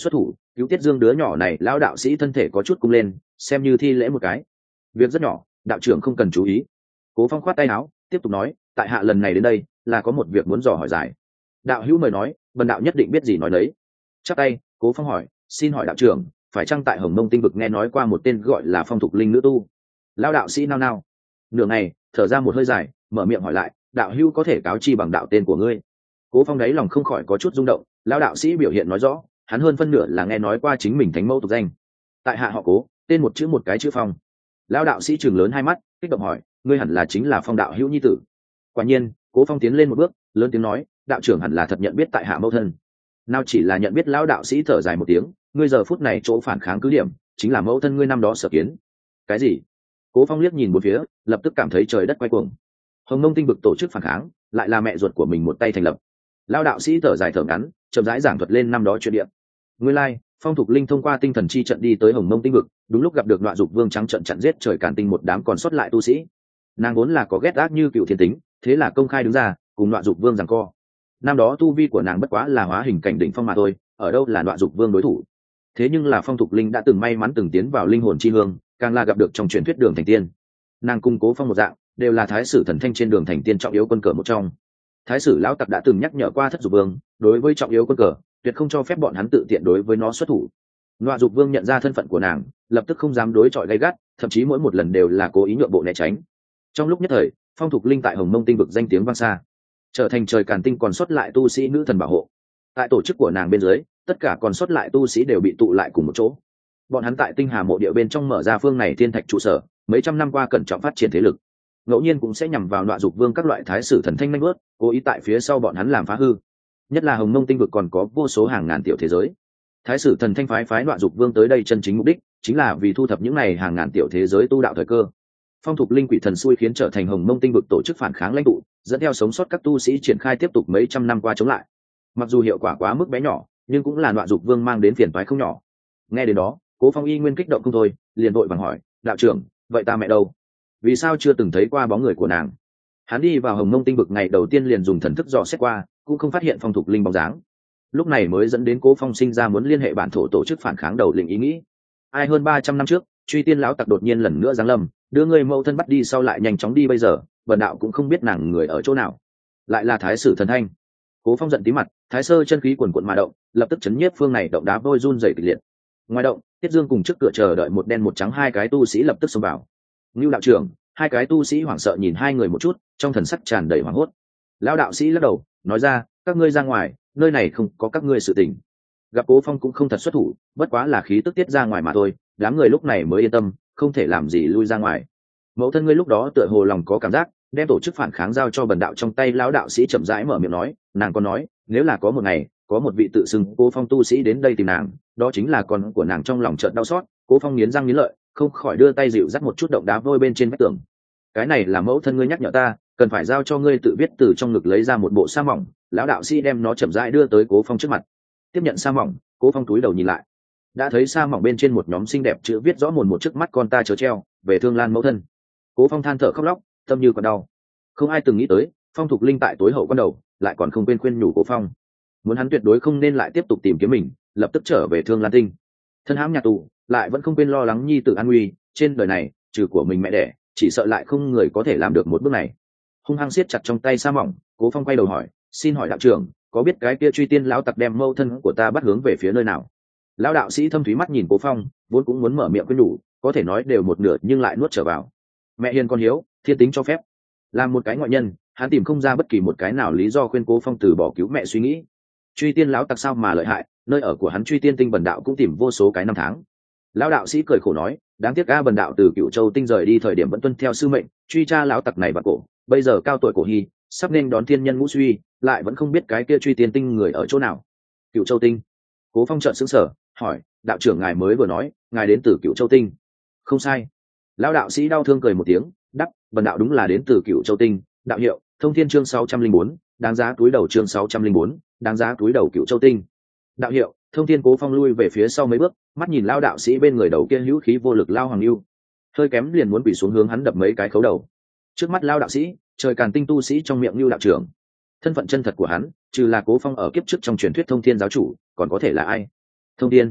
Cứu Tiết Dương đứa nhỏ này, lão đạo sĩ thân thể có chút cung lên, xem như thi lễ một cái. Việc rất nhỏ, đạo trưởng không cần chú ý. Cố Phong khoát tay áo, tiếp tục nói, tại hạ lần này đến đây là có một việc muốn dò hỏi giải. Đạo hữu mời nói, bần đạo nhất định biết gì nói đấy. Chắp tay, Cố Phong hỏi, xin hỏi đạo trưởng, phải chăng tại Hồng Mông Tinh vực nghe nói qua một tên gọi là Phong Thục Linh nữ tu? Lão đạo sĩ nao nao, nửa ngày thở ra một hơi dài, mở miệng hỏi lại, đạo hữu có thể cáo chi bằng đạo tên của ngươi? Cố Phong đáy lòng không khỏi có chút rung động. Lão đạo sĩ biểu hiện nói rõ, hắn hơn phân nửa là nghe nói qua chính mình thánh mẫu tục danh. Tại hạ họ Cố, tên một chữ một cái chữ Phong. Lão đạo sĩ trừng lớn hai mắt, kích động hỏi, ngươi hẳn là chính là Phong đạo hữu nhi tử? Quả nhiên, Cố Phong tiến lên một bước, lớn tiếng nói, đạo trưởng hẳn là thật nhận biết tại hạ mẫu thân. Nào chỉ là nhận biết. Lão đạo sĩ thở dài một tiếng, ngươi giờ phút này chỗ phản kháng cứ điểm chính là mẫu thân ngươi năm đó sở kiến. Cái gì? Cố Phong liếc nhìn một phía, lập tức cảm thấy trời đất quay cuồng. Hồng Mông Tinh vực tổ chức phản kháng, lại là mẹ ruột của mình một tay thành lập. Lão đạo sĩ thở dài thở ngắn, chậm rãi giảng thuật lên năm đó chuyện địa. Nguyên lai, Phong Thục Linh thông qua tinh thần chi trận đi tới Hồng Mông Tinh vực, đúng lúc gặp được Nọa Dục Vương trắng trận chặn giết trời càn tinh một đám còn sót lại tu sĩ. Nàng vốn là có ghét ác như cựu thiên tính, thế là công khai đứng ra cùng Nọa Dục Vương giằng co. Năm đó tu vi của nàng bất quá là hóa hình cảnh đỉnh phong mà thôi, ở đâu là Nọa Dục Vương đối thủ. Thế nhưng là Phong Thục Linh đã từng may mắn từng tiến vào linh hồn chi hương, càng là gặp được trong truyền thuyết đường thành tiên. Nàng cùng Cố Phong một dạng, đều là thái sử thần thanh trên đường thành tiên trọng yếu quân cờ một trong. Thái sử lão tặc đã từng nhắc nhở qua Thất Dục Vương, đối với trọng yếu quân cờ, tuyệt không cho phép bọn hắn tự tiện đối với nó xuất thủ. Nọa Dục Vương nhận ra thân phận của nàng, lập tức không dám đối chọi gay gắt, thậm chí mỗi một lần đều là cố ý nhượng bộ né tránh. Trong lúc nhất thời, Phong Thục Linh tại Hồng Mông Tinh vực danh tiếng vang xa, trở thành trời càn tinh còn sót lại tu sĩ nữ thần bảo hộ. Tại tổ chức của nàng bên dưới, tất cả còn sót lại tu sĩ đều bị tụ lại cùng một chỗ. Bọn hắn tại Tinh Hà mộ địa bên trong mở ra phương này thiên thạch trụ sở, mấy trăm năm qua cẩn trọng phát triển thế lực. Ngẫu nhiên cũng sẽ nhằm vào Nọa Dục Vương các loại thái sử thần thanh manh bước, cố ý tại phía sau bọn hắn làm phá hư. Nhất là Hồng Mông Tinh vực còn có vô số hàng ngàn tiểu thế giới. Thái sử thần thanh phái Nọa Dục Vương tới đây chân chính mục đích chính là vì thu thập những này hàng ngàn tiểu thế giới tu đạo thời cơ. Phong Thục Linh quỷ thần xui khiến trở thành Hồng Mông Tinh vực tổ chức phản kháng lãnh tụ, dẫn theo sống sót các tu sĩ triển khai tiếp tục mấy trăm năm qua chống lại. Mặc dù hiệu quả quá mức bé nhỏ, nhưng cũng là Nọa Dục Vương mang đến phiền toái không nhỏ. Nghe đến đó, Cố Phong y nguyên kích động không thôi, liền vội vàng hỏi, đạo trưởng, vậy ta mẹ đâu? Vì sao chưa từng thấy qua bóng người của nàng? Hắn đi vào Hồng Mông Tinh vực ngày đầu tiên liền dùng thần thức dò xét qua, cũng không phát hiện Phong Thục Linh bóng dáng. Lúc này mới dẫn đến Cố Phong sinh ra muốn liên hệ bản thổ tổ chức phản kháng đầu lĩnh ý nghĩ. Ai hơn 300 năm trước, truy tiên lão tặc đột nhiên lần nữa giáng lâm, đưa người mẫu thân bắt đi sau lại nhanh chóng đi, bây giờ bần đạo cũng không biết nàng người ở chỗ nào. Lại là thái sử thần thanh. Cố Phong giận tí mặt, thái sơ chân khí quần quận mà động, lập tức chấn nhiếp phương này động đá vôi run rẩy kịch liệt. Ngoài động, Tiết Dương cùng trước cửa chờ đợi một đen một trắng hai cái tu sĩ lập tức xông vào. Ngưu đạo trưởng, hai cái tu sĩ hoảng sợ nhìn hai người một chút, trong thần sắc tràn đầy hoảng hốt. Lão đạo sĩ lắc đầu, nói ra, các ngươi ra ngoài, nơi này không có các ngươi sự tình. Gặp Cố Phong cũng không thật xuất thủ, bất quá là khí tức tiết ra ngoài mà thôi, đám người lúc này mới yên tâm, không thể làm gì lui ra ngoài. Mẫu thân ngươi lúc đó tựa hồ lòng có cảm giác, đem tổ chức phản kháng giao cho bần đạo trong tay. Lão đạo sĩ chậm rãi mở miệng nói, nàng còn nói, nếu là có một ngày, có một vị tự xưng Cố Phong tu sĩ đến đây tìm nàng, đó chính là con của nàng. Trong lòng chợt đau xót, Cố Phong nghiến răng nghiến lợi, không khỏi đưa tay dịu dắt một chút động đá vôi bên trên vách tường. Cái này là mẫu thân ngươi nhắc nhở ta, cần phải giao cho ngươi tự viết. Từ trong ngực lấy ra một bộ sa mỏng, lão đạo sĩ đem nó chậm rãi đưa tới Cố Phong trước mặt. Tiếp nhận sa mỏng, Cố Phong túi đầu nhìn lại, đã thấy sa mỏng bên trên một nhóm xinh đẹp chữ viết rõ mồn một, trước mắt con ta chớ treo, về Thương Lan mẫu thân. Cố Phong than thở khóc lóc, tâm như còn đau. Không ai từng nghĩ tới, Phong Thục Linh tại tối hậu quan đầu lại còn không quên khuyên nhủ Cố Phong, muốn hắn tuyệt đối không nên lại tiếp tục tìm kiếm mình, lập tức trở về Thương Lan Tinh. Thân hãm nhà tù, lại vẫn không quên lo lắng nhi tử an nguy, trên đời này trừ của mình mẹ đẻ, chỉ sợ lại không người có thể làm được một bước này. Hung hăng siết chặt trong tay sa mỏng, Cố Phong quay đầu hỏi, xin hỏi đạo trưởng, có biết cái kia truy tiên lão tặc đem mâu thân của ta bắt hướng về phía nơi nào? Lão đạo sĩ thâm thúy mắt nhìn Cố Phong, vốn cũng muốn mở miệng khuyên nhủ, có thể nói đều một nửa nhưng lại nuốt trở vào. Mẹ hiền con hiếu, thiên tính cho phép. Làm một cái ngoại nhân, hắn tìm không ra bất kỳ một cái nào lý do khuyên Cố Phong từ bỏ cứu mẹ suy nghĩ. Truy tiên lão tặc sao mà lợi hại, nơi ở của hắn Truy Tiên Tinh bần đạo cũng tìm vô số cái năm tháng. Lão đạo sĩ cười khổ nói, đáng tiếc a, bần đạo từ Cựu Châu Tinh rời đi thời điểm vẫn tuân theo sư mệnh, truy tra lão tặc này vào cổ, bây giờ cao tuổi cổ hy, sắp nên đón thiên nhân ngũ suy, lại vẫn không biết cái kia Truy Tiên Tinh người ở chỗ nào. Cựu Châu Tinh? Cố Phong trợn sững sờ, hỏi, đạo trưởng ngài mới vừa nói ngài đến từ Cựu Châu Tinh? Không sai. Lão đạo sĩ đau thương cười một tiếng, đắp, bần đạo đúng là đến từ Cựu Châu Tinh. Đạo hiệu Thông Thiên, chương 604, đáng giá túi đầu, chương 604, đáng giá túi đầu. Cựu Châu Tinh. Đạo hiệu Thông Thiên. Cố Phong lui về phía sau mấy bước, mắt nhìn lao đạo sĩ bên người đầu kia hữu khí vô lực lao Hoàng Lưu, hơi kém liền muốn quỳ xuống hướng hắn đập mấy cái khấu đầu. Trước mắt lao đạo sĩ, trời càn tinh tu sĩ trong miệng Lưu đạo trưởng. Thân phận chân thật của hắn, trừ là Cố Phong ở kiếp trước trong truyền thuyết Thông Thiên giáo chủ, còn có thể là ai? Thông Thiên.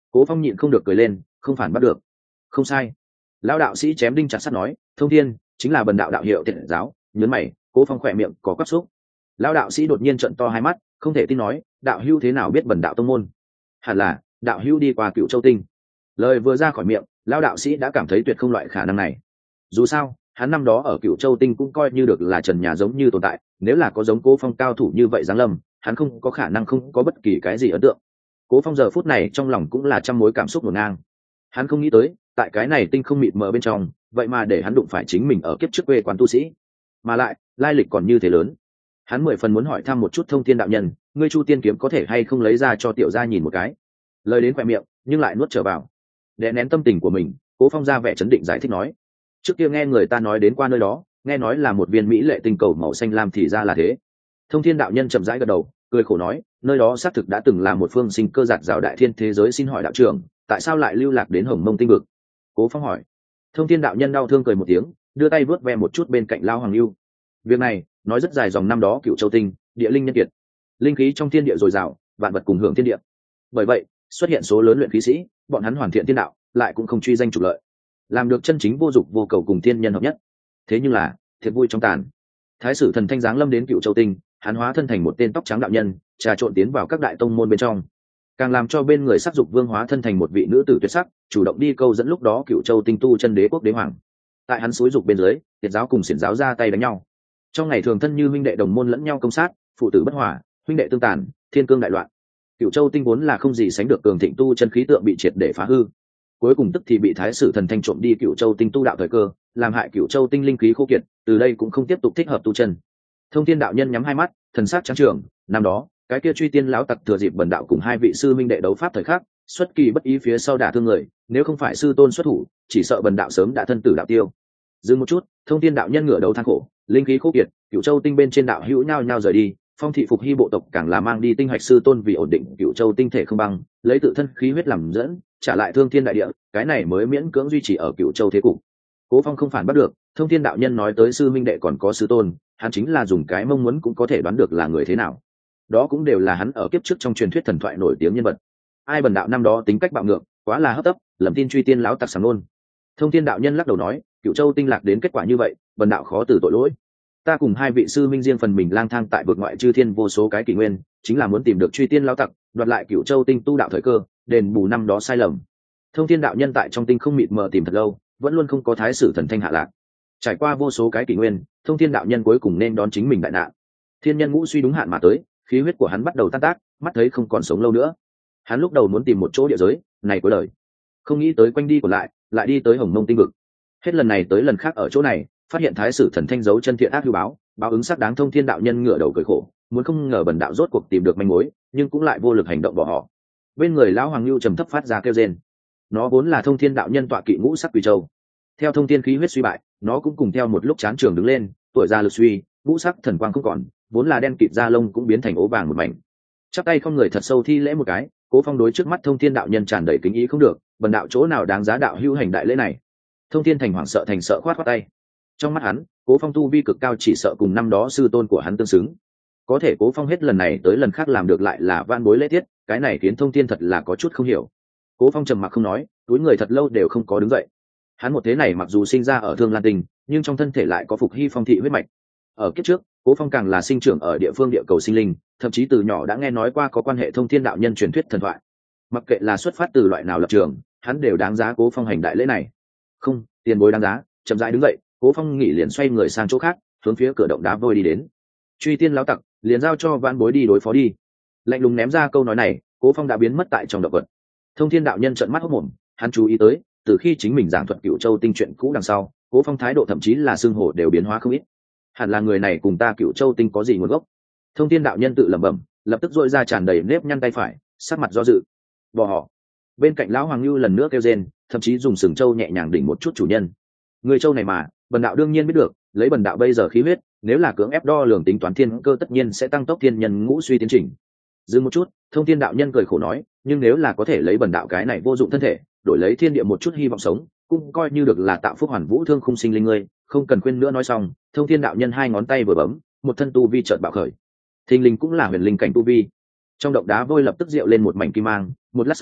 Cố Phong nhịn không được cười lên, không phản bắt được. Không sai. Lão đạo sĩ chém đinh chặt sắt nói, thông thiên chính là bần đạo đạo hiệu Tiệt giáo. Nhớn mày, Cố Phong khỏe miệng có quắp xúc. Lão đạo sĩ đột nhiên trợn to hai mắt, không thể tin nói, đạo hữu thế nào biết bần đạo tông môn? Hẳn là đạo hữu đi qua Cựu Châu Tinh. Lời vừa ra khỏi miệng, lão đạo sĩ đã cảm thấy tuyệt không loại khả năng này. Dù sao, hắn năm đó ở Cựu Châu Tinh cũng coi như được là trần nhà giống như tồn tại, nếu là có giống Cố Phong cao thủ như vậy giáng lâm, hắn không có khả năng không có bất kỳ cái gì ấn tượng. Cố Phong giờ phút này trong lòng cũng là trăm mối cảm xúc ngổn ngang. Hắn không nghĩ tới, tại cái này tinh không mịt mờ bên trong, vậy mà để hắn đụng phải chính mình ở kiếp trước quê quán tu sĩ, mà lại lai lịch còn như thế lớn. Hắn 10 phần muốn hỏi thăm một chút Thông Thiên đạo nhân, ngươi Chu Tiên kiếm có thể hay không lấy ra cho tiểu gia nhìn một cái. Lời đến khoe miệng, nhưng lại nuốt trở vào. Đè nén tâm tình của mình, Cố Phong ra vẻ chấn định giải thích nói, trước kia nghe người ta nói đến qua nơi đó, nghe nói là một viên mỹ lệ tinh cầu màu xanh lam thì ra là thế. Thông Thiên đạo nhân chậm rãi gật đầu, cười khổ nói, nơi đó xác thực đã từng là một phương sinh cơ giạt rào đại thiên thế giới, xin hỏi đạo trưởng, tại sao lại lưu lạc đến Hồng Mông tinh vực? Cố Phong hỏi. Thông Thiên đạo nhân đau thương cười một tiếng, đưa tay vớt ve một chút bên cạnh Lao Hoàng Lưu. Việc này nói rất dài dòng, năm đó Cựu Châu Tinh, địa linh nhân kiệt, linh khí trong thiên địa dồi dào, vạn vật cùng hưởng thiên địa. Bởi vậy xuất hiện số lớn luyện khí sĩ, bọn hắn hoàn thiện thiên đạo, lại cũng không truy danh trục lợi, làm được chân chính vô dục vô cầu cùng thiên nhân hợp nhất. Thế nhưng là thiệt vui trong tàn, Thái sử thần thanh giáng lâm đến Cựu Châu Tinh, hắn hóa thân thành một tên tóc trắng đạo nhân, trà trộn tiến vào các đại tông môn bên trong, càng làm cho bên người sắc dục vương hóa thân thành một vị nữ tử tuyệt sắc, chủ động đi câu dẫn lúc đó Cựu Châu Tinh tu chân đế quốc đế hoàng. Tại hắn xúi dục bên dưới, Tiệt giáo cùng Xiển giáo ra tay đánh nhau. Trong ngày thường thân như huynh đệ đồng môn lẫn nhau công sát, phụ tử bất hòa, huynh đệ tương tàn, thiên cương đại loạn. Cựu Châu Tinh vốn là không gì sánh được cường thịnh tu chân khí tượng bị triệt để phá hư. Cuối cùng tức thì bị Thái sử thần thanh trộm đi Cựu Châu Tinh tu đạo thời cơ, làm hại Cựu Châu Tinh linh khí khô kiệt, từ đây cũng không tiếp tục thích hợp tu chân. Thông Thiên đạo nhân nhắm hai mắt, thần sắc trắng trường, năm đó cái kia truy tiên lão tặc thừa dịp bần đạo cùng hai vị sư minh đệ đấu pháp thời khắc, xuất kỳ bất ý phía sau đả thương người, nếu không phải sư tôn xuất thủ, chỉ sợ bần đạo sớm đã thân tử đạo tiêu. Dừng một chút, Thông Thiên đạo nhân ngửa đầu than khổ, linh khí khô kiệt, Cựu Châu Tinh bên trên đạo hữu nhao nhao rời đi, Phong thị phục hy bộ tộc càng là mang đi tinh hạch sư tôn vì ổn định Cựu Châu Tinh thể không băng, lấy tự thân khí huyết làm dẫn, trả lại thương thiên đại địa, cái này mới miễn cưỡng duy trì ở Cựu Châu thế cục. Cố Phong không phản bắt được, Thông Thiên đạo nhân nói tới sư minh đệ còn có sư tôn, hắn chính là dùng cái mong muốn cũng có thể đoán được là người thế nào. Đó cũng đều là hắn ở kiếp trước trong truyền thuyết thần thoại nổi tiếng nhân vật. Ai bần đạo năm đó tính cách bạo ngược, quá là hấp tấp, lầm tin truy tiên lão tặc sảng nôn. Thông Thiên đạo nhân lắc đầu nói, Cựu Châu Tinh lạc đến kết quả như vậy, bần đạo khó từ tội lỗi. Ta cùng hai vị sư minh riêng phần mình lang thang tại vực ngoại chư thiên vô số cái kỷ nguyên, chính là muốn tìm được truy tiên lão tặc, đoạt lại Cựu Châu Tinh tu đạo thời cơ, đền bù năm đó sai lầm. Thông Thiên đạo nhân tại trong tinh không mịt mờ tìm thật lâu, vẫn luôn không có Thái sử thần thanh hạ lạc. Trải qua vô số cái kỷ nguyên, Thông Thiên đạo nhân cuối cùng nên đón chính mình đại nạn. Thiên nhân ngũ suy đúng hạn mà tới, khí huyết của hắn bắt đầu tan tác, mắt thấy không còn sống lâu nữa. Hắn lúc đầu muốn tìm một chỗ địa giới này cuối đời, không nghĩ tới quanh đi còn lại đi tới Hồng Mông tinh vực. Hết lần này tới lần khác ở chỗ này, phát hiện Thái sử thần thanh giấu chân thiện ác hư báo ứng xác đáng. Thông Thiên đạo nhân ngửa đầu cười khổ, muốn không ngờ bần đạo rốt cuộc tìm được manh mối, nhưng cũng lại vô lực hành động bỏ họ. Bên người lão Hoàng Lưu trầm thấp phát ra kêu rên. Nó vốn là Thông Thiên đạo nhân tọa kỵ ngũ sắc quỷ châu, theo thông thiên khí huyết suy bại, nó cũng cùng theo một lúc chán trường đứng lên, tuổi già lực suy, ngũ sắc thần quang không còn, vốn là đen kịt da lông cũng biến thành ố vàng một mảnh. Chắp tay không người thật sâu thi lễ một cái, Cố Phong đối trước mắt Thông Thiên đạo nhân tràn đầy kính ý, không được, bần đạo chỗ nào đáng giá đạo hữu hành đại lễ này. Thông Thiên thành hoảng sợ thành sợ khoát khoát tay. Trong mắt hắn, Cố Phong tu vi cực cao, chỉ sợ cùng năm đó sư tôn của hắn tương xứng. Có thể Cố Phong hết lần này tới lần khác làm được lại là van bối lễ tiết, cái này khiến Thông Thiên thật là có chút không hiểu. Cố Phong trầm mặc không nói, túi người thật lâu đều không có đứng dậy. Hắn một thế này mặc dù sinh ra ở Thương Lan Tinh, nhưng trong thân thể lại có phục hy phong thị huyết mạch. Ở kiếp trước, Cố Phong càng là sinh trưởng ở địa phương địa cầu sinh linh, thậm chí từ nhỏ đã nghe nói qua có quan hệ Thông Thiên đạo nhân truyền thuyết thần thoại. Mặc kệ là xuất phát từ loại nào lập trường, hắn đều đáng giá Cố Phong hành đại lễ này. Không, tiền bối đáng giá. Chậm rãi đứng dậy, Cố Phong nghỉ liền xoay người sang chỗ khác, hướng phía cửa động đá vôi đi đến. Truy tiên lão tặc, liền giao cho vãn bối đi đối phó đi. Lạnh lùng ném ra câu nói này, Cố Phong đã biến mất tại trong động vật. Thông Thiên đạo nhân trợn mắt hốt mồm, hắn chú ý tới, từ khi chính mình giảng thuật Cựu Châu Tinh chuyện cũ đằng sau, Cố Phong thái độ thậm chí là xương hổ đều biến hóa không ít. Hẳn là người này cùng ta Cựu Châu Tinh có gì nguồn gốc. Thông Thiên đạo nhân tự lẩm bẩm, lập tức dội ra tràn đầy nếp nhăn tay phải, sắc mặt do dự. Bỏ họ. Bên cạnh lão Hoàng Lưu lần nữa kêu rên, thậm chí dùng sừng châu nhẹ nhàng đỉnh một chút chủ nhân. Người châu này mà, bần đạo đương nhiên biết được, lấy bần đạo bây giờ khí huyết, nếu là cưỡng ép đo lường tính toán thiên cơ tất nhiên sẽ tăng tốc thiên nhân ngũ suy tiến trình. Dừng một chút, Thông Thiên đạo nhân cười khổ nói, nhưng nếu là có thể lấy bần đạo cái này vô dụng thân thể, đổi lấy thiên địa một chút hy vọng sống, cũng coi như được là tạo phúc hoàn vũ thương khung sinh linh ngươi. Không cần khuyên nữa nói xong, Thông Thiên đạo nhân hai ngón tay vừa bấm, một thân tu vi chợt bạo khởi. Thình linh cũng là huyền linh cảnh tu vi. Trong động đá vôi lập tức rượu lên một mảnh kim mang, một lát sau,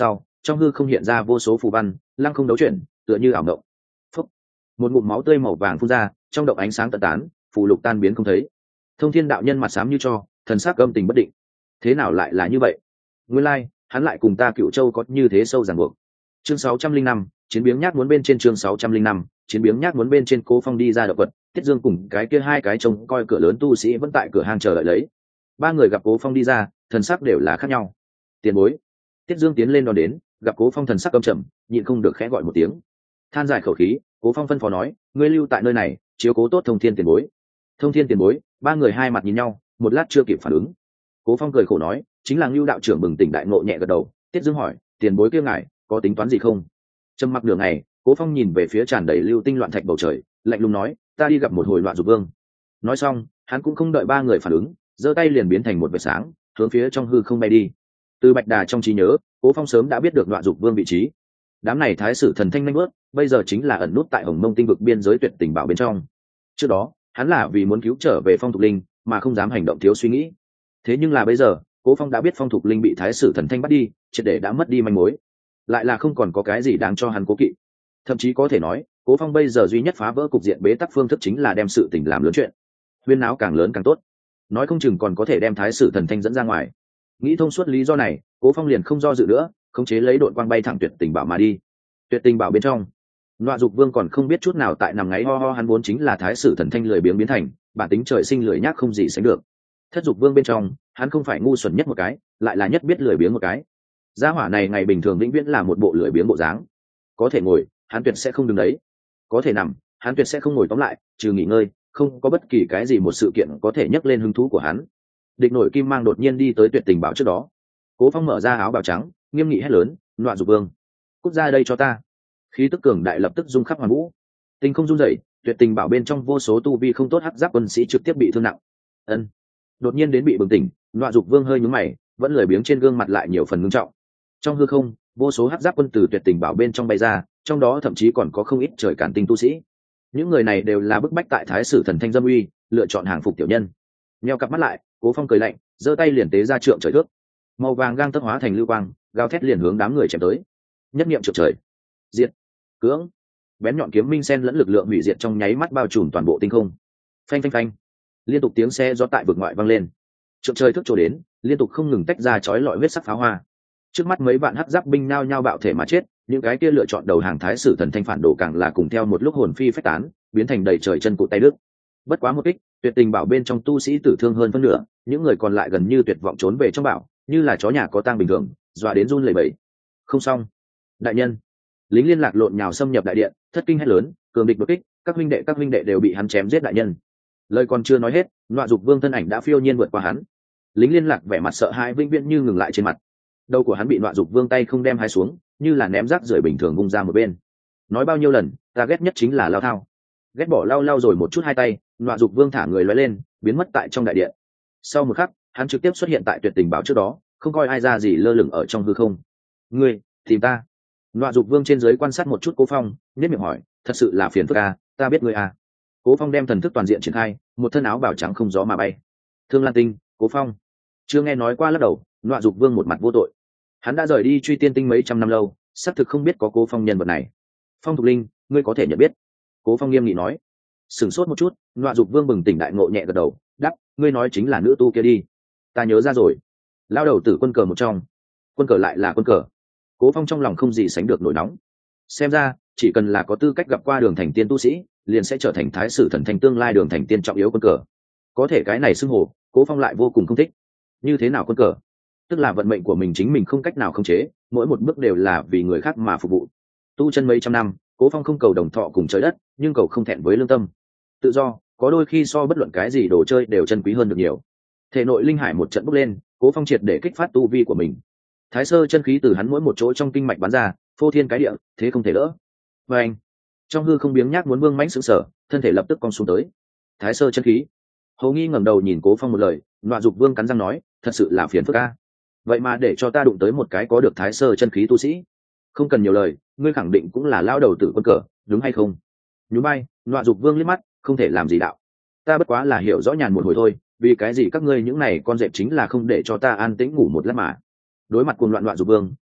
trong hư không hiện ra vô số phù văn lăng không đấu chuyển tựa như ảo ngộng. Phúc. Một ngụm máu tươi màu vàng phun ra, trong động ánh sáng tận tán, phù lục tan biến không thấy. Thông Thiên đạo nhân mặt xám như tro, thần sắc âm tình bất định. Thế nào lại là như vậy? Nguyên lai, hắn lại cùng ta Cựu Châu có như thế sâu ràng buộc. Chương 605, chiến biếng nhác muốn bên trên chương 605, chiến biếng nhác muốn bên trên. Cố Phong đi ra động vật, Tiết Dương cùng cái kia hai cái trông coi cửa lớn tu sĩ vẫn tại cửa hang chờ đợi lấy. Ba người gặp Cố Phong đi ra, thần sắc đều là khác nhau. Tiền bối. Tiết Dương tiến lên đón đến, gặp Cố Phong thần sắc căm trầm, nhịn không được khẽ gọi một tiếng. Than dài khẩu khí, Cố Phong phân phó nói, ngươi lưu tại nơi này, chiếu cố tốt Thông Thiên tiền bối. Thông Thiên tiền bối. Ba người hai mặt nhìn nhau, một lát chưa kịp phản ứng. Cố Phong cười khổ nói, chính là Ngưu đạo trưởng bừng tỉnh đại ngộ nhẹ gật đầu. Tiết Dương hỏi, tiền bối kia ngài có tính toán gì không? Trầm mặc đường này, Cố Phong nhìn về phía tràn đầy lưu tinh loạn thạch bầu trời, lạnh lùng nói, ta đi gặp một hồi Loạn Dục Vương. Nói xong, hắn cũng không đợi ba người phản ứng, giơ tay liền biến thành một vệt sáng, hướng phía trong hư không bay đi. Từ Bạch Đà trong trí nhớ, Cố Phong sớm đã biết được Loạn Dục Vương vị trí. Đám này thái sử thần thanh nhanh bước, bây giờ chính là ẩn nút tại Hồng Mông tinh vực biên giới tuyệt tình bảo bên trong. Trước đó, hắn là vì muốn cứu trở về Phong Thục Linh, mà không dám hành động thiếu suy nghĩ. Thế nhưng là bây giờ, Cố Phong đã biết Phong Thục Linh bị thái sử thần thanh bắt đi, triệt để đã mất đi manh mối, lại là không còn có cái gì đáng cho hắn cố kỵ. Thậm chí có thể nói, Cố Phong bây giờ duy nhất phá vỡ cục diện bế tắc phương thức chính là đem sự tình làm lớn chuyện, huyên náo càng lớn càng tốt, nói không chừng còn có thể đem thái sử thần thanh dẫn ra ngoài. Nghĩ thông suốt lý do này, Cố Phong liền không do dự nữa, khống chế lấy đội quang bay thẳng tuyệt tình bảo mà đi. Tuyệt tình bảo bên trong, Loạn Dục Vương còn không biết chút nào tại nằm ngáy ho ho, hắn vốn chính là thái sử thần thanh lười biếng biến thành, bản tính trời sinh lười nhác không gì sánh được. Thất Dục Vương bên trong, hắn không phải ngu xuẩn nhất một cái, lại là nhất biết lười biếng một cái. Gia hỏa này ngày bình thường vĩnh viễn là một bộ lười biếng bộ dáng. Có thể ngồi, hắn tuyệt sẽ không đứng đấy. Có thể nằm, hắn tuyệt sẽ không ngồi. Tóm lại, trừ nghỉ ngơi, không có bất kỳ cái gì một sự kiện có thể nhấc lên hứng thú của hắn. Địch nổi kim mang đột nhiên đi tới tuyệt tình bảo trước đó. Cố Phong mở ra áo bào trắng, nghiêm nghị hét lớn, Loạn Dục Vương, cút ra đây cho ta. Khí tức cường đại lập tức rung khắp hoàn vũ. Tinh không run rẩy, tuyệt tình bảo bên trong vô số tu vi không tốt hắc giáp quân sĩ trực tiếp bị thương nặng. Ân. Đột nhiên đến bị bừng tỉnh, Loạn Dục Vương hơi nhướng mày, vẫn lười biếng trên gương mặt lại nhiều phần ngưng trọng. Trong hư không, vô số hắc giáp quân từ tuyệt tình bảo bên trong bay ra, trong đó thậm chí còn có không ít trời cản tinh tu sĩ. Những người này đều là bức bách tại thái sử thần thanh dâm uy, lựa chọn hàng phục tiểu nhân. Nheo cặp mắt lại, Cố Phong cười lạnh, giơ tay liền tế ra trượng trời thước, màu vàng gang tấc hóa thành lưu quang, gào thét liền hướng đám người chém tới. Nhất niệm trượng trời, diệt, cưỡng, bén nhọn kiếm minh sen lẫn lực lượng hủy diệt trong nháy mắt bao trùm toàn bộ tinh không. Phanh phanh phanh, liên tục tiếng xe gió tại vực ngoại vang lên. Trượng trời thước trổ đến, liên tục không ngừng tách ra chói lọi huyết sắc pháo hoa. Trước mắt mấy vạn hắc giáp binh nhao nhao bạo thể mà chết, những cái kia lựa chọn đầu hàng thái sử thần thanh phản đồ càng là cùng theo một lúc hồn phi phách tán, biến thành đầy trời chân cụt tay đứt. Bất quá một kích, tuyệt tình bảo bên trong tu sĩ tử thương hơn phân nửa, những người còn lại gần như tuyệt vọng trốn về trong bảo, như là chó nhà có tang bình thường, dọa đến run lẩy bẩy. Không xong, đại nhân! Lính liên lạc lộn nhào xâm nhập đại điện, thất kinh hét lớn, cường địch đột kích, các huynh đệ đều bị hắn chém giết đại nhân. Lời còn chưa nói hết, Loạn Dục Vương thân ảnh đã phiêu nhiên vượt qua hắn. Lính liên lạc vẻ mặt sợ hãi vĩnh viễn như ngừng lại trên mặt. Đầu của hắn bị Loạn Dục Vương tay không đem hai xuống, như là ném rác rưởi bình thường vung ra một bên. Nói bao nhiêu lần, ta ghét nhất chính là lao thao. Ghét bỏ lau rồi một chút hai tay, Loạn Dục Vương thả người lóe lên, biến mất tại trong đại điện. Sau một khắc, hắn trực tiếp xuất hiện tại tuyệt tình bảo trước đó, không coi ai ra gì lơ lửng ở trong hư không. Ngươi tìm ta? Loạn Dục Vương trên dưới quan sát một chút Cố Phong, nhếch miệng hỏi, thật sự là phiền phức à, ta biết ngươi à. Cố Phong đem thần thức toàn diện triển khai, một thân áo bào trắng không gió mà bay. Thương Lan Tinh, Cố Phong chưa nghe nói qua. Lắc đầu, Loạn Dục Vương một mặt vô tội. Hắn đã rời đi Truy Tiên Tinh mấy trăm năm lâu, xác thực không biết có Cố Phong nhân vật này. Phong Thục Linh, ngươi có thể nhận biết? Cố Phong nghiêm nghị nói. Sửng sốt một chút, Loạn Dục Vương bừng tỉnh đại ngộ nhẹ gật đầu, đáp, ngươi nói chính là nữ tu kia đi. Ta nhớ ra rồi. Lao đầu tử quân cờ một trong. Quân cờ lại là quân cờ. Cố Phong trong lòng không gì sánh được nổi nóng. Xem ra, chỉ cần là có tư cách gặp qua Đường Thành Tiên tu sĩ, liền sẽ trở thành thái sử thần thanh tương lai Đường Thành Tiên trọng yếu quân cờ. Có thể cái này xưng hô, Cố Phong lại vô cùng không thích. Như thế nào quân cờ? Tức là vận mệnh của mình chính mình không cách nào khống chế, mỗi một bước đều là vì người khác mà phục vụ. Tu chân mấy trăm năm, Cố Phong không cầu đồng thọ cùng trời đất, nhưng cầu không thẹn với lương tâm. Tự do, có đôi khi so bất luận cái gì đồ chơi đều chân quý hơn được nhiều. Thể nội linh hải một trận bốc lên, Cố Phong triệt để kích phát tu vi của mình. Thái sơ chân khí từ hắn mỗi một chỗ trong kinh mạch bắn ra, phô thiên cái địa, thế không thể đỡ. Và anh, trong hư không biếng nhác muốn vương mãnh sững sờ, thân thể lập tức cong xuống tới. Thái sơ chân khí. Hầu Nghi ngẩng đầu nhìn Cố Phong một lời, Loạn Dục Vương cắn răng nói, thật sự là phiền phức a. Vậy mà để cho ta đụng tới một cái có được thái sơ chân khí tu sĩ. Không cần nhiều lời, ngươi khẳng định cũng là lao đầu tử quân cờ, đúng hay không? Nhún bay, Loạn Dục Vương liếc mắt, không thể làm gì đạo. Ta bất quá là hiểu rõ nhàn một hồi thôi, vì cái gì các ngươi những này con dẹp chính là không để cho ta an tĩnh ngủ một lát mà. Đối mặt cuồng Loạn Dục Vương,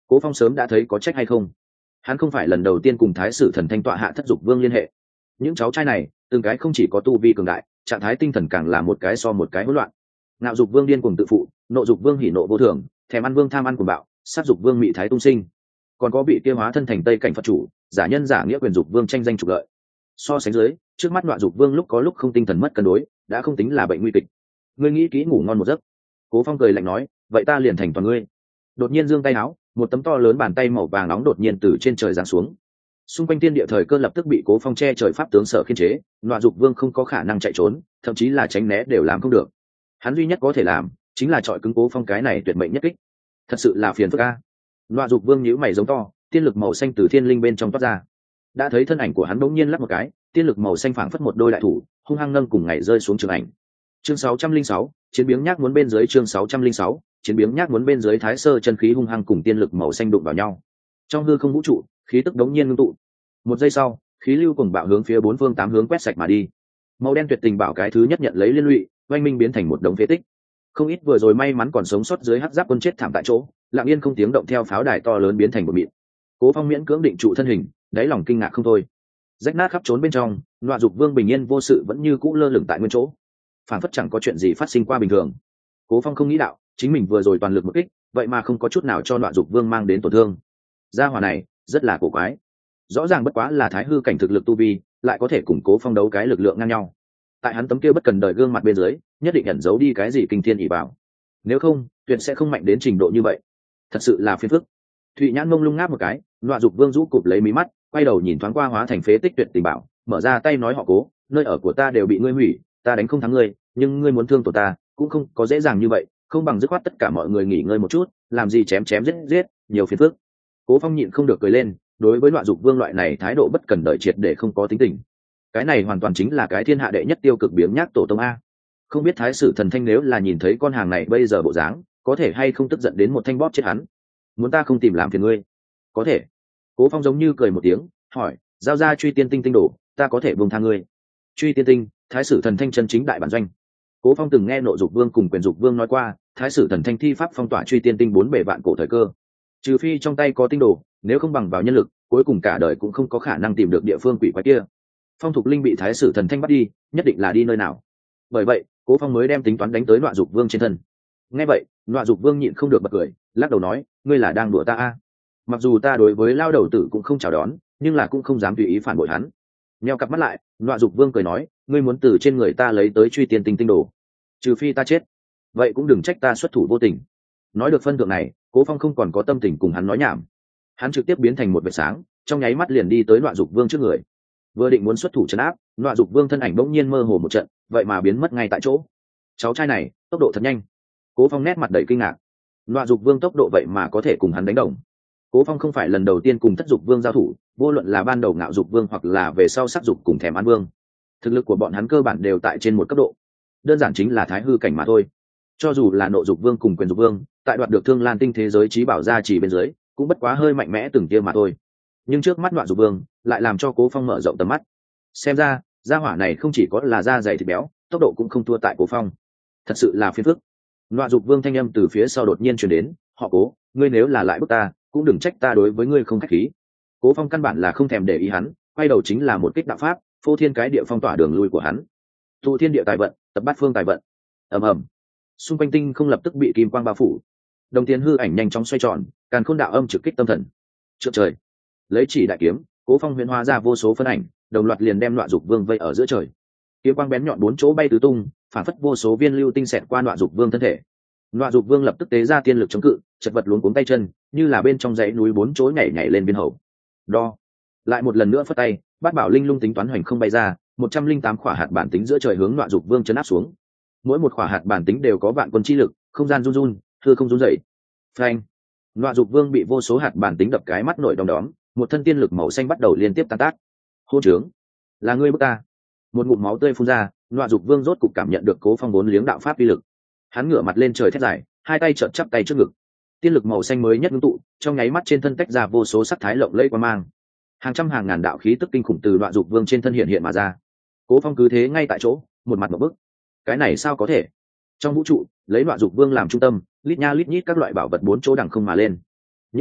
Cố Phong sớm đã thấy có trách hay không. Hắn không phải lần đầu tiên cùng Thái Sử Thần Thanh tọa hạ Thất Dục Vương liên hệ. Những cháu trai này, từng cái không chỉ có tu vi cường đại, trạng thái tinh thần càng là một cái so một cái hỗn loạn. Ngạo Dục Vương điên cuồng tự phụ, Nộ Dục Vương hỉ nộ vô thường, thèm ăn vương tham ăn cuồng bạo, sát Dục Vương mị thái tung sinh. Còn có bị tiêu hóa thân thành Tây Cảnh Phật chủ, giả nhân giả nghĩa quyền Dục Vương tranh danh trục lợi. So sánh dưới, trước mắt Nọa Dục Vương lúc có lúc không tinh thần mất cân đối, đã không tính là bệnh nguy kịch. Ngươi nghĩ kỹ ngủ ngon một giấc. Cố Phong cười lạnh nói, vậy ta liền thành toàn ngươi. Đột nhiên giương tay áo, một tấm to lớn bàn tay màu vàng nóng đột nhiên từ trên trời giáng xuống. Xung quanh thiên địa thời cơ lập tức bị Cố Phong che trời pháp tướng sở khiên chế, Nọa Dục Vương không có khả năng chạy trốn, thậm chí là tránh né đều làm không được. Hắn duy nhất có thể làm chính là chọi cứng Cố Phong cái này tuyệt mệnh nhất kích. Thật sự là phiền phức a. Nọa Dục Vương nhíu mày giống to, tiên lực màu xanh từ thiên linh bên trong toát ra. Đã thấy thân ảnh của hắn bỗng nhiên lắc một cái, tiên lực màu xanh phảng phất một đôi đại thủ, hung hăng nâng cùng ngày rơi xuống trường ảnh. Chương 606, chiến biếng nhác muốn bên dưới. Chương 606, chiến biếng nhác muốn bên dưới. Thái sơ chân khí hung hăng cùng tiên lực màu xanh đụng vào nhau. Trong hư không vũ trụ, khí tức đống nhiên ngưng tụ. Một giây sau, khí lưu cùng bạo hướng phía bốn phương tám hướng quét sạch mà đi. Màu đen tuyệt tình bảo cái thứ nhất nhận lấy liên lụy, oanh minh biến thành một đống phế tích. Không ít vừa rồi may mắn còn sống sót dưới hắc giáp quân chết thảm tại chỗ, lặng yên không tiếng động theo pháo đài to lớn biến thành một mịn. Cố Phong miễn cưỡng định trụ thân hình, đáy lòng kinh ngạc không thôi. Rách nát khắp trốn bên trong, Nọa Dục Vương bình yên vô sự vẫn như cũ lơ lửng tại nguyên chỗ, phản phất chẳng có chuyện gì phát sinh qua bình thường. Cố Phong không nghĩ đạo, chính mình vừa rồi toàn lực một kích, vậy mà không có chút nào cho Nọa Dục Vương mang đến tổn thương. Gia hỏa này rất là cổ quái, rõ ràng bất quá là thái hư cảnh thực lực tu vi, lại có thể củng Cố Phong đấu cái lực lượng ngang nhau. Tại hắn tấm kia bất cần đời gương mặt bên dưới, nhất định ẩn giấu đi cái gì kinh thiên ỷ bảo. Nếu không, tuyệt sẽ không mạnh đến trình độ như vậy. Thật sự là phiền phức. Thụy Nhãn mông lung ngáp một cái, Nọa Dục Vương rũ cụp lấy mí mắt, quay đầu nhìn thoáng qua hóa thành phế tích tuyệt tình bảo, mở ra tay nói, họ Cố, nơi ở của ta đều bị ngươi hủy, ta đánh không thắng ngươi, nhưng ngươi muốn thương tổn ta cũng không có dễ dàng như vậy, không bằng dứt khoát tất cả mọi người nghỉ ngơi một chút, làm gì chém chém giết giết, nhiều phiền phức. Cố Phong nhịn không được cười lên, đối với Nọa Dục Vương loại này thái độ bất cần đời triệt để không có tính tình. Cái này hoàn toàn chính là cái thiên hạ đệ nhất tiêu cực biếng nhác tổ tông a. Không biết Thái Sử Thần Thanh nếu là nhìn thấy con hàng này bây giờ bộ dáng, có thể hay không tức giận đến một thanh bóp chết hắn. Muốn ta không tìm làm phiền ngươi? Có thể. Cố Phong giống như cười một tiếng, hỏi, giao ra truy tiên tinh tinh đồ, ta có thể buông tha ngươi. Truy tiên tinh, Thái Sử Thần Thanh chân chính đại bản doanh. Cố Phong từng nghe Nộ Dục Vương cùng Quyền Dục Vương nói qua, Thái Sử Thần Thanh thi pháp phong tỏa truy tiên tinh 4 bề vạn cổ thời cơ. Trừ phi trong tay có tinh đồ, nếu không bằng vào nhân lực, cuối cùng cả đời cũng không có khả năng tìm được địa phương quỷ quái kia. Phong Thục Linh bị Thái Sử Thần Thanh bắt đi, nhất định là đi nơi nào. Bởi vậy, Cố Phong mới đem tính toán đánh tới Nọa Dục Vương trên thân. Nghe vậy, Nọa Dục Vương nhịn không được bật cười, lắc đầu nói, ngươi là đang đùa ta a? Mặc dù ta đối với lao đầu tử cũng không chào đón, nhưng là cũng không dám tùy ý phản bội hắn. Nheo cặp mắt lại, Nọa Dục Vương cười nói, ngươi muốn từ trên người ta lấy tới truy tiên tinh tinh đồ, trừ phi ta chết, vậy cũng đừng trách ta xuất thủ vô tình. Nói được phân thượng này, Cố Phong không còn có tâm tình cùng hắn nói nhảm, hắn trực tiếp biến thành một vệt sáng, trong nháy mắt liền đi tới Nọa Dục Vương trước người. Vừa định muốn xuất thủ trấn áp, Nọa Dục Vương thân ảnh bỗng nhiên mơ hồ một trận, vậy mà biến mất ngay tại chỗ. Cháu trai này tốc độ thật nhanh. Cố Phong nét mặt đầy kinh ngạc, Nọa Dục Vương tốc độ vậy mà có thể cùng hắn đánh đồng. Cố Phong không phải lần đầu tiên cùng Thất Dục Vương giao thủ, vô luận là ban đầu Ngạo Dục Vương hoặc là về sau Sắc Dục cùng Thèm Ăn Vương, thực lực của bọn hắn cơ bản đều tại trên một cấp độ, đơn giản chính là thái hư cảnh mà thôi. Cho dù là Nộ Dục Vương cùng Quyền Dục Vương, tại đoạt được Thương Lan Tinh thế giới trí bảo gia trì bên dưới, cũng bất quá hơi mạnh mẽ từng tia mà thôi. Nhưng trước mắt Nọa Dục Vương lại làm cho Cố Phong mở rộng tầm mắt. Xem ra, gia hỏa này không chỉ có là da dày thịt béo, tốc độ cũng không thua tại Cố Phong. Thật sự là phiền phức. Nọa Dục Vương thanh âm từ phía sau đột nhiên truyền đến, họ Cố, ngươi nếu là lại bức ta, cũng đừng trách ta đối với ngươi không khách khí. Cố Phong căn bản là không thèm để ý hắn, quay đầu chính là một kích đạo pháp, phô thiên cái địa phong tỏa đường lui của hắn. Tụ thiên địa tài vận, tập bát phương tài vận. Ầm ầm. Xung quanh tinh không lập tức bị kim quang bao phủ. Đồng tiền hư ảnh nhanh chóng xoay tròn, càn khôn đạo âm trực kích tâm thần. Trước trời, lấy chỉ đại kiếm, Cố Phong huyễn hóa ra vô số phân ảnh, đồng loạt liền đem Nọa Dục Vương vây ở giữa trời. Kiếm quang bén nhọn bốn chỗ bay tứ tung, phản phất vô số viên lưu tinh xẹt qua Nọa Dục Vương thân thể. Nọa Dục Vương lập tức tế ra tiên lực chống cự, chật vật luống cuống tay chân, như là bên trong dãy núi bốn chỗ nhảy nhảy lên biên hầu. Đo, lại một lần nữa phất tay, Bát Bảo Linh Lung tính toán hoành không bay ra, 108 khỏa hạt bản tính giữa trời hướng Nọa Dục Vương chấn áp xuống. Mỗi một khỏa hạt bản tính đều có vạn quân chi lực, không gian run run, hư không run rẩy. Phanh! Nọa Dục Vương bị vô số hạt bản tính đập cái mắt nổi đom đóm, một thân tiên lực màu xanh bắt đầu liên tiếp tan tác. Hô trướng, là ngươi bức ta! Một ngụm máu tươi phun ra, Nọa Dục Vương rốt cục cảm nhận được Cố Phong vốn liếng đạo pháp uy lực. Hắn ngửa mặt lên trời thét dài, hai tay trợn chắp tay trước ngực. Tiên lực màu xanh mới nhất ngưng tụ, trong nháy mắt trên thân tách ra vô số sắc thái lộng lẫy quang mang. Hàng trăm hàng ngàn đạo khí tức kinh khủng từ Nọa Dục Vương trên thân hiện hiện mà ra. Cố Phong cứ thế ngay tại chỗ, một mặt một bức. Cái này sao có thể? Trong vũ trụ, lấy Nọa Dục Vương làm trung tâm, lít nha lít nhít các loại bảo vật bốn chỗ đằng không mà lên. Những này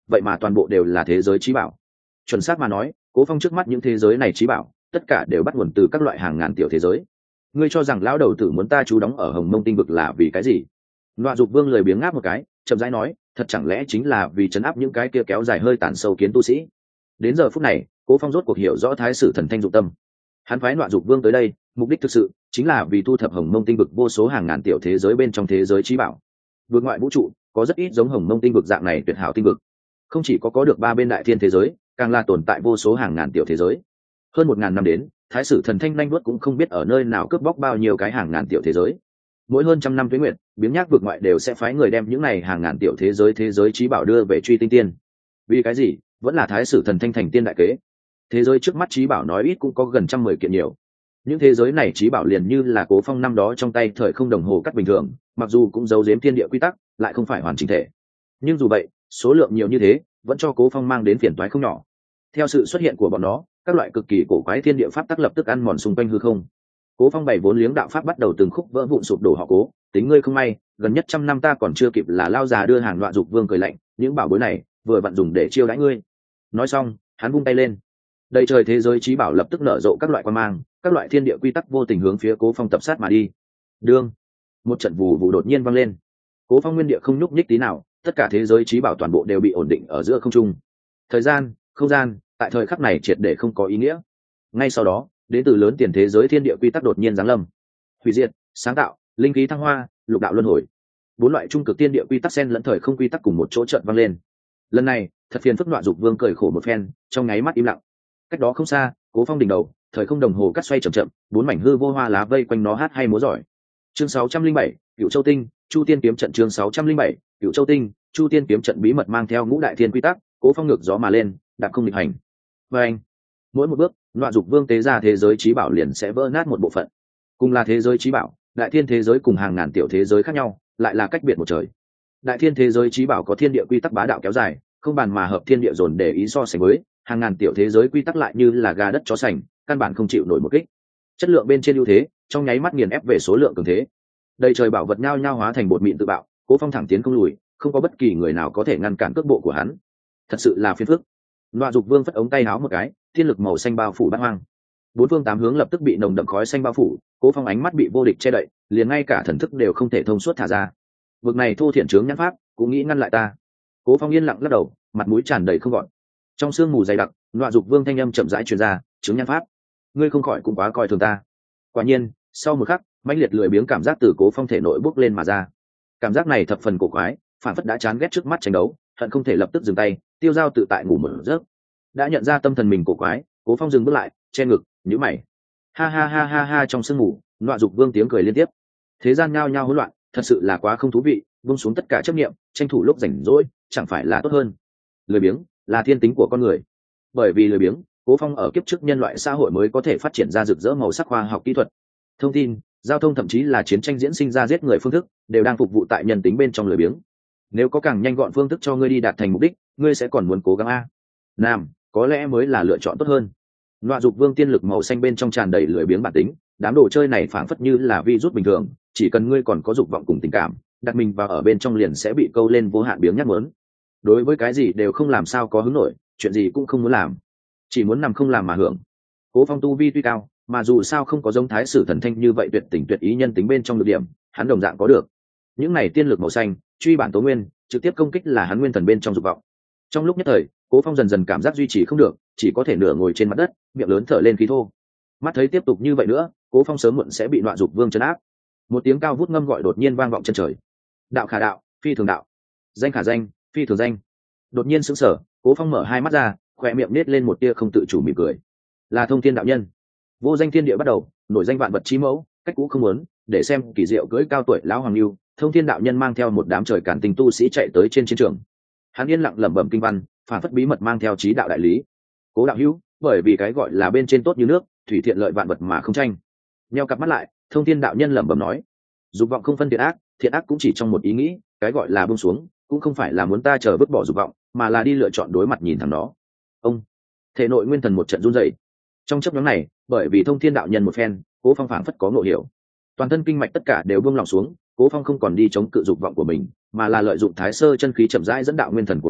vậy mà toàn bộ đều là thế giới trí bảo. Chuẩn xác mà nói, Cố Phong trước mắt những thế giới này trí bảo tất cả đều bắt nguồn từ các loại hàng ngàn tiểu thế giới. Ngươi cho rằng lão đầu tử muốn ta trú đóng ở Hồng Mông tinh vực là vì cái gì? Nọa Dục Vương lười biếng ngáp một cái, chậm rãi nói, thật chẳng lẽ chính là vì trấn áp những cái kia kéo dài hơi tàn sâu kiến tu sĩ? Đến giờ phút này, Cố Phong rốt cuộc hiểu rõ thái sử thần thanh dụng tâm. Hắn phái Nọa Dục Vương tới đây, mục đích thực sự chính là vì thu thập Hồng Mông tinh vực vô số hàng ngàn tiểu thế giới bên trong thế giới trí bảo. Vượt ngoại vũ trụ, có rất ít giống Hồng Mông tinh vực dạng này tuyệt hảo tinh vực. Không chỉ có được 3 bên đại thiên thế giới, càng là tồn tại vô số hàng ngàn tiểu thế giới. Hơn 1000 năm đến, thái sử thần thanh nhanh đuốt cũng không biết ở nơi nào cướp bóc bao nhiêu cái hàng ngàn tiểu thế giới. Mỗi hơn trăm năm tuế nguyệt, biếng nhác vượt ngoại đều sẽ phái người đem những này hàng ngàn tiểu thế giới trí bảo đưa về truy tinh tiên. Vì cái gì? Vẫn là thái sử thần thanh thành tiên đại kế. Thế giới trước mắt trí bảo nói ít cũng có gần 110 kiện nhiều. Những thế giới này trí bảo liền như là Cố Phong năm đó trong tay thời không đồng hồ cắt bình thường, mặc dù cũng giấu giếm thiên địa quy tắc, lại không phải hoàn chỉnh thể. Nhưng dù vậy, số lượng nhiều như thế, vẫn cho Cố Phong mang đến phiền toái không nhỏ. Theo sự xuất hiện của bọn nó, các loại cực kỳ cổ quái thiên địa pháp tắc lập tức ăn mòn xung quanh hư không. Cố Phong bày vốn liếng đạo pháp bắt đầu từng khúc vỡ vụn sụp đổ họ Cố, tính ngươi không may, gần nhất 100 năm ta còn chưa kịp là lao già đưa hàng Nọa Dục Vương cười lạnh, những bảo bối này vừa vặn dùng để chiêu đãi ngươi. Nói xong, hắn vung tay lên. Đầy trời thế giới trí bảo lập tức nở rộ các loại quang mang, các loại thiên địa quy tắc vô tình hướng phía Cố Phong tập sát mà đi. Đương, một trận vù vù đột nhiên vang lên. Cố Phong nguyên địa không nhúc nhích tí nào, tất cả thế giới trí bảo toàn bộ đều bị ổn định ở giữa không trung. Thời gian, không gian, tại thời khắc này triệt để không có ý nghĩa. Ngay sau đó, đến từ lớn tiền thế giới thiên địa quy tắc đột nhiên giáng lâm. Hủy diệt, sáng tạo, linh khí thăng hoa, lục đạo luân hồi. 4 loại trung cực thiên địa quy tắc xen lẫn thời không quy tắc cùng một chỗ chợt vang lên. Lần này, thật phiền phức Nọa Dục Vương cười khổ một phen, trong nháy mắt im lặng. Cách đó không xa, Cố Phong đỉnh đầu, thời không đồng hồ cắt xoay chậm chậm, 4 mảnh hư vô hoa lá vây quanh nó hát hay múa giỏi. Chương 607, Cựu Châu Tinh, Chu Tiên kiếm trận. Chương 607, Cựu Châu Tinh, Chu Tiên kiếm trận bí mật mang theo ngũ đại thiên quy tắc, Cố Phong ngược gió mà lên, đạp không nghịch hành. Và anh, mỗi một bước, Nọa Dục Vương tế ra thế giới trí bảo liền sẽ vỡ nát một bộ phận. Cùng là thế giới trí bảo, đại thiên thế giới cùng hàng ngàn tiểu thế giới khác nhau, lại là cách biệt một trời. Đại thiên thế giới trí bảo có thiên địa quy tắc bá đạo kéo dài, không bàn mà hợp thiên địa dồn để ý so sánh với, hàng ngàn tiểu thế giới quy tắc lại như là gà đất chó sành, căn bản không chịu nổi một kích. Chất lượng bên trên ưu thế, trong nháy mắt nghiền ép về số lượng cường thế. Đầy trời bảo vật nhao nhao hóa thành bột mịn tự bạo, Cố Phong thẳng tiến không lùi, không có bất kỳ người nào có thể ngăn cản cước bộ của hắn. Thật sự là phiền phức. Nọa Dục Vương phất ống tay áo một cái, thiên lực màu xanh bao phủ bát hoang. 4 phương 8 hướng lập tức bị nồng đậm khói xanh bao phủ, Cố Phong ánh mắt bị vô địch che đậy, liền ngay cả thần thức đều không thể thông suốt thả ra. Vực này thô thiện chướng nhãn pháp, cũng nghĩ ngăn lại ta. Cố Phong yên lặng lắc đầu, mặt mũi tràn đầy không gọn. Trong sương mù dày đặc, Nọa Dục Vương thanh âm chậm rãi truyền ra, chướng nhãn pháp, ngươi không khỏi cũng quá coi thường ta. Quả nhiên, sau một khắc, mãnh liệt lười biếng cảm giác từ Cố Phong thể nội bốc lên mà ra. Cảm giác này thập phần cổ quái, phản phất đã chán ghét trước mắt tranh đấu, hận không thể lập tức dừng tay, tiêu dao tự tại ngủ một giấc. Đã nhận ra tâm thần mình cổ quái, Cố Phong dừng bước lại, che ngực, nhíu mày. Ha ha ha ha ha, trong sương mù, Nọa Dục Vương tiếng cười liên tiếp. Thế gian nhao nhao hỗn loạn, thật sự là quá không thú vị, buông xuống tất cả chấp niệm, tranh thủ lúc rảnh rỗi, chẳng phải là tốt hơn. Lười biếng là thiên tính của con người. Bởi vì lười biếng, Cố Phong ở kiếp trước nhân loại xã hội mới có thể phát triển ra rực rỡ màu sắc khoa học kỹ thuật, thông tin, giao thông, thậm chí là chiến tranh diễn sinh ra giết người phương thức, đều đang phục vụ tại nhân tính bên trong lười biếng. Nếu có càng nhanh gọn phương thức cho ngươi đi đạt thành mục đích, ngươi sẽ còn muốn cố gắng a. Nam, có lẽ mới là lựa chọn tốt hơn. Nọa Dục Vương tiên lực màu xanh bên trong tràn đầy lười biếng bản tính, đám đồ chơi này phảng phất như là virus bình thường, chỉ cần ngươi còn có dục vọng cùng tình cảm, đặt mình vào ở bên trong liền sẽ bị câu lên vô hạn biếng nhác muốn. Đối với cái gì đều không làm sao có hứng nổi, chuyện gì cũng không muốn làm, chỉ muốn nằm không làm mà hưởng. Cố Phong tu vi tuy cao, mà dù sao không có giống thái sử thần thanh như vậy tuyệt tình tuyệt ý nhân tính bên trong được điểm, hắn đồng dạng có được. Những này tiên lực màu xanh, truy bản tố nguyên, trực tiếp công kích là hắn nguyên thần bên trong dục vọng. Trong lúc nhất thời, Cố Phong dần dần cảm giác duy trì không được, chỉ có thể nửa ngồi trên mặt đất, miệng lớn thở lên khí thô. Mắt thấy tiếp tục như vậy nữa, Cố Phong sớm muộn sẽ bị Nọa Dục Vương trấn áp. Một tiếng cao vút ngâm gọi đột nhiên vang vọng chân trời. Đạo khả đạo, phi thường đạo. Danh khả danh, phi thường danh. Đột nhiên sững sờ, Cố Phong mở hai mắt ra, khóe miệng nết lên một tia không tự chủ mỉm cười. Là Thông Thiên đạo nhân. Vô danh thiên địa bắt đầu, nổi danh vạn vật chí mẫu, cách cũ không muốn, để xem kỳ diệu cưỡi cao tuổi lão hoàng lưu. Thông Thiên đạo nhân mang theo một đám trời càn tình tu sĩ chạy tới trên chiến trường. Hắn yên lặng lẩm bẩm kinh văn, phản phất bí mật mang theo chí đạo đại lý. Cố đạo hữu, bởi vì cái gọi là bên trên tốt như nước, thủy thiện lợi vạn vật mà không tranh. Nheo cặp mắt lại, Thông Thiên đạo nhân lẩm bẩm nói: dục vọng không phân thiện ác cũng chỉ trong một ý nghĩ, cái gọi là buông xuống, cũng không phải là muốn ta chờ vứt bỏ dục vọng, mà là đi lựa chọn đối mặt nhìn thẳng nó. Ông, thể nội nguyên thần một trận run rẩy. Trong chốc ngắn này, bởi vì Thông Thiên đạo nhân một phen, Cố Phong phảng phất có ngộ hiểu, toàn thân kinh mạch tất cả đều buông lỏng xuống. Cố Phong không còn đi chống cự dục vọng của mình, mà là lợi dụng thái sơ chân khí chậm rãi dẫn đạo nguyên thần của mình,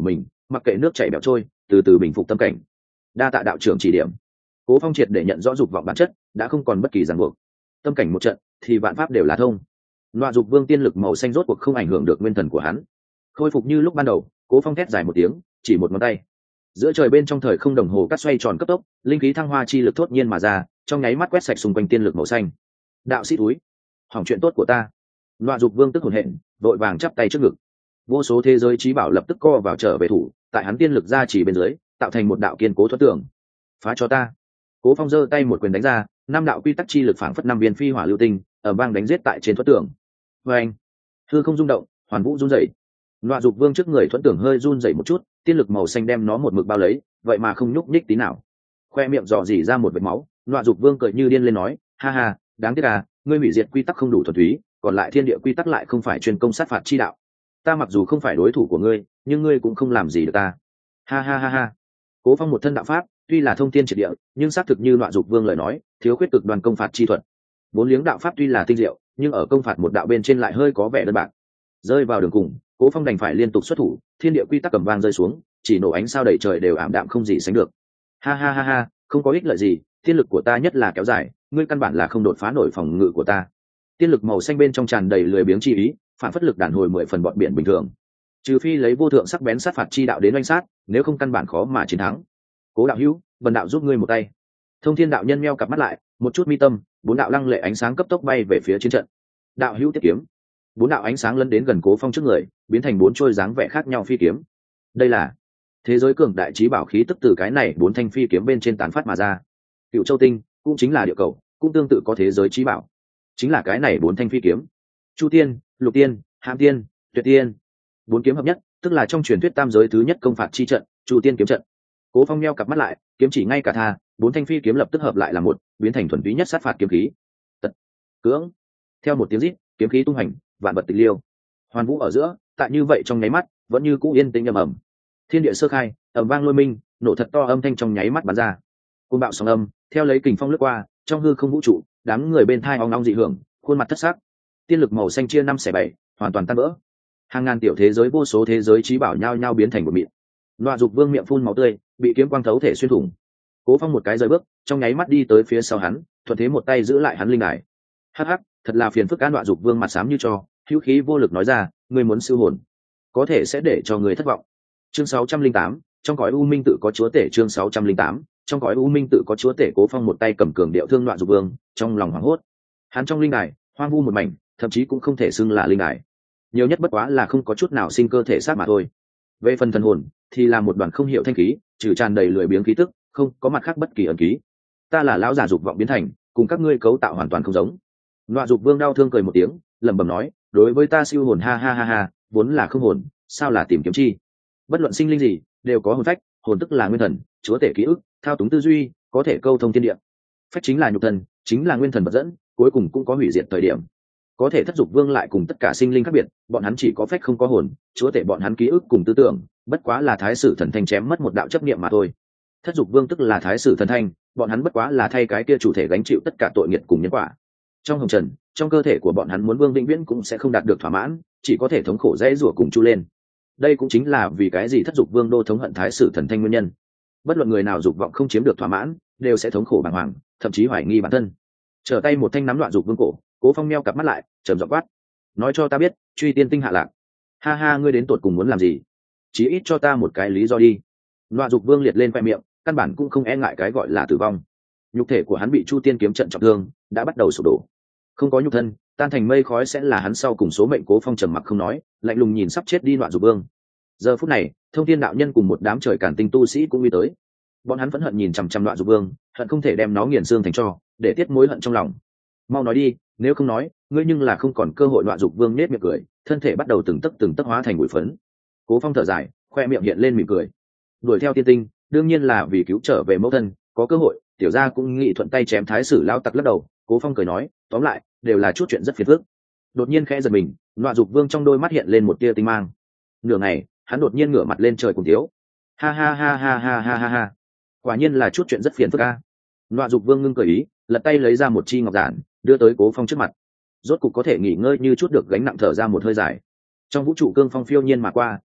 mặc kệ nước chảy bẹo trôi, từ từ bình phục tâm cảnh. Đa tạ đạo trưởng chỉ điểm. Cố Phong triệt để nhận rõ dục vọng bản chất, đã không còn bất kỳ ràng buộc. Tâm cảnh một trận thì vạn pháp đều là thông. Loạn dục vương tiên lực màu xanh rốt cuộc không ảnh hưởng được nguyên thần của hắn, khôi phục như lúc ban đầu. Cố Phong thét dài một tiếng, chỉ một ngón tay, giữa trời bên trong thời không đồng hồ cắt xoay tròn cấp tốc, linh khí thăng hoa chi lực thốt nhiên mà ra, trong nháy mắt quét sạch xung quanh tiên lực màu xanh. Đạo sĩ túi, hỏng chuyện tốt của ta. Loạn dục vương tức hồn hện, vội vàng chắp tay trước ngực. Vô số thế giới trí bảo lập tức co vào trở về thủ, tại hắn tiên lực ra chỉ bên dưới, tạo thành một đạo kiên cố thoát tường. Phá cho ta. Cố Phong giơ tay một quyền đánh ra, năm đạo quy tắc chi lực phảng phất năm viên phi hỏa lưu tinh, ở bang đánh giết tại trên thoát tường. Vâng, hư không rung động, hoàn vũ run rẩy. Loạn dục vương trước người thuẫn tưởng hơi run rẩy một chút, tiên lực màu xanh đem nó một mực bao lấy, vậy mà không nhúc nhích tí nào. Khoe miệng dò dỉ ra một vệt máu, Loạn dục vương cười như điên lên nói, ha ha, đáng tiếc à, ngươi hủy diệt quy tắc không đủ thuần túy, còn lại thiên địa quy tắc lại không phải chuyên công sát phạt chi đạo. Ta mặc dù không phải đối thủ của ngươi, nhưng ngươi cũng không làm gì được ta. Ha ha ha ha. Cố Phong một thân đạo pháp, tuy là thông thiên triệt địa, nhưng xác thực như Loạn dục vương lời nói, thiếu khuyết cực đoan công phạt chi thuật. Bốn liếng đạo pháp tuy là tinh diệu, nhưng ở công phạt một đạo bên trên lại hơi có vẻ đơn bạc. Rơi vào đường cùng, Cố Phong đành phải liên tục xuất thủ, thiên địa quy tắc cầm vang rơi xuống, chỉ nổ ánh sao đầy trời đều ảm đạm không gì sánh được. Ha ha ha ha, không có ích lợi gì, tiên lực của ta nhất là kéo dài, ngươi căn bản là không đột phá nổi phòng ngự của ta. Tiên lực màu xanh bên trong tràn đầy lười biếng chi ý, phản phất lực đàn hồi 10 phần bọn biển bình thường. Trừ phi lấy vô thượng sắc bén sát phạt chi đạo đến oanh sát, nếu không căn bản khó mà chiến thắng. Cố đạo hữu, Vân đạo giúp ngươi một tay. Thông Thiên đạo nhân meo cặp mắt lại, một chút mi tâm, bốn đạo lăng lệ ánh sáng cấp tốc bay về phía chiến trận. Đạo hữu tiếp kiếm. Bốn đạo ánh sáng lấn đến gần Cố Phong trước người, biến thành bốn trôi dáng vẻ khác nhau phi kiếm. Đây là thế giới cường đại trí bảo khí tức từ cái này bốn thanh phi kiếm bên trên tán phát mà ra. Cựu Châu Tinh cũng chính là địa cầu, cũng tương tự có thế giới trí bảo, chính là cái này bốn thanh phi kiếm. Chu Tiên, Lục Tiên, Hàm Tiên, Tuyệt Tiên, bốn kiếm hợp nhất, tức là trong truyền thuyết tam giới thứ nhất công phạt chi trận, Chu Tiên kiếm trận. Cố Phong nheo cặp mắt lại, kiếm chỉ ngay cả tha, bốn thanh phi kiếm lập tức hợp lại là một, biến thành thuần túy nhất sát phạt kiếm khí. Tật, cưỡng. Theo một tiếng rít, kiếm khí tung hành, vạn vật tịch liêu. Hoàn vũ ở giữa, tại như vậy trong nháy mắt, vẫn như cũ yên tĩnh ầm ầm. Thiên địa sơ khai, ầm vang lôi minh, nổ thật to âm thanh trong nháy mắt bắn ra. Cơn bạo sóng âm, theo lấy kình phong lướt qua, trong hư không vũ trụ, đám người bên thai ong ong dị hưởng, khuôn mặt thất sắc. Tiên lực màu xanh chia 5/7, hoàn toàn tan vỡ. Hàng ngàn tiểu thế giới vô số thế giới trí bảo nhao nhao biến thành một mịn. Loạn dục vương miệng phun máu tươi, bị kiếm quang thấu thể xuyên thủng. Cố Phong một cái rời bước, trong nháy mắt đi tới phía sau hắn, thuận thế một tay giữ lại hắn linh đài. Hắc hắc, thật là phiền phức. An Loạn dục vương mặt xám như tro, hữu khí vô lực nói ra, ngươi muốn siêu hồn, có thể sẽ để cho người thất vọng. Chương 608, trong cõi u minh tự có chúa tể. Chương 608, trong cõi u minh tự có chúa tể. Cố Phong một tay cầm cường điệu thương Loạn dục vương, trong lòng hoảng hốt. Hắn trong linh đài, hoang vu một mảnh, thậm chí cũng không thể xưng là linh đài, nhiều nhất bất quá là không có chút nào sinh cơ thể xác mà thôi. Về phần thần hồn thì là một đoàn không hiểu thanh khí, trừ tràn đầy lười biếng khí tức, không có mặt khác bất kỳ ẩn ký. Ta là lão già dục vọng biến thành, cùng các ngươi cấu tạo hoàn toàn không giống. Loạn dục vương đau thương cười một tiếng, lẩm bẩm nói, đối với ta siêu hồn, ha ha ha ha, vốn là không hồn, sao là tìm kiếm chi? Bất luận sinh linh gì đều có hồn phách, hồn tức là nguyên thần, chúa tể ký ức, thao túng tư duy, có thể câu thông thiên địa. Phách chính là nhục thần, chính là nguyên thần vật dẫn, cuối cùng cũng có hủy diệt thời điểm. Có thể thất dục vương lại cùng tất cả sinh linh khác biệt, bọn hắn chỉ có phách không có hồn, chúa tể bọn hắn ký ức cùng tư tưởng, bất quá là thái sử thần thanh chém mất một đạo chấp niệm mà thôi. Thất dục vương tức là thái sử thần thanh, bọn hắn bất quá là thay cái kia chủ thể gánh chịu tất cả tội nghiệp cùng nhân quả. Trong hồng trần, trong cơ thể của bọn hắn muốn vương vĩnh viễn cũng sẽ không đạt được thỏa mãn, chỉ có thể thống khổ dễ rủa cùng chu lên. Đây cũng chính là vì cái gì thất dục vương đô thống hận thái sử thần thanh nguyên nhân. Bất luận người nào dục vọng không chiếm được thỏa mãn, đều sẽ thống khổ bàng hoàng, thậm chí hoài nghi bản thân. Trở tay một thanh nắm Loạn dục vương cổ, Cố Phong meo cặp mắt lại, trầm giọng quát, nói cho ta biết, truy tiên tinh hạ lạc. Ha ha, ngươi đến tột cùng muốn làm gì? Chí ít cho ta một cái lý do đi. Loạn dục vương liệt lên khoe miệng, căn bản cũng không e ngại cái gọi là tử vong. Nhục thể của hắn bị Chu Tiên kiếm trận trọng thương, đã bắt đầu sụp đổ. Không có nhục thân, tan thành mây khói sẽ là hắn sau cùng số mệnh. Cố Phong trầm mặc không nói, lạnh lùng nhìn sắp chết đi Loạn dục vương. Giờ phút này, Thông Thiên đạo nhân cùng một đám trời càn tinh tu sĩ cũng đi tới. Bọn hắn phẫn hận nhìn chằm chằm Loạn dục vương, hận không thể đem nó nghiền xương thành tro, để tiết mối hận trong lòng. Mau nói đi, nếu không nói, ngươi nhưng là không còn cơ hội. Loạn dục vương nết miệng cười, thân thể bắt đầu từng tấc hóa thành bụi phấn. Cố Phong thở dài, khoe miệng hiện lên mỉm cười. Đuổi theo tiên tinh, đương nhiên là vì cứu trở về mẫu thân, có cơ hội, tiểu gia cũng nghĩ thuận tay chém thái sử lao tặc lắc đầu. Cố Phong cười nói, tóm lại, đều là chút chuyện rất phiền phức. Đột nhiên khẽ giật mình, Loạn dục vương trong đôi mắt hiện lên một tia tinh mang. Nửa ngày, hắn đột nhiên ngửa mặt lên trời cùng thiếu. Ha ha ha ha ha ha ha ha. Quả nhiên là chút chuyện rất phiền phức a. Loạn dục vương ngưng cười ý, lật tay lấy ra một chi ngọc giản, đưa tới Cố Phong trước mặt. Rốt cục có thể nghỉ ngơi như chút được gánh nặng, thở ra một hơi dài. Trong vũ trụ cương phong phiêu nhiên mà qua,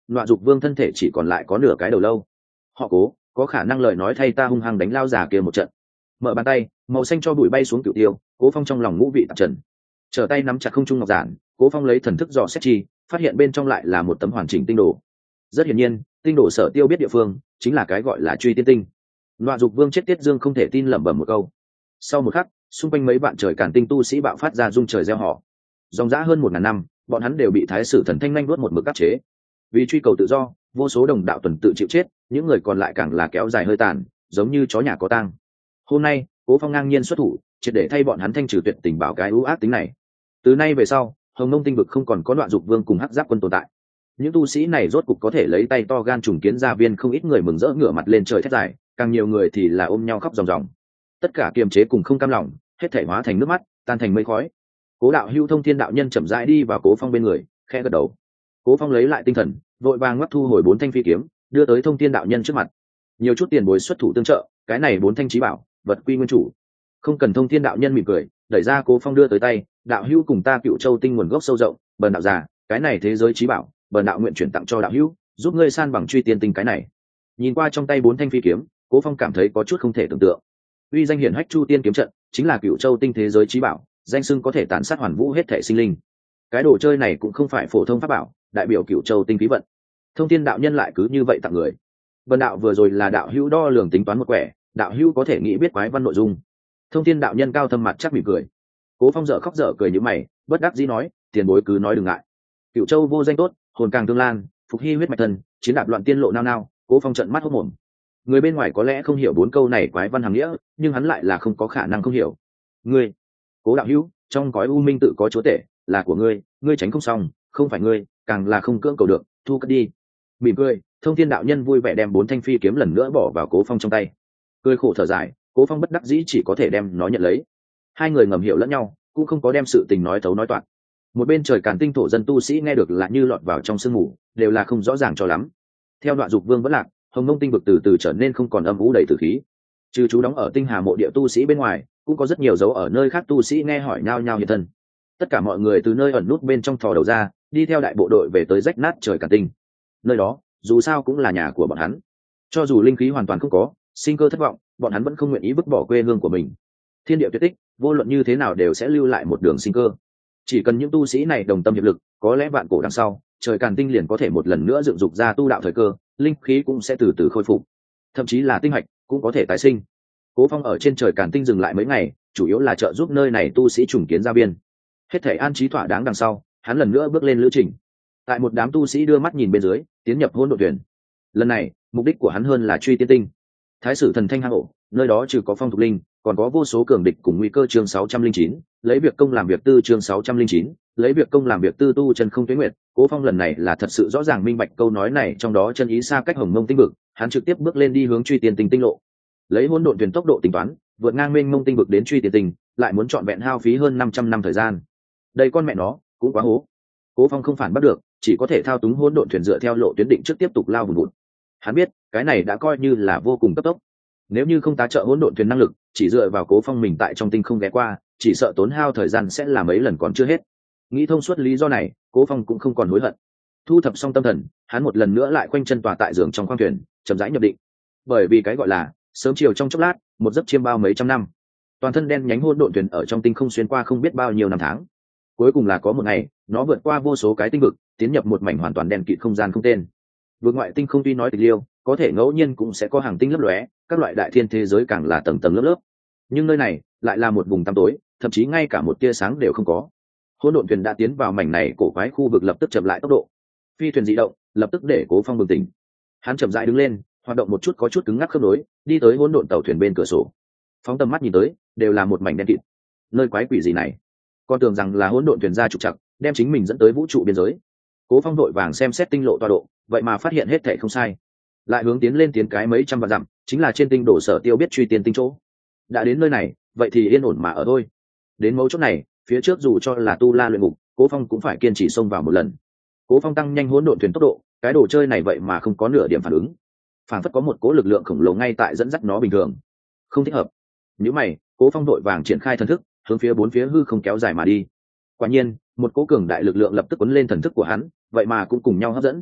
Nọa Dục Vương thân thể chỉ còn lại có nửa cái đầu lâu. Họ Cố, có khả năng lời nói thay ta hung hăng đánh lao già kia một trận. Mở bàn tay, màu xanh cho bụi bay xuống Cửu Tiêu, Cố Phong trong lòng ngũ vị tạp trần. Trở tay nắm chặt không trung ngọc giản, Cố Phong lấy thần thức dò xét chi, phát hiện bên trong lại là một tấm hoàn chỉnh tinh đồ. Rất hiển nhiên, tinh đồ Sở Tiêu biết địa phương, chính là cái gọi là Truy Tiên Tinh. Nọa Dục Vương chết tiết dương không thể tin lẩm bẩm một câu. Sau một khắc, xung quanh mấy vạn trời càn tinh tu sĩ bạo phát ra rung trời reo hò. Dòng dã hơn 1000 năm, bọn hắn đều bị Thái Sử Thần Thanh nhanh nuốt một mực áp chế. Vì truy cầu tự do, vô số đồng đạo tuần tự chịu chết, những người còn lại càng là kéo dài hơi tàn, giống như chó nhà có tang. Hôm nay, Cố Phong ngang nhiên xuất thủ, triệt để thay bọn hắn thanh trừ tuyệt tình bảo cái ưu ác tính này. Từ nay về sau, Hồng Nông tinh vực không còn có Đoạn Dục Vương cùng Hắc Giáp Quân tồn tại. Những tu sĩ này rốt cục có thể lấy tay to gan trùng kiến gia viên, không ít người mừng rỡ ngửa mặt lên trời thét dài, càng nhiều người thì là ôm nhau khóc ròng ròng. Tất cả kiềm chế cùng không cam lòng, hết thảy hóa thành nước mắt, tan thành mây khói. Cố đạo hưu Thông Thiên đạo nhân chậm rãi đi vào Cố Phong bên người, khẽ gật đầu. Cố Phong lấy lại tinh thần, vội vàng ngoắc thu hồi 4 thanh phi kiếm, đưa tới Thông Thiên đạo nhân trước mặt. Nhiều chút tiền bối xuất thủ tương trợ, cái này 4 thanh chí bảo, vật quy nguyên chủ. Không cần. Thông Thiên đạo nhân mỉm cười, đẩy ra Cố Phong đưa tới tay, đạo hữu cùng ta Cựu Châu tinh nguồn gốc sâu rộng, bần đạo già, cái này thế giới chí bảo, bần đạo nguyện chuyển tặng cho đạo hữu, giúp ngươi san bằng Truy Tiên Tinh cái này. Nhìn qua trong tay 4 thanh phi kiếm, Cố Phong cảm thấy có chút không thể tưởng tượng. Uy danh hiển hách Chu Tiên kiếm trận, chính là Cựu Châu tinh thế giới chí bảo, danh xưng có thể tàn sát hoàn vũ hết thể sinh linh. Cái đồ chơi này cũng không phải phổ thông pháp bảo, đại biểu Cựu Châu tinh khí vận. Thông Thiên đạo nhân lại cứ như vậy tặng người. Vân đạo vừa rồi là đạo hữu đo lường tính toán một quẻ, đạo hữu có thể nghĩ biết quái văn nội dung. Thông Thiên đạo nhân cao thâm mặt chắc mỉm cười. Cố Phong dở khóc dở cười như mày, bất đắc dĩ nói, tiền bối cứ nói đừng ngại. Cựu Châu vô danh tốt, hồn càng tương lan, phục hy huyết mạch thần, chiến đạp loạn tiên lộ nao nao. Cố Phong trợn mắt hốt mồm. Người bên ngoài có lẽ không hiểu 4 câu này quái văn hàm nghĩa, nhưng hắn lại là không có khả năng không hiểu. Ngươi, Cố đạo hữu, trong cõi u minh tự có chúa tể, là của ngươi, ngươi tránh không xong, không phải ngươi, càng là không cưỡng cầu được, thu cất đi. Mỉm cười, Thông Thiên đạo nhân vui vẻ đem 4 thanh phi kiếm lần nữa bỏ vào Cố Phong trong tay. Cười khổ thở dài, Cố Phong bất đắc dĩ chỉ có thể đem nó nhận lấy. Hai người ngầm hiểu lẫn nhau, cũng không có đem sự tình nói thấu nói toạc. Một bên trời càn tinh thổ dân tu sĩ nghe được là như lọt vào trong sương mù, đều là không rõ ràng cho lắm. Theo Đoạn Dục Vương vẫn lạc, Hồng Nông tinh vực từ từ trở nên không còn âm u đầy tử khí. Trừ chú đóng ở Tinh Hà mộ địa tu sĩ bên ngoài, cũng có rất nhiều dấu ở nơi khác tu sĩ nghe hỏi nhao nhao hiện thân. Tất cả mọi người từ nơi ẩn nút bên trong thò đầu ra, đi theo đại bộ đội về tới rách nát trời càn tinh. Nơi đó, dù sao cũng là nhà của bọn hắn. Cho dù linh khí hoàn toàn không có, sinh cơ thất vọng, bọn hắn vẫn không nguyện ý vứt bỏ quê hương của mình. Thiên địa tuyệt tích, vô luận như thế nào đều sẽ lưu lại một đường sinh cơ. Chỉ cần những tu sĩ này đồng tâm hiệp lực, có lẽ vạn cổ đằng sau, trời càn tinh liền có thể một lần nữa dựng dục ra tu đạo thời cơ, linh khí cũng sẽ từ từ khôi phục, thậm chí là tinh hạch cũng có thể tái sinh. Cố Phong ở trên trời càn tinh dừng lại mấy ngày, chủ yếu là trợ giúp nơi này tu sĩ trùng kiến gia biên. Hết thể an trí thỏa đáng đằng sau, hắn lần nữa bước lên lữ trình. Tại một đám tu sĩ đưa mắt nhìn bên dưới, tiến nhập hỗn độn thuyền. Lần này, mục đích của hắn hơn là truy tiên tinh. Thái Sử Thần Thanh hang ổ, nơi đó trừ có phong thục linh, còn có vô số cường địch cùng nguy cơ. Chương 609, lấy việc công làm việc tư. Chương 609, lấy việc công làm việc tư. Tu chân không tuyến nguyệt. Cố Phong lần này là thật sự rõ ràng minh bạch câu nói này trong đó chân ý xa cách Hồng Mông tinh vực, hắn trực tiếp bước lên đi hướng truy tiên tinh tinh lộ. Lấy hỗn độn thuyền tốc độ tính toán, vượt ngang mênh mông tinh vực đến truy tiên tinh, lại muốn chọn vẹn hao phí hơn 500 năm thời gian. Đây con mẹ nó, cũng quá hố. Cố Phong không phản bắt được, chỉ có thể thao túng hỗn độn thuyền dựa theo lộ tuyến định trước tiếp tục lao vùn vụt. Hắn biết, cái này đã coi như là vô cùng cấp tốc. Nếu như không tá trợ hỗn độn thuyền năng lực, chỉ dựa vào Cố Phong mình tại trong tinh không ghé qua, chỉ sợ tốn hao thời gian sẽ là mấy lần còn chưa hết. Nghĩ thông suốt lý do này, Cố Phong cũng không còn hối hận. Thu thập xong tâm thần, hắn một lần nữa lại quanh chân tòa tại giường trong khoang thuyền, chậm rãi nhập định. Bởi vì cái gọi là sớm chiều trong chốc lát, một giấc chiêm bao mấy trăm năm. Toàn thân đen nhánh hỗn độn thuyền ở trong tinh không xuyên qua không biết bao nhiêu năm tháng. Cuối cùng là có một ngày, nó vượt qua vô số cái tinh vực, tiến nhập một mảnh hoàn toàn đen kịt không gian không tên. Vượt ngoại tinh không tuy nói tịch liêu, có thể ngẫu nhiên cũng sẽ có hàng tinh lấp lóe, các loại đại thiên thế giới càng là tầng tầng lớp lớp. Nhưng nơi này lại là một vùng tăm tối, thậm chí ngay cả một tia sáng đều không có. Hỗn độn thuyền đã tiến vào mảnh này cổ quái khu vực, lập tức chậm lại tốc độ. Phi thuyền dị động, lập tức để Cố Phong bừng tỉnh. Hắn chậm rãi đứng lên, hoạt động một chút có chút cứng ngắc khớp nối, đi tới hỗn độn tàu thuyền bên cửa sổ. Phóng tầm mắt nhìn tới, đều là một mảnh đen kịt. Nơi quái quỷ gì này? Con tưởng rằng là hỗn độn thuyền ra trục trặc, đem chính mình dẫn tới vũ trụ biên giới. Cố Phong vội vàng xem xét tinh lộ tọa độ, vậy mà phát hiện hết thảy không sai. Lại hướng tiến lên tiến cái mấy trăm vạn dặm, chính là trên tinh đổ Sở Tiêu biết truy tiên tinh chỗ. Đã đến nơi này, vậy thì yên ổn mà ở thôi. Đến mấu chốt này, phía trước dù cho là tu la luyện ngục, Cố Phong cũng phải kiên trì xông vào một lần. Cố Phong tăng nhanh hỗn độn thuyền tốc độ, cái đồ chơi này vậy mà không có nửa điểm phản ứng. Phản phất có một cỗ lực lượng khổng lồ ngay tại dẫn dắt nó bình thường. Không thích hợp. Nếu mày, Cố Phong đội vàng triển khai thần thức, hướng phía bốn phía hư không kéo dài mà đi. Quả nhiên, một cỗ cường đại lực lượng lập tức cuốn lên thần thức của hắn, vậy mà cũng cùng nhau hấp dẫn.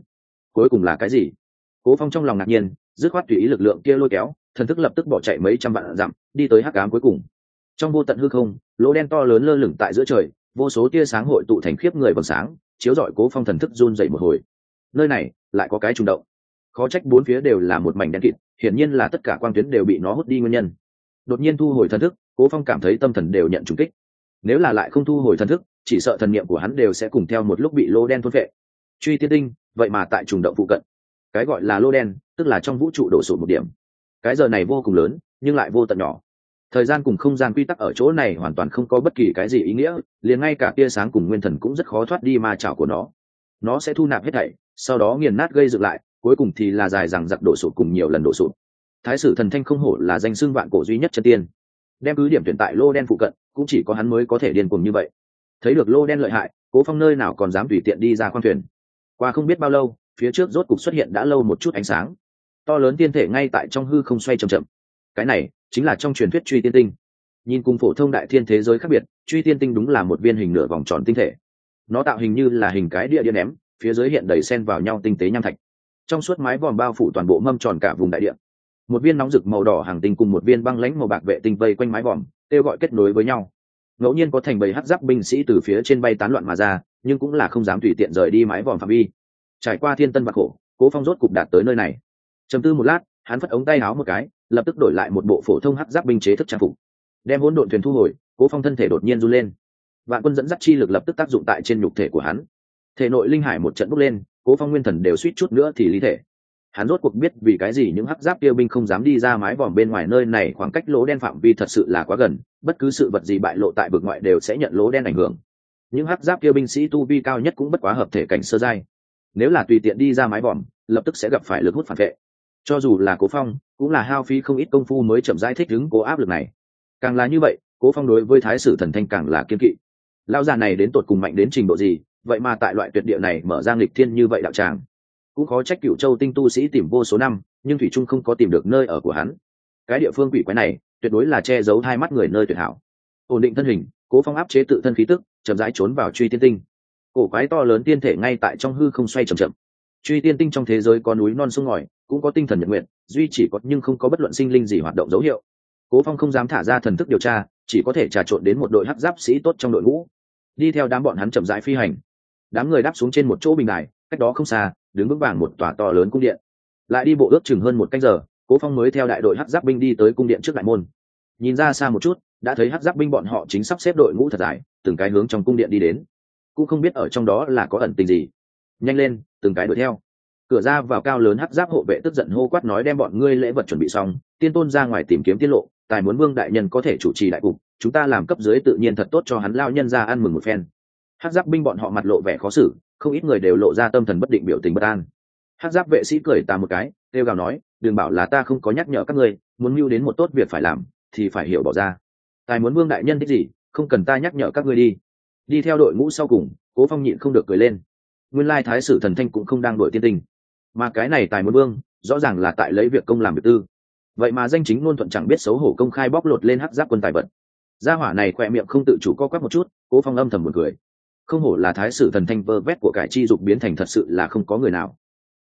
cuối cùng là cái gì? Cố Phong trong lòng ngạc nhiên, dứt khoát tùy ý lực lượng kia lôi kéo, thần thức lập tức bỏ chạy mấy trăm vạn dặm, đi tới hắc ám cuối cùng. Trong vô tận hư không, lỗ đen to lớn lơ lửng tại giữa trời, vô số tia sáng hội tụ thành khiếp người vầng sáng, chiếu rọi Cố Phong thần thức run rẩy một hồi. Nơi này lại có cái trùng động, khó trách bốn phía đều là một mảnh đen kịt, hiển nhiên là tất cả quang tuyến đều bị nó hút đi nguyên nhân. Đột nhiên thu hồi thần thức, Cố Phong cảm thấy tâm thần đều nhận trùng kích. Nếu là lại không thu hồi thần thức, chỉ sợ thần niệm của hắn đều sẽ cùng theo một lúc bị lô đen thôn phệ. Truy tiên tinh, vậy mà tại trùng động phụ cận. Cái gọi là lô đen, tức là trong vũ trụ đổ sụt một điểm. Cái giờ này vô cùng lớn, nhưng lại vô tận nhỏ. Thời gian cùng không gian quy tắc ở chỗ này hoàn toàn không có bất kỳ cái gì ý nghĩa, liền ngay cả tia sáng cùng nguyên thần cũng rất khó thoát đi ma chảo của nó. Nó sẽ thu nạp hết thảy, sau đó nghiền nát gây dựng lại, cuối cùng thì là dài dằng dặc đổ sụt cùng nhiều lần đổ sụt. Thái sử thần thanh không hổ là danh xưng vạn cổ duy nhất chân tiên, đem cứ điểm tuyển tại lô đen phụ cận, cũng chỉ có hắn mới có thể điên cuồng như vậy. Thấy được lô đen lợi hại, Cố Phong nơi nào còn dám tùy tiện đi ra khoang thuyền. Qua không biết bao lâu, phía trước rốt cục xuất hiện đã lâu một chút ánh sáng. To lớn tiên thể ngay tại trong hư không xoay chậm chậm. Cái này chính là trong truyền thuyết truy tiên tinh. Nhìn cùng phổ thông đại thiên thế giới khác biệt, truy tiên tinh đúng là một viên hình nửa vòng tròn tinh thể. Nó tạo hình như là hình cái địa điện ném, phía dưới hiện đầy xen vào nhau tinh tế nham thạch. Trong suốt mái vòm bao phủ toàn bộ mâm tròn cả vùng đại địa. Một viên nóng rực màu đỏ hàng tinh cùng một viên băng lãnh màu bạc vệ tinh vây quanh mái vòm, kêu gọi kết nối với nhau. Ngẫu nhiên có thành bầy hắc giáp binh sĩ từ phía trên bay tán loạn mà ra, nhưng cũng là không dám tùy tiện rời đi mái vòm phạm vi. Trải qua thiên tân vạn khổ, Cố Phong rốt cục đạt tới nơi này. Trầm tư một lát, hắn phất ống tay áo một cái, lập tức đổi lại một bộ phổ thông hắc giáp binh chế thức trang phục. Đem hỗn độn thuyền thu hồi, Cố Phong thân thể đột nhiên run lên. Vạn quân dẫn dắt chi lực lập tức tác dụng tại trên nhục thể của hắn. Thể nội linh hải một trận bốc lên, Cố Phong nguyên thần đều suýt chút nữa thì lý thể. Hắn rốt cuộc biết vì cái gì những hắc giáp kia binh không dám đi ra mái vòm bên ngoài nơi này, khoảng cách lỗ đen phạm vi thật sự là quá gần, bất cứ sự vật gì bại lộ tại vực ngoại đều sẽ nhận lỗ đen ảnh hưởng. Những hắc giáp kia binh sĩ tu vi cao nhất cũng bất quá hợp thể cảnh sơ giai, nếu là tùy tiện đi ra mái vòm, lập tức sẽ gặp phải lực hút phản vệ. Cho dù là Cố Phong, cũng là hao phí không ít công phu mới chậm rãi thích ứng cố áp lực này. Càng là như vậy, Cố Phong đối với Thái sử thần thanh càng là kiên kỵ. Lão già này đến tột cùng mạnh đến trình độ gì, vậy mà tại loại tuyệt địa này mở ra nghịch thiên như vậy đạo tràng. Cũng khó trách Cửu Châu tinh tu sĩ tìm vô số năm, nhưng thủy trung không có tìm được nơi ở của hắn. Cái địa phương quỷ quái này, tuyệt đối là che giấu hai mắt người nơi tuyệt hảo. Ổn định thân hình, Cố Phong áp chế tự thân khí tức, chậm rãi trốn vào truy tiên tinh. Cổ quái to lớn tiên thể ngay tại trong hư không xoay chậm chậm. Truy tiên tinh trong thế giới có núi non sông ngòi, cũng có tinh thần nhật nguyện, duy chỉ có nhưng không có bất luận sinh linh gì hoạt động dấu hiệu. Cố Phong không dám thả ra thần thức điều tra, chỉ có thể trà trộn đến một đội hắc giáp sĩ tốt trong đội ngũ, đi theo đám bọn hắn chậm rãi phi hành. Đám người đáp xuống trên một chỗ bình đài, cách đó không xa, đứng vững vàng một tòa to lớn cung điện. Lại đi bộ ước chừng hơn một canh giờ, Cố Phong mới theo đại đội hắc giáp binh đi tới cung điện trước đại môn. Nhìn ra xa một chút, đã thấy hắc giáp binh bọn họ chính sắp xếp đội ngũ thật dài, từng cái hướng trong cung điện đi đến. Cũng không biết ở trong đó là có ẩn tình gì. Nhanh lên, từng cái đuổi theo. Cửa ra vào cao lớn hắc giáp hộ vệ tức giận hô quát nói, đem bọn ngươi lễ vật chuẩn bị xong, tiên tôn ra ngoài tìm kiếm tiết lộ, tài muốn vương đại nhân có thể chủ trì đại cục, chúng ta làm cấp dưới tự nhiên thật tốt cho hắn lao nhân ra ăn mừng một phen. Hắc giáp binh bọn họ mặt lộ vẻ khó xử, không ít người đều lộ ra tâm thần bất định, biểu tình bất an. Hắc giáp vệ sĩ cười ta một cái, kêu gào nói, đừng bảo là ta không có nhắc nhở các ngươi, muốn mưu đến một tốt việc phải làm thì phải hiểu bỏ ra. Tài muốn vương đại nhân thích gì, không cần ta nhắc nhở các ngươi đi. Đi theo đội ngũ sau cùng, Cố Phong nhịn không được cười lên. Nguyên lai Thái sử thần thanh cũng không đang đuổi tiên tinh, mà cái này tài muốn vương rõ ràng là tại lấy việc công làm việc tư. Vậy mà danh chính ngôn thuận chẳng biết xấu hổ công khai bóc lột lên hắc giáp quân tài vật. Gia hỏa này khỏe miệng không tự chủ co quắp một chút, Cố Phong âm thầm một cười. Không hổ là Thái sử thần thanh, vơ vét của cải chi dục biến thành thật sự là không có người nào.